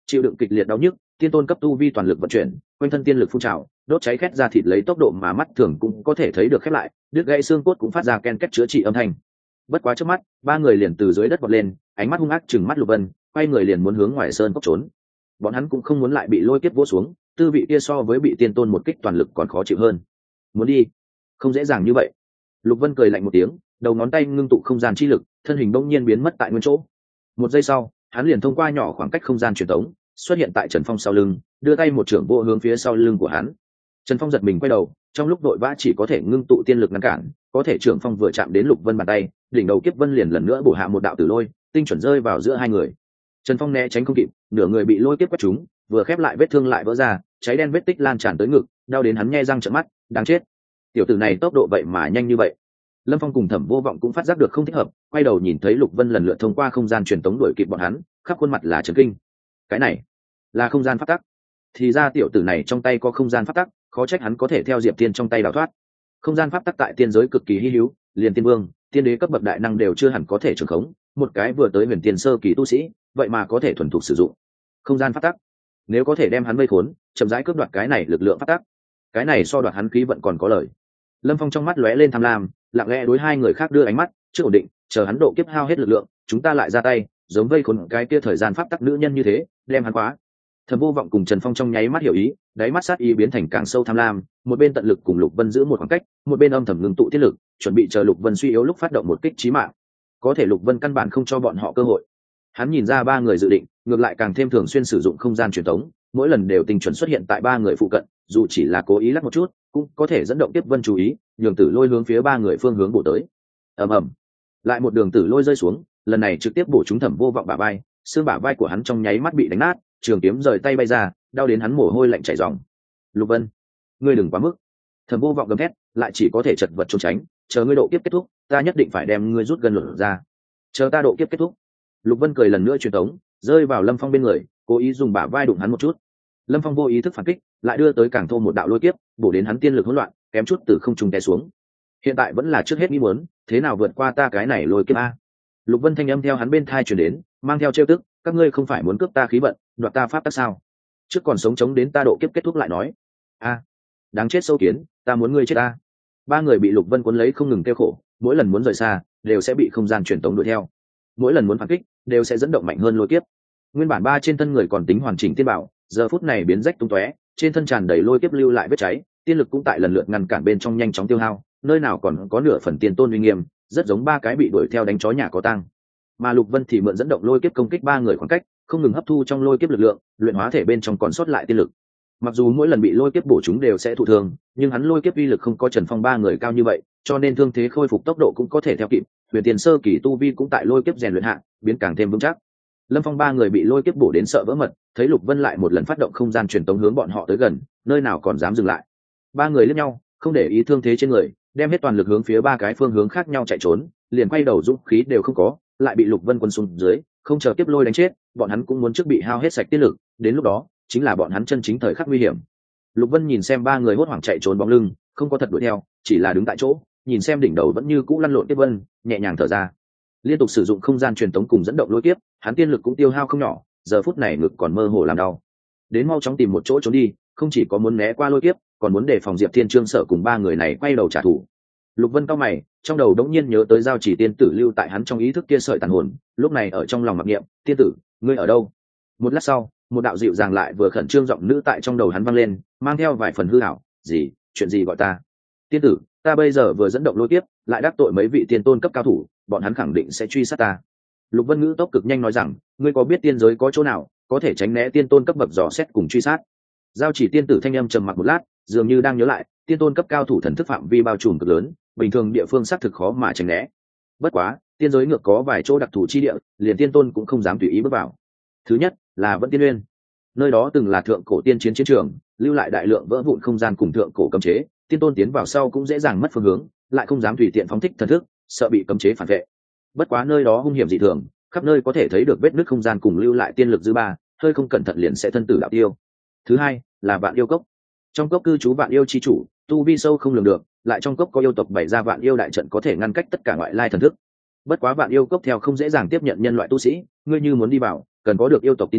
chịu đựng kịch liệt đau nhức, tiên tôn cấp tu vi toàn lực vận chuyển, quanh thân tiên lực phun trào, đốt cháy khét ra thịt lấy tốc độ mà mắt thường cũng có thể thấy được khép lại, đứt gãy xương cốt cũng phát ra ken két chữa trị âm thanh. Bất quá trước mắt, ba người liền từ dưới đất vọt lên, ánh mắt hung ác chừng mắt Lục Vân, quay người liền muốn hướng ngoài sơn cốc trốn. Bọn hắn cũng không muốn lại bị lôi kiếp vỗ xuống, tư vị kia so với bị tiên tôn một kích toàn lực còn khó chịu hơn. Muốn đi, không dễ dàng như vậy. Lục Vân cười lạnh một tiếng, đầu ngón tay ngưng tụ không gian chi lực, thân hình bỗng nhiên biến mất tại nguyên chỗ. Một giây sau, hắn liền thông qua nhỏ khoảng cách không gian truyền tống, xuất hiện tại Trần Phong sau lưng, đưa tay một trưởng vô hướng phía sau lưng của hắn. Trần Phong giật mình quay đầu, trong lúc đội vã chỉ có thể ngưng tụ tiên lực ngăn cản, có thể trưởng phong vừa chạm đến Lục Vân bàn tay, đỉnh đầu kiếp vân liền lần nữa bổ hạ một đạo tử lôi, tinh chuẩn rơi vào giữa hai người. Trần Phong né tránh không kịp, nửa người bị lôi kiếp quét trúng, vừa khép lại vết thương lại vỡ ra, cháy đen vết tích lan tràn tới ngực, đau đến hắn nhe răng trợn mắt, đáng chết. Tiểu tử này tốc độ vậy mà nhanh như vậy. Lâm Phong cùng Thẩm Vô Vọng cũng phát giác được không thích hợp, quay đầu nhìn thấy Lục Vân lần lượt thông qua không gian truyền tống đuổi kịp bọn hắn, khắp khuôn mặt là chấn kinh. Cái này là không gian pháp tắc. Thì ra tiểu tử này trong tay có không gian pháp tắc, khó trách hắn có thể theo Diệp Tiên trong tay đào thoát. Không gian pháp tắc tại tiên giới cực kỳ hi hữu, liền tiên vương, tiên đế cấp bậc đại năng đều chưa hẳn có thể trưởng khống, một cái vừa tới huyền tiên sơ kỳ tu sĩ, vậy mà có thể thuần thục sử dụng không gian pháp tắc. Nếu có thể đem hắn vây khốn, chậm rãi cướp đoạt cái này lực lượng pháp tắc, cái này so đoạt hắn khí vận còn có lời. Lâm Phong trong mắt lóe lên tham lam, lặng lẽ đối hai người khác đưa ánh mắt, chưa ổn định, chờ hắn độ kiếp hao hết lực lượng, chúng ta lại ra tay, giống vây khốn cái kia thời gian pháp tắc nữ nhân như thế, đem hắn khóa. Thẩm Vô Vọng cùng Trần Phong trong nháy mắt hiểu ý, đáy mắt sát ý biến thành càng sâu tham lam, một bên tận lực cùng Lục Vân giữ một khoảng cách, một bên âm thầm ngưng tụ tiết lực, chuẩn bị chờ Lục Vân suy yếu lúc phát động một kích chí mạng. Có thể Lục Vân căn bản không cho bọn họ cơ hội. Hắn nhìn ra ba người dự định, ngược lại càng thêm thường xuyên sử dụng không gian truyền tống, mỗi lần đều tinh chuẩn xuất hiện tại ba người phụ cận, dù chỉ là cố ý lắc một chút, cũng có thể dẫn động tiếp Vân chú ý, nhường tử lôi hướng phía ba người phương hướng bổ tới. Ầm ầm, lại một đường tử lôi rơi xuống, lần này trực tiếp bổ trúng Thẩm Vô Vọng bả vai, xương bả vai của hắn trong nháy mắt bị đánh nát, trường kiếm rời tay bay ra, đau đến hắn mồ hôi lạnh chảy ròng. Lục Vân, ngươi đừng quá mức. Thẩm Vô Vọng gầm thét, lại chỉ có thể chật vật trốn tránh, chờ ngươi độ kiếp kết thúc, ta nhất định phải đem ngươi rút gần lột ra. Chờ ta độ kiếp kết thúc. Lục Vân cười lần nữa truyền tống, rơi vào Lâm Phong bên người, cố ý dùng bả vai đụng hắn một chút. Lâm Phong vô ý thức phản kích, lại đưa tới càng thô một đạo lôi kiếp, bổ đến hắn tiên lực hỗn loạn, kém chút từ không trung té xuống. Hiện tại vẫn là trước hết nghĩ muốn, thế nào vượt qua ta cái này lôi kiếp a? Lục Vân thanh âm theo hắn bên thai truyền đến, mang theo trêu tức, các ngươi không phải muốn cướp ta khí vận, đoạt ta pháp tắc sao? Trước còn sống chống đến ta độ kiếp kết thúc lại nói. A, đáng chết sâu kiến, ta muốn ngươi chết ta. Ba người bị Lục Vân cuốn lấy không ngừng kêu khổ, mỗi lần muốn rời xa, đều sẽ bị không gian truyền tống đuổi theo. Mỗi lần muốn phản kích, đều sẽ dẫn động mạnh hơn lôi kiếp. Nguyên bản ba trên thân người còn tính hoàn chỉnh tiên bảo, giờ phút này biến rách tung tóe, trên thân tràn đầy lôi kiếp lưu lại vết cháy, tiên lực cũng tại lần lượt ngăn cản bên trong nhanh chóng tiêu hao, nơi nào còn có nửa phần tiên tôn uy nghiêm, rất giống ba cái bị đuổi theo đánh chó nhà có tang. Mà Lục Vân thì mượn dẫn động lôi kiếp công kích ba người khoảng cách, không ngừng hấp thu trong lôi kiếp lực lượng, luyện hóa thể bên trong còn sót lại tiên lực. Mặc dù mỗi lần bị lôi kiếp bổ chúng đều sẽ thụ thương, nhưng hắn lôi kiếp uy lực không có Trần Phong ba người cao như vậy, cho nên thương thế khôi phục tốc độ cũng có thể theo kịp. Huyền tiền sơ kỳ tu vi cũng tại lôi kiếp rèn luyện hạ, biến càng thêm vững chắc. Lâm Phong ba người bị lôi kiếp bổ đến sợ vỡ mật, thấy Lục Vân lại một lần phát động không gian truyền tống hướng bọn họ tới gần, nơi nào còn dám dừng lại. Ba người liếc nhau, không để ý thương thế trên người, đem hết toàn lực hướng phía ba cái phương hướng khác nhau chạy trốn, liền quay đầu dũng khí đều không có, lại bị Lục Vân quân xuống dưới, không chờ tiếp lôi đánh chết, bọn hắn cũng muốn trước bị hao hết sạch tiết lực, đến lúc đó, chính là bọn hắn chân chính thời khắc nguy hiểm. Lục Vân nhìn xem ba người hốt hoảng chạy trốn bóng lưng, không có thật đuổi theo, chỉ là đứng tại chỗ, nhìn xem đỉnh đầu vẫn như cũ lăn lộn tiếp vân, nhẹ nhàng thở ra. Liên tục sử dụng không gian truyền tống cùng dẫn động lôi kiếp, hắn tiên lực cũng tiêu hao không nhỏ, giờ phút này ngực còn mơ hồ làm đau. Đến mau chóng tìm một chỗ trốn đi, không chỉ có muốn né qua lôi kiếp, còn muốn đề phòng Diệp Thiên Trương Sở cùng ba người này quay đầu trả thù. Lục Vân cau mày, trong đầu đống nhiên nhớ tới giao chỉ tiên tử lưu tại hắn trong ý thức kia sợi tàn hồn, lúc này ở trong lòng mặc niệm, tiên tử, ngươi ở đâu? Một lát sau, một đạo dịu dàng lại vừa khẩn trương giọng nữ tại trong đầu hắn vang lên, mang theo vài phần hư ảo, gì, chuyện gì gọi ta? Tiên tử, ta bây giờ vừa dẫn động lôi kiếp, lại đắc tội mấy vị tiên tôn cấp cao thủ, bọn hắn khẳng định sẽ truy sát ta. Lục Vân ngữ tốc cực nhanh nói rằng, ngươi có biết tiên giới có chỗ nào có thể tránh né tiên tôn cấp bậc dò xét cùng truy sát? Giao chỉ tiên tử thanh âm trầm mặc một lát, dường như đang nhớ lại, tiên tôn cấp cao thủ thần thức phạm vi bao trùm cực lớn, bình thường địa phương xác thực khó mà tránh né. Bất quá, tiên giới ngược có vài chỗ đặc thù chi địa, liền tiên tôn cũng không dám tùy ý bước vào. Thứ nhất là Vẫn Tiên Nguyên, nơi đó từng là thượng cổ tiên chiến chiến trường, lưu lại đại lượng vỡ vụn không gian cùng thượng cổ cấm chế, tiên tôn tiến vào sau cũng dễ dàng mất phương hướng, lại không dám tùy tiện phóng thích thần thức, sợ bị cấm chế phản vệ. Bất quá nơi đó hung hiểm dị thường, khắp nơi có thể thấy được vết nứt không gian cùng lưu lại tiên lực dư ba, hơi không cẩn thận liền sẽ thân tử đạo tiêu. Thứ hai là Vạn Yêu Cốc, trong cốc cư trú Vạn Yêu chi chủ, tu vi sâu không lường được, lại trong cốc có yêu tộc bày ra Vạn Yêu đại trận có thể ngăn cách tất cả ngoại lai thần thức. Bất quá Vạn Yêu Cốc theo không dễ dàng tiếp nhận nhân loại tu sĩ, ngươi như muốn đi vào, cần có được yêu tộc tín vật,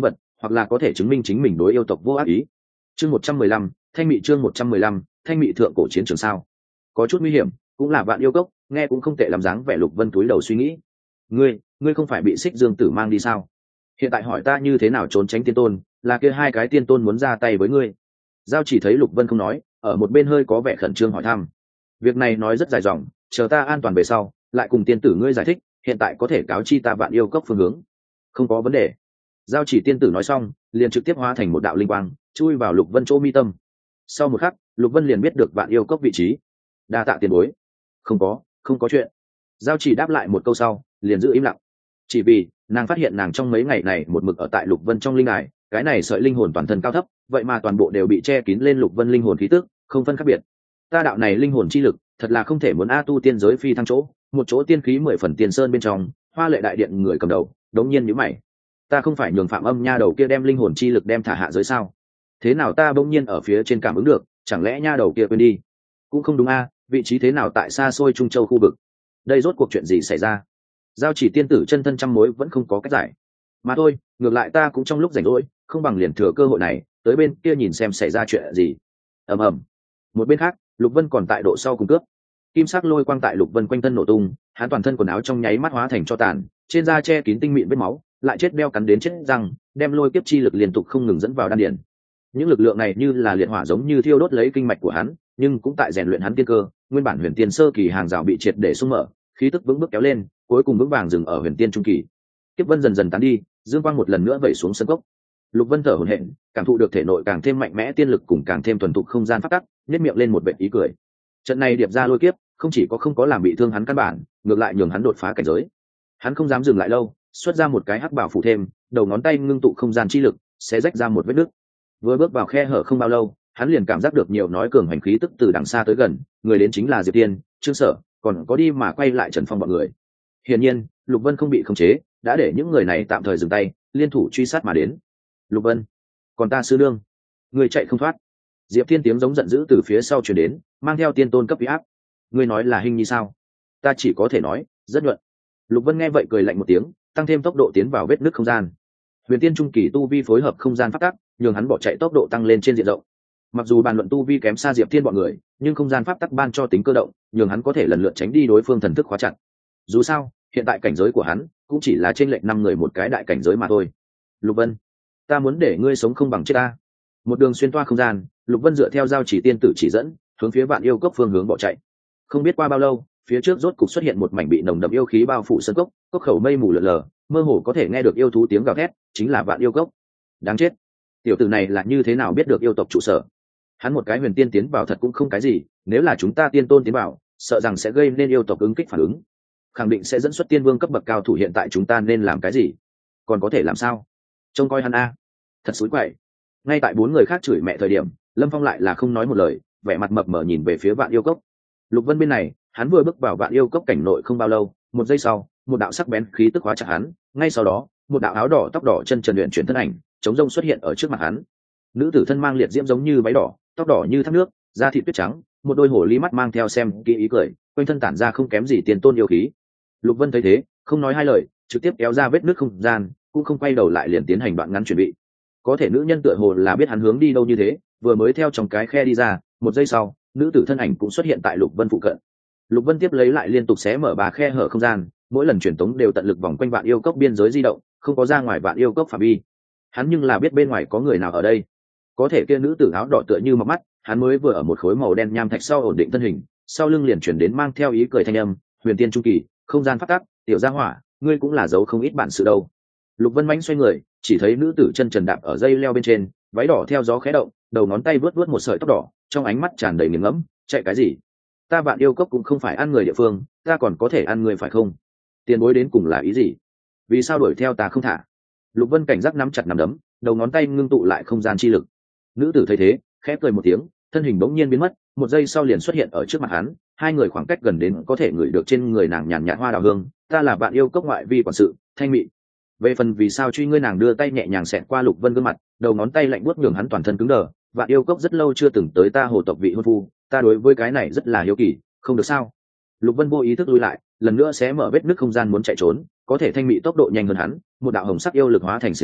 hoặc là có thể chứng minh chính mình đối yêu tộc vô ác ý. Chương 115, thanh mị. Chương 115, thanh mị thượng cổ chiến trường sao? Có chút nguy hiểm, cũng là Vạn Yêu Cốc, nghe cũng không tệ làm dáng vẻ. Lục Vân túi đầu suy nghĩ. Ngươi không phải bị Xích Dương Tử mang đi sao? Hiện tại hỏi ta như thế nào trốn tránh tiên tôn, là kia hai cái tiên tôn muốn ra tay với ngươi. Giao Chỉ thấy Lục Vân không nói, ở một bên hơi có vẻ khẩn trương hỏi thăm. Việc này nói rất dài dòng, chờ ta an toàn về sau, lại cùng tiên tử ngươi giải thích, hiện tại có thể cáo chi ta Vạn Yêu Cốc phương hướng. Không có vấn đề. Giao Chỉ tiên tử nói xong, liền trực tiếp hóa thành một đạo linh quang, chui vào Lục Vân chỗ mi tâm. Sau một khắc, Lục Vân liền biết được Vạn Yêu Cốc vị trí. Đa tạ tiền bối. Không có chuyện. Giao Chỉ đáp lại một câu sau, liền giữ im lặng. Chỉ vì nàng phát hiện nàng trong mấy ngày này một mực ở tại Lục Vân trong linh đài, cái này sợi linh hồn toàn thân cao thấp, vậy mà toàn bộ đều bị che kín lên Lục Vân linh hồn khí tức, không phân khác biệt. Ta đạo này linh hồn chi lực, thật là không thể muốn a tu tiên giới phi thăng chỗ, một chỗ tiên khí 10 phần tiền sơn bên trong, Hoa Lệ đại điện người cầm đầu, đống nhiên nhíu mày. Ta không phải nhường Phạm Âm nha đầu kia đem linh hồn chi lực đem thả hạ giới sao? Thế nào ta bỗng nhiên ở phía trên cảm ứng được, chẳng lẽ nha đầu kia quên đi? Cũng không đúng a, vị trí thế nào tại xa xôi Trung Châu khu vực? Đây rốt cuộc chuyện gì xảy ra? Giao Chỉ tiên tử chân thân trăm mối vẫn không có cách giải. Mà thôi, ngược lại ta cũng trong lúc rảnh rỗi, không bằng liền thừa cơ hội này, tới bên kia nhìn xem xảy ra chuyện gì. Ầm ầm. Một bên khác, Lục Vân còn tại độ sau cùng cướp. Kim sắc lôi quang tại Lục Vân quanh thân nổ tung, hắn toàn thân quần áo trong nháy mắt hóa thành tro tàn, trên da che kín tinh mịn vết máu, lại chết beo cắn đến chết răng, đem lôi kiếp chi lực liên tục không ngừng dẫn vào đan điền. Những lực lượng này như là liệt hỏa giống như thiêu đốt lấy kinh mạch của hắn, nhưng cũng tại rèn luyện hắn tiên cơ, nguyên bản huyền tiên sơ kỳ hàng rào bị triệt để xung mở, khí tức vững bước kéo lên, cuối cùng vững vàng dừng ở huyền tiên trung kỳ. Kiếp vân dần dần tán đi, dương quang một lần nữa vẩy xuống sân cốc. Lục Vân thở hổn hển, cảm thụ được thể nội càng thêm mạnh mẽ tiên lực cùng càng thêm thuần thục không gian pháp tắc, nhếch miệng lên một vệt ý cười. Trận này điệp ra lôi kiếp, không chỉ không có làm bị thương hắn căn bản, ngược lại nhường hắn đột phá cảnh giới. Hắn không dám dừng lại lâu, xuất ra một cái hắc bảo phủ thêm, đầu ngón tay ngưng tụ không gian chi lực, sẽ rách ra một vết nứt. Vừa bước vào khe hở không bao lâu, hắn liền cảm giác được nhiều nói cường hành khí tức từ đằng xa tới gần, người đến chính là Diệp Tiên, Trương Sở, còn có đi mà quay lại Trần Phong bọn người. Hiển nhiên, Lục Vân không bị khống chế, đã để những người này tạm thời dừng tay, liên thủ truy sát mà đến. Lục Vân, còn ta sư nương, người chạy không thoát. Diệp Thiên tiếng giống giận dữ từ phía sau truyền đến, mang theo tiên tôn cấp uy áp. Ngươi nói là hình như sao? Ta chỉ có thể nói, rất nhuận. Lục Vân nghe vậy cười lạnh một tiếng, tăng thêm tốc độ tiến vào vết nứt không gian. Huyền tiên trung kỳ tu vi phối hợp không gian phát tác, nhường hắn bỏ chạy tốc độ tăng lên trên diện rộng. Mặc dù bàn luận tu vi kém xa Diệp Thiên bọn người, nhưng không gian pháp tắc ban cho tính cơ động, nhường hắn có thể lần lượt tránh đi đối phương thần thức khóa chặt. Dù sao, hiện tại cảnh giới của hắn cũng chỉ là trên lệch 5 người một cái đại cảnh giới mà thôi. Lục Vân, ta muốn để ngươi sống không bằng chết ta. Một đường xuyên toa không gian, Lục Vân dựa theo Giao Chỉ tiên tử chỉ dẫn, hướng phía Vạn Yêu Cốc phương hướng bỏ chạy. Không biết qua bao lâu, phía trước rốt cục xuất hiện một mảnh bị nồng đậm yêu khí bao phủ sân cốc, cốc khẩu mây mù lờ lờ, mơ hồ có thể nghe được yêu thú tiếng gào thét, chính là Vạn Yêu Cốc. Đáng chết, tiểu tử này là như thế nào biết được yêu tộc trụ sở? Hắn một cái huyền tiên tiến vào thật cũng không cái gì, nếu là chúng ta tiên tôn tiến vào, sợ rằng sẽ gây nên yêu tộc ứng kích phản ứng, khẳng định sẽ dẫn xuất tiên vương cấp bậc cao thủ. Hiện tại chúng ta nên làm cái gì? Còn có thể làm sao? Trông coi hắn a, thật xúi quậy. Ngay tại 4 người khác chửi mẹ thời điểm, Lâm Phong lại là không nói một lời, vẻ mặt mập mờ nhìn về phía Vạn Yêu Cốc. Lục Vân bên này, hắn vừa bước vào Vạn Yêu Cốc cảnh nội không bao lâu, một giây sau, một đạo sắc bén khí tức hóa chặt hắn, ngay sau đó, một đạo áo đỏ tóc đỏ chân trần luyện chuyển thân ảnh, chống rông xuất hiện ở trước mặt hắn. Nữ tử thân mang liệt diễm giống như váy đỏ, tóc đỏ như thác nước, da thịt tuyết trắng, một đôi hồ ly mắt mang theo xem kỹ ý cười, quanh thân tản ra không kém gì tiền tôn yêu khí. Lục Vân thấy thế, không nói hai lời, trực tiếp kéo ra vết nứt không gian, cũng không quay đầu lại liền tiến hành đoạn ngắn chuẩn bị. Có thể nữ nhân tựa hồ là biết hắn hướng đi đâu như thế, vừa mới theo trong cái khe đi ra, một giây sau, nữ tử thân ảnh cũng xuất hiện tại Lục Vân phụ cận. Lục Vân tiếp lấy lại liên tục xé mở 3 khe hở không gian, mỗi lần truyền tống đều tận lực vòng quanh Vạn Yêu Cốc biên giới di động, không có ra ngoài Vạn Yêu Cốc phạm vi. Hắn nhưng là biết bên ngoài có người nào ở đây. Có thể kia nữ tử áo đỏ tựa như mọc mắt, hắn mới vừa ở một khối màu đen nham thạch sau ổn định thân hình, sau lưng liền chuyển đến mang theo ý cười thanh âm, huyền tiên trung kỳ, không gian phát tác, tiểu gia hỏa, ngươi cũng là giấu không ít bản sự đâu. Lục Vân mãnh xoay người, chỉ thấy nữ tử chân trần đạp ở dây leo bên trên, váy đỏ theo gió khẽ động, đầu ngón tay vướt vướt một sợi tóc đỏ, trong ánh mắt tràn đầy nghiền ngẫm, chạy cái gì? Ta Vạn Yêu Cốc cũng không phải ăn người địa phương, ta còn có thể ăn người phải không? Tiền bối đến cùng là ý gì? Vì sao đuổi theo ta không thả? Lục Vân cảnh giác nắm chặt nắm đấm, đầu ngón tay ngưng tụ lại không gian chi lực. Nữ tử thấy thế, khẽ cười một tiếng, thân hình bỗng nhiên biến mất, một giây sau liền xuất hiện ở trước mặt hắn, hai người khoảng cách gần đến có thể ngửi được trên người nàng nhàn nhạt hoa đào hương. Ta là Vạn Yêu Cốc ngoại vi quản sự, Thanh Mị. Về phần vì sao truy ngươi, nàng đưa tay nhẹ nhàng xẹt qua Lục Vân gương mặt, đầu ngón tay lạnh buốt nhường hắn toàn thân cứng đờ. Vạn Yêu Cốc rất lâu chưa từng tới ta hồ tộc vị hôn phu, ta đối với cái này rất là hiếu kỳ, không được sao? Lục Vân vô ý thức lui lại, lần nữa xé mở vết nứt không gian muốn chạy trốn, có thể Thanh Mị tốc độ nhanh hơn hắn, một đạo hồng sắc yêu lực hóa thành xiềng xích,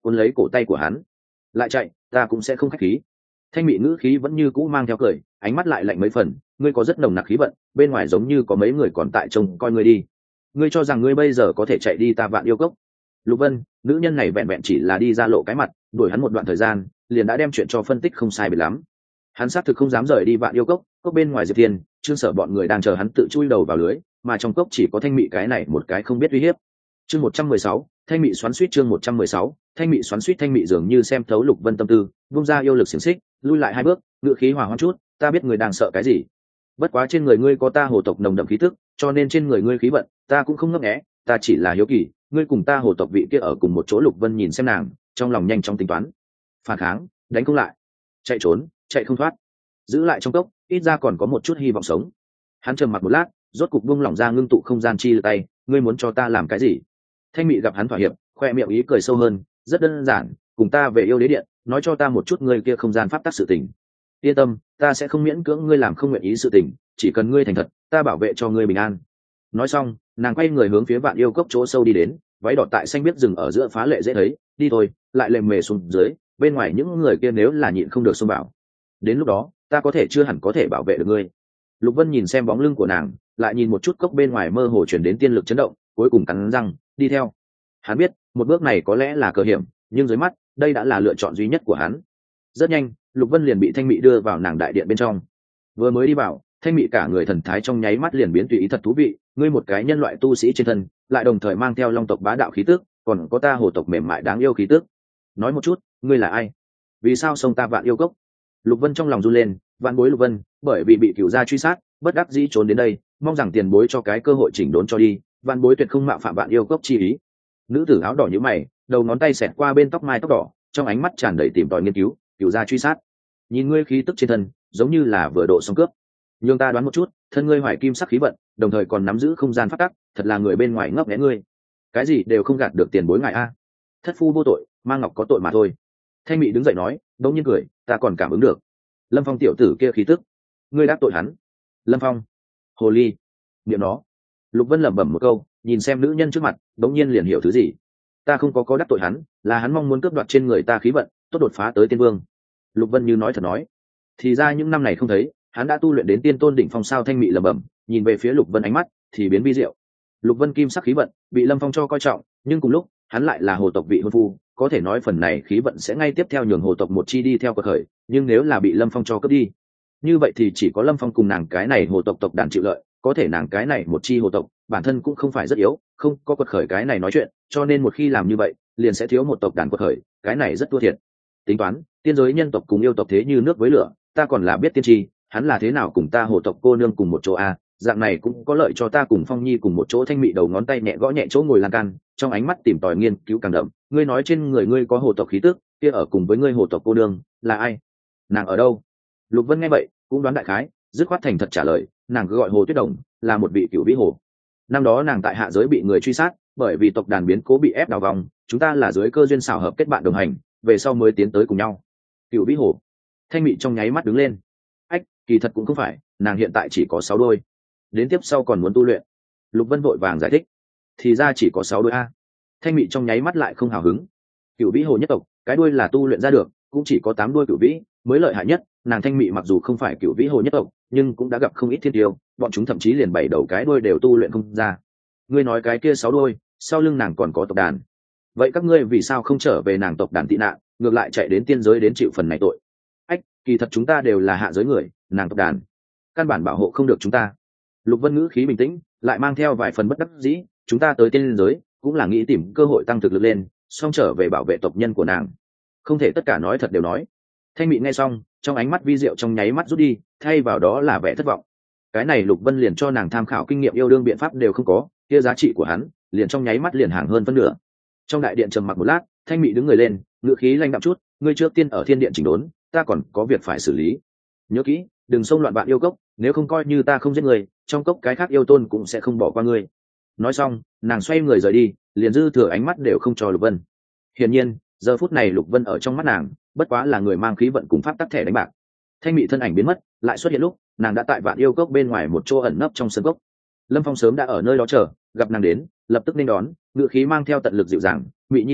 cuốn lấy cổ tay của hắn. Lại chạy, ta cũng sẽ không khách khí. Thanh mị ngữ khí vẫn như cũ mang theo cười, ánh mắt lại lạnh mấy phần. Ngươi có rất nồng nặc khí vận, bên ngoài giống như có mấy người còn tại trông coi ngươi đi. Ngươi cho rằng ngươi bây giờ có thể chạy đi ta Vạn Yêu Cốc? Lục Vân, nữ nhân này vẹn vẹn chỉ là đi ra lộ cái mặt, đuổi hắn một đoạn thời gian, liền đã đem chuyện cho phân tích không sai biệt lắm. Hắn xác thực không dám rời đi Vạn Yêu Cốc, cốc bên ngoài Diệp Thiên, Trương Sở bọn người đang chờ hắn tự chui đầu vào lưới, mà trong cốc chỉ có Thanh Mị cái này một cái không biết uy hiếp. Chương 116, Thanh Mị xoắn xuýt. Chương 116, Thanh Mị xoắn xuýt. Thanh Mị dường như xem thấu Lục Vân tâm tư, vung ra yêu lực xiển xích, lui lại hai bước, ngựa khí hòa hoãn chút, ta biết người đang sợ cái gì. Bất quá trên người ngươi có ta hồ tộc nồng đậm khí tức, cho nên trên người ngươi khí vận, ta cũng không ngấp nghé, ta chỉ là hiếu kỳ, ngươi cùng ta hồ tộc vị kia ở cùng một chỗ. Lục Vân nhìn xem nàng, trong lòng nhanh chóng tính toán. Phản kháng, đánh không lại, chạy trốn, chạy không thoát, giữ lại trong cốc, ít ra còn có một chút hy vọng sống. Hắn trầm mặc một lát, rốt cục buông lỏng ra ngưng tụ không gian chi lực tay, ngươi muốn cho ta làm cái gì? Thanh Mị gặp hắn thỏa hiệp, khoe miệng ý cười sâu hơn, rất đơn giản, cùng ta về yêu đế điện, nói cho ta một chút ngươi kia không gian pháp tắc sự tình. Yên tâm, ta sẽ không miễn cưỡng ngươi làm không nguyện ý sự tình, chỉ cần ngươi thành thật, ta bảo vệ cho ngươi bình an. Nói xong, nàng quay người hướng phía Vạn Yêu Cốc chỗ sâu đi đến, váy đỏ tại xanh biết rừng ở giữa phá lệ dễ thấy, đi thôi, lại lềm mề xuống dưới, bên ngoài những người kia nếu là nhịn không được xông vào, đến lúc đó, ta có thể chưa hẳn có thể bảo vệ được ngươi. Lục Vân nhìn xem bóng lưng của nàng, lại nhìn một chút cốc bên ngoài mơ hồ chuyển đến tiên lực chấn động, cuối cùng cắn răng đi theo. Hắn biết một bước này có lẽ là cờ hiểm, nhưng dưới mắt đây đã là lựa chọn duy nhất của hắn. Rất nhanh, Lục Vân liền bị Thanh Mị đưa vào nàng đại điện bên trong. Vừa mới đi vào, Thanh Mị cả người thần thái trong nháy mắt liền biến tùy ý, thật thú vị, ngươi một cái nhân loại tu sĩ trên thân, lại đồng thời mang theo long tộc bá đạo khí tức, còn có ta hồ tộc mềm mại đáng yêu khí tức. Nói một chút, ngươi là ai? Vì sao xông ta Vạn Yêu Cốc? Lục Vân trong lòng run lên, vạn bối Lục Vân, bởi vì bị cửu gia truy sát, bất đắc dĩ trốn đến đây, mong rằng tiền bối cho cái cơ hội chỉnh đốn cho đi, vạn bối tuyệt không mạo phạm Vạn Yêu Cốc chi ý. Nữ tử áo đỏ nhíu mày, đầu ngón tay xẹt qua bên tóc mai tóc đỏ, trong ánh mắt tràn đầy tìm tòi nghiên cứu, cửu gia truy sát. Nhìn ngươi khí tức trên thân, giống như là vừa độ xong cướp. Nhưng ta đoán một chút, thân ngươi hoài kim sắc khí vận, đồng thời còn nắm giữ không gian pháp tắc, thật là người bên ngoài ngấp nghé ngươi. Cái gì đều không gạt được tiền bối ngài a. Thất phu vô tội, mang ngọc có tội mà thôi. Thanh Mị đứng dậy nói, đống nhiên cười, ta còn cảm ứng được Lâm Phong tiểu tử kia khí tức, ngươi đắc tội hắn. Lâm Phong, hồ ly, niệm nó. Lục Vân lẩm bẩm một câu, nhìn xem nữ nhân trước mặt, đống nhiên liền hiểu thứ gì. Ta không có đắc tội hắn, là hắn mong muốn cướp đoạt trên người ta khí vận, tốt đột phá tới tiên vương. Lục Vân như nói thật nói, thì ra những năm này không thấy, hắn đã tu luyện đến tiên tôn đỉnh phong sao. Thanh Mị lẩm bẩm, nhìn về phía Lục Vân ánh mắt thì biến vi diệu. Lục Vân kim sắc khí vận bị Lâm Phong cho coi trọng, nhưng cùng lúc hắn lại là hồ tộc vị hôn phu, có thể nói phần này khí vận sẽ ngay tiếp theo nhường hồ tộc một chi đi theo cuộc khởi. Nhưng nếu là bị Lâm Phong cho cướp đi, như vậy thì chỉ có Lâm Phong cùng nàng cái này hồ tộc tộc đàn chịu lợi. Có thể nàng cái này một chi hồ tộc bản thân cũng không phải rất yếu, không có quật khởi cái này nói chuyện, cho nên một khi làm như vậy liền sẽ thiếu một tộc đàn quật khởi, cái này rất thua thiệt. Tính toán tiên giới nhân tộc cùng yêu tộc thế như nước với lửa, ta còn là biết tiên tri, hắn là thế nào cùng ta hồ tộc cô nương cùng một chỗ a, dạng này cũng có lợi cho ta cùng Phong Nhi cùng một chỗ. Thanh Mị đầu ngón tay nhẹ gõ nhẹ chỗ ngồi lan can, trong ánh mắt tìm tòi nghiên cứu càng đậm. Ngươi nói trên người ngươi có hồ tộc khí tức, kia ở cùng với ngươi hồ tộc cô nương là ai? Nàng ở đâu? Lục Vân nghe vậy cũng đoán đại khái, dứt khoát thành thật trả lời, nàng cứ gọi Hồ Tuyết Đồng, là một vị cửu vĩ hồ. Năm đó nàng tại hạ giới bị người truy sát, bởi vì tộc đàn biến cố bị ép đào vòng, chúng ta là dưới cơ duyên xảo hợp kết bạn đồng hành, về sau mới tiến tới cùng nhau. Cửu vĩ hồ. Thanh Mị trong nháy mắt đứng lên. Ách, kỳ thật cũng không phải, nàng hiện tại chỉ có 6 đôi, đến tiếp sau còn muốn tu luyện. Lục Vân vội vàng giải thích, thì ra chỉ có 6 đôi a. Thanh Mị trong nháy mắt lại không hào hứng. Cửu vĩ hồ nhất tộc, cái đuôi là tu luyện ra được, cũng chỉ có 8 đuôi cửu vĩ mới lợi hại nhất. Nàng Thanh Mị mặc dù không phải cửu vĩ hồ nhất tộc, nhưng cũng đã gặp không ít thiên tiêu, bọn chúng thậm chí liền 7 đầu cái đuôi đều tu luyện không ra. Ngươi nói cái kia 6 đuôi, sau lưng nàng còn có tộc đàn, vậy các ngươi vì sao không trở về nàng tộc đàn tị nạn, ngược lại chạy đến tiên giới đến chịu phần này tội? Ách, kỳ thật chúng ta đều là hạ giới người, nàng tộc đàn căn bản bảo hộ không được chúng ta. Lục Vân ngữ khí bình tĩnh, lại mang theo vài phần bất đắc dĩ, chúng ta tới tiên giới cũng là nghĩ tìm cơ hội tăng thực lực lên, xong trở về bảo vệ tộc nhân của nàng, không thể tất cả nói thật đều nói. Thanh Mị nghe xong, trong ánh mắt vi diệu trong nháy mắt rút đi, thay vào đó là vẻ thất vọng. Cái này Lục Vân liền cho nàng tham khảo kinh nghiệm yêu đương biện pháp đều không có, kia giá trị của hắn liền trong nháy mắt liền hàng hơn phân nửa. Trong đại điện trầm mặc một lát, Thanh Mị đứng người lên, ngữ khí lanh đạm chút, ngươi trước tiên ở thiên điện chỉnh đốn, ta còn có việc phải xử lý. Nhớ kỹ, đừng xông loạn Vạn Yêu Cốc, nếu không coi như ta không giết người, trong cốc cái khác yêu tôn cũng sẽ không bỏ qua ngươi. Nói xong, nàng xoay người rời đi, liền dư thừa ánh mắt đều không cho Lục Vân. Hiển nhiên, giờ phút này Lục Vân ở trong mắt nàng, bất quá là người mang khí vận cùng pháp tắc thẻ đánh bạc. Thanh Mị thân ảnh biến mất, lại xuất hiện lúc, nàng đã tại Vạn Yêu Cốc bên ngoài một chỗ ẩn nấp trong sân cốc. Lâm Phong sớm đã ở nơi đó chờ, gặp nàng đến, lập tức nên đón, ngữ khí mang theo tận lực dịu dàng, "Mị Nhi tỷ,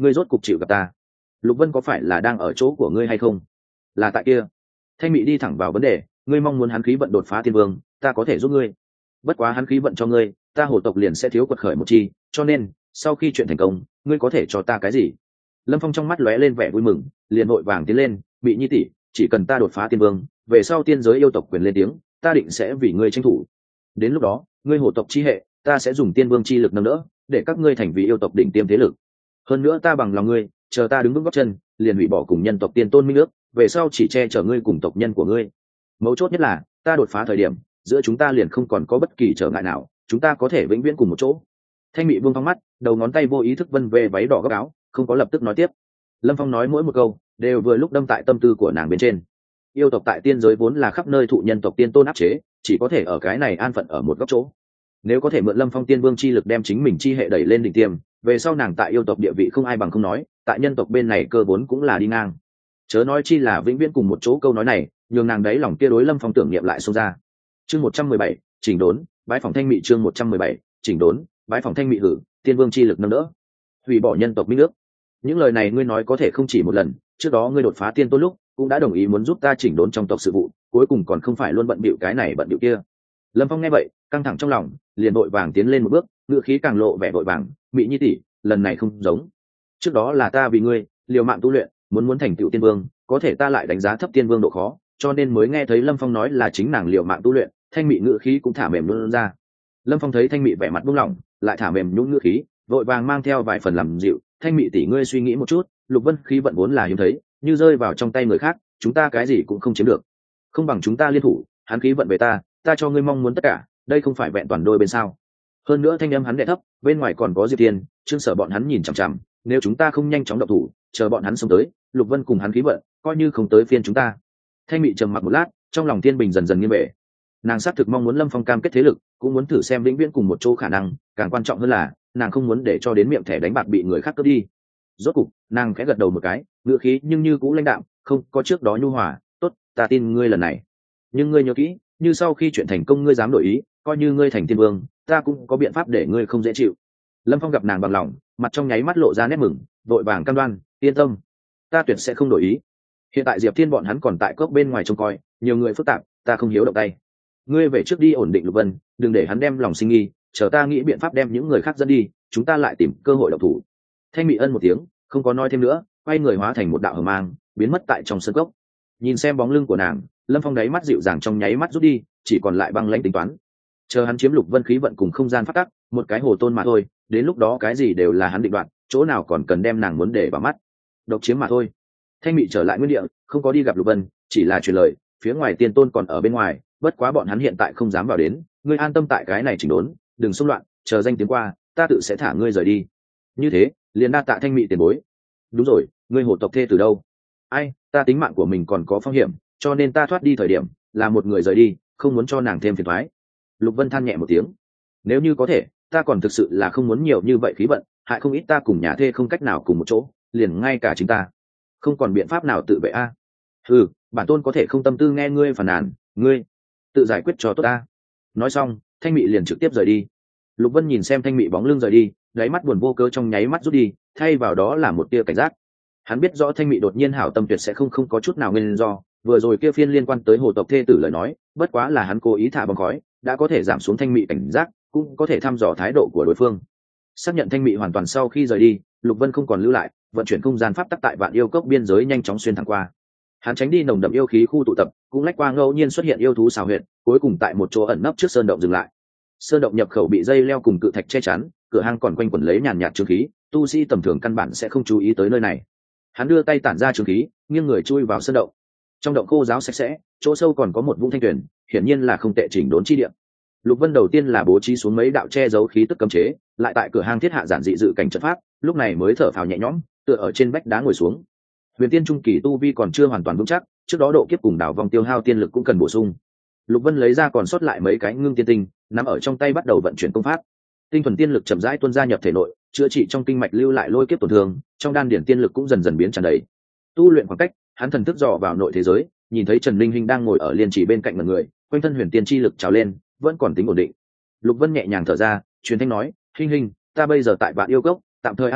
ngươi rốt cục chịu gặp ta. Lục Vân có phải là đang ở chỗ của ngươi hay không? Là tại kia. Thanh Mị đi thẳng vào vấn đề, ngươi mong muốn hắn khí vận đột phá tiên vương, ta có thể giúp ngươi. Bất quá hắn khí vận cho ngươi, ta hổ tộc liền sẽ thiếu quật khởi một chi, cho nên sau khi chuyện thành công, ngươi có thể cho ta cái gì? Lâm Phong trong mắt lóe lên vẻ vui mừng, liền vội vàng tiến lên, Mị nhi tỷ, chỉ cần ta đột phá tiên vương, về sau tiên giới yêu tộc quyền lên tiếng, ta định sẽ vì ngươi tranh thủ. Đến lúc đó, ngươi hổ tộc chi hệ, ta sẽ dùng tiên vương chi lực nâng đỡ, để các ngươi thành vì yêu tộc đỉnh tiêm thế lực. Hơn nữa ta bằng lòng ngươi, chờ ta đứng vững gót chân, liền hủy bỏ cùng nhân tộc tiên tôn minh ước, về sau chỉ che chở ngươi cùng tộc nhân của ngươi. Mấu chốt nhất là, ta đột phá thời điểm, giữa chúng ta liền không còn có bất kỳ trở ngại nào, chúng ta có thể vĩnh viễn cùng một chỗ. Thanh Mị buông thong mắt, đầu ngón tay vô ý thức vân về váy đỏ góc áo, không có lập tức nói tiếp. Lâm Phong nói mỗi một câu đều vừa lúc đâm tại tâm tư của nàng bên trên. Yêu tộc tại tiên giới vốn là khắp nơi thụ nhân tộc tiên tôn áp chế, chỉ có thể ở cái này an phận ở một góc chỗ. Nếu có thể mượn Lâm Phong tiên vương chi lực đem chính mình chi hệ đẩy lên đỉnh tiêm, về sau nàng tại yêu tộc địa vị không ai bằng không nói, tại nhân tộc bên này cơ vốn cũng là đi ngang. Chớ nói chi là vĩnh viễn cùng một chỗ, câu nói này nhường nàng đấy lòng kia đối Lâm Phong tưởng niệm lại xông ra. Chương 117, chỉnh đốn, bái phòng Thanh Mị. Chương 117, chỉnh đốn, bái phòng Thanh Mị. Hử, tiên vương chi lực nâng đỡ, hủy bỏ nhân tộc minh ước. Những lời này ngươi nói có thể không chỉ một lần, trước đó ngươi đột phá tiên tôn lúc cũng đã đồng ý muốn giúp ta chỉnh đốn trong tộc sự vụ, cuối cùng còn không phải luôn bận bịu cái này bận bịu kia. Lâm Phong nghe vậy, căng thẳng trong lòng, liền vội vàng tiến lên một bước, ngựa khí càng lộ vẻ vội vàng, Mị nhi tỷ, lần này không giống. Trước đó là ta vì ngươi liều mạng tu luyện, muốn thành tựu tiên vương, có thể ta lại đánh giá thấp tiên vương độ khó, cho nên mới nghe thấy Lâm Phong nói là chính nàng liều mạng tu luyện, Thanh Mị ngựa khí cũng thả mềm luôn ra. Lâm Phong thấy Thanh Mị vẻ mặt buông lỏng, lại thả mềm nhũn ngựa khí, vội vàng mang theo vài phần làm dịu, Thanh Mị tỷ, ngươi suy nghĩ một chút, Lục Vân khí vận vốn là hiếm thấy, như rơi vào trong tay người khác, chúng ta cái gì cũng không chiếm được. Không bằng chúng ta liên thủ, hắn khí vận về ta, ta cho ngươi mong muốn tất cả, đây không phải vẹn toàn đôi bên sao? Hơn nữa thanh âm hắn đè thấp, bên ngoài còn có Diệp Thiên, Trương Sở bọn hắn nhìn chằm chằm, nếu chúng ta không nhanh chóng động thủ, chờ bọn hắn xông tới, Lục Vân cùng hắn khí vận, coi như không tới phiên chúng ta. Thanh Mị trầm mặc một lát, trong lòng Thiên Bình dần dần nghiêng về. Nàng xác thực mong muốn Lâm Phong cam kết thế lực, cũng muốn thử xem vĩnh viễn cùng một chỗ khả năng, càng quan trọng hơn là nàng không muốn để cho đến miệng thẻ đánh bạc bị người khác cướp đi. Rốt cục nàng khẽ gật đầu một cái, ngựa khí nhưng như cũ lãnh đạm, không có trước đó nhu hòa. Tốt, ta tin ngươi lần này, nhưng ngươi nhớ kỹ, như sau khi chuyện thành công ngươi dám đổi ý, coi như ngươi thành tiên vương, ta cũng có biện pháp để ngươi không dễ chịu. Lâm Phong gặp nàng bằng lòng, mặt trong nháy mắt lộ ra nét mừng, vội vàng cam đoan, yên tâm, ta tuyệt sẽ không đổi ý. Hiện tại Diệp Thiên bọn hắn còn tại cốc bên ngoài trông coi, nhiều người phức tạp, ta không hiếu động tay. Ngươi về trước đi ổn định Lục Vân, đừng để hắn đem lòng sinh nghi, chờ ta nghĩ biện pháp đem những người khác dẫn đi, chúng ta lại tìm cơ hội động thủ. Thanh Mị ân một tiếng, không có nói thêm nữa, quay người hóa thành một đạo hờ mang, biến mất tại trong sân cốc. Nhìn xem bóng lưng của nàng, Lâm Phong đáy mắt dịu dàng trong nháy mắt rút đi, chỉ còn lại băng lãnh tính toán. Chờ hắn chiếm Lục Vân khí vận cùng không gian phát tắc, một cái hồ tôn mà thôi, đến lúc đó cái gì đều là hắn định đoạt, chỗ nào còn cần đem nàng muốn để vào mắt. Độc chiếm mà thôi. Thanh Mị trở lại nguyên địa, không có đi gặp Lục Vân, chỉ là truyền lời, phía ngoài tiên tôn còn ở bên ngoài, bất quá bọn hắn hiện tại không dám vào đến, ngươi an tâm tại cái này chỉnh đốn, đừng xung loạn, chờ danh tiếng qua, ta tự sẽ thả ngươi rời đi. Như thế, liền đa tạ Thanh Mị tiền bối. Đúng rồi, ngươi hổ tộc thê từ đâu? Ai, ta tính mạng của mình còn có phong hiểm, cho nên ta thoát đi thời điểm là một người rời đi, không muốn cho nàng thêm phiền toái. Lục Vân than nhẹ một tiếng, nếu như có thể, ta còn thực sự là không muốn nhiều như vậy khí vận, hại không ít ta cùng nhà thê không cách nào cùng một chỗ, liền ngay cả chính ta không còn biện pháp nào tự vệ a. Ừ, bản tôn có thể không tâm tư nghe ngươi phàn nàn, ngươi tự giải quyết cho tốt ta. Nói xong, Thanh Mị liền trực tiếp rời đi. Lục Vân nhìn xem Thanh Mị bóng lưng rời đi, đáy mắt buồn vô cớ trong nháy mắt rút đi, thay vào đó là một tia cảnh giác. Hắn biết rõ Thanh Mị đột nhiên hảo tâm tuyệt sẽ không có chút nào nguyên do, vừa rồi kia phiên liên quan tới hồ tộc thê tử lời nói, bất quá là hắn cố ý thả bóng khói, đã có thể giảm xuống Thanh Mị cảnh giác, cũng có thể thăm dò thái độ của đối phương. Xác nhận Thanh Mị hoàn toàn sau khi rời đi, Lục Vân không còn lưu lại, vận chuyển không gian pháp tắc tại Vạn Yêu Cốc biên giới nhanh chóng xuyên thẳng qua. Hắn tránh đi nồng đậm yêu khí khu tụ tập, cũng lách qua ngẫu nhiên xuất hiện yêu thú xào huyệt, cuối cùng tại một chỗ ẩn nấp trước sơn động dừng lại. Sơn động nhập khẩu bị dây leo cùng cự thạch che chắn, cửa hang còn quanh quẩn lấy nhàn nhạt trướng khí, tu sĩ tầm thường căn bản sẽ không chú ý tới nơi này. Hắn đưa tay tản ra trướng khí, nghiêng người chui vào sơn động. Trong động khô ráo sạch sẽ, chỗ sâu còn có một vũng thanh tuyển, hiển nhiên là không tệ chỉnh đốn chi địa. Lục Vân đầu tiên là bố trí xuống mấy đạo che giấu khí tức cấm chế, lại tại cửa hang thiết hạ giản dị dự cảnh trận pháp, lúc này mới thở phào nhẹ nhõm, tựa ở trên vách đá ngồi xuống. Huyền tiên trung kỳ tu vi còn chưa hoàn toàn vững chắc, trước đó độ kiếp cùng đảo vòng tiêu hao tiên lực cũng cần bổ sung. Lục Vân lấy ra còn sót lại mấy cái ngưng tiên tinh, nắm ở trong tay bắt đầu vận chuyển công pháp. Tinh thuần tiên lực chậm rãi tuôn ra nhập thể nội, chữa trị trong kinh mạch lưu lại lôi kiếp tổn thương, trong đan điển tiên lực cũng dần dần biến tràn đầy. Tu luyện khoảng cách, hắn thần thức dò vào nội thế giới, nhìn thấy Trần Linh Hinh đang ngồi ở liên chỉ bên cạnh mọi người, quanh thân huyền tiên chi lực trào lên, vẫn còn tính ổn định. Lục Vân nhẹ nhàng thở ra, truyền thanh nói, "Hinh Hinh, ta bây giờ tại Vạn Yêu Cốc, tạm thời an toàn,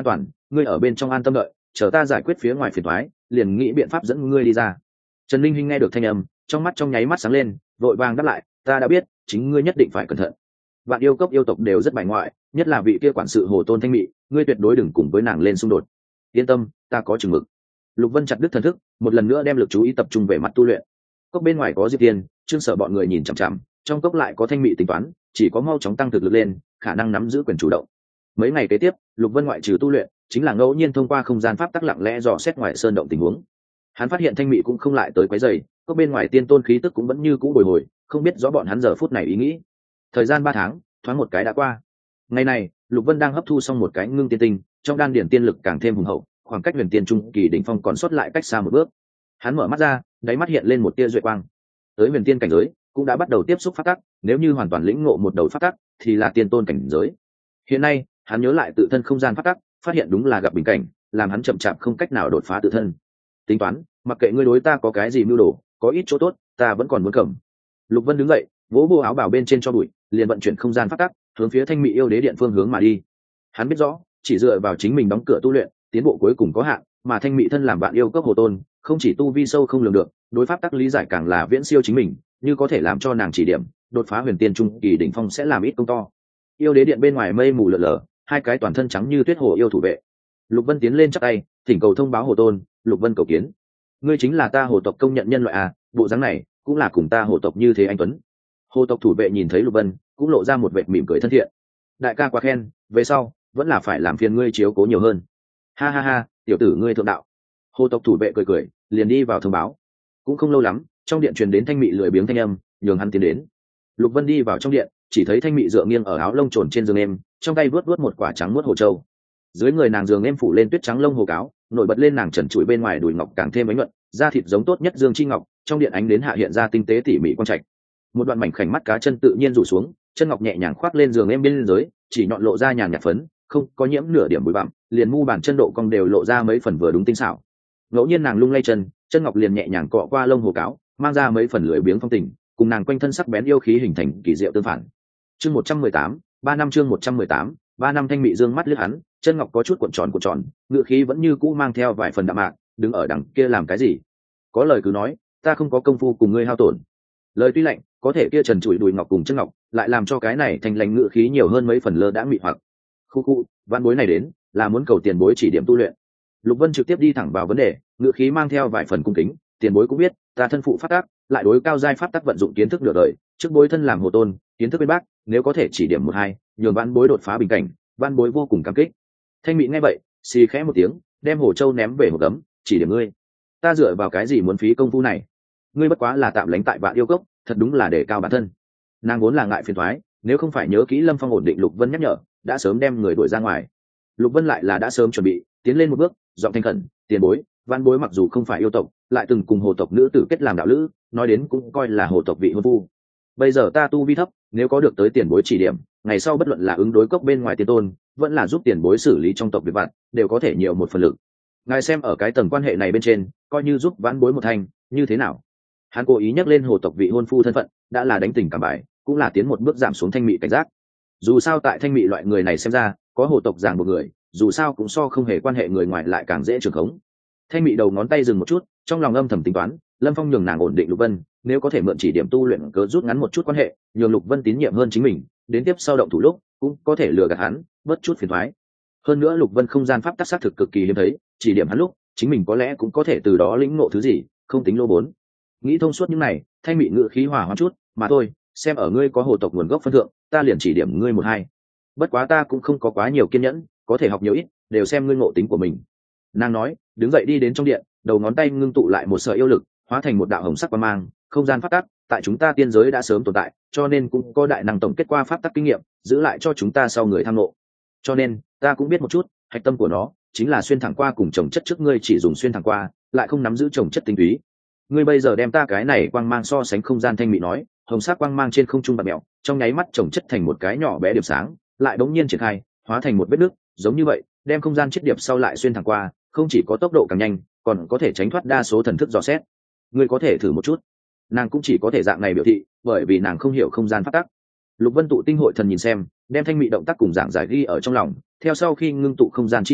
ngươi ở bên trong an tâm đợi, chờ ta giải quyết phía ngoài phiền toái, liền nghĩ biện pháp dẫn ngươi đi ra. Trần Linh Hinh nghe được thanh âm, trong mắt trong nháy mắt sáng lên, vội vàng đáp lại, ta đã biết, chính ngươi nhất định phải cẩn thận. Vạn yêu cốc yêu tộc đều rất bài ngoại, nhất là vị kia quản sự Hồ Tôn Thanh Mị, ngươi tuyệt đối đừng cùng với nàng lên xung đột. Yên tâm, ta có chừng mực. Lục Vân chặt đứt thần thức, một lần nữa đem lực chú ý tập trung về mặt tu luyện. Cốc bên ngoài có Diệp Tiên, Trương Sở bọn người nhìn chằm chằm, trong cốc lại có Thanh Mị tính toán, chỉ có mau chóng tăng thực lực lên, khả năng nắm giữ quyền chủ động. Mấy ngày kế tiếp, Lục Vân ngoại trừ tu luyện, chính là ngẫu nhiên thông qua không gian pháp tắc lặng lẽ dò xét ngoài sơn động tình huống. Hắn phát hiện Thanh Mị cũng không lại tới quấy rầy, cốc bên ngoài tiên tôn khí tức cũng vẫn như cũ bồi hồi, không biết rõ bọn hắn giờ phút này ý nghĩ. Thời gian 3 tháng, thoáng một cái đã qua. Ngày này, Lục Vân đang hấp thu xong một cái ngưng tiên tinh, trong đan điển tiên lực càng thêm hùng hậu, khoảng cách huyền tiên trung kỳ đỉnh phong còn sót lại cách xa một bước. Hắn mở mắt ra, đáy mắt hiện lên một tia duệ quang. Tới huyền tiên cảnh giới, cũng đã bắt đầu tiếp xúc pháp tắc, nếu như hoàn toàn lĩnh ngộ một đầu pháp tắc, thì là tiên tôn cảnh giới. Hiện nay, hắn nhớ lại tự thân không gian pháp tắc, phát hiện đúng là gặp bình cảnh, làm hắn chậm chạp không cách nào đột phá tự thân. Tính toán, mặc kệ ngươi đối ta có cái gì mưu đồ, có ít chỗ tốt, ta vẫn còn muốn cầm. Lục Vân đứng dậy, vỗ bộ áo bào bên trên cho bụi, liền vận chuyển không gian pháp tắc, hướng phía Thanh Mị yêu đế điện phương hướng mà đi. Hắn biết rõ, chỉ dựa vào chính mình đóng cửa tu luyện, tiến bộ cuối cùng có hạn, mà Thanh Mị thân làm bạn yêu cốc Hồ Tôn, không chỉ tu vi sâu không lường được, đối pháp tắc lý giải càng là viễn siêu chính mình, như có thể làm cho nàng chỉ điểm, đột phá huyền tiên trung kỳ đỉnh phong sẽ làm ít công to. Yêu đế điện bên ngoài mây mù lờ lờ, hai cái toàn thân trắng như tuyết hồ yêu thủ vệ. Lục Vân tiến lên chắp tay, thỉnh cầu thông báo Hồ Tôn. Lục Vân cầu kiến. Ngươi chính là ta Hồ tộc công nhận nhân loại à? Bộ dáng này cũng là cùng ta Hồ tộc như thế anh tuấn. Hồ tộc thủ vệ nhìn thấy Lục Vân, cũng lộ ra một vệt mỉm cười thân thiện. Đại ca quá khen, về sau vẫn là phải làm phiền ngươi chiếu cố nhiều hơn. Ha ha ha, tiểu tử ngươi thượng đạo. Hồ tộc thủ vệ cười cười, liền đi vào thông báo. Cũng không lâu lắm, trong điện truyền đến Thanh Mị lười biếng thanh âm, nhường hắn tiến đến. Lục Vân đi vào trong điện, chỉ thấy Thanh Mị dựa nghiêng ở áo lông trồn trên giường em, trong tay vuốt một quả trắng muốt hồ châu. Dưới người nàng giường em phủ lên tuyết trắng lông hồ cáo, nổi bật lên nàng trần trụi bên ngoài đùi ngọc càng thêm ánh nhuận, da thịt giống tốt nhất dương chi ngọc, trong điện ánh đến hạ hiện ra tinh tế tỉ mỉ quang trạch. Một đoạn mảnh khảnh mắt cá chân tự nhiên rủ xuống, chân ngọc nhẹ nhàng khoác lên giường em bên dưới, chỉ nhọn lộ ra nhàn nhạt phấn, không có nhiễm nửa điểm bụi bặm, liền mu bàn chân độ cong đều lộ ra mấy phần vừa đúng tinh xảo. Ngẫu nhiên nàng lung lay chân ngọc liền nhẹ nhàng cọ qua lông hồ cáo, mang ra mấy phần lưỡi biếng phong tình, cùng nàng quanh thân sắc bén yêu khí hình thành kỳ diệu tương phản. Chương 118, 3 năm chương 118, 3 năm. Thanh Mị dương mắt liếc hắn, chân ngọc có chút cuộn tròn, ngựa khí vẫn như cũ mang theo vài phần đạm mạc, đứng ở đằng kia làm cái gì? Có lời cứ nói, ta không có công phu cùng ngươi hao tổn. Lời tuy lạnh, có thể kia trần trụi đùi ngọc cùng chân ngọc, lại làm cho cái này thành lành ngựa khí nhiều hơn mấy phần lơ đãng mị hoặc. Khu, vạn bối này đến, là muốn cầu tiền bối chỉ điểm tu luyện. Lục Vân trực tiếp đi thẳng vào vấn đề, ngựa khí mang theo vài phần cung kính, tiền bối cũng biết, ta thân phụ pháp tắc, lại đối cao giai pháp tắc vận dụng kiến thức nửa đời, trước bối thân làm Hồ Tôn, kiến thức bên bác, nếu có thể chỉ điểm một hai, nhường vạn bối đột phá bình cảnh, vạn bối vô cùng cảm kích. Thanh Mị nghe vậy, xì khẽ một tiếng, đem hồ châu ném về hồ gấm, chỉ điểm ngươi. Ta dựa vào cái gì muốn phí công phu này? Ngươi bất quá là tạm lánh tại Vạn yêu cốc, thật đúng là để cao bản thân. Nàng vốn là ngại phiền toái, nếu không phải nhớ kỹ Lâm Phong ổn định Lục Vân nhắc nhở, đã sớm đem người đuổi ra ngoài. Lục Vân lại là đã sớm chuẩn bị, tiến lên một bước, giọng thanh khẩn, tiền bối, vạn bối mặc dù không phải yêu tộc, lại từng cùng hồ tộc nữ tử kết làm đạo lữ, nói đến cũng coi là hồ tộc vị hôn phu. Bây giờ ta tu vi thấp, nếu có được tới tiền bối chỉ điểm, ngày sau bất luận là ứng đối cốc bên ngoài tiên tôn, vẫn là giúp tiền bối xử lý trong tộc việc vặt, đều có thể nhiều một phần lực. Ngài xem ở cái tầng quan hệ này bên trên, coi như giúp vãn bối một thành, như thế nào? Hắn cố ý nhắc lên hồ tộc vị hôn phu thân phận, đã là đánh tình cảm bài, cũng là tiến một bước giảm xuống Thanh Mị cảnh giác. Dù sao tại Thanh Mị loại người này xem ra, có hồ tộc giảng một người, dù sao cũng so không hề quan hệ người ngoài lại càng dễ trường khống. Thanh Mị đầu ngón tay dừng một chút, trong lòng âm thầm tính toán, Lâm Phong nhường nàng ổn định Lục Vân, nếu có thể mượn chỉ điểm tu luyện cớ rút ngắn một chút quan hệ, nhường Lục Vân tín nhiệm hơn chính mình, đến tiếp sau động thủ lúc cũng có thể lừa gạt hắn, bớt chút phiền toái. Hơn nữa Lục Vân không gian pháp tắc xác thực cực kỳ hiếm thấy, chỉ điểm hắn lúc, chính mình có lẽ cũng có thể từ đó lĩnh ngộ thứ gì, không tính lô vốn. Nghĩ thông suốt những này, Thanh Mị ngự khí hòa hoãn chút, mà thôi, xem ở ngươi có hồ tộc nguồn gốc phân thượng, ta liền chỉ điểm ngươi một hai. Bất quá ta cũng không có quá nhiều kiên nhẫn, có thể học nhiều ít, đều xem ngươi ngộ tính của mình. Nàng nói, đứng dậy đi đến trong điện, đầu ngón tay ngưng tụ lại một sợi yêu lực, hóa thành một đạo hồng sắc quang mang, không gian pháp tắc, tại chúng ta tiên giới đã sớm tồn tại, cho nên cũng có đại năng tổng kết qua pháp tắc kinh nghiệm, giữ lại cho chúng ta sau người tham ngộ. Cho nên, ta cũng biết một chút, hạch tâm của nó chính là xuyên thẳng qua cùng trồng chất trước ngươi chỉ dùng xuyên thẳng qua, lại không nắm giữ trồng chất tinh túy. Ngươi bây giờ đem ta cái này quang mang so sánh không gian. Thanh Mị nói, hồng sắc quang mang trên không trung bạt mèo, trong nháy mắt trồng chất thành một cái nhỏ bé điểm sáng, lại bỗng nhiên triển khai, hóa thành một vết nứt, giống như vậy, đem không gian chiết điệp sau lại xuyên thẳng qua, không chỉ có tốc độ càng nhanh, còn có thể tránh thoát đa số thần thức dò xét. Ngươi có thể thử một chút. Nàng cũng chỉ có thể dạng này biểu thị, bởi vì nàng không hiểu không gian pháp tắc. Lục Vân tụ tinh hội thần nhìn xem, đem Thanh Mị động tác cùng dạng giải ghi ở trong lòng, theo sau khi ngưng tụ không gian chi lực,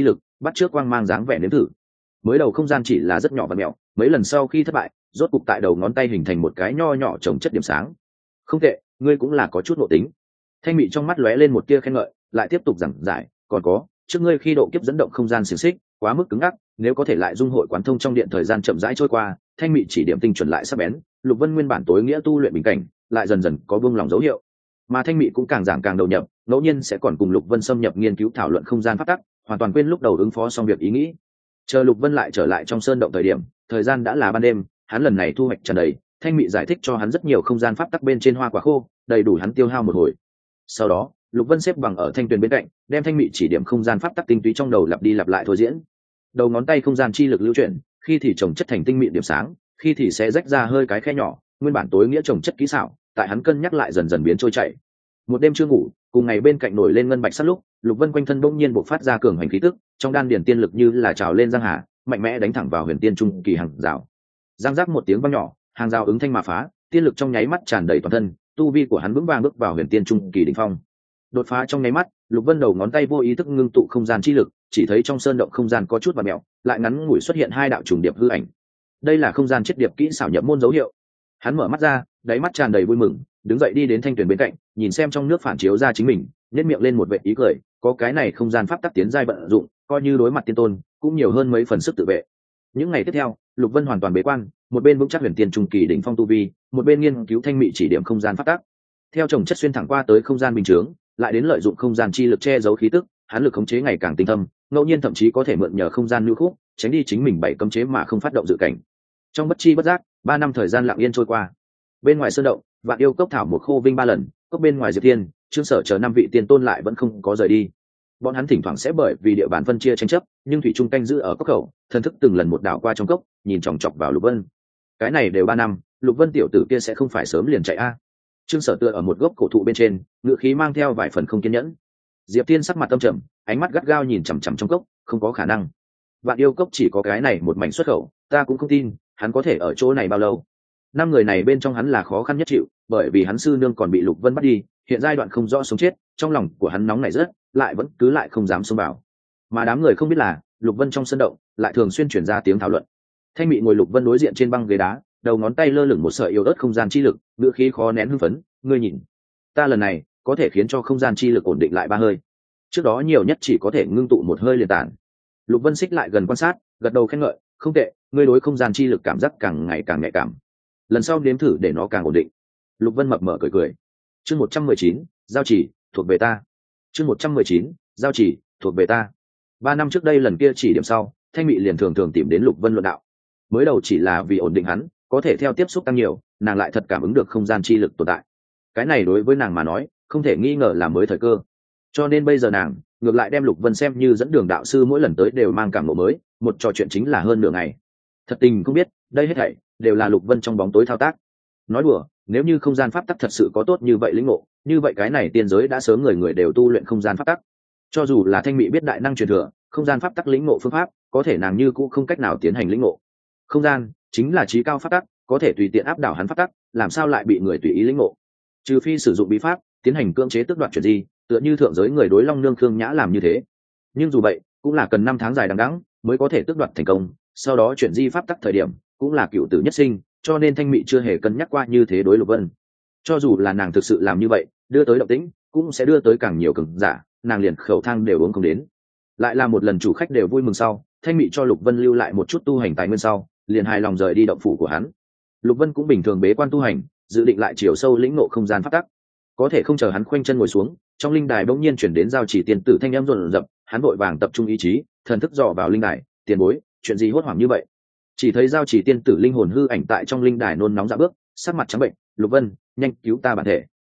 bắt trước quang mang dáng vẻ nếm thử. Mới đầu không gian chỉ là rất nhỏ và mẹo, mấy lần sau khi thất bại, rốt cục tại đầu ngón tay hình thành một cái nho nhỏ trồng chất điểm sáng. Không tệ, ngươi cũng là có chút nội tính. Thanh Mị trong mắt lóe lên một tia khen ngợi, lại tiếp tục giảng giải, còn có, trước ngươi khi độ kiếp dẫn động không gian xiềng xích quá mức cứng ngắc, nếu có thể lại dung hội quán thông trong điện thời gian chậm rãi trôi qua, Thanh Mị chỉ điểm tinh chuẩn lại sắc bén, Lục Vân nguyên bản tối nghĩa tu luyện bình cảnh, lại dần dần có buông lòng dấu hiệu. Mà Thanh Mị cũng càng giảng càng đầu nhập, ngẫu nhiên sẽ còn cùng Lục Vân xâm nhập nghiên cứu thảo luận không gian pháp tắc, hoàn toàn quên lúc đầu ứng phó xong việc ý nghĩ. Chờ Lục Vân lại trở lại trong sơn động thời điểm, thời gian đã là ban đêm, hắn lần này thu hoạch tràn đầy, Thanh Mị giải thích cho hắn rất nhiều không gian pháp tắc bên trên hoa quả khô, đầy đủ hắn tiêu hao một hồi. Sau đó, Lục Vân xếp bằng ở thanh tuyền bên cạnh, đem Thanh Mị chỉ điểm không gian pháp tắc tinh túy trong đầu lặp đi lặp lại thôi diễn. Đầu ngón tay không gian chi lực lưu chuyển, khi thì chồng chất thành tinh mịn điểm sáng, khi thì sẽ rách ra hơi cái khe nhỏ, nguyên bản tối nghĩa chồng chất kỹ xảo, tại hắn cân nhắc lại dần dần biến trôi chảy. Một đêm chưa ngủ, cùng ngày bên cạnh nổi lên ngân bạch sắt lúc, Lục Vân quanh thân bỗng nhiên bộc phát ra cường hành khí tức, trong đan điền tiên lực như là trào lên giang hà, mạnh mẽ đánh thẳng vào huyền tiên trung kỳ hàng rào. Giang giác một tiếng vang nhỏ, hàng rào ứng thanh mà phá, tiên lực trong nháy mắt tràn đầy toàn thân, tu vi của hắn vững vàng bước vào huyền tiên trung kỳ đỉnh phong. Đột phá trong nháy mắt, Lục Vân đầu ngón tay vô ý thức ngưng tụ không gian chi lực, chỉ thấy trong sơn động không gian có chút vặn mèo, lại ngắn ngủi xuất hiện hai đạo trùng điệp hư ảnh. Đây là không gian chết điệp kỹ xảo nhập môn dấu hiệu. Hắn mở mắt ra, đáy mắt tràn đầy vui mừng, đứng dậy đi đến thanh tuyển bên cạnh, nhìn xem trong nước phản chiếu ra chính mình, nhếch miệng lên một vệt ý cười, có cái này không gian pháp tắc tiến giai vận dụng, coi như đối mặt tiên tôn, cũng nhiều hơn mấy phần sức tự vệ. Những ngày tiếp theo, Lục Vân hoàn toàn bế quan, một bên vững chắc huyền tiên trung kỳ đỉnh phong tu vi, một bên nghiên cứu thanh mị chỉ điểm không gian pháp tắc. Theo chồng chất xuyên thẳng qua tới không gian bình chướng, lại đến lợi dụng không gian chi lực che giấu khí tức, hắn lực khống chế ngày càng tinh thâm, ngẫu nhiên thậm chí có thể mượn nhờ không gian lưu khúc, tránh đi chính mình bảy cấm chế mà không phát động dự cảnh. Trong bất chi bất giác, 3 năm thời gian lặng yên trôi qua. Bên ngoài sơn động, Vạn Yêu cốc thảo một khô vinh 3 lần, cốc bên ngoài Diệp Thiên, Trương Sở chờ 5 vị tiên tôn lại vẫn không có rời đi. Bọn hắn thỉnh thoảng sẽ bởi vì địa bàn phân chia tranh chấp, nhưng thủy chung canh giữ ở cốc khẩu, thần thức từng lần một đảo qua trong cốc, nhìn chòng chọc vào Lục Vân. Cái này đều 3 năm, Lục Vân tiểu tử kia sẽ không phải sớm liền chạy a? Trương Sở tựa ở một gốc cổ thụ bên trên, ngựa khí mang theo vài phần không kiên nhẫn. Diệp Thiên sắc mặt tâm trầm, ánh mắt gắt gao nhìn chằm chằm trong cốc, không có khả năng. Vạn Yêu cốc chỉ có cái này một mảnh xuất khẩu, ta cũng không tin hắn có thể ở chỗ này bao lâu. 5 người này bên trong hắn là khó khăn nhất chịu, bởi vì hắn sư nương còn bị Lục Vân bắt đi, hiện giai đoạn không rõ sống chết, trong lòng của hắn nóng nảy rất, lại vẫn cứ lại không dám xông vào. Mà đám người không biết là, Lục Vân trong sân động lại thường xuyên truyền ra tiếng thảo luận. Thanh Mị ngồi Lục Vân đối diện trên băng ghế đá, đầu ngón tay lơ lửng một sợi yếu ớt không gian chi lực, ngữ khí khó nén hưng phấn, ngươi nhìn, ta lần này có thể khiến cho không gian chi lực ổn định lại 3 hơi. Trước đó nhiều nhất chỉ có thể ngưng tụ 1 hơi liền tản. Lục Vân xích lại gần quan sát, gật đầu khen ngợi, không tệ, ngươi đối không gian chi lực cảm giác càng ngày càng nhạy cảm. Lần sau nếm thử để nó càng ổn định. Lục Vân mập mờ cười cười. Chương 119, giao chỉ, thuộc về ta. Chương 119, giao chỉ, thuộc về ta. 3 năm trước đây lần kia chỉ điểm sau, Thanh Mị liền thường thường tìm đến Lục Vân luận đạo. Mới đầu chỉ là vì ổn định hắn, có thể theo tiếp xúc tăng nhiều, nàng lại thật cảm ứng được không gian chi lực tồn tại. Cái này đối với nàng mà nói, không thể nghi ngờ là mới thời cơ. Cho nên bây giờ nàng ngược lại đem Lục Vân xem như dẫn đường đạo sư, mỗi lần tới đều mang cảm ngộ mới, một trò chuyện chính là hơn nửa ngày. Thật tình không biết, đây hết thảy đều là Lục Vân trong bóng tối thao tác. Nói đùa, nếu như không gian pháp tắc thật sự có tốt như vậy lĩnh ngộ, như vậy cái này tiên giới đã sớm người người đều tu luyện không gian pháp tắc. Cho dù là Thanh Mị biết đại năng truyền thừa, không gian pháp tắc lĩnh ngộ phương pháp, có thể nàng như cũng không cách nào tiến hành lĩnh ngộ. Không gian chính là trí cao pháp tắc, có thể tùy tiện áp đảo hắn pháp tắc, làm sao lại bị người tùy ý lĩnh ngộ? Trừ phi sử dụng bí pháp tiến hành cưỡng chế tước đoạt chuyển di, tựa như thượng giới người đối Long Nương Khương Nhã làm như thế. Nhưng dù vậy, cũng là cần 5 tháng dài đằng đẵng mới có thể tước đoạt thành công, sau đó chuyển di pháp tắc thời điểm cũng là cựu tử nhất sinh, cho nên Thanh Mị chưa hề cân nhắc qua như thế đối Lục Vân. Cho dù là nàng thực sự làm như vậy, đưa tới động tĩnh cũng sẽ đưa tới càng nhiều cường giả, nàng liền khẩu thang đều uống không đến. Lại là một lần chủ khách đều vui mừng sau, Thanh Mị cho Lục Vân lưu lại một chút tu hành tài nguyên sau, liền hài lòng rời đi động phủ của hắn. Lục Vân cũng bình thường bế quan tu hành, dự định lại chiều sâu lĩnh ngộ không gian pháp tắc. Có thể không chờ hắn khoanh chân ngồi xuống, trong linh đài bỗng nhiên chuyển đến giao chỉ tiên tử thanh âm rộn rập, hắn vội vàng tập trung ý chí, thần thức dò vào linh đài, tiền bối, chuyện gì hốt hoảng như vậy? Chỉ thấy giao chỉ tiên tử linh hồn hư ảnh tại trong linh đài nôn nóng dạ bước, sắc mặt trắng bệnh, Lục Vân, nhanh cứu ta bản thể,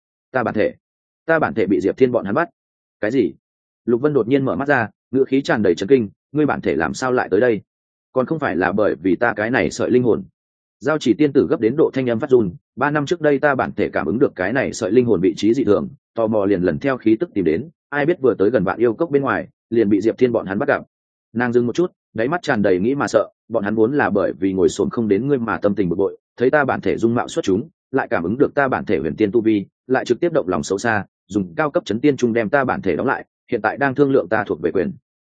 ta bản thể bị Diệp Thiên bọn hắn bắt. Cái gì? Lục Vân đột nhiên mở mắt ra, ngữ khí tràn đầy chấn kinh, ngươi bản thể làm sao lại tới đây? Còn không phải là bởi vì ta cái này sợi linh hồn? Giao chỉ tiên tử gấp đến độ thanh âm phát run, 3 năm trước đây ta bản thể cảm ứng được cái này sợi linh hồn vị trí dị thường, tò mò liền lần theo khí tức tìm đến, ai biết vừa tới gần Vạn Yêu cốc bên ngoài, liền bị Diệp Thiên bọn hắn bắt gặp. Nàng dừng một chút, đáy mắt tràn đầy nghĩ mà sợ, bọn hắn vốn là bởi vì ngồi xổm không đến ngươi mà tâm tình bực bội, thấy ta bản thể dung mạo xuất chúng, lại cảm ứng được ta bản thể huyền tiên tu vi, lại trực tiếp động lòng xấu xa, dùng cao cấp chấn tiên trung đem ta bản thể đóng lại, hiện tại đang thương lượng ta thuộc về quyền.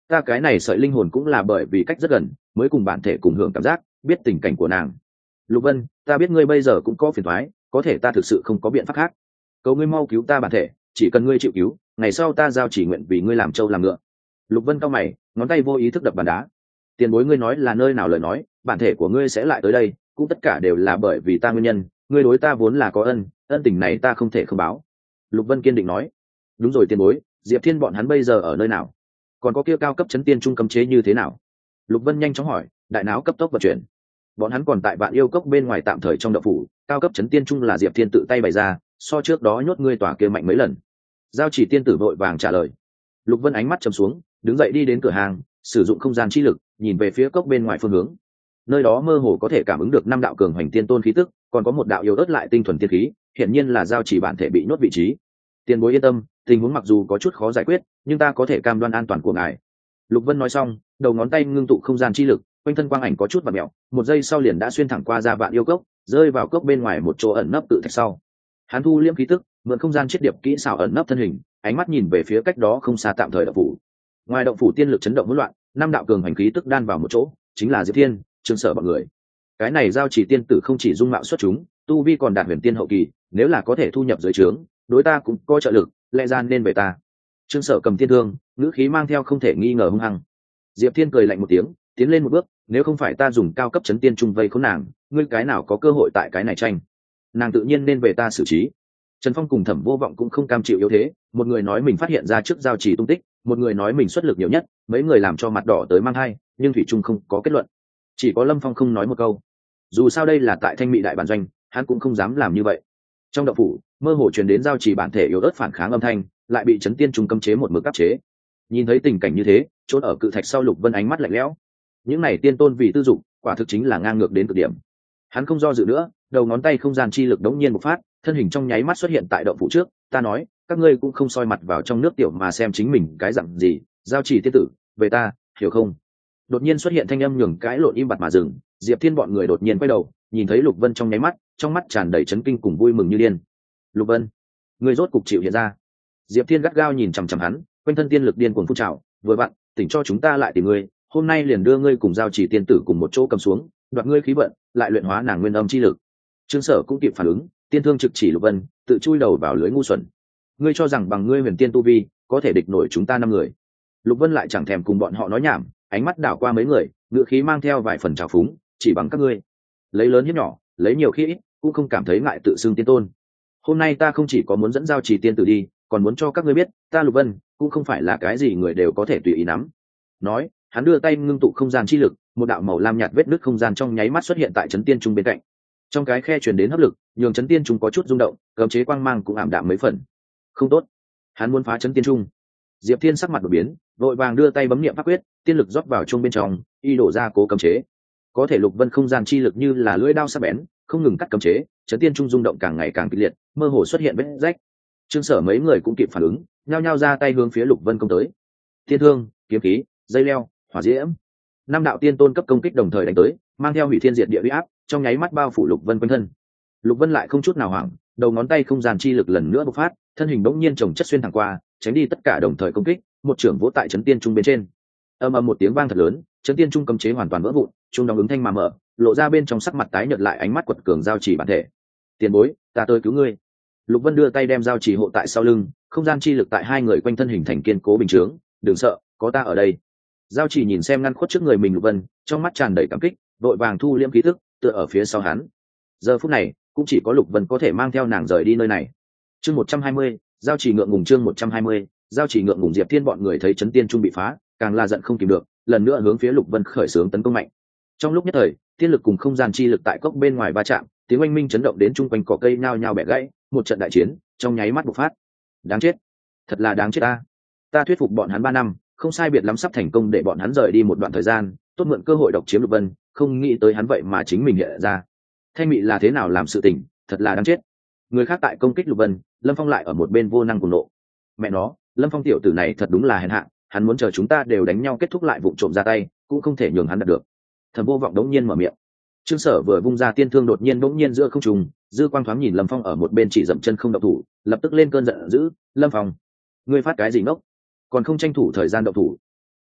Ta cái này sợi linh hồn cũng là bởi vì cách rất gần mới cùng bản thể cùng hưởng cảm giác, biết tình cảnh của nàng. Lục Vân, ta biết ngươi bây giờ cũng có phiền toái, có thể ta thực sự không có biện pháp khác. Cầu ngươi mau cứu ta bản thể, chỉ cần ngươi chịu cứu, ngày sau ta giao chỉ nguyện vì ngươi làm trâu làm ngựa. Lục Vân cau mày, ngón tay vô ý thức đập bàn đá. Tiền bối, ngươi nói là nơi nào lời nói, bản thể của ngươi sẽ lại tới đây, cũng tất cả đều là bởi vì ta nguyên nhân, ngươi đối ta vốn là có ân tình này ta không thể không báo. Lục Vân kiên định nói. Đúng rồi tiền bối, Diệp Thiên bọn hắn bây giờ ở nơi nào? Còn có kia cao cấp chấn tiên trung cấm chế như thế nào? Lục Vân nhanh chóng hỏi, đại não cấp tốc vận chuyển. Bọn hắn còn tại Vạn Yêu Cốc bên ngoài tạm thời trong động phủ, cao cấp chấn tiên trung là Diệp Thiên tự tay bày ra, so trước đó nhốt ngươi tỏa kia mạnh mấy lần. Giao chỉ tiên tử vội vàng trả lời. Lục Vân ánh mắt trầm xuống, đứng dậy đi đến cửa hàng, sử dụng không gian chi lực, nhìn về phía cốc bên ngoài phương hướng. Nơi đó mơ hồ có thể cảm ứng được năm đạo cường hoành tiên tôn khí tức, còn có một đạo yếu ớt lại tinh thuần tiên khí, hiển nhiên là giao chỉ bản thể bị nhốt vị trí. Tiền bối yên tâm, tình huống mặc dù có chút khó giải quyết, nhưng ta có thể cam đoan an toàn của ngài. Lục Vân nói xong, đầu ngón tay ngưng tụ không gian chi lực, quanh thân quang ảnh có chút vặn mèo, một giây sau liền đã xuyên thẳng qua ra Vạn Yêu Cốc, rơi vào cốc bên ngoài một chỗ ẩn nấp tự thạch sau. Hắn thu liễm khí tức, mượn không gian chiết điệp kỹ xảo ẩn nấp thân hình, ánh mắt nhìn về phía cách đó không xa tạm thời động phủ. Ngoài động phủ tiên lực chấn động hỗn loạn, năm đạo cường hành khí tức đan vào một chỗ, chính là Diệp Thiên, Trương Sở bọn người. Cái này giao chỉ tiên tử không chỉ dung mạo xuất chúng, tu vi còn đạt huyền tiên hậu kỳ, nếu là có thể thu nhập dưới trướng, đối ta cũng có trợ lực, lẽ ra nên về ta. Trương Sở cầm tiên thương, ngữ khí mang theo không thể nghi ngờ hung hăng. Diệp Thiên cười lạnh một tiếng, tiến lên một bước, nếu không phải ta dùng cao cấp chấn tiên trung vây khốn nàng, ngươi cái nào có cơ hội tại cái này tranh? Nàng tự nhiên nên về ta xử trí. Trần Phong cùng Thẩm Vô Vọng cũng không cam chịu yếu thế, một người nói mình phát hiện ra trước giao chỉ tung tích, một người nói mình xuất lực nhiều nhất, mấy người làm cho mặt đỏ tới mang hai, nhưng thủy trung không có kết luận. Chỉ có Lâm Phong không nói một câu. Dù sao đây là tại Thanh Mỹ đại bản doanh, hắn cũng không dám làm như vậy. Trong động phủ, mơ hồ truyền đến giao chỉ bản thể yếu ớt phản kháng âm thanh, lại bị chấn tiên trung cấm chế một mực áp chế. Nhìn thấy tình cảnh như thế, chốt ở cự thạch sau Lục Vân ánh mắt lạnh lẽo. Những này tiên tôn vì tư dụng, quả thực chính là ngang ngược đến cực điểm. Hắn không do dự nữa, đầu ngón tay không gian chi lực đống nhiên một phát, thân hình trong nháy mắt xuất hiện tại động phủ trước. Ta nói, các ngươi cũng không soi mặt vào trong nước tiểu mà xem chính mình cái dặn gì. Giao chỉ tiên tử, về ta, hiểu không? Đột nhiên xuất hiện thanh âm nhường cãi lộn im bặt mà dừng. Diệp Thiên bọn người đột nhiên quay đầu, nhìn thấy Lục Vân trong nháy mắt, trong mắt tràn đầy chấn kinh cùng vui mừng như điên. Lục Vân, ngươi rốt cục chịu hiện ra. Diệp Thiên gắt gao nhìn chằm chằm hắn, quanh thân tiên lực điên cuồng phun trào, vừa vặn, tỉnh cho chúng ta lại tìm ngươi, hôm nay liền đưa ngươi cùng giao chỉ tiên tử cùng một chỗ cầm xuống, đoạt ngươi khí vận, lại luyện hóa nàng nguyên âm chi lực. Trương Sở cũng kịp phản ứng, tiên thương trực chỉ Lục Vân, tự chui đầu vào lưới ngu xuẩn. Ngươi cho rằng bằng ngươi huyền tiên tu vi, có thể địch nổi chúng ta 5 người? Lục Vân lại chẳng thèm cùng bọn họ nói nhảm, ánh mắt đảo qua mấy người, ngựa khí mang theo vài phần trào phúng, chỉ bằng các ngươi, lấy lớn hiếp nhỏ, lấy nhiều khi ít, cũng không cảm thấy ngại tự xưng tiên tôn. Hôm nay ta không chỉ có muốn dẫn giao chỉ tiên tử đi, còn muốn cho các ngươi biết, ta Lục Vân cũng không phải là cái gì người đều có thể tùy ý nắm. Nói, hắn đưa tay ngưng tụ không gian chi lực, một đạo màu lam nhạt vết nứt không gian trong nháy mắt xuất hiện tại chấn tiên trung bên cạnh. Trong cái khe truyền đến hấp lực, nhường chấn tiên trung có chút rung động, cấm chế quang mang cũng ảm đạm mấy phần. Không tốt, hắn muốn phá chấn tiên trung. Diệp Thiên sắc mặt đổi biến, vội vàng đưa tay bấm niệm pháp quyết, tiên lực rót vào trung bên trong, y đổ ra cố cấm chế. Có thể Lục Vân không gian chi lực như là lưỡi dao sắc bén, không ngừng cắt cấm chế, chấn tiên trung rung động càng ngày càng kịch liệt, mơ hồ xuất hiện vết rách. Trương Sở mấy người cũng kịp phản ứng, nhao nhao ra tay hướng phía Lục Vân công tới. Thiên thương, kiếm khí, dây leo, hỏa diễm, 5 đạo tiên tôn cấp công kích đồng thời đánh tới, mang theo hủy thiên diệt địa uy áp, trong nháy mắt bao phủ Lục Vân quanh thân. Lục Vân lại không chút nào hoảng, đầu ngón tay không gian chi lực lần nữa bộc phát, thân hình bỗng nhiên chồng chất xuyên thẳng qua, tránh đi tất cả đồng thời công kích, một trưởng vỗ tại chấn tiên trung bên trên. Ầm ầm một tiếng vang thật lớn, chấn tiên trung cấm chế hoàn toàn vỡ vụn, trung đóng ứng thanh mà mở, lộ ra bên trong sắc mặt tái nhợt lại ánh mắt quật cường giao chỉ bản thể. Tiền bối, ta tới cứu ngươi. Lục Vân đưa tay đem giao chỉ hộ tại sau lưng, không gian chi lực tại hai người quanh thân hình thành kiên cố bình chướng, đừng sợ, có ta ở đây. Giao chỉ nhìn xem ngăn khuất trước người mình Lục Vân, trong mắt tràn đầy cảm kích, vội vàng thu liễm khí tức, tựa ở phía sau hắn. Giờ phút này, cũng chỉ có Lục Vân có thể mang theo nàng rời đi nơi này. Chương 120, giao chỉ ngượng ngùng. Chương 120, giao chỉ ngượng ngùng. Diệp Thiên bọn người thấy chấn tiên trung bị phá, càng là giận không kìm được, lần nữa hướng phía Lục Vân khởi xướng tấn công mạnh. Trong lúc nhất thời, tiên lực cùng không gian chi lực tại cốc bên ngoài va chạm, tiếng oanh minh chấn động đến chung quanh cỏ cây nhao nhao bẻ gãy, một trận đại chiến trong nháy mắt bộc phát. Đáng chết, thật là đáng chết ta. Ta thuyết phục bọn hắn 3 năm, không sai biệt lắm sắp thành công để bọn hắn rời đi một đoạn thời gian, tốt mượn cơ hội độc chiếm Lục Vân, không nghĩ tới hắn vậy mà chính mình hiện ra. Thanh Mị là thế nào làm sự tình, thật là đáng chết. Người khác tại công kích Lục Vân, Lâm Phong lại ở một bên vô năng cùng nộ. Mẹ nó, Lâm Phong tiểu tử này thật đúng là hèn hạ, hắn muốn chờ chúng ta đều đánh nhau kết thúc lại vụng trộm ra tay, cũng không thể nhường hắn đạt được. Thẩm Vô Vọng đống nhiên mở miệng. Trương Sở vừa vung ra tiên thương đột nhiên bỗng nhiên giữa không trung, dư quang thoáng nhìn Lâm Phong ở một bên chỉ dậm chân không động thủ, lập tức lên cơn giận dữ, "Lâm Phong, ngươi phát cái gì ngốc? Còn không tranh thủ thời gian động thủ?"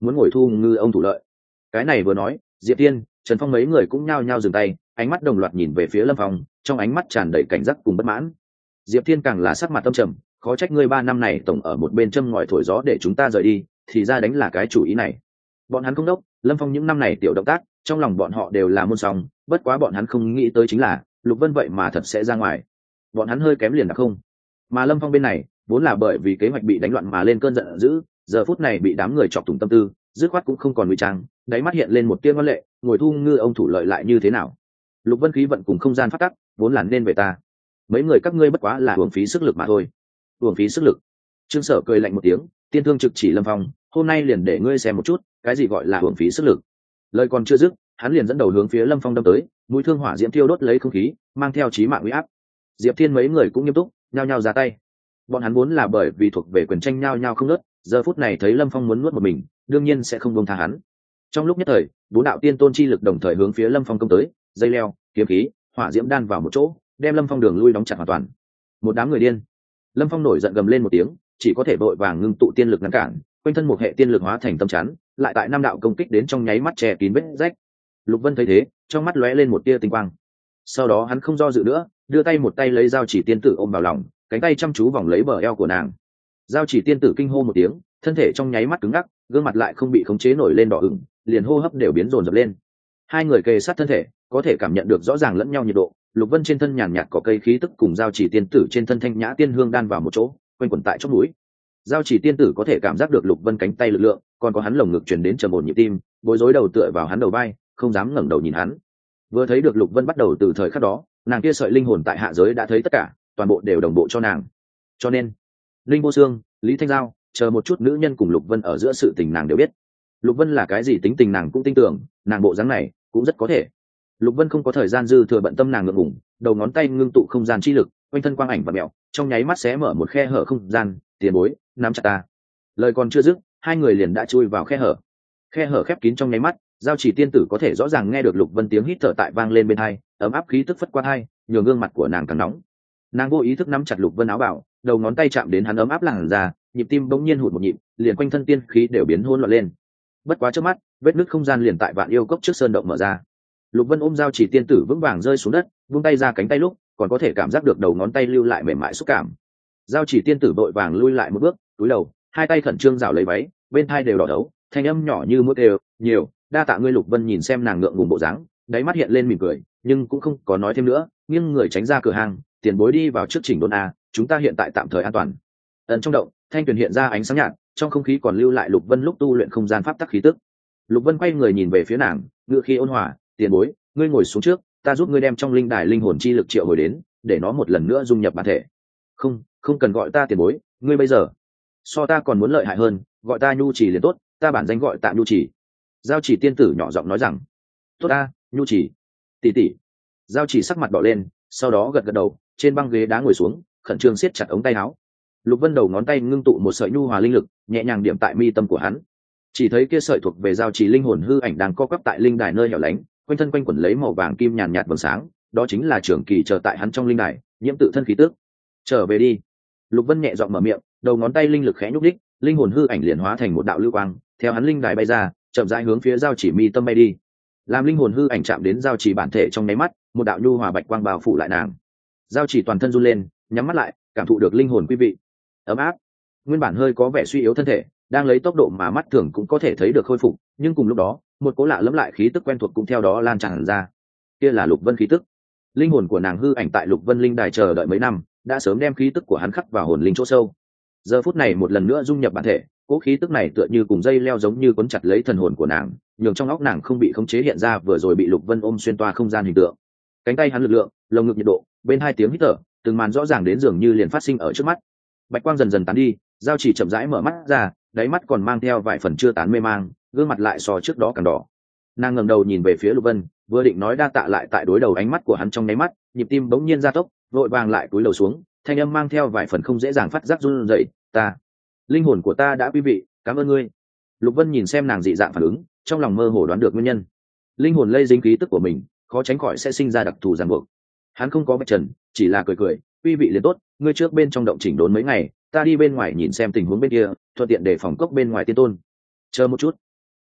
muốn ngồi thu ngư ông thủ lợi. Cái này vừa nói, Diệp Thiên, Trần Phong mấy người cũng nhao nhao dừng tay, ánh mắt đồng loạt nhìn về phía Lâm Phong, trong ánh mắt tràn đầy cảnh giác cùng bất mãn. Diệp Thiên càng là sắc mặt tâm trầm, khó trách ngươi 3 năm này tổng ở một bên châm ngòi thổi gió để chúng ta rời đi, thì ra đánh là cái chủ ý này. Bọn hắn không đốc, Lâm Phong những năm này tiểu động tác, trong lòng bọn họ đều là muôn song, bất quá bọn hắn không nghĩ tới chính là Lục Vân vậy mà thật sẽ ra ngoài. Bọn hắn hơi kém liền đã không. Mà Lâm Phong bên này, vốn là bởi vì kế hoạch bị đánh loạn mà lên cơn giận dữ, giờ phút này bị đám người chọc thủng tâm tư, dứt khoát cũng không còn ngụy trang, đáy mắt hiện lên một tia ngoan lệ, ngồi thu ngư ông thủ lợi lại như thế nào? Lục Vân khí vận cùng không gian phát tắc, vốn là nên về ta. Mấy người các ngươi bất quá là uổng phí sức lực mà thôi. Uổng phí sức lực. Trương Sở cười lạnh một tiếng, tiên thương trực chỉ Lâm Phong, hôm nay liền để ngươi xem một chút, cái gì gọi là uổng phí sức lực. Lời còn chưa dứt, hắn liền dẫn đầu hướng phía Lâm Phong đâm tới, mũi thương hỏa diễm thiêu đốt lấy không khí, mang theo chí mạng uy áp. Diệp Thiên mấy người cũng nghiêm túc, nhao nhao ra tay. Bọn hắn vốn là bởi vì thuộc về quyền tranh nhao nhao không nớt, giờ phút này thấy Lâm Phong muốn nuốt một mình, đương nhiên sẽ không buông tha hắn. Trong lúc nhất thời, 4 đạo tiên tôn chi lực đồng thời hướng phía Lâm Phong công tới, dây leo, kiếm khí, hỏa diễm đan vào một chỗ, đem Lâm Phong đường lui đóng chặt hoàn toàn. Một đám người điên. Lâm Phong nổi giận gầm lên một tiếng, chỉ có thể vội vàng ngưng tụ tiên lực ngăn cản, quanh thân một hệ tiên lực hóa thành tâm chắn, lại tại 5 đạo công kích đến trong nháy mắt che kín vết rách. Lục Vân thấy thế, trong mắt lóe lên một tia tinh quang. Sau đó hắn không do dự nữa, đưa tay một tay lấy dao chỉ tiên tử ôm vào lòng, cánh tay chăm chú vòng lấy bờ eo của nàng. Dao chỉ tiên tử kinh hô một tiếng, thân thể trong nháy mắt cứng ngắc, gương mặt lại không bị khống chế nổi lên đỏ ửng, liền hô hấp đều biến dồn dập lên. Hai người kề sát thân thể, có thể cảm nhận được rõ ràng lẫn nhau nhiệt độ. Lục Vân trên thân nhàn nhạt có cây khí tức cùng dao chỉ tiên tử trên thân thanh nhã tiên hương đan vào một chỗ, quanh quẩn tại chóp mũi. Dao chỉ tiên tử có thể cảm giác được Lục Vân cánh tay lực lượng, còn có hắn lồng ngực truyền đến trầm ổn nhịp tim, bối rối đầu tựa vào hắn đầu vai, không dám ngẩng đầu nhìn hắn. Vừa thấy được Lục Vân bắt đầu từ thời khắc đó, nàng kia sợi linh hồn tại hạ giới đã thấy tất cả, toàn bộ đều đồng bộ cho nàng. Cho nên, Linh Vô Xương, Lý Thanh Giao, chờ một chút nữ nhân cùng Lục Vân ở giữa sự tình nàng đều biết. Lục Vân là cái gì tính tình nàng cũng tin tưởng, nàng bộ dáng này cũng rất có thể. Lục Vân không có thời gian dư thừa bận tâm nàng ngượng ngùng, đầu ngón tay ngưng tụ không gian chi lực, quanh thân quang ảnh và mèo, trong nháy mắt xé mở một khe hở không gian, tiền bối, nắm chặt ta. Lời còn chưa dứt, hai người liền đã chui vào khe hở. Khe hở khép kín trong nháy mắt, giao chỉ tiên tử có thể rõ ràng nghe được Lục Vân tiếng hít thở tại vang lên bên tai, ấm áp khí tức phất qua tai, nhường gương mặt của nàng càng nóng. Nàng vô ý thức nắm chặt Lục Vân áo bảo, đầu ngón tay chạm đến hắn ấm áp làn da, nhịp tim bỗng nhiên hụt một nhịp, liền quanh thân tiên khí đều biến hỗn loạn lên. Bất quá trước mắt, vết nứt không gian liền tại Vạn Yêu Cốc trước sơn động mở ra. Lục Vân ôm dao chỉ tiên tử vững vàng rơi xuống đất, buông tay ra cánh tay lúc, còn có thể cảm giác được đầu ngón tay lưu lại mềm mại xúc cảm. Dao chỉ tiên tử vội vàng lui lại một bước, cúi đầu, hai tay khẩn trương rảo lấy váy, bên tai đều đỏ đấu, thanh âm nhỏ như mũi đều, nhiều, đa tạ ngươi. Lục Vân nhìn xem nàng ngượng ngùng bộ dáng, đáy mắt hiện lên mỉm cười, nhưng cũng không có nói thêm nữa, nghiêng người tránh ra cửa hàng, tiền bối đi vào trước chỉnh đốn a, chúng ta hiện tại tạm thời an toàn. Ẩn trong động, thanh tuyền hiện ra ánh sáng nhạt, trong không khí còn lưu lại Lục Vân lúc tu luyện không gian pháp tắc khí tức. Lục Vân quay người nhìn về phía nàng, ngựa khí ôn hòa, tiền bối, ngươi ngồi xuống trước, ta giúp ngươi đem trong linh đài linh hồn chi lực triệu hồi đến, để nó một lần nữa dung nhập bản thể. Không, không cần gọi ta tiền bối, ngươi bây giờ so ta còn muốn lợi hại hơn, gọi ta Nhu Chỉ liền tốt, ta bản danh gọi Tạ Nhu Chỉ. Giao Chỉ tiên tử nhỏ giọng nói rằng, tốt ta, Nhu Chỉ, tỷ tỷ. Giao Chỉ sắc mặt đỏ lên, sau đó gật gật đầu, trên băng ghế đá ngồi xuống, khẩn trương siết chặt ống tay áo. Lục Vân đầu ngón tay ngưng tụ một sợi nhu hòa linh lực, nhẹ nhàng điểm tại mi tâm của hắn. Chỉ thấy kia sợi thuộc về Giao Chỉ linh hồn hư ảnh đang co quắp tại linh đài nơi hẻo lánh, quanh thân quanh quẩn lấy màu vàng kim nhàn nhạt vầng sáng, đó chính là trưởng kỳ chờ tại hắn trong linh đài, nhiễm tự thân khí tức. Trở về đi. Lục Vân nhẹ giọng mở miệng, đầu ngón tay linh lực khẽ nhúc đích, linh hồn hư ảnh liền hóa thành một đạo lưu quang, theo hắn linh đài bay ra, chậm rãi hướng phía Giao Chỉ mi tâm bay đi. Làm linh hồn hư ảnh chạm đến Giao Chỉ bản thể trong nháy mắt, một đạo nhu hòa bạch quang bao phủ lại nàng. Giao Chỉ toàn thân run lên, nhắm mắt lại, cảm thụ được linh hồn quý vị ấm áp. Nguyên bản hơi có vẻ suy yếu thân thể, đang lấy tốc độ mà mắt thường cũng có thể thấy được khôi phục, nhưng cùng lúc đó, một cố lạ lẫm lại khí tức quen thuộc cũng theo đó lan tràn ra. Kia là Lục Vân khí tức. Linh hồn của nàng hư ảnh tại Lục Vân linh đài chờ đợi mấy năm, đã sớm đem khí tức của hắn khắc vào hồn linh chỗ sâu. Giờ phút này một lần nữa dung nhập bản thể, cố khí tức này tựa như cùng dây leo giống như quấn chặt lấy thần hồn của nàng, nhường trong óc nàng không bị khống chế hiện ra vừa rồi bị Lục Vân ôm xuyên toa không gian hình tượng. Cánh tay hắn lực lượng, lồng ngực nhiệt độ, bên hai tiếng hít thở, từng màn rõ ràng đến dường như liền phát sinh ở trước mắt. Bạch quang dần dần tán đi, Giao Chỉ chậm rãi mở mắt ra, đáy mắt còn mang theo vài phần chưa tán mê mang, gương mặt lại so trước đó càng đỏ. Nàng ngẩng đầu nhìn về phía Lục Vân, vừa định nói đa tạ, lại tại đối đầu ánh mắt của hắn trong nháy mắt, nhịp tim bỗng nhiên gia tốc, vội vàng lại cúi đầu xuống, thanh âm mang theo vài phần không dễ dàng phát giác run rẩy, "Ta, linh hồn của ta đã quý vị, cảm ơn ngươi." Lục Vân nhìn xem nàng dị dạng phản ứng, trong lòng mơ hồ đoán được nguyên nhân. Linh hồn lây dính khí tức của mình, khó tránh khỏi sẽ sinh ra đặc thù ràng buộc. Hắn không có bạch trần, chỉ là cười cười, "Quý vị liền tốt, ngươi trước bên trong động chỉnh đốn mấy ngày, ta đi bên ngoài nhìn xem tình huống bên kia, thuận tiện để phòng cốc bên ngoài tiên tôn." "Chờ một chút."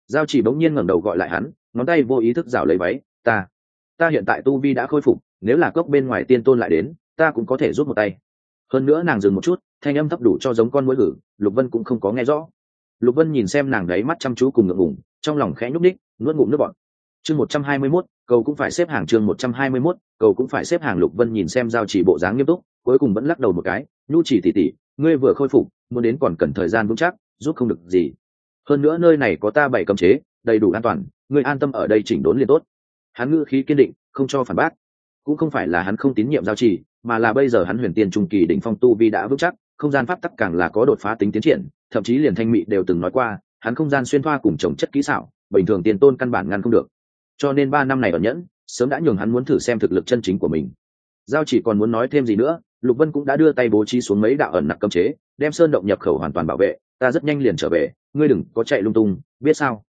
Giao chỉ bỗng nhiên ngẩng đầu gọi lại hắn, ngón tay vô ý thức rảo lấy váy. Ta hiện tại tu vi đã khôi phục, nếu là cốc bên ngoài tiên tôn lại đến, ta cũng có thể giúp một tay. Hơn nữa nàng dừng một chút, thanh âm thấp đủ cho giống con muỗi gử, Lục Vân cũng không có nghe rõ. Lục Vân nhìn xem nàng đấy mắt chăm chú cùng ngượng ngùng, trong lòng khẽ nhúc nhích, nuốt ngụm nước bọt. Chương 121, cầu cũng phải xếp hàng. Chương 121, cầu cũng phải xếp hàng. Lục Vân nhìn xem Giao chỉ bộ dáng nghiêm túc, cuối cùng vẫn lắc đầu một cái, nhu chỉ tỷ tỷ, ngươi vừa khôi phục, muốn đến còn cần thời gian vững chắc, giúp không được gì. Hơn nữa nơi này có ta bảy cấm chế, đầy đủ an toàn, ngươi an tâm ở đây chỉnh đốn liền tốt. Hắn ngữ khí kiên định, không cho phản bác. Cũng không phải là hắn không tín nhiệm Giao chỉ, mà là bây giờ hắn huyền tiên trung kỳ đỉnh phong tu vi đã vững chắc, không gian pháp tắc càng là có đột phá tính tiến triển, thậm chí liền Thanh Mị đều từng nói qua, hắn không gian xuyên thoa cùng trồng chất kỹ xảo, bình thường tiên tôn căn bản ngăn không được. Cho nên 3 năm này ẩn nhẫn, sớm đã nhường hắn muốn thử xem thực lực chân chính của mình. Giao chỉ còn muốn nói thêm gì nữa, Lục Vân cũng đã đưa tay bố trí xuống mấy đạo ẩn nặc cấm chế, đem sơn động nhập khẩu hoàn toàn bảo vệ, ta rất nhanh liền trở về, ngươi đừng có chạy lung tung, biết sao?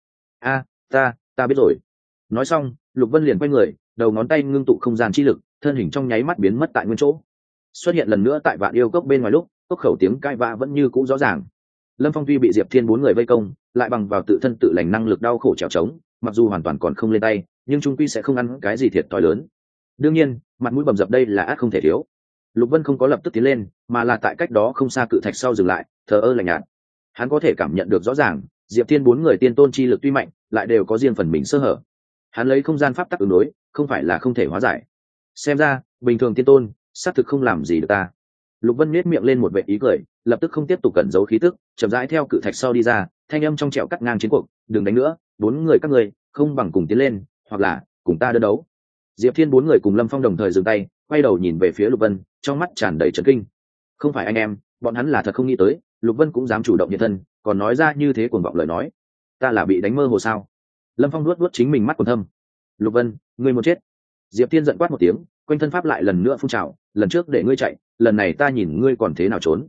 Ta biết rồi. Nói xong, Lục Vân liền quay người, đầu ngón tay ngưng tụ không gian chi lực, thân hình trong nháy mắt biến mất tại nguyên chỗ. Xuất hiện lần nữa tại Vạn Yêu Cốc bên ngoài lúc, cốc khẩu tiếng cãi vã vẫn như cũ rõ ràng. Lâm Phong tuy bị Diệp Thiên 4 người vây công, lại bằng vào tự thân tự lành năng lực đau khổ trèo trống, mặc dù hoàn toàn còn không lên tay, nhưng trung quy sẽ không ăn cái gì thiệt thòi lớn. Đương nhiên, mặt mũi bầm dập đây là ắt không thể thiếu. Lục Vân không có lập tức tiến lên, mà là tại cách đó không xa cự thạch sau dừng lại, thờ ơ lạnh nhạt. Hắn có thể cảm nhận được rõ ràng, Diệp Thiên 4 người tiên tôn chi lực tuy mạnh, lại đều có riêng phần mình sơ hở. Hắn lấy không gian pháp tắc ứng đối, không phải là không thể hóa giải. Xem ra, bình thường tiên tôn, xác thực không làm gì được ta. Lục Vân nhếch miệng lên một vẻ ý cười, lập tức không tiếp tục cẩn giấu khí tức, chậm rãi theo cự thạch sau đi ra, thanh âm trong trẻo cắt ngang chiến cuộc, đừng đánh nữa, 4 người các ngươi, không bằng cùng tiến lên, hoặc là cùng ta đơn đấu. Diệp Thiên 4 người cùng Lâm Phong đồng thời dừng tay, quay đầu nhìn về phía Lục Vân, trong mắt tràn đầy chấn kinh. Không phải anh em, bọn hắn là thật không nghĩ tới, Lục Vân cũng dám chủ động hiện thân, còn nói ra như thế cuồng vọng lời nói. Ta là bị đánh mơ hồ sao? Lâm Phong nuốt chính mình mắt quần thâm. Lục Vân, ngươi muốn chết. Diệp Thiên giận quát một tiếng, quanh thân pháp lại lần nữa phun trào, lần trước để ngươi chạy, lần này ta nhìn ngươi còn thế nào trốn.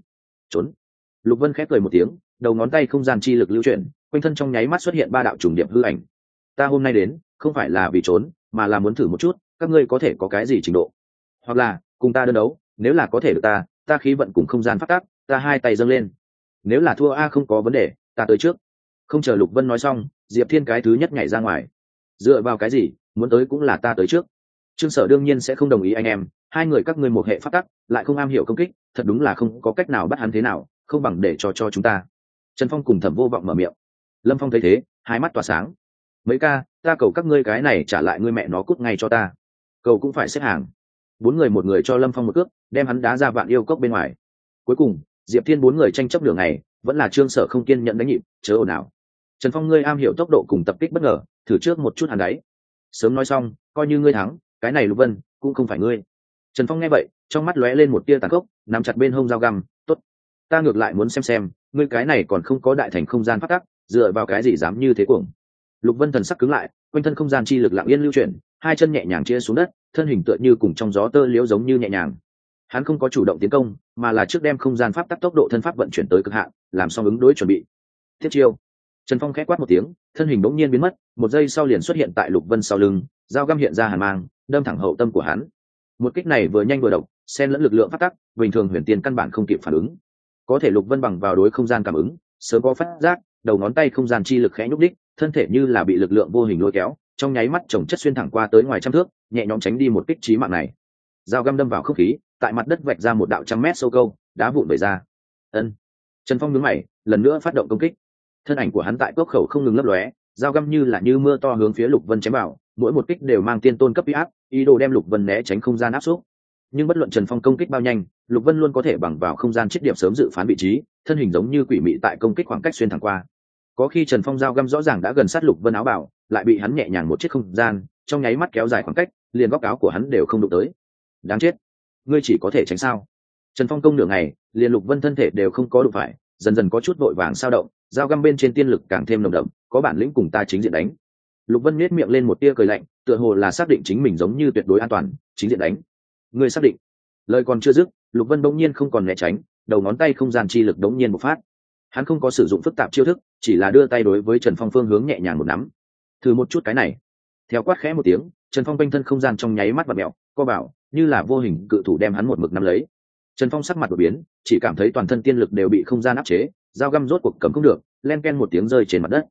Lục Vân khép cười một tiếng, đầu ngón tay không gian chi lực lưu chuyển, quanh thân trong nháy mắt xuất hiện 3 đạo trùng điệp hư ảnh. Ta hôm nay đến, không phải là vì trốn, mà là muốn thử một chút, các ngươi có thể có cái gì trình độ, hoặc là cùng ta đơn đấu, nếu là có thể được ta khí vận cùng không gian phát tác, ta 2 tay dâng lên. Nếu là thua không có vấn đề, ta tới trước. Không chờ Lục Vân nói xong, Diệp Thiên cái thứ nhất nhảy ra ngoài. Dựa vào cái gì, muốn tới cũng là ta tới trước. Trương Sở đương nhiên sẽ không đồng ý anh em, 2 người các ngươi một hệ phát tắc, lại không am hiểu công kích, thật đúng là không có cách nào bắt hắn thế nào, không bằng để cho chúng ta. Trần Phong cùng Thẩm Vô Vọng mở miệng. Lâm Phong thấy thế, hai mắt tỏa sáng. Mấy ca, ta cầu các ngươi cái này trả lại ngươi mẹ nó cút ngay cho ta. Cầu cũng phải xếp hàng. 4 người một người cho Lâm Phong một cước, đem hắn đá ra Vạn Yêu Cốc bên ngoài. Cuối cùng, Diệp Thiên 4 người tranh chấp đường này, vẫn là Trương Sở không kiên nhẫn đánh nhịp, chớ ồn ào. Trần Phong, ngươi am hiểu tốc độ cùng tập kích bất ngờ, thử trước một chút hàn đáy. Sớm nói xong, coi như ngươi thắng, cái này Lục Vân cũng không phải ngươi. Trần Phong nghe vậy, trong mắt lóe lên một tia tàn khốc, nắm chặt bên hông dao găm, tốt, ta ngược lại muốn xem ngươi cái này còn không có đại thành không gian phát tắc, dựa vào cái gì dám như thế cuồng. Lục Vân thần sắc cứng lại, quanh thân không gian chi lực lặng yên lưu chuyển, 2 chân nhẹ nhàng chia xuống đất, thân hình tựa như cùng trong gió tơ liễu giống như nhẹ nhàng. Hắn không có chủ động tiến công, mà là trước đem không gian pháp tắc tốc độ thân pháp vận chuyển tới cực hạn, làm xong ứng đối chuẩn bị. Tiếp chiêu. Trần Phong khẽ quát một tiếng, thân hình bỗng nhiên biến mất, 1 giây sau liền xuất hiện tại Lục Vân sau lưng, dao găm hiện ra hàn mang, đâm thẳng hậu tâm của hắn. Một kích này vừa nhanh vừa độc, xen lẫn lực lượng pháp tắc, bình thường huyền tiên căn bản không kịp phản ứng. Có thể Lục Vân bằng vào đối không gian cảm ứng, sớm có phát giác, đầu ngón tay không gian chi lực khẽ nhúc đích, thân thể như là bị lực lượng vô hình lôi kéo, trong nháy mắt chồng chất xuyên thẳng qua tới ngoài trăm thước, nhẹ nhõm tránh đi một kích chí mạng này. Dao găm đâm vào không khí, tại mặt đất vạch ra một đạo trăm mét sâu câu, đá vụn vẩy ra. Ân. Trần Phong nhướng mày, lần nữa phát động công kích. Thân ảnh của hắn tại cốc khẩu không ngừng lấp lóe, dao găm như là như mưa to hướng phía Lục Vân chém vào, mỗi một kích đều mang tiên tôn cấp uy áp, ý đồ đem Lục Vân né tránh không gian áp xúc. Nhưng bất luận Trần Phong công kích bao nhanh, Lục Vân luôn có thể bằng vào không gian chiết điểm sớm dự phán vị trí, thân hình giống như quỷ mị tại công kích khoảng cách xuyên thẳng qua. Có khi Trần Phong dao găm rõ ràng đã gần sát Lục Vân áo bảo, lại bị hắn nhẹ nhàng một chiếc không gian, trong nháy mắt kéo dài khoảng cách, liền góc áo của hắn đều không đụng tới. Đáng chết, ngươi chỉ có thể tránh sao? Trần Phong công nửa ngày, liền Lục Vân thân thể đều không có đụng phải, dần dần có chút vội vàng sao động, dao găm bên trên tiên lực càng thêm nồng đậm, có bản lĩnh cùng ta chính diện đánh. Lục Vân nhếch miệng lên một tia cười lạnh, tựa hồ là xác định chính mình giống như tuyệt đối an toàn, chính diện đánh. Ngươi xác định? Lời còn chưa dứt, Lục Vân bỗng nhiên không còn né tránh, đầu ngón tay không gian chi lực bỗng nhiên bộc phát. Hắn không có sử dụng phức tạp chiêu thức, chỉ là đưa tay đối với Trần Phong phương hướng nhẹ nhàng một nắm. Thử một chút cái này. Theo quát khẽ một tiếng, Trần Phong quanh thân không gian trong nháy mắt vặn mèo, co bảo, như là vô hình cự thủ đem hắn một mực nắm lấy. Trần Phong sắc mặt đổi biến, chỉ cảm thấy toàn thân tiên lực đều bị không gian áp chế, dao găm rốt cuộc cầm không được, len ken một tiếng rơi trên mặt đất.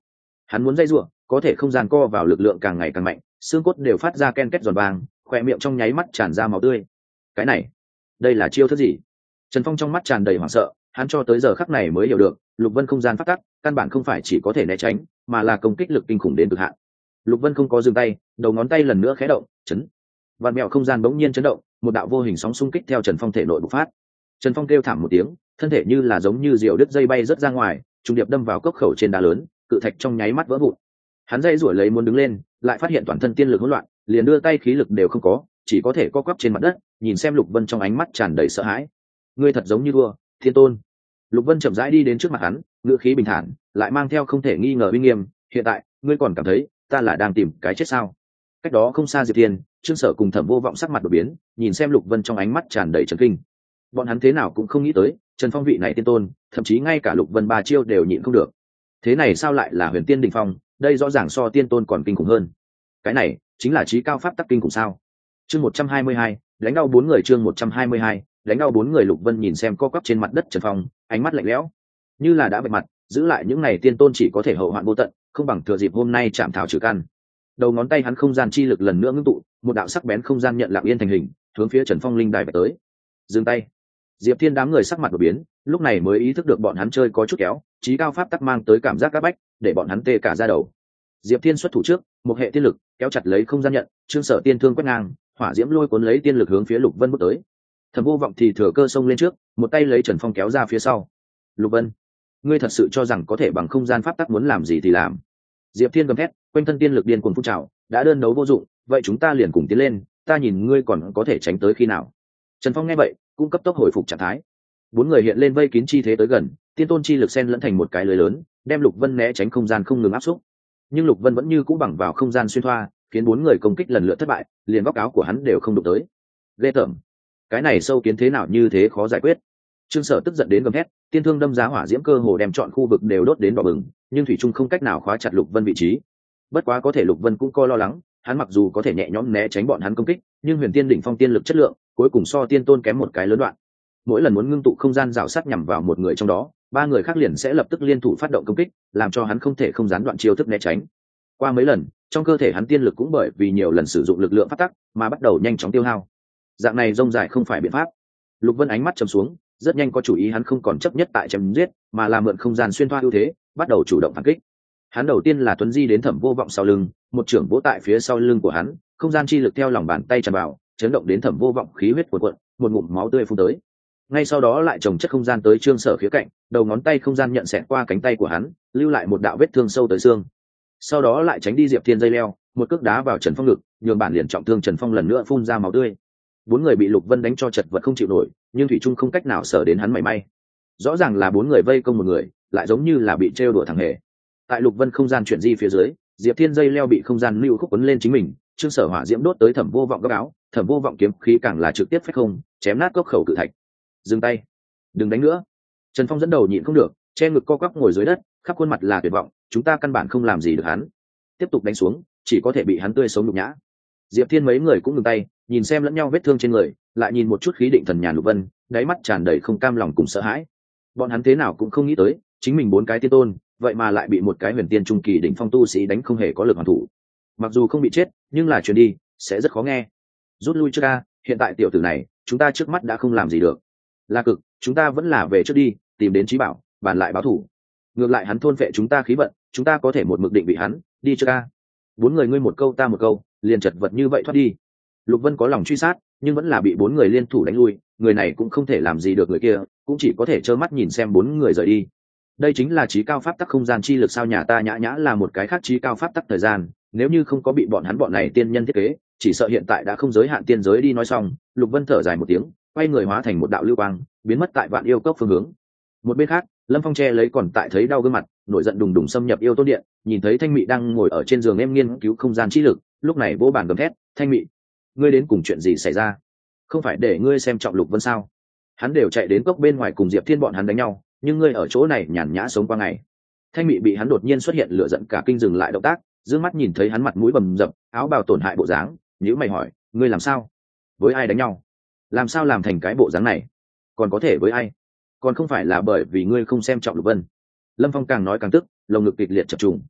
Hắn muốn dây giụa, có thể không gian co vào lực lượng càng ngày càng mạnh, xương cốt đều phát ra ken két giòn vàng, khỏe miệng trong nháy mắt tràn ra máu tươi. Cái này, đây là chiêu thức gì? Trần Phong trong mắt tràn đầy hoảng sợ, hắn cho tới giờ khắc này mới hiểu được, Lục Vân không gian phát tắc, căn bản không phải chỉ có thể né tránh, mà là công kích lực kinh khủng đến cực hạn. Lục Vân không có dừng tay, đầu ngón tay lần nữa khẽ động, chấn. Vạn mèo không gian bỗng nhiên chấn động, một đạo vô hình sóng xung kích theo Trần Phong thể nội bộc phát. Trần Phong kêu thảm một tiếng, thân thể như là giống như diều đứt dây bay rất ra ngoài, trùng điệp đâm vào cốc khẩu trên đá lớn, cự thạch trong nháy mắt vỡ vụn. Hắn dây rủi lấy muốn đứng lên, lại phát hiện toàn thân tiên lực hỗn loạn, liền đưa tay khí lực đều không có, chỉ có thể co quắp trên mặt đất, nhìn xem Lục Vân trong ánh mắt tràn đầy sợ hãi. Ngươi thật giống như đua, Thiên Tôn. Lục Vân chậm rãi đi đến trước mặt hắn, ngữ khí bình thản, lại mang theo không thể nghi ngờ uy nghiêm. Hiện tại, ngươi còn cảm thấy ta là đang tìm cái chết sao? Cách đó không xa Diệp Thiên, Trương Sở cùng Thẩm Vô Vọng sắc mặt đổi biến, nhìn xem Lục Vân trong ánh mắt tràn đầy chấn kinh. Bọn hắn thế nào cũng không nghĩ tới, Trần Phong vị này tiên tôn, thậm chí ngay cả Lục Vân ba chiêu đều nhịn không được. Thế này sao lại là Huyền Tiên đỉnh phong, đây rõ ràng so tiên tôn còn kinh khủng hơn. Cái này chính là chí cao pháp tắc kinh khủng sao? Chương 122, đánh đau bốn người. Chương 122, đánh đau bốn người. Lục Vân nhìn xem co quắp trên mặt đất Trần Phong, ánh mắt lạnh lẽo, như là đã bạch mặt, giữ lại những này tiên tôn chỉ có thể hậu hoạn vô tận, không bằng thừa dịp hôm nay chạm thảo trừ căn. Đầu ngón tay hắn không gian chi lực lần nữa ngưng tụ, một đạo sắc bén không gian nhận lặng yên thành hình, hướng phía Trần Phong linh đài vạch tới. Dừng tay. Diệp Thiên đám người sắc mặt đổi biến, lúc này mới ý thức được bọn hắn chơi có chút kéo, chí cao pháp tắc mang tới cảm giác áp bách, để bọn hắn tê cả da đầu. Diệp Thiên xuất thủ trước, một hệ tiên lực kéo chặt lấy không gian nhận, Trương Sở tiên thương quét ngang, hỏa diễm lôi cuốn lấy tiên lực hướng phía Lục Vân bước tới. Thẩm Vô Vọng thì thừa cơ xông lên trước, một tay lấy Trần Phong kéo ra phía sau. Lục Vân, ngươi thật sự cho rằng có thể bằng không gian pháp tắc muốn làm gì thì làm? Diệp Thiên gầm thét, quanh thân tiên lực điên cuồng phun trào, đã đơn đấu vô dụng, vậy chúng ta liền cùng tiến lên, ta nhìn ngươi còn có thể tránh tới khi nào? Trần Phong nghe vậy, cũng cấp tốc hồi phục trạng thái. Bốn người hiện lên vây kín chi thế tới gần, tiên tôn chi lực xen lẫn thành một cái lưới lớn, đem Lục Vân né tránh không gian không ngừng áp xúc. Nhưng Lục Vân vẫn như cũ bằng vào không gian xuyên thoa, khiến bốn người công kích lần lượt thất bại, liền góc áo của hắn đều không đụng tới. Ghê tởm, cái này sâu kiến thế nào như thế khó giải quyết? Trương Sở tức giận đến gầm thét, tiên thương đâm giá hỏa diễm cơ hồ đem trọn khu vực đều đốt đến đỏ bừng, nhưng thủy trung không cách nào khóa chặt Lục Vân vị trí. Bất quá có thể Lục Vân cũng coi lo lắng, hắn mặc dù có thể nhẹ nhõm né tránh bọn hắn công kích, nhưng Huyền Tiên đỉnh phong tiên lực chất lượng, cuối cùng so tiên tôn kém một cái lớn đoạn. Mỗi lần muốn ngưng tụ không gian rào sát nhằm vào một người trong đó, ba người khác liền sẽ lập tức liên thủ phát động công kích, làm cho hắn không thể không gián đoạn chiêu thức né tránh. Qua mấy lần, trong cơ thể hắn tiên lực cũng bởi vì nhiều lần sử dụng lực lượng phát tắc mà bắt đầu nhanh chóng tiêu hao. Dạng này rông dài không phải biện pháp. Lục Vân ánh mắt trầm xuống, rất nhanh có chủ ý, hắn không còn chấp nhất tại chém giết, mà là mượn không gian xuyên thoa ưu thế, bắt đầu chủ động phản kích. Hắn đầu tiên là tuấn di đến Thẩm Vô Vọng sau lưng, một trưởng vỗ tại phía sau lưng của hắn, không gian chi lực theo lòng bàn tay tràn vào, chấn động đến Thẩm Vô Vọng khí huyết cuồn cuộn, một ngụm máu tươi phun tới. Ngay sau đó lại trồng chất không gian tới Trương Sở khía cạnh, đầu ngón tay không gian nhận xẹt qua cánh tay của hắn, lưu lại một đạo vết thương sâu tới xương. Sau đó lại tránh đi Diệp Thiên dây leo, một cước đá vào Trần Phong ngực, nhường bản liền trọng thương Trần Phong lần nữa phun ra máu tươi. Bốn người bị Lục Vân đánh cho chật vật không chịu nổi, nhưng thủy trung không cách nào sở đến hắn mảy may. Rõ ràng là bốn người vây công một người, lại giống như là bị trêu đùa thằng hề. Tại Lục Vân không gian chuyển di phía dưới, Diệp Thiên dây leo bị không gian lưu khúc quấn lên chính mình, Trương Sở hỏa diễm đốt tới Thẩm Vô Vọng góc áo, Thẩm Vô Vọng kiếm khí càng là trực tiếp phách không, chém nát cốc khẩu cự thạch. Dừng tay, đừng đánh nữa. Trần Phong dẫn đầu nhịn không được, che ngực co quắp ngồi dưới đất, khắp khuôn mặt là tuyệt vọng, chúng ta căn bản không làm gì được hắn, tiếp tục đánh xuống chỉ có thể bị hắn tươi sống nhục nhã. Diệp Thiên mấy người cũng ngừng tay, nhìn xem lẫn nhau vết thương trên người, lại nhìn một chút khí định thần nhàn Lục Vân, đáy mắt tràn đầy không cam lòng cùng sợ hãi. Bọn hắn thế nào cũng không nghĩ tới, chính mình bốn cái tiên tôn, vậy mà lại bị một cái huyền tiên trung kỳ đỉnh phong tu sĩ đánh không hề có lực hoàn thủ. Mặc dù không bị chết, nhưng là truyền đi sẽ rất khó nghe. Rút lui trước ca, hiện tại tiểu tử này, chúng ta trước mắt đã không làm gì được. La Cực, chúng ta vẫn là về trước đi, tìm đến Chí Bảo, bàn lại báo thủ. Ngược lại hắn thôn phệ chúng ta khí vận, chúng ta có thể một mực định bị hắn, đi trước ca. Bốn người ngươi một câu ta một câu, liền chật vật như vậy thoát đi. Lục Vân có lòng truy sát, nhưng vẫn là bị bốn người liên thủ đánh lui, người này cũng không thể làm gì được người kia, cũng chỉ có thể trơ mắt nhìn xem bốn người rời đi. Đây chính là chí cao pháp tắc không gian chi lực sao? Nhà ta Nhã Nhã là một cái khác chí cao pháp tắc thời gian, nếu như không có bị bọn hắn bọn này tiên nhân thiết kế, chỉ sợ hiện tại đã không giới hạn tiên giới đi. Nói xong, Lục Vân thở dài một tiếng, quay người hóa thành một đạo lưu quang, biến mất tại Vạn Yêu Cốc phương hướng. Một bên khác, Lâm Phong che lấy còn tại thấy đau gương mặt, nổi giận đùng đùng xâm nhập yêu tôn điện, nhìn thấy Thanh Mị đang ngồi ở trên giường em nghiên cứu không gian chi lực, lúc này vỗ bàn gầm thét, Thanh Mị, ngươi đến cùng chuyện gì xảy ra? Không phải để ngươi xem trọng Lục Vân sao? Hắn đều chạy đến cốc bên ngoài cùng Diệp Thiên bọn hắn đánh nhau, nhưng ngươi ở chỗ này nhàn nhã sống qua ngày. Thanh Mị bị hắn đột nhiên xuất hiện lửa giận cả kinh, dừng lại động tác, dương mắt nhìn thấy hắn mặt mũi bầm dập, áo bào tổn hại bộ dáng, nhíu mày hỏi, ngươi làm sao? Với ai đánh nhau? Làm sao làm thành cái bộ dáng này? Còn có thể với ai? Còn không phải là bởi vì ngươi không xem trọng Lục Vân. Lâm Phong càng nói càng tức, lồng ngực kịch liệt chập trùng.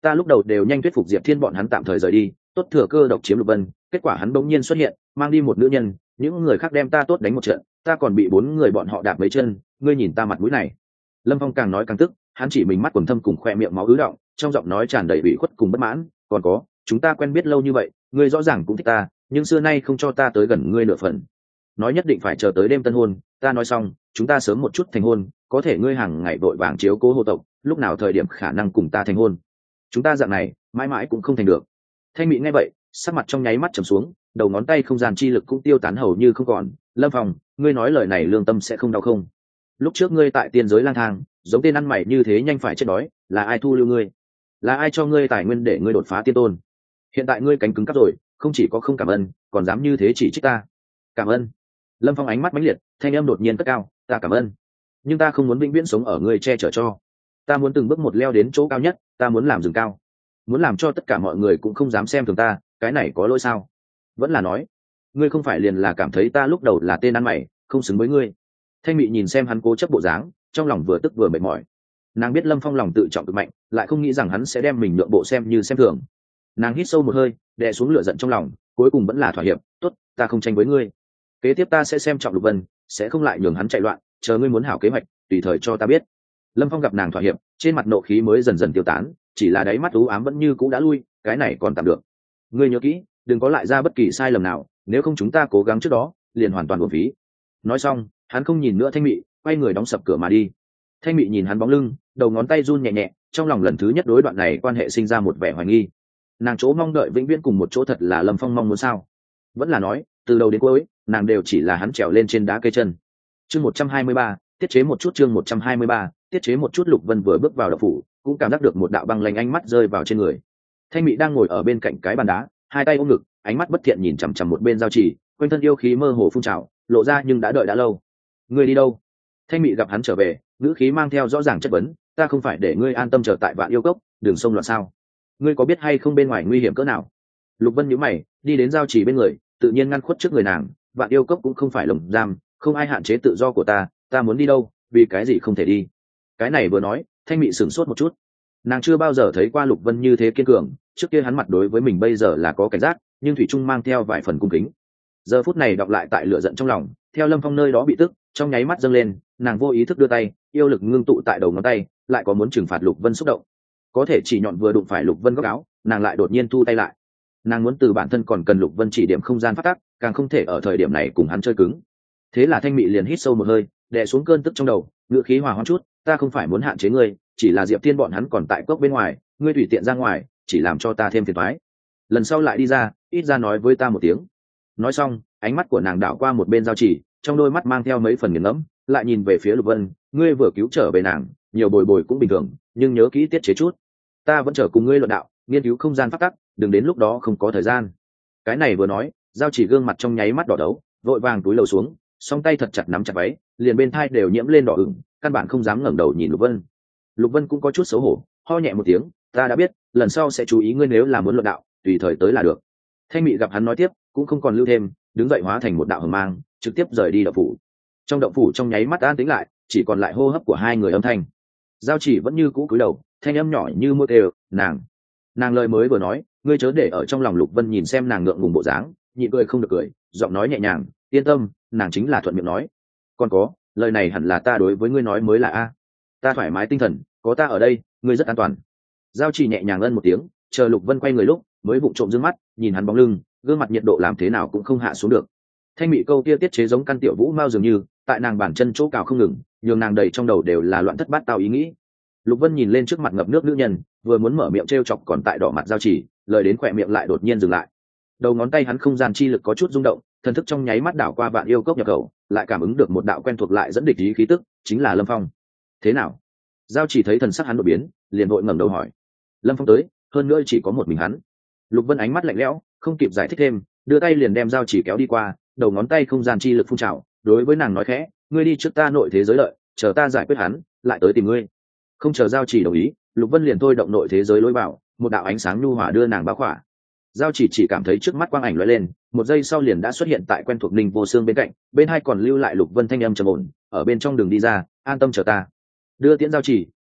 ta lúc đầu đều nhanh thuyết phục Diệp Thiên bọn hắn tạm thời rời đi, tốt thừa cơ độc chiếm Lục Vân, kết quả hắn bỗng nhiên xuất hiện, mang đi một nữ nhân, những người khác đem ta tốt đánh một trận, ta còn bị 4 người bọn họ đạp mấy chân, ngươi nhìn ta mặt mũi này. Lâm Phong càng nói càng tức, hắn chỉ mình mắt quần thâm cùng khoe miệng máu ứ động, trong giọng nói tràn đầy ủy khuất cùng bất mãn, còn có, chúng ta quen biết lâu như vậy, ngươi rõ ràng cũng thích ta, nhưng xưa nay không cho ta tới gần ngươi nửa phần. Nói nhất định phải chờ tới đêm tân hôn, ta nói xong, chúng ta sớm một chút thành hôn, có thể ngươi hàng ngày vội vàng chiếu cố hộ tộc, lúc nào thời điểm khả năng cùng ta thành hôn. Chúng ta dạng này, mãi mãi cũng không thành được. Thanh Mị nghe vậy, sắc mặt trong nháy mắt trầm xuống, đầu ngón tay không gian chi lực cũng tiêu tán hầu như không còn. Lâm Phong, ngươi nói lời này lương tâm sẽ không đau không? Lúc trước ngươi tại tiên giới lang thang, giống tên ăn mày như thế nhanh phải chết đói, là ai thu lưu ngươi? Là ai cho ngươi tài nguyên để ngươi đột phá tiên tôn? Hiện tại ngươi cánh cứng cắp rồi, không chỉ có không cảm ơn, còn dám như thế chỉ trích ta. Cảm ơn. Lâm Phong ánh mắt mãnh liệt, thanh âm đột nhiên cất cao, ta cảm ơn, nhưng ta không muốn vĩnh viễn sống ở ngươi che chở cho. Ta muốn từng bước một leo đến chỗ cao nhất, ta muốn làm rừng cao, muốn làm cho tất cả mọi người cũng không dám xem thường ta, cái này có lỗi sao? Vẫn là nói, ngươi không phải liền là cảm thấy ta lúc đầu là tên ăn mày, không xứng với ngươi. Thanh Mị nhìn xem hắn cố chấp bộ dáng, trong lòng vừa tức vừa mệt mỏi. Nàng biết Lâm Phong lòng tự trọng cực mạnh, lại không nghĩ rằng hắn sẽ đem mình nhượng bộ xem như xem thường. Nàng hít sâu một hơi, đè xuống lửa giận trong lòng, cuối cùng vẫn là thỏa hiệp, tốt, ta không tranh với ngươi. Kế tiếp ta sẽ xem trọng Lục Vân, sẽ không lại nhường hắn chạy loạn, chờ ngươi muốn hảo kế hoạch, tùy thời cho ta biết. Lâm Phong gặp nàng thỏa hiệp, trên mặt nộ khí mới dần dần tiêu tán, chỉ là đáy mắt u ám vẫn như cũ đã lui, cái này còn tạm được. Ngươi nhớ kỹ, đừng có lại ra bất kỳ sai lầm nào, nếu không chúng ta cố gắng trước đó, liền hoàn toàn uổng phí. Nói xong, hắn không nhìn nữa Thanh Mị, quay người đóng sập cửa mà đi. Thanh Mị nhìn hắn bóng lưng, đầu ngón tay run nhẹ nhẹ, trong lòng lần thứ nhất đối đoạn này quan hệ sinh ra một vẻ hoài nghi. Nàng chỗ mong đợi vĩnh viễn cùng một chỗ thật là Lâm Phong mong muốn sao? Vẫn là nói, từ đầu đến cuối, nàng đều chỉ là hắn trèo lên trên đá cây chân. Chương 123, tiết chế một chút. Chương 123, tiết chế một chút. Lục Vân vừa bước vào động phủ, cũng cảm giác được một đạo băng lạnh ánh mắt rơi vào trên người. Thanh Mị đang ngồi ở bên cạnh cái bàn đá, hai tay ôm ngực, ánh mắt bất thiện nhìn chằm chằm một bên giao chỉ, quanh thân yêu khí mơ hồ phun trào, lộ ra nhưng đã đợi đã lâu. Ngươi đi đâu? Thanh Mị gặp hắn trở về, ngữ khí mang theo rõ ràng chất vấn, ta không phải để ngươi an tâm chờ tại Vạn Yêu Cốc, đường sông loạn sao? Ngươi có biết hay không bên ngoài nguy hiểm cỡ nào? Lục Vân nhíu mày, đi đến giao chỉ bên người, tự nhiên ngăn khuất trước người nàng. Vạn Yêu Cốc cũng không phải lồng giam, không ai hạn chế tự do của ta muốn đi đâu, vì cái gì không thể đi? Cái này vừa nói, Thanh Mị sửng sốt một chút. Nàng chưa bao giờ thấy qua Lục Vân như thế kiên cường, trước kia hắn mặt đối với mình bây giờ là có cảnh giác, nhưng thủy chung mang theo vài phần cung kính. Giờ phút này đọc lại tại lửa giận trong lòng, theo Lâm Phong nơi đó bị tức, trong nháy mắt dâng lên, nàng vô ý thức đưa tay, yêu lực ngưng tụ tại đầu ngón tay, lại có muốn trừng phạt Lục Vân xúc động. Có thể chỉ nhọn vừa đụng phải Lục Vân góc áo, nàng lại đột nhiên thu tay lại. Nàng muốn từ bản thân còn cần Lục Vân chỉ điểm không gian phát tác, càng không thể ở thời điểm này cùng hắn chơi cứng. Thế là Thanh Mị liền hít sâu một hơi, đè xuống cơn tức trong đầu, ngữ khí hòa hoãn chút, ta không phải muốn hạn chế ngươi, chỉ là Diệp Thiên bọn hắn còn tại cốc bên ngoài, ngươi tùy tiện ra ngoài, chỉ làm cho ta thêm phiền toái. Lần sau lại đi ra, ít ra nói với ta một tiếng. Nói xong, ánh mắt của nàng đảo qua một bên giao chỉ, trong đôi mắt mang theo mấy phần nghiền ngẫm, lại nhìn về phía Lục Vân, ngươi vừa cứu trở về nàng, nhiều bồi bồi cũng bình thường, nhưng nhớ kỹ tiết chế chút. Ta vẫn chờ cùng ngươi luận đạo, nghiên cứu không gian phát tắc, đừng đến lúc đó không có thời gian. Cái này vừa nói, giao chỉ gương mặt trong nháy mắt đỏ đấu, vội vàng túi lầu xuống, song tay thật chặt nắm chặt váy, liền bên thai đều nhiễm lên đỏ ửng, căn bản không dám ngẩng đầu nhìn Lục Vân. Lục Vân cũng có chút xấu hổ, ho nhẹ một tiếng, ta đã biết, lần sau sẽ chú ý ngươi, nếu là muốn luận đạo, tùy thời tới là được. Thanh Mị gặp hắn nói tiếp, cũng không còn lưu thêm, đứng dậy hóa thành một đạo hồng mang, trực tiếp rời đi động phủ. Trong động phủ trong nháy mắt an tĩnh lại, chỉ còn lại hô hấp của hai người âm thanh. Giao chỉ vẫn như cũ cúi đầu, thanh âm nhỏ như mưa đều, nàng lời mới vừa nói, ngươi chớ để ở trong lòng. Lục Vân nhìn xem nàng ngượng ngùng bộ dáng, nhịn cười không được cười, giọng nói nhẹ nhàng, yên tâm, nàng chính là thuận miệng nói. Còn có, lời này hẳn là ta đối với ngươi nói mới là a. Ta thoải mái tinh thần, có ta ở đây, ngươi rất an toàn. Giao chỉ nhẹ nhàng ân một tiếng, chờ Lục Vân quay người lúc, mới vụng trộm dương mắt, nhìn hắn bóng lưng, gương mặt nhiệt độ làm thế nào cũng không hạ xuống được. Thanh Mị câu kia tiết chế giống căn tiểu vũ mao dường như, tại nàng bản chân chỗ cào không ngừng, nhường nàng đầy trong đầu đều là loạn thất bát tao ý nghĩ. Lục Vân nhìn lên trước mặt ngập nước nữ nhân, vừa muốn mở miệng trêu chọc còn tại đỏ mặt giao chỉ, lời đến khỏe miệng lại đột nhiên dừng lại. Đầu ngón tay hắn không gian chi lực có chút rung động, thần thức trong nháy mắt đảo qua Vạn Yêu Cốc nhập khẩu, lại cảm ứng được một đạo quen thuộc lại dẫn địch ý khí tức, chính là Lâm Phong. Thế nào? Giao chỉ thấy thần sắc hắn đột biến, liền vội ngẩng đầu hỏi. Lâm Phong tới, hơn nữa chỉ có một mình hắn. Lục Vân ánh mắt lạnh lẽo, không kịp giải thích thêm, đưa tay liền đem giao chỉ kéo đi qua, đầu ngón tay không gian chi lực phun trào, đối với nàng nói khẽ, ngươi đi trước ta nội thế giới lợi, chờ ta giải quyết hắn, lại tới tìm ngươi. Không chờ giao chỉ đồng ý, Lục Vân liền thôi động nội thế giới lối vào, một đạo ánh sáng nhu hòa đưa nàng bao khỏa. Giao chỉ cảm thấy trước mắt quang ảnh lóe lên, một giây sau liền đã xuất hiện tại quen thuộc Ninh Vô Xương bên cạnh, bên hai còn lưu lại Lục Vân thanh âm trầm ổn, ở bên trong đường đi ra, an tâm chờ ta. Đưa tiễn giao chỉ,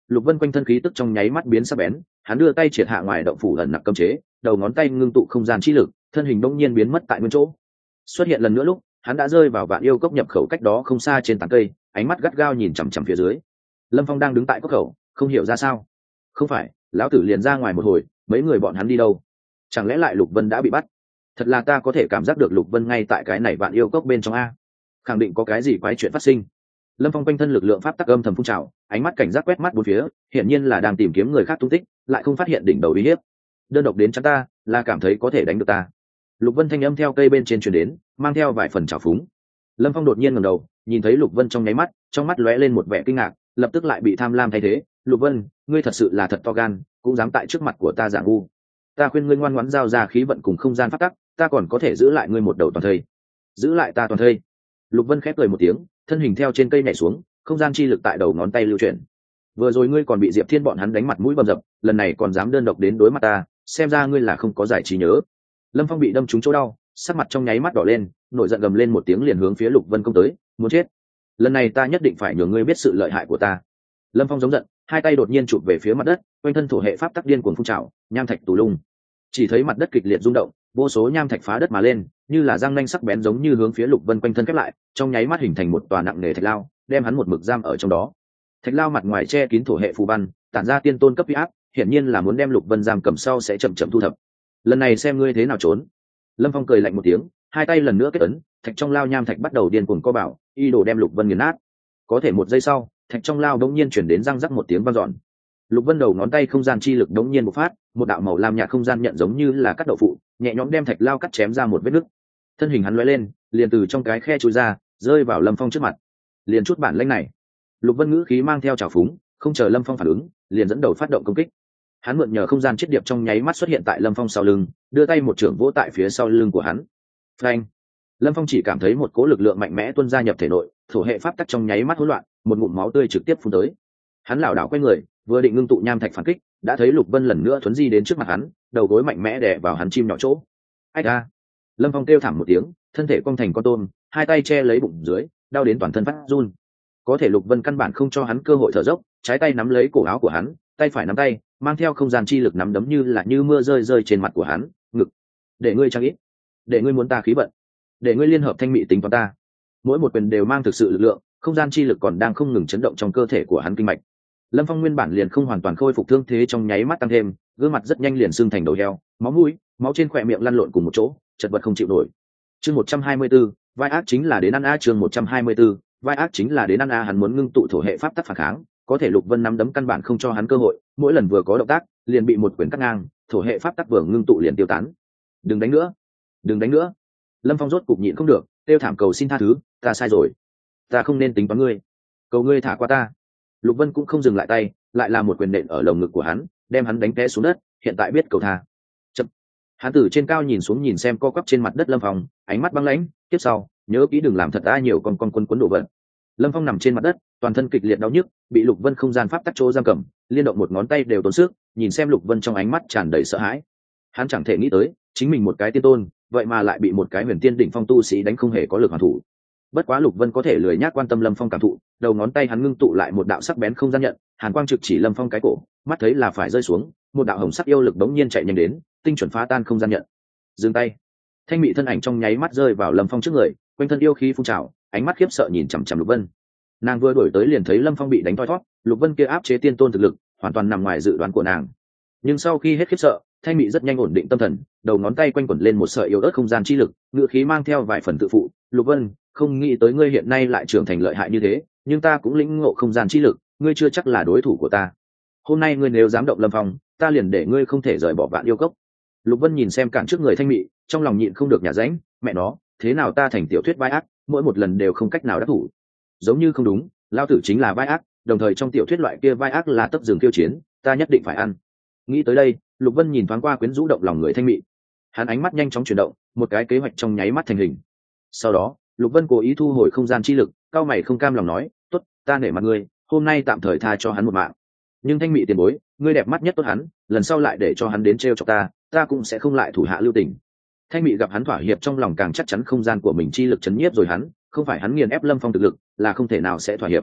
Lục Vân quanh thân khí tức trong nháy mắt biến sắc bén, hắn đưa tay triệt hạ ngoài động phủ lần nặc cấm chế, đầu ngón tay ngưng tụ không gian chi lực, thân hình bỗng nhiên biến mất tại nguyên chỗ. Xuất hiện lần nữa lúc, hắn đã rơi vào vạn yêu cốc nhập khẩu cách đó không xa trên tán cây, ánh mắt gắt gao nhìn chằm chằm phía dưới. Lâm Phong đang đứng tại cốc khẩu, không hiểu ra sao. Không phải, lão tử liền ra ngoài một hồi, mấy người bọn hắn đi đâu? Chẳng lẽ lại Lục Vân đã bị bắt? Thật là ta có thể cảm giác được Lục Vân ngay tại cái này vạn yêu cốc bên trong a. Khẳng định có cái gì quái chuyện phát sinh. Lâm Phong quanh thân lực lượng pháp tắc âm thầm phun trào, ánh mắt cảnh giác quét mắt bốn phía, hiển nhiên là đang tìm kiếm người khác tung tích, lại không phát hiện đỉnh đầu uy hiếp. Đơn độc đến chắn ta, là cảm thấy có thể đánh được ta. Lục Vân thanh âm theo cây bên trên truyền đến, mang theo vài phần trào phúng. Lâm Phong đột nhiên ngẩng đầu, nhìn thấy Lục Vân trong nháy mắt, trong mắt lóe lên một vẻ kinh ngạc, lập tức lại bị tham lam thay thế. Lục Vân, ngươi thật sự là thật to gan, cũng dám tại trước mặt của ta giả ngu. Ta khuyên ngươi ngoan ngoãn giao ra khí vận cùng không gian pháp tắc, ta còn có thể giữ lại ngươi một đầu toàn thây. Giữ lại ta toàn thây. Lục Vân khép cười một tiếng, thân hình theo trên cây nhảy xuống, không gian chi lực tại đầu ngón tay lưu chuyển. Vừa rồi ngươi còn bị Diệp Thiên bọn hắn đánh mặt mũi bầm dập, lần này còn dám đơn độc đến đối mặt ta, xem ra ngươi là không có giải trí nhớ. Lâm Phong bị đâm trúng chỗ đau, sắc mặt trong nháy mắt đỏ lên, nổi giận gầm lên một tiếng liền hướng phía Lục Vân công tới, muốn chết. Lần này ta nhất định phải nhường ngươi biết sự lợi hại của ta. Lâm Phong giống giận, hai tay đột nhiên chụp về phía mặt đất, quanh thân thổ hệ pháp tắc điên cuồng phun trào, nham thạch tù lung. Chỉ thấy mặt đất kịch liệt rung động, vô số nham thạch phá đất mà lên, như là răng nanh sắc bén giống như hướng phía Lục Vân quanh thân khép lại, trong nháy mắt hình thành một tòa nặng nề thạch lao, đem hắn một mực giam ở trong đó. Thạch lao mặt ngoài che kín thổ hệ phù văn, tản ra tiên tôn cấp uy áp, hiển nhiên là muốn đem Lục Vân giam cầm sau sẽ chậm chậm thu thập. Lần này xem ngươi thế nào trốn. Lâm Phong cười lạnh một tiếng, hai tay lần nữa kết ấn, thạch trong lao nham thạch bắt đầu điên cuồng co bảo, y đồ đem Lục Vân nghiền nát. Có thể một giây sau, thạch trong lao đống nhiên chuyển đến răng rắc một tiếng vang dọn. Lục Vân đầu ngón tay không gian chi lực đống nhiên bộc phát, một đạo màu lam nhạt không gian nhận giống như là cắt đậu phụ, nhẹ nhõm đem thạch lao cắt chém ra một vết nứt. Thân hình hắn lóe lên, liền từ trong cái khe chui ra, rơi vào Lâm Phong trước mặt. Liền chút bản lĩnh này. Lục Vân ngữ khí mang theo trào phúng, không chờ Lâm Phong phản ứng, liền dẫn đầu phát động công kích. Hắn mượn nhờ không gian chiết điệp trong nháy mắt xuất hiện tại Lâm Phong sau lưng, đưa tay một chưởng vỗ tại phía sau lưng của hắn. Phanh! Lâm Phong chỉ cảm thấy một cỗ lực lượng mạnh mẽ tuôn ra nhập thể nội, thổ hệ pháp tắc trong nháy mắt hỗn loạn, một ngụm máu tươi trực tiếp phun tới. Hắn lảo đảo quay người, vừa định ngưng tụ nham thạch phản kích, đã thấy Lục Vân lần nữa thuấn di đến trước mặt hắn, đầu gối mạnh mẽ đè vào hắn chim nhỏ chỗ. Ách a! Lâm Phong kêu thảm một tiếng, thân thể cong thành con tôm, hai tay che lấy bụng dưới, đau đến toàn thân phát run. Có thể Lục Vân căn bản không cho hắn cơ hội thở dốc, trái tay nắm lấy cổ áo của hắn, tay phải nắm tay, mang theo không gian chi lực nắm đấm như là như mưa rơi rơi trên mặt của hắn, ngực. Để ngươi trang ít, để ngươi muốn ta khí vận, để ngươi liên hợp thanh mị tính toán ta. Mỗi một quyền đều mang thực sự lực lượng, không gian chi lực còn đang không ngừng chấn động trong cơ thể của hắn kinh mạch. Lâm Phong nguyên bản liền không hoàn toàn khôi phục thương thế trong nháy mắt tăng thêm, gương mặt rất nhanh liền sưng thành đầu heo, máu mũi, máu trên khóe miệng lăn lộn cùng một chỗ, chật vật không chịu nổi. Chương 124, vai ác chính là đến ăn a. Chương 124, vai ác chính là đến ăn a. Hắn muốn ngưng tụ thổ hệ pháp tắc phản kháng, có thể Lục Vân nắm đấm căn bản không cho hắn cơ hội, mỗi lần vừa có động tác, liền bị một quyền cắt ngang, thổ hệ pháp tắc vừa ngưng tụ liền tiêu tán. Đừng đánh nữa, đừng đánh nữa. Lâm Phong rốt cục nhịn không được, kêu thảm cầu xin tha thứ, ta sai rồi, ta không nên tính toán ngươi, cầu ngươi thả qua ta. Lục Vân cũng không dừng lại tay, lại là một quyền nện ở lồng ngực của hắn, đem hắn đánh té xuống đất, hiện tại biết cầu tha. Chậm. Hắn từ trên cao nhìn xuống nhìn xem co quắp trên mặt đất Lâm Phong, ánh mắt băng lãnh, tiếp sau, nhớ kỹ đừng làm thật ta nhiều con quân đổ vật. Lâm Phong nằm trên mặt đất, toàn thân kịch liệt đau nhức, bị Lục Vân không gian pháp tắc chỗ giam cầm, liên động một ngón tay đều tốn sức, nhìn xem Lục Vân trong ánh mắt tràn đầy sợ hãi. Hắn chẳng thể nghĩ tới, chính mình một cái tiên tôn, vậy mà lại bị một cái huyền tiên đỉnh phong tu sĩ đánh không hề có lực hoàn thủ. Bất quá Lục Vân có thể lười nhác quan tâm Lâm Phong cảm thụ, đầu ngón tay hắn ngưng tụ lại một đạo sắc bén không gian nhận, hàn quang trực chỉ Lâm Phong cái cổ, mắt thấy là phải rơi xuống, một đạo hồng sắc yêu lực đống nhiên chạy nhanh đến, tinh chuẩn phá tan không gian nhận. Dừng tay. Thanh mị thân ảnh trong nháy mắt rơi vào Lâm Phong trước người, quanh thân yêu khí phun trào, ánh mắt khiếp sợ nhìn chằm chằm Lục Vân. Nàng vừa đuổi tới liền thấy Lâm Phong bị đánh thoi thót, Lục Vân kia áp chế tiên tôn thực lực, hoàn toàn nằm ngoài dự đoán của nàng. Nhưng sau khi hết khiếp sợ, Thanh mị rất nhanh ổn định tâm thần, đầu ngón tay quanh quẩn lên một sợi yếu ớt không gian chi lực, ngựa khí mang theo vài phần tự phụ. Lục Vân, không nghĩ tới ngươi hiện nay lại trưởng thành lợi hại như thế, nhưng ta cũng lĩnh ngộ không gian chi lực, ngươi chưa chắc là đối thủ của ta. Hôm nay ngươi nếu dám động Lâm Phong, ta liền để ngươi không thể rời bỏ vạn yêu cốc. Lục Vân nhìn xem cản trước người Thanh mị, trong lòng nhịn không được nhả rãnh, mẹ nó, thế nào ta thành tiểu thuyết vai ác, mỗi một lần đều không cách nào đắc thủ. Giống như không đúng, lao tử chính là vai ác, đồng thời trong tiểu thuyết loại kia vai ác là tấp rừng kiêu chiến, ta nhất định phải ăn. Nghĩ tới đây, Lục Vân nhìn thoáng qua quyến rũ động lòng người Thanh mị, hắn ánh mắt nhanh chóng chuyển động, một cái kế hoạch trong nháy mắt thành hình. Sau đó, Lục Vân cố ý thu hồi không gian chi lực, cao mày không cam lòng nói, tốt, ta nể mặt ngươi, hôm nay tạm thời tha cho hắn một mạng. Nhưng Thanh mị tiền bối, ngươi đẹp mắt nhất tốt hắn, lần sau lại để cho hắn đến trêu chọc ta cũng sẽ không lại thủ hạ lưu tình. Thanh mị gặp hắn thỏa hiệp trong lòng càng chắc chắn không gian của mình chi lực chấn nhiếp rồi hắn, không phải hắn nghiền ép Lâm Phong thực lực, là không thể nào sẽ thỏa hiệp.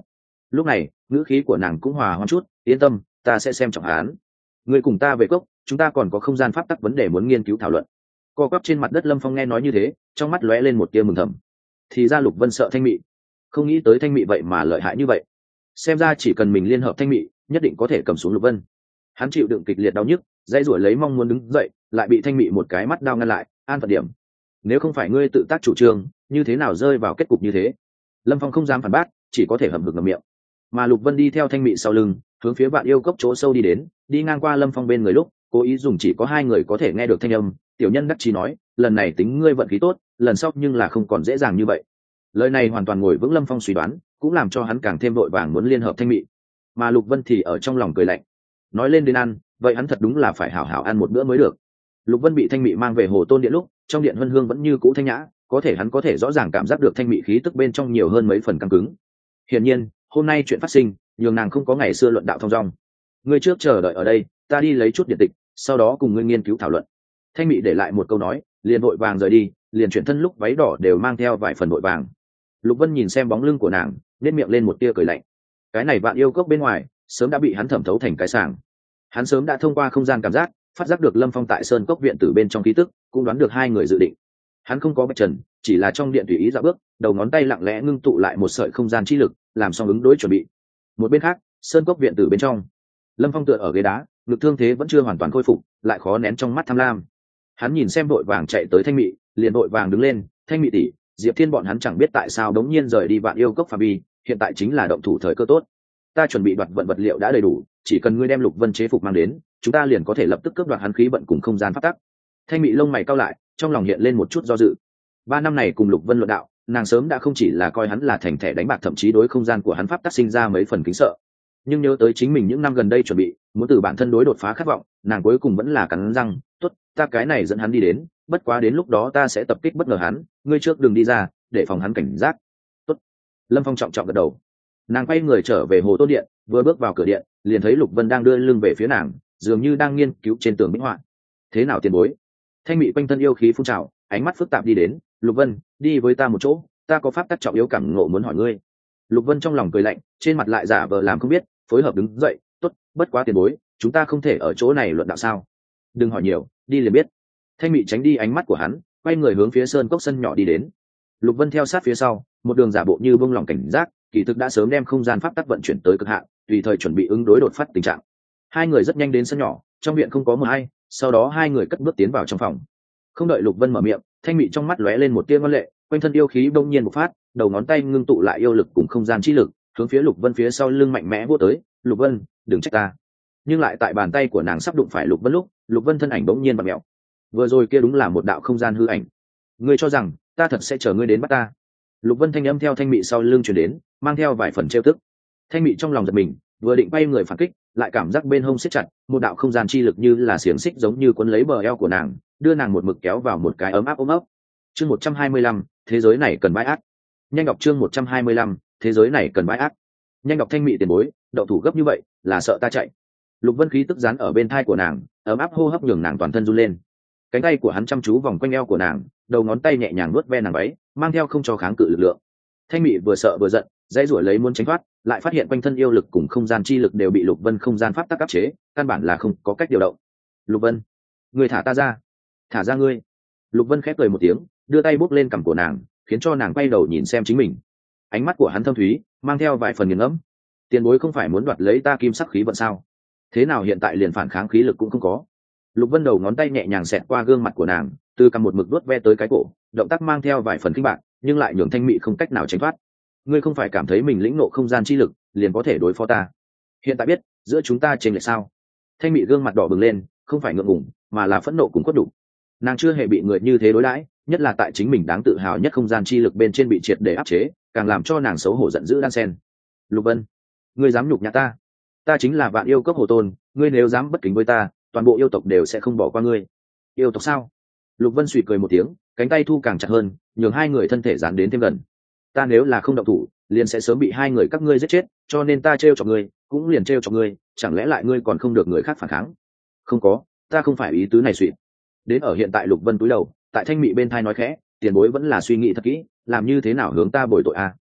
Lúc này ngữ khí của nàng cũng hòa hoãn chút, yên tâm, ta sẽ xem trọng hắn. Ngươi cùng ta về cốc, chúng ta còn có không gian pháp tắc vấn đề muốn nghiên cứu thảo luận. Co quắp trên mặt đất Lâm Phong nghe nói như thế, trong mắt lóe lên một tia mừng thầm. Thì ra Lục Vân sợ Thanh Mị, không nghĩ tới Thanh Mị vậy mà lợi hại như vậy. Xem ra chỉ cần mình liên hợp Thanh Mị, nhất định có thể cầm xuống Lục Vân. Hắn chịu đựng kịch liệt đau nhức, dãy rủa lấy mong muốn đứng dậy, lại bị Thanh Mị một cái mắt đao ngăn lại, an phận điểm. Nếu không phải ngươi tự tác chủ trương, như thế nào rơi vào kết cục như thế? Lâm Phong không dám phản bác, chỉ có thể hậm hực ngậm miệng. Mà Lục Vân đi theo Thanh Mị sau lưng, hướng phía Vạn Yêu Cốc chỗ sâu đi đến, đi ngang qua Lâm Phong bên người lúc, cố ý dùng chỉ có hai người có thể nghe được thanh âm, tiểu nhân đắc chí nói, lần này tính ngươi vận khí tốt, lần sau nhưng là không còn dễ dàng như vậy. Lời này hoàn toàn ngồi vững Lâm Phong suy đoán, cũng làm cho hắn càng thêm vội vàng muốn liên hợp Thanh Mị. Mà Lục Vân thì ở trong lòng cười lạnh, nói lên đến ăn, vậy hắn thật đúng là phải hảo hảo ăn một bữa mới được. Lục Vân bị Thanh Mị mang về Hồ Tôn Điện lúc, trong điện huân hương vẫn như cũ thanh nhã, có thể hắn có thể rõ ràng cảm giác được Thanh Mị khí tức bên trong nhiều hơn mấy phần căng cứng. Hiển nhiên, hôm nay chuyện phát sinh, nhường nàng không có ngày xưa luận đạo thông dong. Ngươi trước chờ đợi ở đây, ta đi lấy chút điện tịch, sau đó cùng ngươi nghiên cứu thảo luận. Thanh Mị để lại một câu nói, liền vội vàng rời đi, liền chuyển thân lúc váy đỏ đều mang theo vài phần vội vàng. Lục Vân nhìn xem bóng lưng của nàng, nét miệng lên một tia cười lạnh. Cái này Vạn Yêu Cốc bên ngoài, sớm đã bị hắn thẩm thấu thành cái sàng. Hắn sớm đã thông qua không gian cảm giác, phát giác được Lâm Phong tại Sơn Cốc viện tử bên trong khí tức, cũng đoán được hai người dự định. Hắn không có bạch trần, chỉ là trong điện tùy ý dạo bước, đầu ngón tay lặng lẽ ngưng tụ lại một sợi không gian chi lực, làm xong ứng đối chuẩn bị. Một bên khác, Sơn Cốc viện tử bên trong, Lâm Phong tựa ở ghế đá, ngực thương thế vẫn chưa hoàn toàn khôi phục, lại khó nén trong mắt tham lam. Hắn nhìn xem đội vàng chạy tới Thanh Mị, liền đội vàng đứng lên, Thanh Mị tỷ, Diệp Thiên bọn hắn chẳng biết tại sao đống nhiên rời đi Vạn Yêu Cốc phạm vi, hiện tại chính là động thủ thời cơ tốt. Ta chuẩn bị đoạt vận vật liệu đã đầy đủ, chỉ cần ngươi đem Lục Vân chế phục mang đến, chúng ta liền có thể lập tức cướp đoạt hắn khí vận cùng không gian pháp tắc. Thanh Mị lông mày cau lại, trong lòng hiện lên một chút do dự. 3 năm này cùng Lục Vân luận đạo, nàng sớm đã không chỉ là coi hắn là thành thẻ đánh bạc, thậm chí đối không gian của hắn pháp tắc sinh ra mấy phần kính sợ. Nhưng nhớ tới chính mình những năm gần đây chuẩn bị, muốn từ bản thân đối đột phá khát vọng, nàng cuối cùng vẫn là cắn răng, tốt, ta cái này dẫn hắn đi đến, bất quá đến lúc đó ta sẽ tập kích bất ngờ hắn, ngươi trước đừng đi ra, để phòng hắn cảnh giác. Tốt. Lâm Phong trọng trọng gật đầu. Nàng quay người trở về Hồ Tôn Điện, vừa bước vào cửa điện, liền thấy Lục Vân đang đưa lưng về phía nàng, dường như đang nghiên cứu trên tường minh họa. Thế nào tiền bối? Thanh Mị quanh thân yêu khí phun trào, ánh mắt phức tạp đi đến, Lục Vân, đi với ta một chỗ, ta có pháp tắc trọng yếu cảm ngộ muốn hỏi ngươi. Lục Vân trong lòng cười lạnh, trên mặt lại giả vờ làm không biết, phối hợp đứng dậy, tốt, bất quá tiền bối, chúng ta không thể ở chỗ này luận đạo sao? Đừng hỏi nhiều, đi liền biết. Thanh Mị tránh đi ánh mắt của hắn, quay người hướng phía sơn cốc sân nhỏ đi đến. Lục Vân theo sát phía sau, một đường giả bộ như bông lòng cảnh giác, kỳ thực đã sớm đem không gian pháp tắc vận chuyển tới cực hạn, tùy thời chuẩn bị ứng đối đột phát tình trạng. Hai người rất nhanh đến sân nhỏ, trong viện không có mờ hay, sau đó hai người cất bước tiến vào trong phòng. Không đợi Lục Vân mở miệng, Thanh Mị trong mắt lóe lên một tia ngoan lệ, quanh thân yêu khí bỗng nhiên bộc phát, đầu ngón tay ngưng tụ lại yêu lực cùng không gian chi lực, hướng phía Lục Vân phía sau lưng mạnh mẽ vỗ tới. Lục Vân, đừng trách ta. Nhưng lại tại bàn tay của nàng sắp đụng phải Lục Vân lúc, Lục Vân thân ảnh bỗng nhiên bật mèo. Vừa rồi kia đúng là một đạo không gian hư ảnh. Ngươi cho rằng ta thật sẽ chờ ngươi đến bắt ta? Lục Vân thanh âm theo Thanh Mị sau lưng truyền đến, mang theo vài phần trêu tức. Thanh Mị trong lòng giật mình, vừa định bay người phản kích, lại cảm giác bên hông siết chặt, một đạo không gian chi lực như là xiềng xích giống như cuốn lấy bờ eo của nàng, đưa nàng một mực kéo vào một cái ấm áp ôm ấp. Chương 125, thế giới này cần bãi ác. Nhanh đọc chương 125, thế giới này cần bãi ác. Nhanh đọc. Thanh Mị tiền bối, đậu thủ gấp như vậy, là sợ ta chạy. Lục Vân khí tức dán ở bên thai của nàng, ấm áp hô hấp nhường nàng toàn thân run lên. Cánh tay của hắn chăm chú vòng quanh eo của nàng, đầu ngón tay nhẹ nhàng nuốt ve nàng váy, mang theo không cho kháng cự lực lượng. Thanh Mị vừa sợ vừa giận, dãy rủa lấy muốn tránh thoát, lại phát hiện quanh thân yêu lực cùng không gian chi lực đều bị Lục Vân không gian pháp tắc áp chế, căn bản là không có cách điều động. Lục Vân, ngươi thả ta ra. Thả ra ngươi. Lục Vân khép cười một tiếng, đưa tay bốc lên cằm của nàng, khiến cho nàng quay đầu nhìn xem chính mình. Ánh mắt của hắn thâm thúy, mang theo vài phần nghiền ngẫm. Tiền bối không phải muốn đoạt lấy ta kim sắc khí vận sao? Thế nào hiện tại liền phản kháng khí lực cũng không có? Lục Vân đầu ngón tay nhẹ nhàng xẹt qua gương mặt của nàng, từ cầm một mực vuốt ve tới cái cổ, động tác mang theo vài phần kinh bạc, nhưng lại nhường Thanh Mị không cách nào tránh thoát. Ngươi không phải cảm thấy mình lĩnh ngộ không gian chi lực, liền có thể đối phó ta? Hiện tại biết giữa chúng ta chênh lệch sao? Thanh Mị gương mặt đỏ bừng lên, không phải ngượng ngùng, mà là phẫn nộ cùng khuất đủ. Nàng chưa hề bị người như thế đối đãi, nhất là tại chính mình đáng tự hào nhất không gian chi lực bên trên bị triệt để áp chế, càng làm cho nàng xấu hổ giận dữ đan sen. Lục Vân, ngươi dám nhục nhã ta? Ta chính là Vạn Yêu Cốc Hồ Tôn, ngươi nếu dám bất kính với ta, toàn bộ yêu tộc đều sẽ không bỏ qua ngươi. Yêu tộc sao? Lục Vân suy cười một tiếng, cánh tay thu càng chặt hơn, nhường hai người thân thể dán đến thêm gần. Ta nếu là không động thủ, liền sẽ sớm bị hai người các ngươi giết chết, cho nên ta trêu chọc ngươi, cũng liền trêu chọc ngươi, chẳng lẽ lại ngươi còn không được người khác phản kháng? Không có, ta không phải ý tứ này suy. Đến ở hiện tại Lục Vân cúi đầu, tại Thanh Mị bên thai nói khẽ, tiền bối vẫn là suy nghĩ thật kỹ, làm như thế nào hướng ta bồi tội a?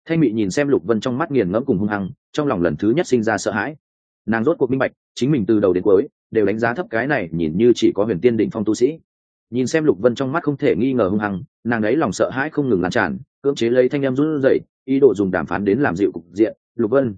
Thanh Mị nhìn xem Lục Vân trong mắt nghiền ngẫm cùng hung hăng, trong lòng lần thứ nhất sinh ra sợ hãi. Nàng rốt cuộc minh bạch, chính mình từ đầu đến cuối đều đánh giá thấp cái này nhìn như chỉ có huyền tiên đỉnh phong tu sĩ. Nhìn xem Lục Vân trong mắt không thể nghi ngờ hung hăng, nàng ấy lòng sợ hãi không ngừng lan tràn, cưỡng chế lấy thanh em run rẩy, ý đồ dùng đàm phán đến làm dịu cục diện. Lục Vân,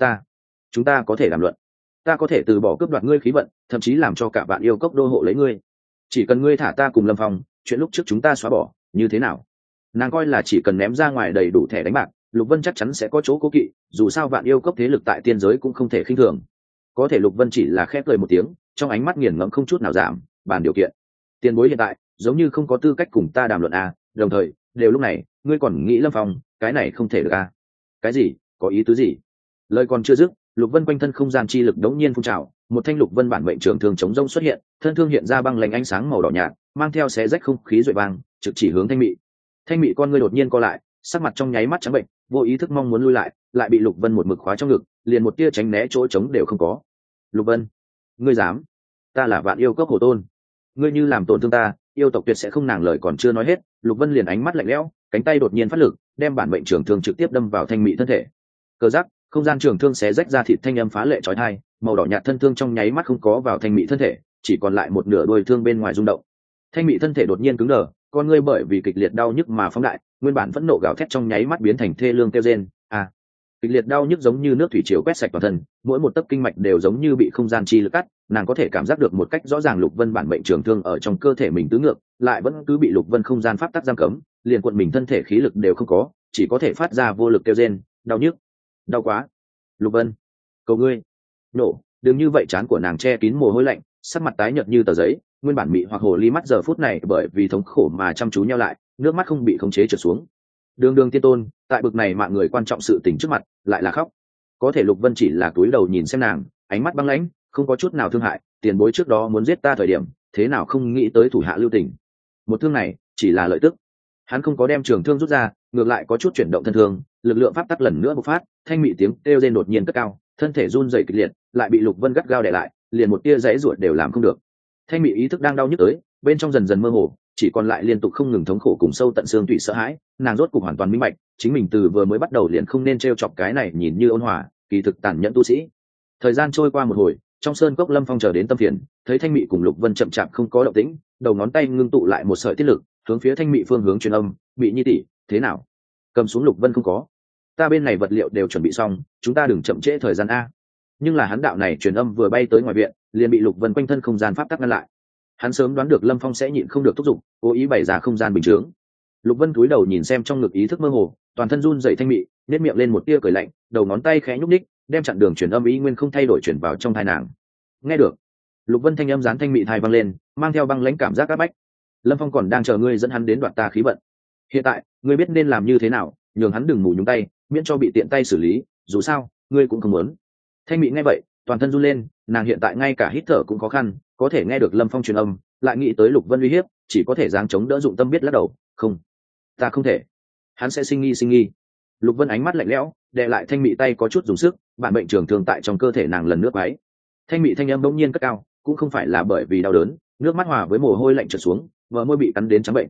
chúng ta có thể đàm luận. Ta có thể từ bỏ cướp đoạt ngươi khí vận, thậm chí làm cho cả vạn yêu cốc đô hộ lấy ngươi. Chỉ cần ngươi thả ta cùng Lâm Phong, chuyện lúc trước chúng ta xóa bỏ, như thế nào? Nàng coi là chỉ cần ném ra ngoài đầy đủ thẻ đánh bạc, Lục Vân chắc chắn sẽ có chỗ cố kỵ, dù sao vạn yêu cốc thế lực tại tiên giới cũng không thể khinh thường. Có thể Lục Vân chỉ là khép cười một tiếng, trong ánh mắt nghiền ngẫm không chút nào giảm, bàn điều kiện. Tiền bối hiện tại giống như không có tư cách cùng ta đàm luận a, đồng thời, đều lúc này, ngươi còn nghĩ Lâm Phong, cái này không thể được a. Cái gì? Có ý tứ gì? Lời còn chưa dứt, Lục Vân quanh thân không gian chi lực đống nhiên phun trào, một thanh Lục Vân bản mệnh trường thương chống rông xuất hiện, thân thương hiện ra băng lạnh ánh sáng màu đỏ nhạt, mang theo xé rách không khí rội vang, trực chỉ hướng Thanh Mị. Thanh Mị con ngươi đột nhiên co lại, sắc mặt trong nháy mắt trắng bệnh, vô ý thức mong muốn lui lại bị Lục Vân một mực khóa trong ngực, liền một tia tránh né chỗ trống đều không có. Lục Vân, ngươi dám? Ta là vạn yêu cốc hổ tôn, ngươi như làm tổn thương ta, yêu tộc tuyệt sẽ không. Nàng lời còn chưa nói hết, Lục Vân liền ánh mắt lạnh lẽo, cánh tay đột nhiên phát lực, đem bản mệnh trường thương trực tiếp đâm vào Thanh Mị thân thể. Cờ giắc, không gian trường thương xé rách ra thịt thanh âm phá lệ chói tai, màu đỏ nhạt thân thương trong nháy mắt không có vào Thanh Mị thân thể, chỉ còn lại một nửa đuôi thương bên ngoài rung động. Thanh Mị thân thể đột nhiên cứng đờ, con ngươi bởi vì kịch liệt đau nhức mà phóng đại, nguyên bản phẫn nộ gào thét trong nháy mắt biến thành thê lương kêu rên. Kịch liệt đau nhức giống như nước thủy triều quét sạch toàn thân, mỗi một tấc kinh mạch đều giống như bị không gian chi lực cắt, nàng có thể cảm giác được một cách rõ ràng Lục Vân bản mệnh trường thương ở trong cơ thể mình tứ ngược, lại vẫn cứ bị Lục Vân không gian pháp tắc giam cấm, liền cuộn mình thân thể khí lực đều không có, chỉ có thể phát ra vô lực kêu rên, đau nhức, đau quá. Lục Vân, cầu ngươi, nổ, đừng như vậy. Trán của nàng che kín mồ hôi lạnh, sắc mặt tái nhợt như tờ giấy, nguyên bản mị hoặc hồ ly mắt giờ phút này bởi vì thống khổ mà chăm chú nheo lại, nước mắt không bị khống chế trượt xuống. Đường tiên tôn, tại bực này mạng người quan trọng sự tình trước mặt lại là khóc. Có thể Lục Vân chỉ là cúi đầu nhìn xem nàng, ánh mắt băng lãnh, không có chút nào thương hại. Tiền bối trước đó muốn giết ta thời điểm, thế nào không nghĩ tới thủ hạ lưu tình. Một thương này chỉ là lợi tức. Hắn không có đem trường thương rút ra, ngược lại có chút chuyển động thân thương, lực lượng pháp tắc lần nữa bộc phát, Thanh Mị tiếng kêu rên đột nhiên cất cao, thân thể run rẩy kịch liệt, lại bị Lục Vân gắt gao đè lại, liền một tia giãy ruột đều làm không được. Thanh Mị ý thức đang đau nhức tới, bên trong dần dần mơ hồ, chỉ còn lại liên tục không ngừng thống khổ cùng sâu tận xương tủy sợ hãi. Nàng rốt cục hoàn toàn minh bạch, chính mình từ vừa mới bắt đầu liền không nên trêu chọc cái này nhìn như ôn hòa, kỳ thực tàn nhẫn tu sĩ. Thời gian trôi qua một hồi, trong sơn cốc Lâm Phong chờ đến tâm phiền, thấy Thanh Mị cùng Lục Vân chậm chạp không có động tĩnh, đầu ngón tay ngưng tụ lại một sợi tiết lực, hướng phía Thanh Mị phương hướng truyền âm, "Bị nhi tỷ, thế nào? Cầm xuống Lục Vân không có? Ta bên này vật liệu đều chuẩn bị xong, chúng ta đừng chậm trễ thời gian a." Nhưng là hắn đạo này truyền âm vừa bay tới ngoài viện, liền bị Lục Vân quanh thân không gian pháp tắc ngăn lại. Hắn sớm đoán được Lâm Phong sẽ nhịn không được thúc giục, cố ý bày ra không gian bình chướng. Lục Vân cúi đầu nhìn xem trong ngực ý thức mơ hồ, toàn thân run rẩy Thanh Mị, nét miệng lên một tia cười lạnh, đầu ngón tay khẽ nhúc nhích, đem chặn đường truyền âm ý nguyên không thay đổi truyền vào trong tai nàng. Nghe được, Lục Vân thanh âm dán Thanh Mị thai vang lên, mang theo băng lãnh cảm giác áp bách. Lâm Phong còn đang chờ ngươi dẫn hắn đến đoạt ta khí vận. Hiện tại, ngươi biết nên làm như thế nào, nhường hắn đừng mù nhúng tay, miễn cho bị tiện tay xử lý, dù sao, ngươi cũng không muốn. Thanh Mị nghe vậy, toàn thân run lên, nàng hiện tại ngay cả hít thở cũng khó khăn, có thể nghe được Lâm Phong truyền âm, lại nghĩ tới Lục Vân uy hiếp, chỉ có thể giáng chống đỡ dụng tâm biết lắc đầu, "Không, ta không thể." Hắn sẽ sinh nghi. Lục Vân ánh mắt lạnh lẽo, đè lại Thanh Mị tay có chút dùng sức, bản mệnh trường thương tại trong cơ thể nàng lần nước váy. Thanh Mị thanh âm bỗng nhiên cất cao, cũng không phải là bởi vì đau đớn, nước mắt hòa với mồ hôi lạnh trượt xuống, vợ môi bị cắn đến trắng bệnh.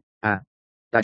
Ta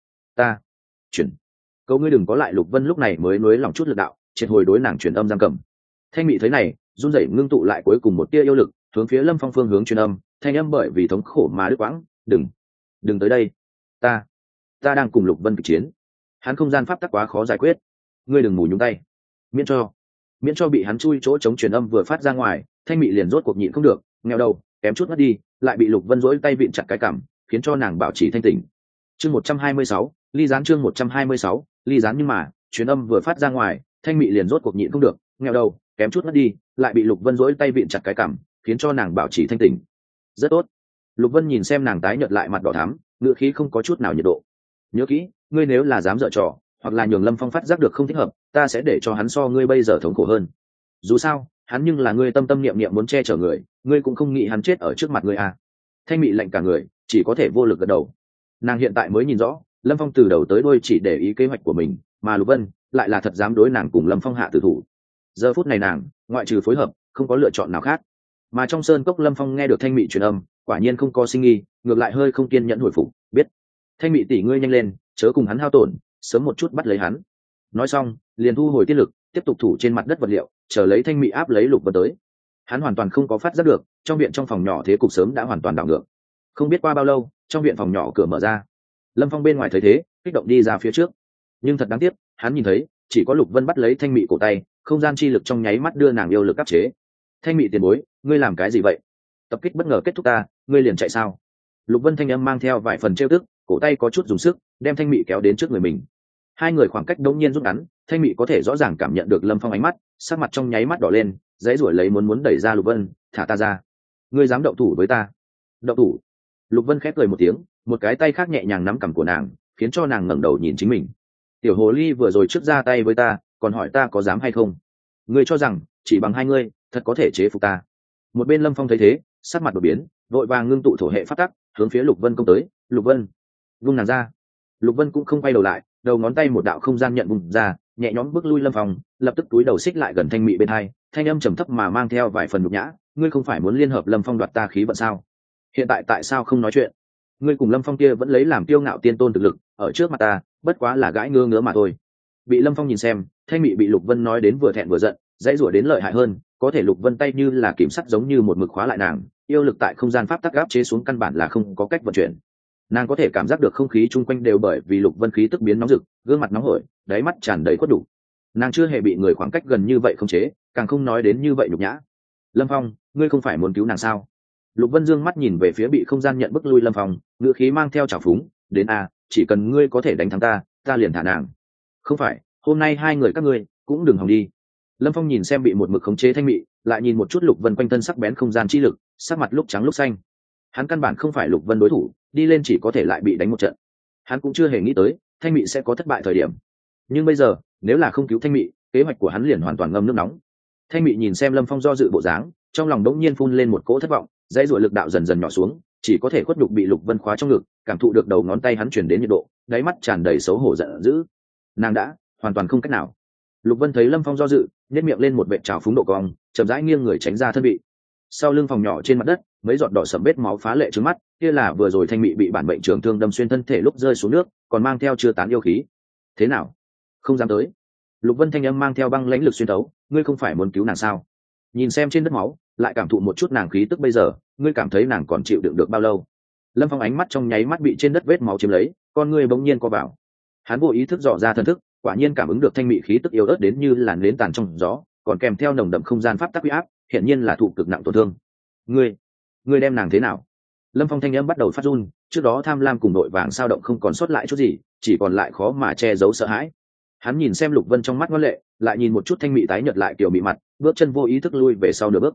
chuyển. Cầu ngươi đừng có lại." Lục Vân lúc này mới nuối lòng chút lực đạo, triệt hồi đối nàng truyền âm giam cầm. Thanh Mị thấy này, run rẩy ngưng tụ lại cuối cùng một tia yêu lực, hướng phía Lâm Phong phương hướng truyền âm, thanh âm bởi vì thống khổ mà đứt quãng, "Đừng tới đây. Ta đang cùng Lục Vân kịch chiến. Hắn không gian pháp tắc quá khó giải quyết. Ngươi đừng mù nhúng tay. Miễn cho bị hắn chui chỗ chống truyền âm vừa phát ra ngoài." Thanh Mị liền rốt cuộc nhịn không được, nghèo đầu, kém chút mất đi, lại bị Lục Vân rỗi tay vịn chặt cái cằm, khiến cho nàng bảo trì thanh tỉnh. Chương 126, ly gián. Chương 126, ly gián. Nhưng mà, truyền âm vừa phát ra ngoài, Thanh Mị liền rốt cuộc nhịn không được, nghèo đầu, kém chút mất đi, lại bị Lục Vân rỗi tay vịn chặt cái cằm, khiến cho nàng bảo trì thanh tỉnh. "Rất tốt." Lục Vân nhìn xem nàng tái nhợt lại mặt đỏ thắm, ngữ khí không có chút nào nhiệt độ. "Nhớ kỹ, ngươi nếu là dám dở trò, hoặc là nhường Lâm Phong phát giác được không thích hợp, ta sẽ để cho hắn so ngươi bây giờ thống khổ hơn. Dù sao, hắn nhưng là ngươi tâm tâm niệm niệm muốn che chở người, ngươi cũng không nghĩ hắn chết ở trước mặt ngươi à." Thanh Mị lạnh cả người, chỉ có thể vô lực gật đầu. Nàng hiện tại mới nhìn rõ, Lâm Phong từ đầu tới đuôi chỉ để ý kế hoạch của mình, mà Lục Vân lại là thật dám đối nàng cùng Lâm Phong hạ tử thủ. Giờ phút này nàng, ngoại trừ phối hợp, không có lựa chọn nào khác. Mà trong sơn cốc Lâm Phong nghe được Thanh Mị truyền âm, quả nhiên không có sinh nghi, ngược lại hơi không kiên nhẫn hồi phục, "Biết. Thanh Mị tỷ, ngươi nhanh lên, chớ cùng hắn hao tổn, sớm một chút bắt lấy hắn." nói xong liền thu hồi tiết lực, tiếp tục thủ trên mặt đất vật liệu, chờ lấy thanh mị áp lấy Lục Vân tới. Hắn hoàn toàn không có phát giác được trong viện trong phòng nhỏ thế cục sớm đã hoàn toàn đảo ngược. Không biết qua bao lâu, trong viện phòng nhỏ cửa mở ra, Lâm Phong bên ngoài thấy thế kích động đi ra phía trước, nhưng thật đáng tiếc, hắn nhìn thấy chỉ có Lục Vân bắt lấy thanh mị cổ tay, không gian chi lực trong nháy mắt đưa nàng yêu lực áp chế. Thanh mị tiền bối, ngươi làm cái gì vậy? Tập kích bất ngờ kết thúc ta, ngươi liền chạy sao? Lục Vân thanh âm mang theo vài phần trêu tức, cổ tay có chút dùng sức đem thanh mị kéo đến trước người mình. Hai người khoảng cách đống nhiên rút ngắn, thanh mị có thể rõ ràng cảm nhận được Lâm Phong ánh mắt, sắc mặt trong nháy mắt đỏ lên, dãy ruổi lấy muốn đẩy ra Lục Vân. Thả ta ra, ngươi dám động thủ với ta? Động thủ? Lục Vân khép cười một tiếng, một cái tay khác nhẹ nhàng nắm cằm của nàng, khiến cho nàng ngẩng đầu nhìn chính mình. Tiểu hồ ly vừa rồi trước ra tay với ta, còn hỏi ta có dám hay không? Ngươi cho rằng chỉ bằng hai ngươi thật có thể chế phục ta? Một bên Lâm Phong thấy thế, sắc mặt đột biến, vội vàng ngưng tụ thổ hệ pháp tắc, hướng phía Lục Vân công tới. Lục Vân, vung nàng ra. Lục Vân cũng không quay đầu lại, đầu ngón tay một đạo không gian nhận vùng ra, nhẹ nhõm bước lui Lâm Phong, lập tức túi đầu xích lại gần thanh mị bên hai, thanh âm trầm thấp mà mang theo vài phần nhục nhã. Ngươi không phải muốn liên hợp Lâm Phong đoạt ta khí vận sao? Hiện tại tại sao không nói chuyện? Ngươi cùng Lâm Phong kia vẫn lấy làm kiêu ngạo tiên tôn thực lực, ở trước mặt ta bất quá là gãi ngứa ngứa mà thôi. Bị Lâm Phong nhìn xem, thanh mị bị Lục Vân nói đến vừa thẹn vừa giận, dãy rủa đến lợi hại hơn, có thể Lục Vân tay như là kiểm sắt giống như một mực khóa lại nàng, yêu lực tại không gian pháp tắc áp chế xuống căn bản là không có cách vận chuyển. Nàng có thể cảm giác được không khí chung quanh đều bởi vì Lục Vân khí tức biến nóng rực, gương mặt nóng hổi, đáy mắt tràn đầy khuất đủ. Nàng chưa hề bị người khoảng cách gần như vậy không chế, càng không nói đến như vậy nhục nhã. Lâm Phong, ngươi không phải muốn cứu nàng sao? Lục Vân dương mắt nhìn về phía bị không gian nhận bức lui Lâm Phong, ngữ khí mang theo trào phúng, đến a, chỉ cần ngươi có thể đánh thắng ta, ta liền thả nàng. Không phải, hôm nay hai người các ngươi cũng đừng hòng đi. Lâm Phong nhìn xem bị một mực khống chế thanh mị, lại nhìn một chút Lục Vân quanh thân sắc bén không gian chi lực, sắc mặt lúc trắng lúc xanh. Hắn căn bản không phải Lục Vân đối thủ, đi lên chỉ có thể lại bị đánh một trận. Hắn cũng chưa hề nghĩ tới thanh mị sẽ có thất bại thời điểm, nhưng bây giờ nếu là không cứu thanh mị, kế hoạch của hắn liền hoàn toàn ngâm nước nóng. Thanh mị nhìn xem Lâm Phong do dự bộ dáng, trong lòng đống nhiên phun lên một cỗ thất vọng, dãy ruột lực đạo dần dần nhỏ xuống, chỉ có thể khuất nhục bị Lục Vân khóa trong ngực, cảm thụ được đầu ngón tay hắn truyền đến nhiệt độ, đáy mắt tràn đầy xấu hổ giận dữ. Nàng đã hoàn toàn không cách nào. Lục Vân thấy Lâm Phong do dự, nhếch miệng lên một vệt trào phúng độ cong, chậm rãi nghiêng người tránh ra thân vị. Sau lưng phòng nhỏ trên mặt đất, mấy giọt đỏ sẫm vết máu phá lệ trước mắt, kia là vừa rồi thanh mị bị bản bệnh trường thương đâm xuyên thân thể lúc rơi xuống nước, còn mang theo chưa tán yêu khí. Thế nào? Không dám tới? Lục Vân thanh âm mang theo băng lãnh lực xuyên tấu, ngươi không phải muốn cứu nàng sao? Nhìn xem trên đất máu, lại cảm thụ một chút nàng khí tức bây giờ, ngươi cảm thấy nàng còn chịu đựng được bao lâu? Lâm Phong ánh mắt trong nháy mắt bị trên đất vết máu chiếm lấy, con ngươi bỗng nhiên co vào. Hắn vô ý thức dò ra thần thức, quả nhiên cảm ứng được thanh mị khí tức yếu ớt đến như làn nến tàn trong gió, còn kèm theo nồng đậm không gian pháp tắc uy áp, hiện nhiên là thụ cực nặng tổn thương. Ngươi đem nàng thế nào? Lâm Phong thanh âm bắt đầu phát run, trước đó tham lam cùng đội vàng sao động không còn sót lại chút gì, chỉ còn lại khó mà che giấu sợ hãi. Hắn nhìn xem Lục Vân trong mắt ngoan lệ, lại nhìn một chút thanh mị tái nhợt lại kiểu bị mặt, bước chân vô ý thức lui về sau nửa bước.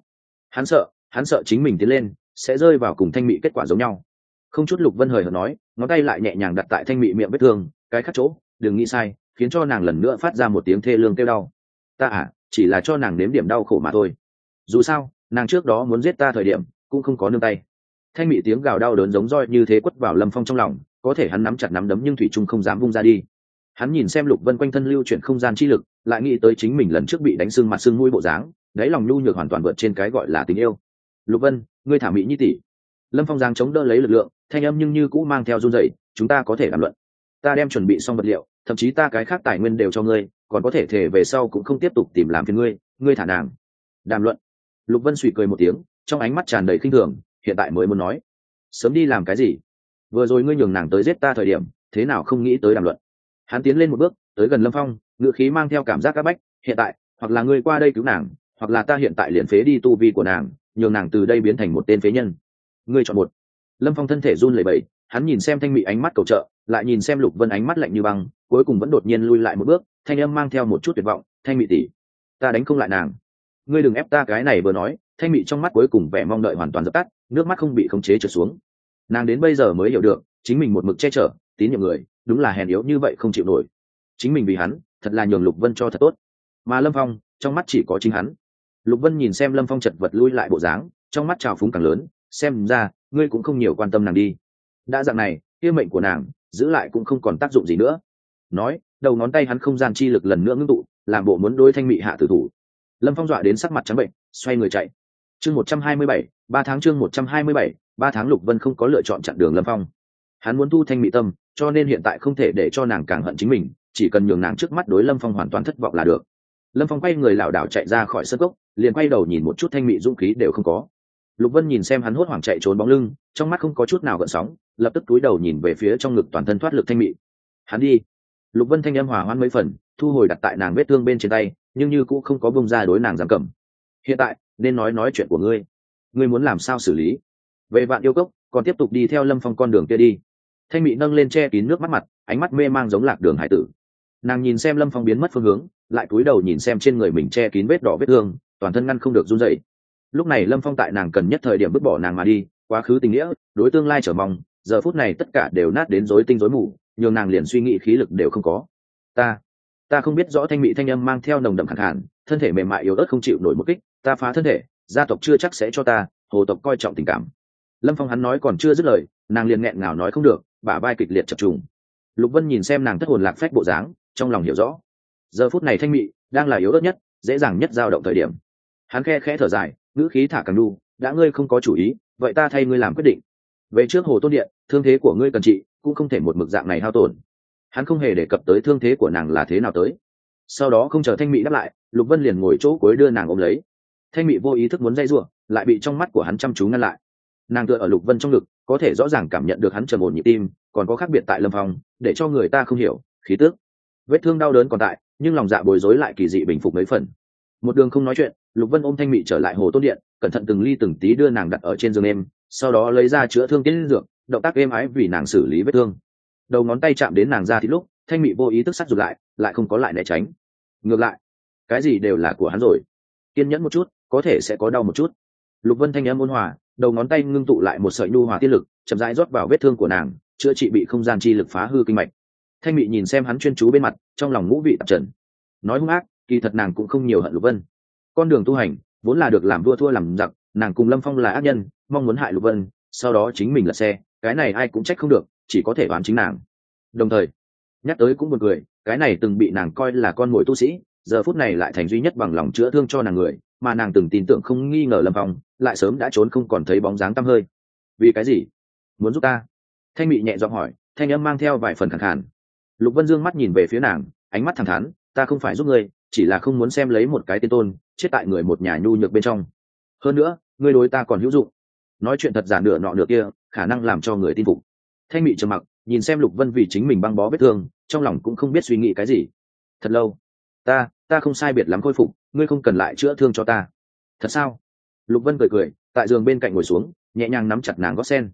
Hắn sợ chính mình tiến lên sẽ rơi vào cùng thanh mị kết quả giống nhau. Không chút Lục Vân hời hợt nói, ngón tay lại nhẹ nhàng đặt tại thanh mị miệng vết thương, cái khắc chỗ, đừng nghĩ sai, khiến cho nàng lần nữa phát ra một tiếng thê lương kêu đau. Ta chỉ là cho nàng nếm điểm đau khổ mà thôi. Dù sao, nàng trước đó muốn giết ta thời điểm cũng không có nương tay. Thanh mị tiếng gào đau đớn giống roi như thế quất vào Lâm Phong trong lòng, có thể hắn nắm chặt nắm đấm nhưng thủy trung không dám vung ra đi. Hắn nhìn xem Lục Vân quanh thân lưu chuyển không gian chi lực, lại nghĩ tới chính mình lần trước bị đánh sưng mặt sưng mũi bộ dáng, đáy lòng nhu nhược hoàn toàn vượt trên cái gọi là tình yêu. Lục Vân, ngươi thả mỹ nhi tỷ. Lâm Phong giang chống đỡ lấy lực lượng, thanh âm nhưng như cũ mang theo run rẩy, chúng ta có thể đàm luận. Ta đem chuẩn bị xong vật liệu, thậm chí ta cái khác tài nguyên đều cho ngươi, còn có thể về sau cũng không tiếp tục tìm làm phiền ngươi thả nàng. Đàm luận? Lục Vân suy cười một tiếng, trong ánh mắt tràn đầy khinh thường, hiện tại mới muốn nói. Sớm đi làm cái gì? Vừa rồi ngươi nhường nàng tới giết ta thời điểm, thế nào không nghĩ tới đàm luận? Hắn tiến lên một bước, tới gần Lâm Phong, ngựa khí mang theo cảm giác áp bách, hiện tại, hoặc là ngươi qua đây cứu nàng, hoặc là ta hiện tại liền phế đi tu vi của nàng, nhường nàng từ đây biến thành một tên phế nhân. Ngươi chọn một. Lâm Phong thân thể run lẩy bẩy, hắn nhìn xem thanh mị ánh mắt cầu trợ, lại nhìn xem Lục Vân ánh mắt lạnh như băng, cuối cùng vẫn đột nhiên lui lại một bước, thanh âm mang theo một chút tuyệt vọng, thanh mị tỷ, ta đánh không lại nàng. Ngươi đừng ép ta, cái này vừa nói, thanh mị trong mắt cuối cùng vẻ mong đợi hoàn toàn dập tắt, nước mắt không bị khống chế trượt xuống. Nàng đến bây giờ mới hiểu được, chính mình một mực che chở, tín nhiệm người, đúng là hèn yếu như vậy không chịu nổi. Chính mình vì hắn, thật là nhường Lục Vân cho thật tốt, mà Lâm Phong, trong mắt chỉ có chính hắn. Lục Vân nhìn xem Lâm Phong chật vật lui lại bộ dáng, trong mắt trào phúng càng lớn, xem ra ngươi cũng không nhiều quan tâm nàng đi. Đã dạng này, kia mệnh của nàng giữ lại cũng không còn tác dụng gì nữa. Nói, đầu ngón tay hắn không gian chi lực lần nữa ngưng tụ, làm bộ muốn đối thanh mị hạ tử thủ. Lâm Phong dọa đến sắc mặt trắng bệnh, xoay người chạy. Chương 127, 3 tháng. Chương 127, 3 tháng. Lục Vân không có lựa chọn chặn đường Lâm Phong. Hắn muốn thu thanh mị tâm, cho nên hiện tại không thể để cho nàng càng hận chính mình, chỉ cần nhường nàng trước mắt đối Lâm Phong hoàn toàn thất vọng là được. Lâm Phong quay người lảo đảo chạy ra khỏi sân cốc, liền quay đầu nhìn một chút thanh mị dũng khí đều không có. Lục Vân nhìn xem hắn hốt hoảng chạy trốn bóng lưng, trong mắt không có chút nào gợn sóng, lập tức cúi đầu nhìn về phía trong ngực toàn thân thoát lực thanh mị. Hắn đi. Lục Vân thanh âm hòa hoãn mấy phần, thu hồi đặt tại nàng vết thương bên trên tay, nhưng như cũng không có bông ra đối nàng giam cầm. Hiện tại nên nói chuyện của ngươi. Ngươi muốn làm sao xử lý? Về Vạn Yêu Cốc, còn tiếp tục đi theo Lâm Phong con đường kia đi. Thanh mị nâng lên che kín nước mắt mặt, ánh mắt mê mang giống lạc đường hải tử. Nàng nhìn xem Lâm Phong biến mất phương hướng, lại cúi đầu nhìn xem trên người mình che kín vết đỏ vết thương, toàn thân ngăn không được run rẩy. Lúc này Lâm Phong tại nàng cần nhất thời điểm vứt bỏ nàng mà đi, quá khứ tình nghĩa, đối tương lai trở mong, giờ phút này tất cả đều nát đến rối tinh rối mù, nhường nàng liền suy nghĩ khí lực đều không có. Ta không biết rõ. Thanh mị thanh âm mang theo nồng đậm khàn khàn, thân thể mềm mại yếu ớt không chịu nổi một kích. Ta phá thân thể, gia tộc chưa chắc sẽ cho ta, hồ tộc coi trọng tình cảm. Lâm Phong hắn nói còn chưa dứt lời, nàng liền nghẹn ngào nói không được, bả vai kịch liệt chập trùng. Lục Vân nhìn xem nàng thất hồn lạc phách bộ dáng, trong lòng hiểu rõ, giờ phút này thanh mị đang là yếu ớt nhất, dễ dàng nhất dao động thời điểm. Hắn khe khẽ thở dài, ngữ khí thả càng đu, đã ngươi không có chủ ý, vậy ta thay ngươi làm quyết định. Về trước Hồ Tôn Điện, thương thế của ngươi cần trị, cũng không thể một mực dạng này hao tổn. Hắn không hề đề cập tới thương thế của nàng là thế nào tới. Sau đó không chờ thanh mị đáp lại, Lục Vân liền ngồi chỗ cuối đưa nàng ôm lấy. Thanh mị vô ý thức muốn dây giụa, lại bị trong mắt của hắn chăm chú ngăn lại. Nàng tựa ở Lục Vân trong ngực, có thể rõ ràng cảm nhận được hắn trầm ổn nhịp tim, còn có khác biệt tại Lâm Phong, để cho người ta không hiểu khí tức. Vết thương đau đớn còn tại, nhưng lòng dạ bối rối lại kỳ dị bình phục mấy phần. Một đường không nói chuyện, Lục Vân ôm thanh mị trở lại Hồ Tôn Điện, cẩn thận từng ly từng tí đưa nàng đặt ở trên giường êm, sau đó lấy ra chữa thương tiến dược, động tác êm ái vì nàng xử lý vết thương. Đầu ngón tay chạm đến nàng da thịt lúc, thanh mị vô ý thức sát rụt lại không có lại né tránh. Ngược lại, cái gì đều là của hắn rồi. Kiên nhẫn một chút, có thể sẽ có đau một chút. Lục Vân thanh âm ôn hòa, đầu ngón tay ngưng tụ lại một sợi nhu hòa tiên lực, chậm rãi rót vào vết thương của nàng, chữa trị bị không gian chi lực phá hư kinh mạch. Thanh mị nhìn xem hắn chuyên chú bên mặt, trong lòng ngũ vị tạp trần. Nói hung ác, kỳ thật nàng cũng không nhiều hận Lục Vân. Con đường tu hành vốn là được làm vua thua làm giặc, nàng cùng Lâm Phong là ác nhân, mong muốn hại Lục Vân, sau đó chính mình lật xe, cái này ai cũng trách không được, chỉ có thể oán chính nàng. Đồng thời, nhắc tới cũng buồn cười, cái này từng bị nàng coi là con mồi tu sĩ, giờ phút này lại thành duy nhất bằng lòng chữa thương cho nàng người, mà nàng từng tin tưởng không nghi ngờ Lâm Phong, lại sớm đã trốn không còn thấy bóng dáng tăm hơi. Vì cái gì? Muốn giúp ta? Thanh mị nhẹ giọng hỏi, thanh âm mang theo vài phần khàn khàn. Lục Vân dương mắt nhìn về phía nàng, ánh mắt thẳng thắn, ta không phải giúp ngươi, chỉ là không muốn xem lấy một cái tên tôn chết tại người một nhà nhu nhược bên trong. Hơn nữa, ngươi đối ta còn hữu dụng. Nói chuyện thật giả nửa nọ nửa kia, khả năng làm cho người tin phục. Thanh mị trầm mặc, nhìn xem Lục Vân vì chính mình băng bó vết thương, trong lòng cũng không biết suy nghĩ cái gì. Thật lâu, ta không sai biệt lắm khôi phục, ngươi không cần lại chữa thương cho ta. Thật sao? Lục Vân cười cười, tại giường bên cạnh ngồi xuống, nhẹ nhàng nắm chặt nàng gót sen.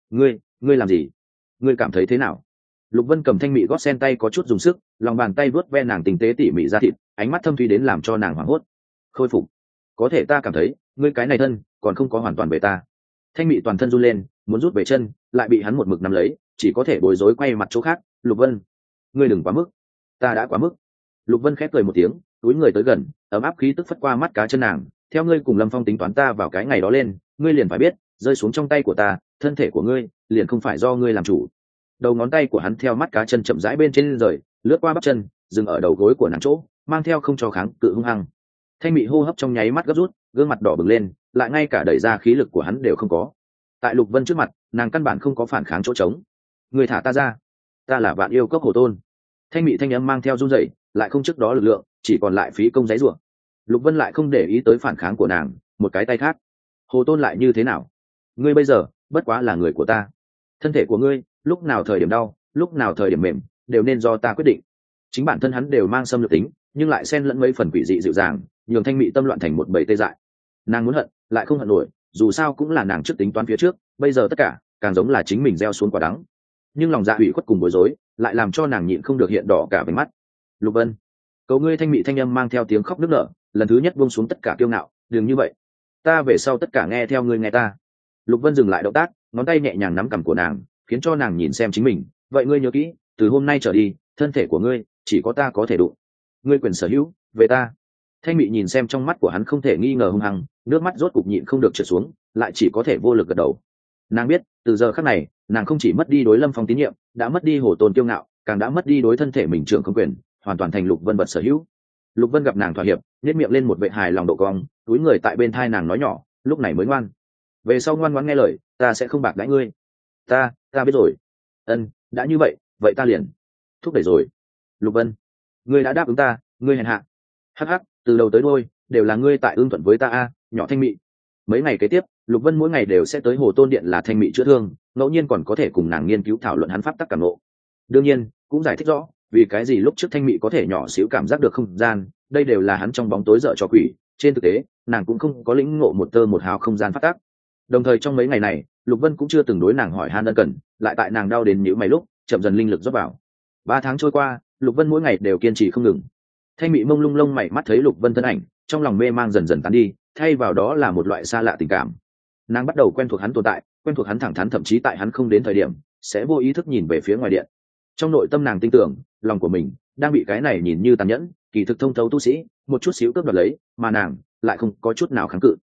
Ngươi làm gì? Ngươi cảm thấy thế nào? Lục Vân cầm thanh mị gót sen tay có chút dùng sức, lòng bàn tay vuốt ve nàng tinh tế tỉ mỉ ra thịt, ánh mắt thâm thúy đến làm cho nàng hoảng hốt. Khôi phục? Có thể ta cảm thấy, ngươi cái này thân còn không có hoàn toàn về ta. Thanh mị toàn thân run lên, muốn rút về chân, lại bị hắn một mực nắm lấy, chỉ có thể bối rối quay mặt chỗ khác. Lục Vân, ngươi đừng quá mức. Ta đã quá mức. Lục Vân khép cười một tiếng, túi người tới gần, ấm áp khí tức phất qua mắt cá chân nàng. Theo ngươi cùng Lâm Phong tính toán ta vào cái ngày đó lên, ngươi liền phải biết, rơi xuống trong tay của ta, thân thể của ngươi liền không phải do ngươi làm chủ. Đầu ngón tay của hắn theo mắt cá chân chậm rãi bên trên rời, lướt qua bắp chân, dừng ở đầu gối của nàng chỗ, mang theo không cho kháng cự hung hăng. Thanh mị hô hấp trong nháy mắt gấp rút, gương mặt đỏ bừng lên, lại ngay cả đẩy ra khí lực của hắn đều không có. Tại Lục Vân trước mặt, nàng căn bản không có phản kháng chỗ trống. Người thả ta ra, ta là Vạn Yêu Cốc Hồ Tôn. Thanh mị thanh âm mang theo run rẩy, lại không trước đó lực lượng, chỉ còn lại phí công giấy rủa. Lục Vân lại không để ý tới phản kháng của nàng, một cái tay khác. Hồ Tôn lại như thế nào? Ngươi bây giờ bất quá là người của ta, thân thể của ngươi lúc nào thời điểm đau, lúc nào thời điểm mềm, đều nên do ta quyết định. Chính bản thân hắn đều mang xâm lược tính, nhưng lại xen lẫn mấy phần quỷ dị dịu dàng, nhường thanh mị tâm loạn thành một bầy tê dại. Nàng muốn hận, lại không hận nổi, dù sao cũng là nàng trước tính toán phía trước, bây giờ tất cả càng giống là chính mình gieo xuống quả đắng. Nhưng lòng dạ ủy khuất cùng bối rối, lại làm cho nàng nhịn không được hiện đỏ cả váy mắt. Lục Vân, cầu ngươi. Thanh mị thanh âm mang theo tiếng khóc nức nở, lần thứ nhất buông xuống tất cả kiêu ngạo, đừng như vậy, ta về sau tất cả nghe theo ngươi nghe ta. Lục Vân dừng lại động tác, ngón tay nhẹ nhàng nắm cằm của nàng, khiến cho nàng nhìn xem chính mình. Vậy ngươi nhớ kỹ, từ hôm nay trở đi, thân thể của ngươi chỉ có ta có thể đụng, ngươi quyền sở hữu về ta. Thanh mị nhìn xem trong mắt của hắn không thể nghi ngờ hung hăng, nước mắt rốt cục nhịn không được trượt xuống, lại chỉ có thể vô lực gật đầu. Nàng biết, từ giờ khắc này, nàng không chỉ mất đi đối Lâm Phong tín nhiệm, đã mất đi Hồ Tôn kiêu ngạo, càng đã mất đi đối thân thể mình trưởng không quyền, hoàn toàn thành Lục Vân vật sở hữu. Lục Vân gặp nàng thỏa hiệp, nhếch miệng lên một vệ hài lòng độ cong, túi người tại bên thai nàng nói nhỏ, lúc này mới ngoan. Về sau ngoan ngoãn nghe lời, ta sẽ không bạc đãi ngươi. Ta biết rồi. Ân, đã như vậy, vậy ta liền thúc đẩy rồi. Lục Vân, ngươi đã đáp ứng ta, ngươi hèn hạ. Hắc hắc, từ đầu tới đuôi đều là ngươi tại ưng thuận với ta a, nhỏ Thanh Mị. Mấy ngày kế tiếp, Lục Vân mỗi ngày đều sẽ tới Hồ Tôn Điện là Thanh Mị chữa thương, ngẫu nhiên còn có thể cùng nàng nghiên cứu thảo luận hắn pháp tắc cảm ngộ. Đương nhiên, cũng giải thích rõ vì cái gì lúc trước Thanh Mị có thể nhỏ xíu cảm giác được không gian, đây đều là hắn trong bóng tối dở trò quỷ, trên thực tế, nàng cũng không có lĩnh ngộ một tơ một hào không gian pháp tắc. Đồng thời trong mấy ngày này, Lục Vân cũng chưa từng đối nàng hỏi han ân cần, lại tại nàng đau đến nhíu mày lúc, chậm dần linh lực rót vào. 3 tháng trôi qua, Lục Vân mỗi ngày đều kiên trì không ngừng. Thanh Mị mông lung lông mày mắt thấy Lục Vân thân ảnh, trong lòng mê mang dần dần tán đi, thay vào đó là một loại xa lạ tình cảm. Nàng bắt đầu quen thuộc hắn tồn tại, quen thuộc hắn thẳng thắn, thậm chí tại hắn không đến thời điểm sẽ vô ý thức nhìn về phía ngoài điện. Trong nội tâm nàng tin tưởng lòng của mình đang bị cái này nhìn như tàn nhẫn kỳ thực thông thấu tu sĩ một chút xíu cướp đoạt lấy, mà nàng lại không có chút nào kháng cự.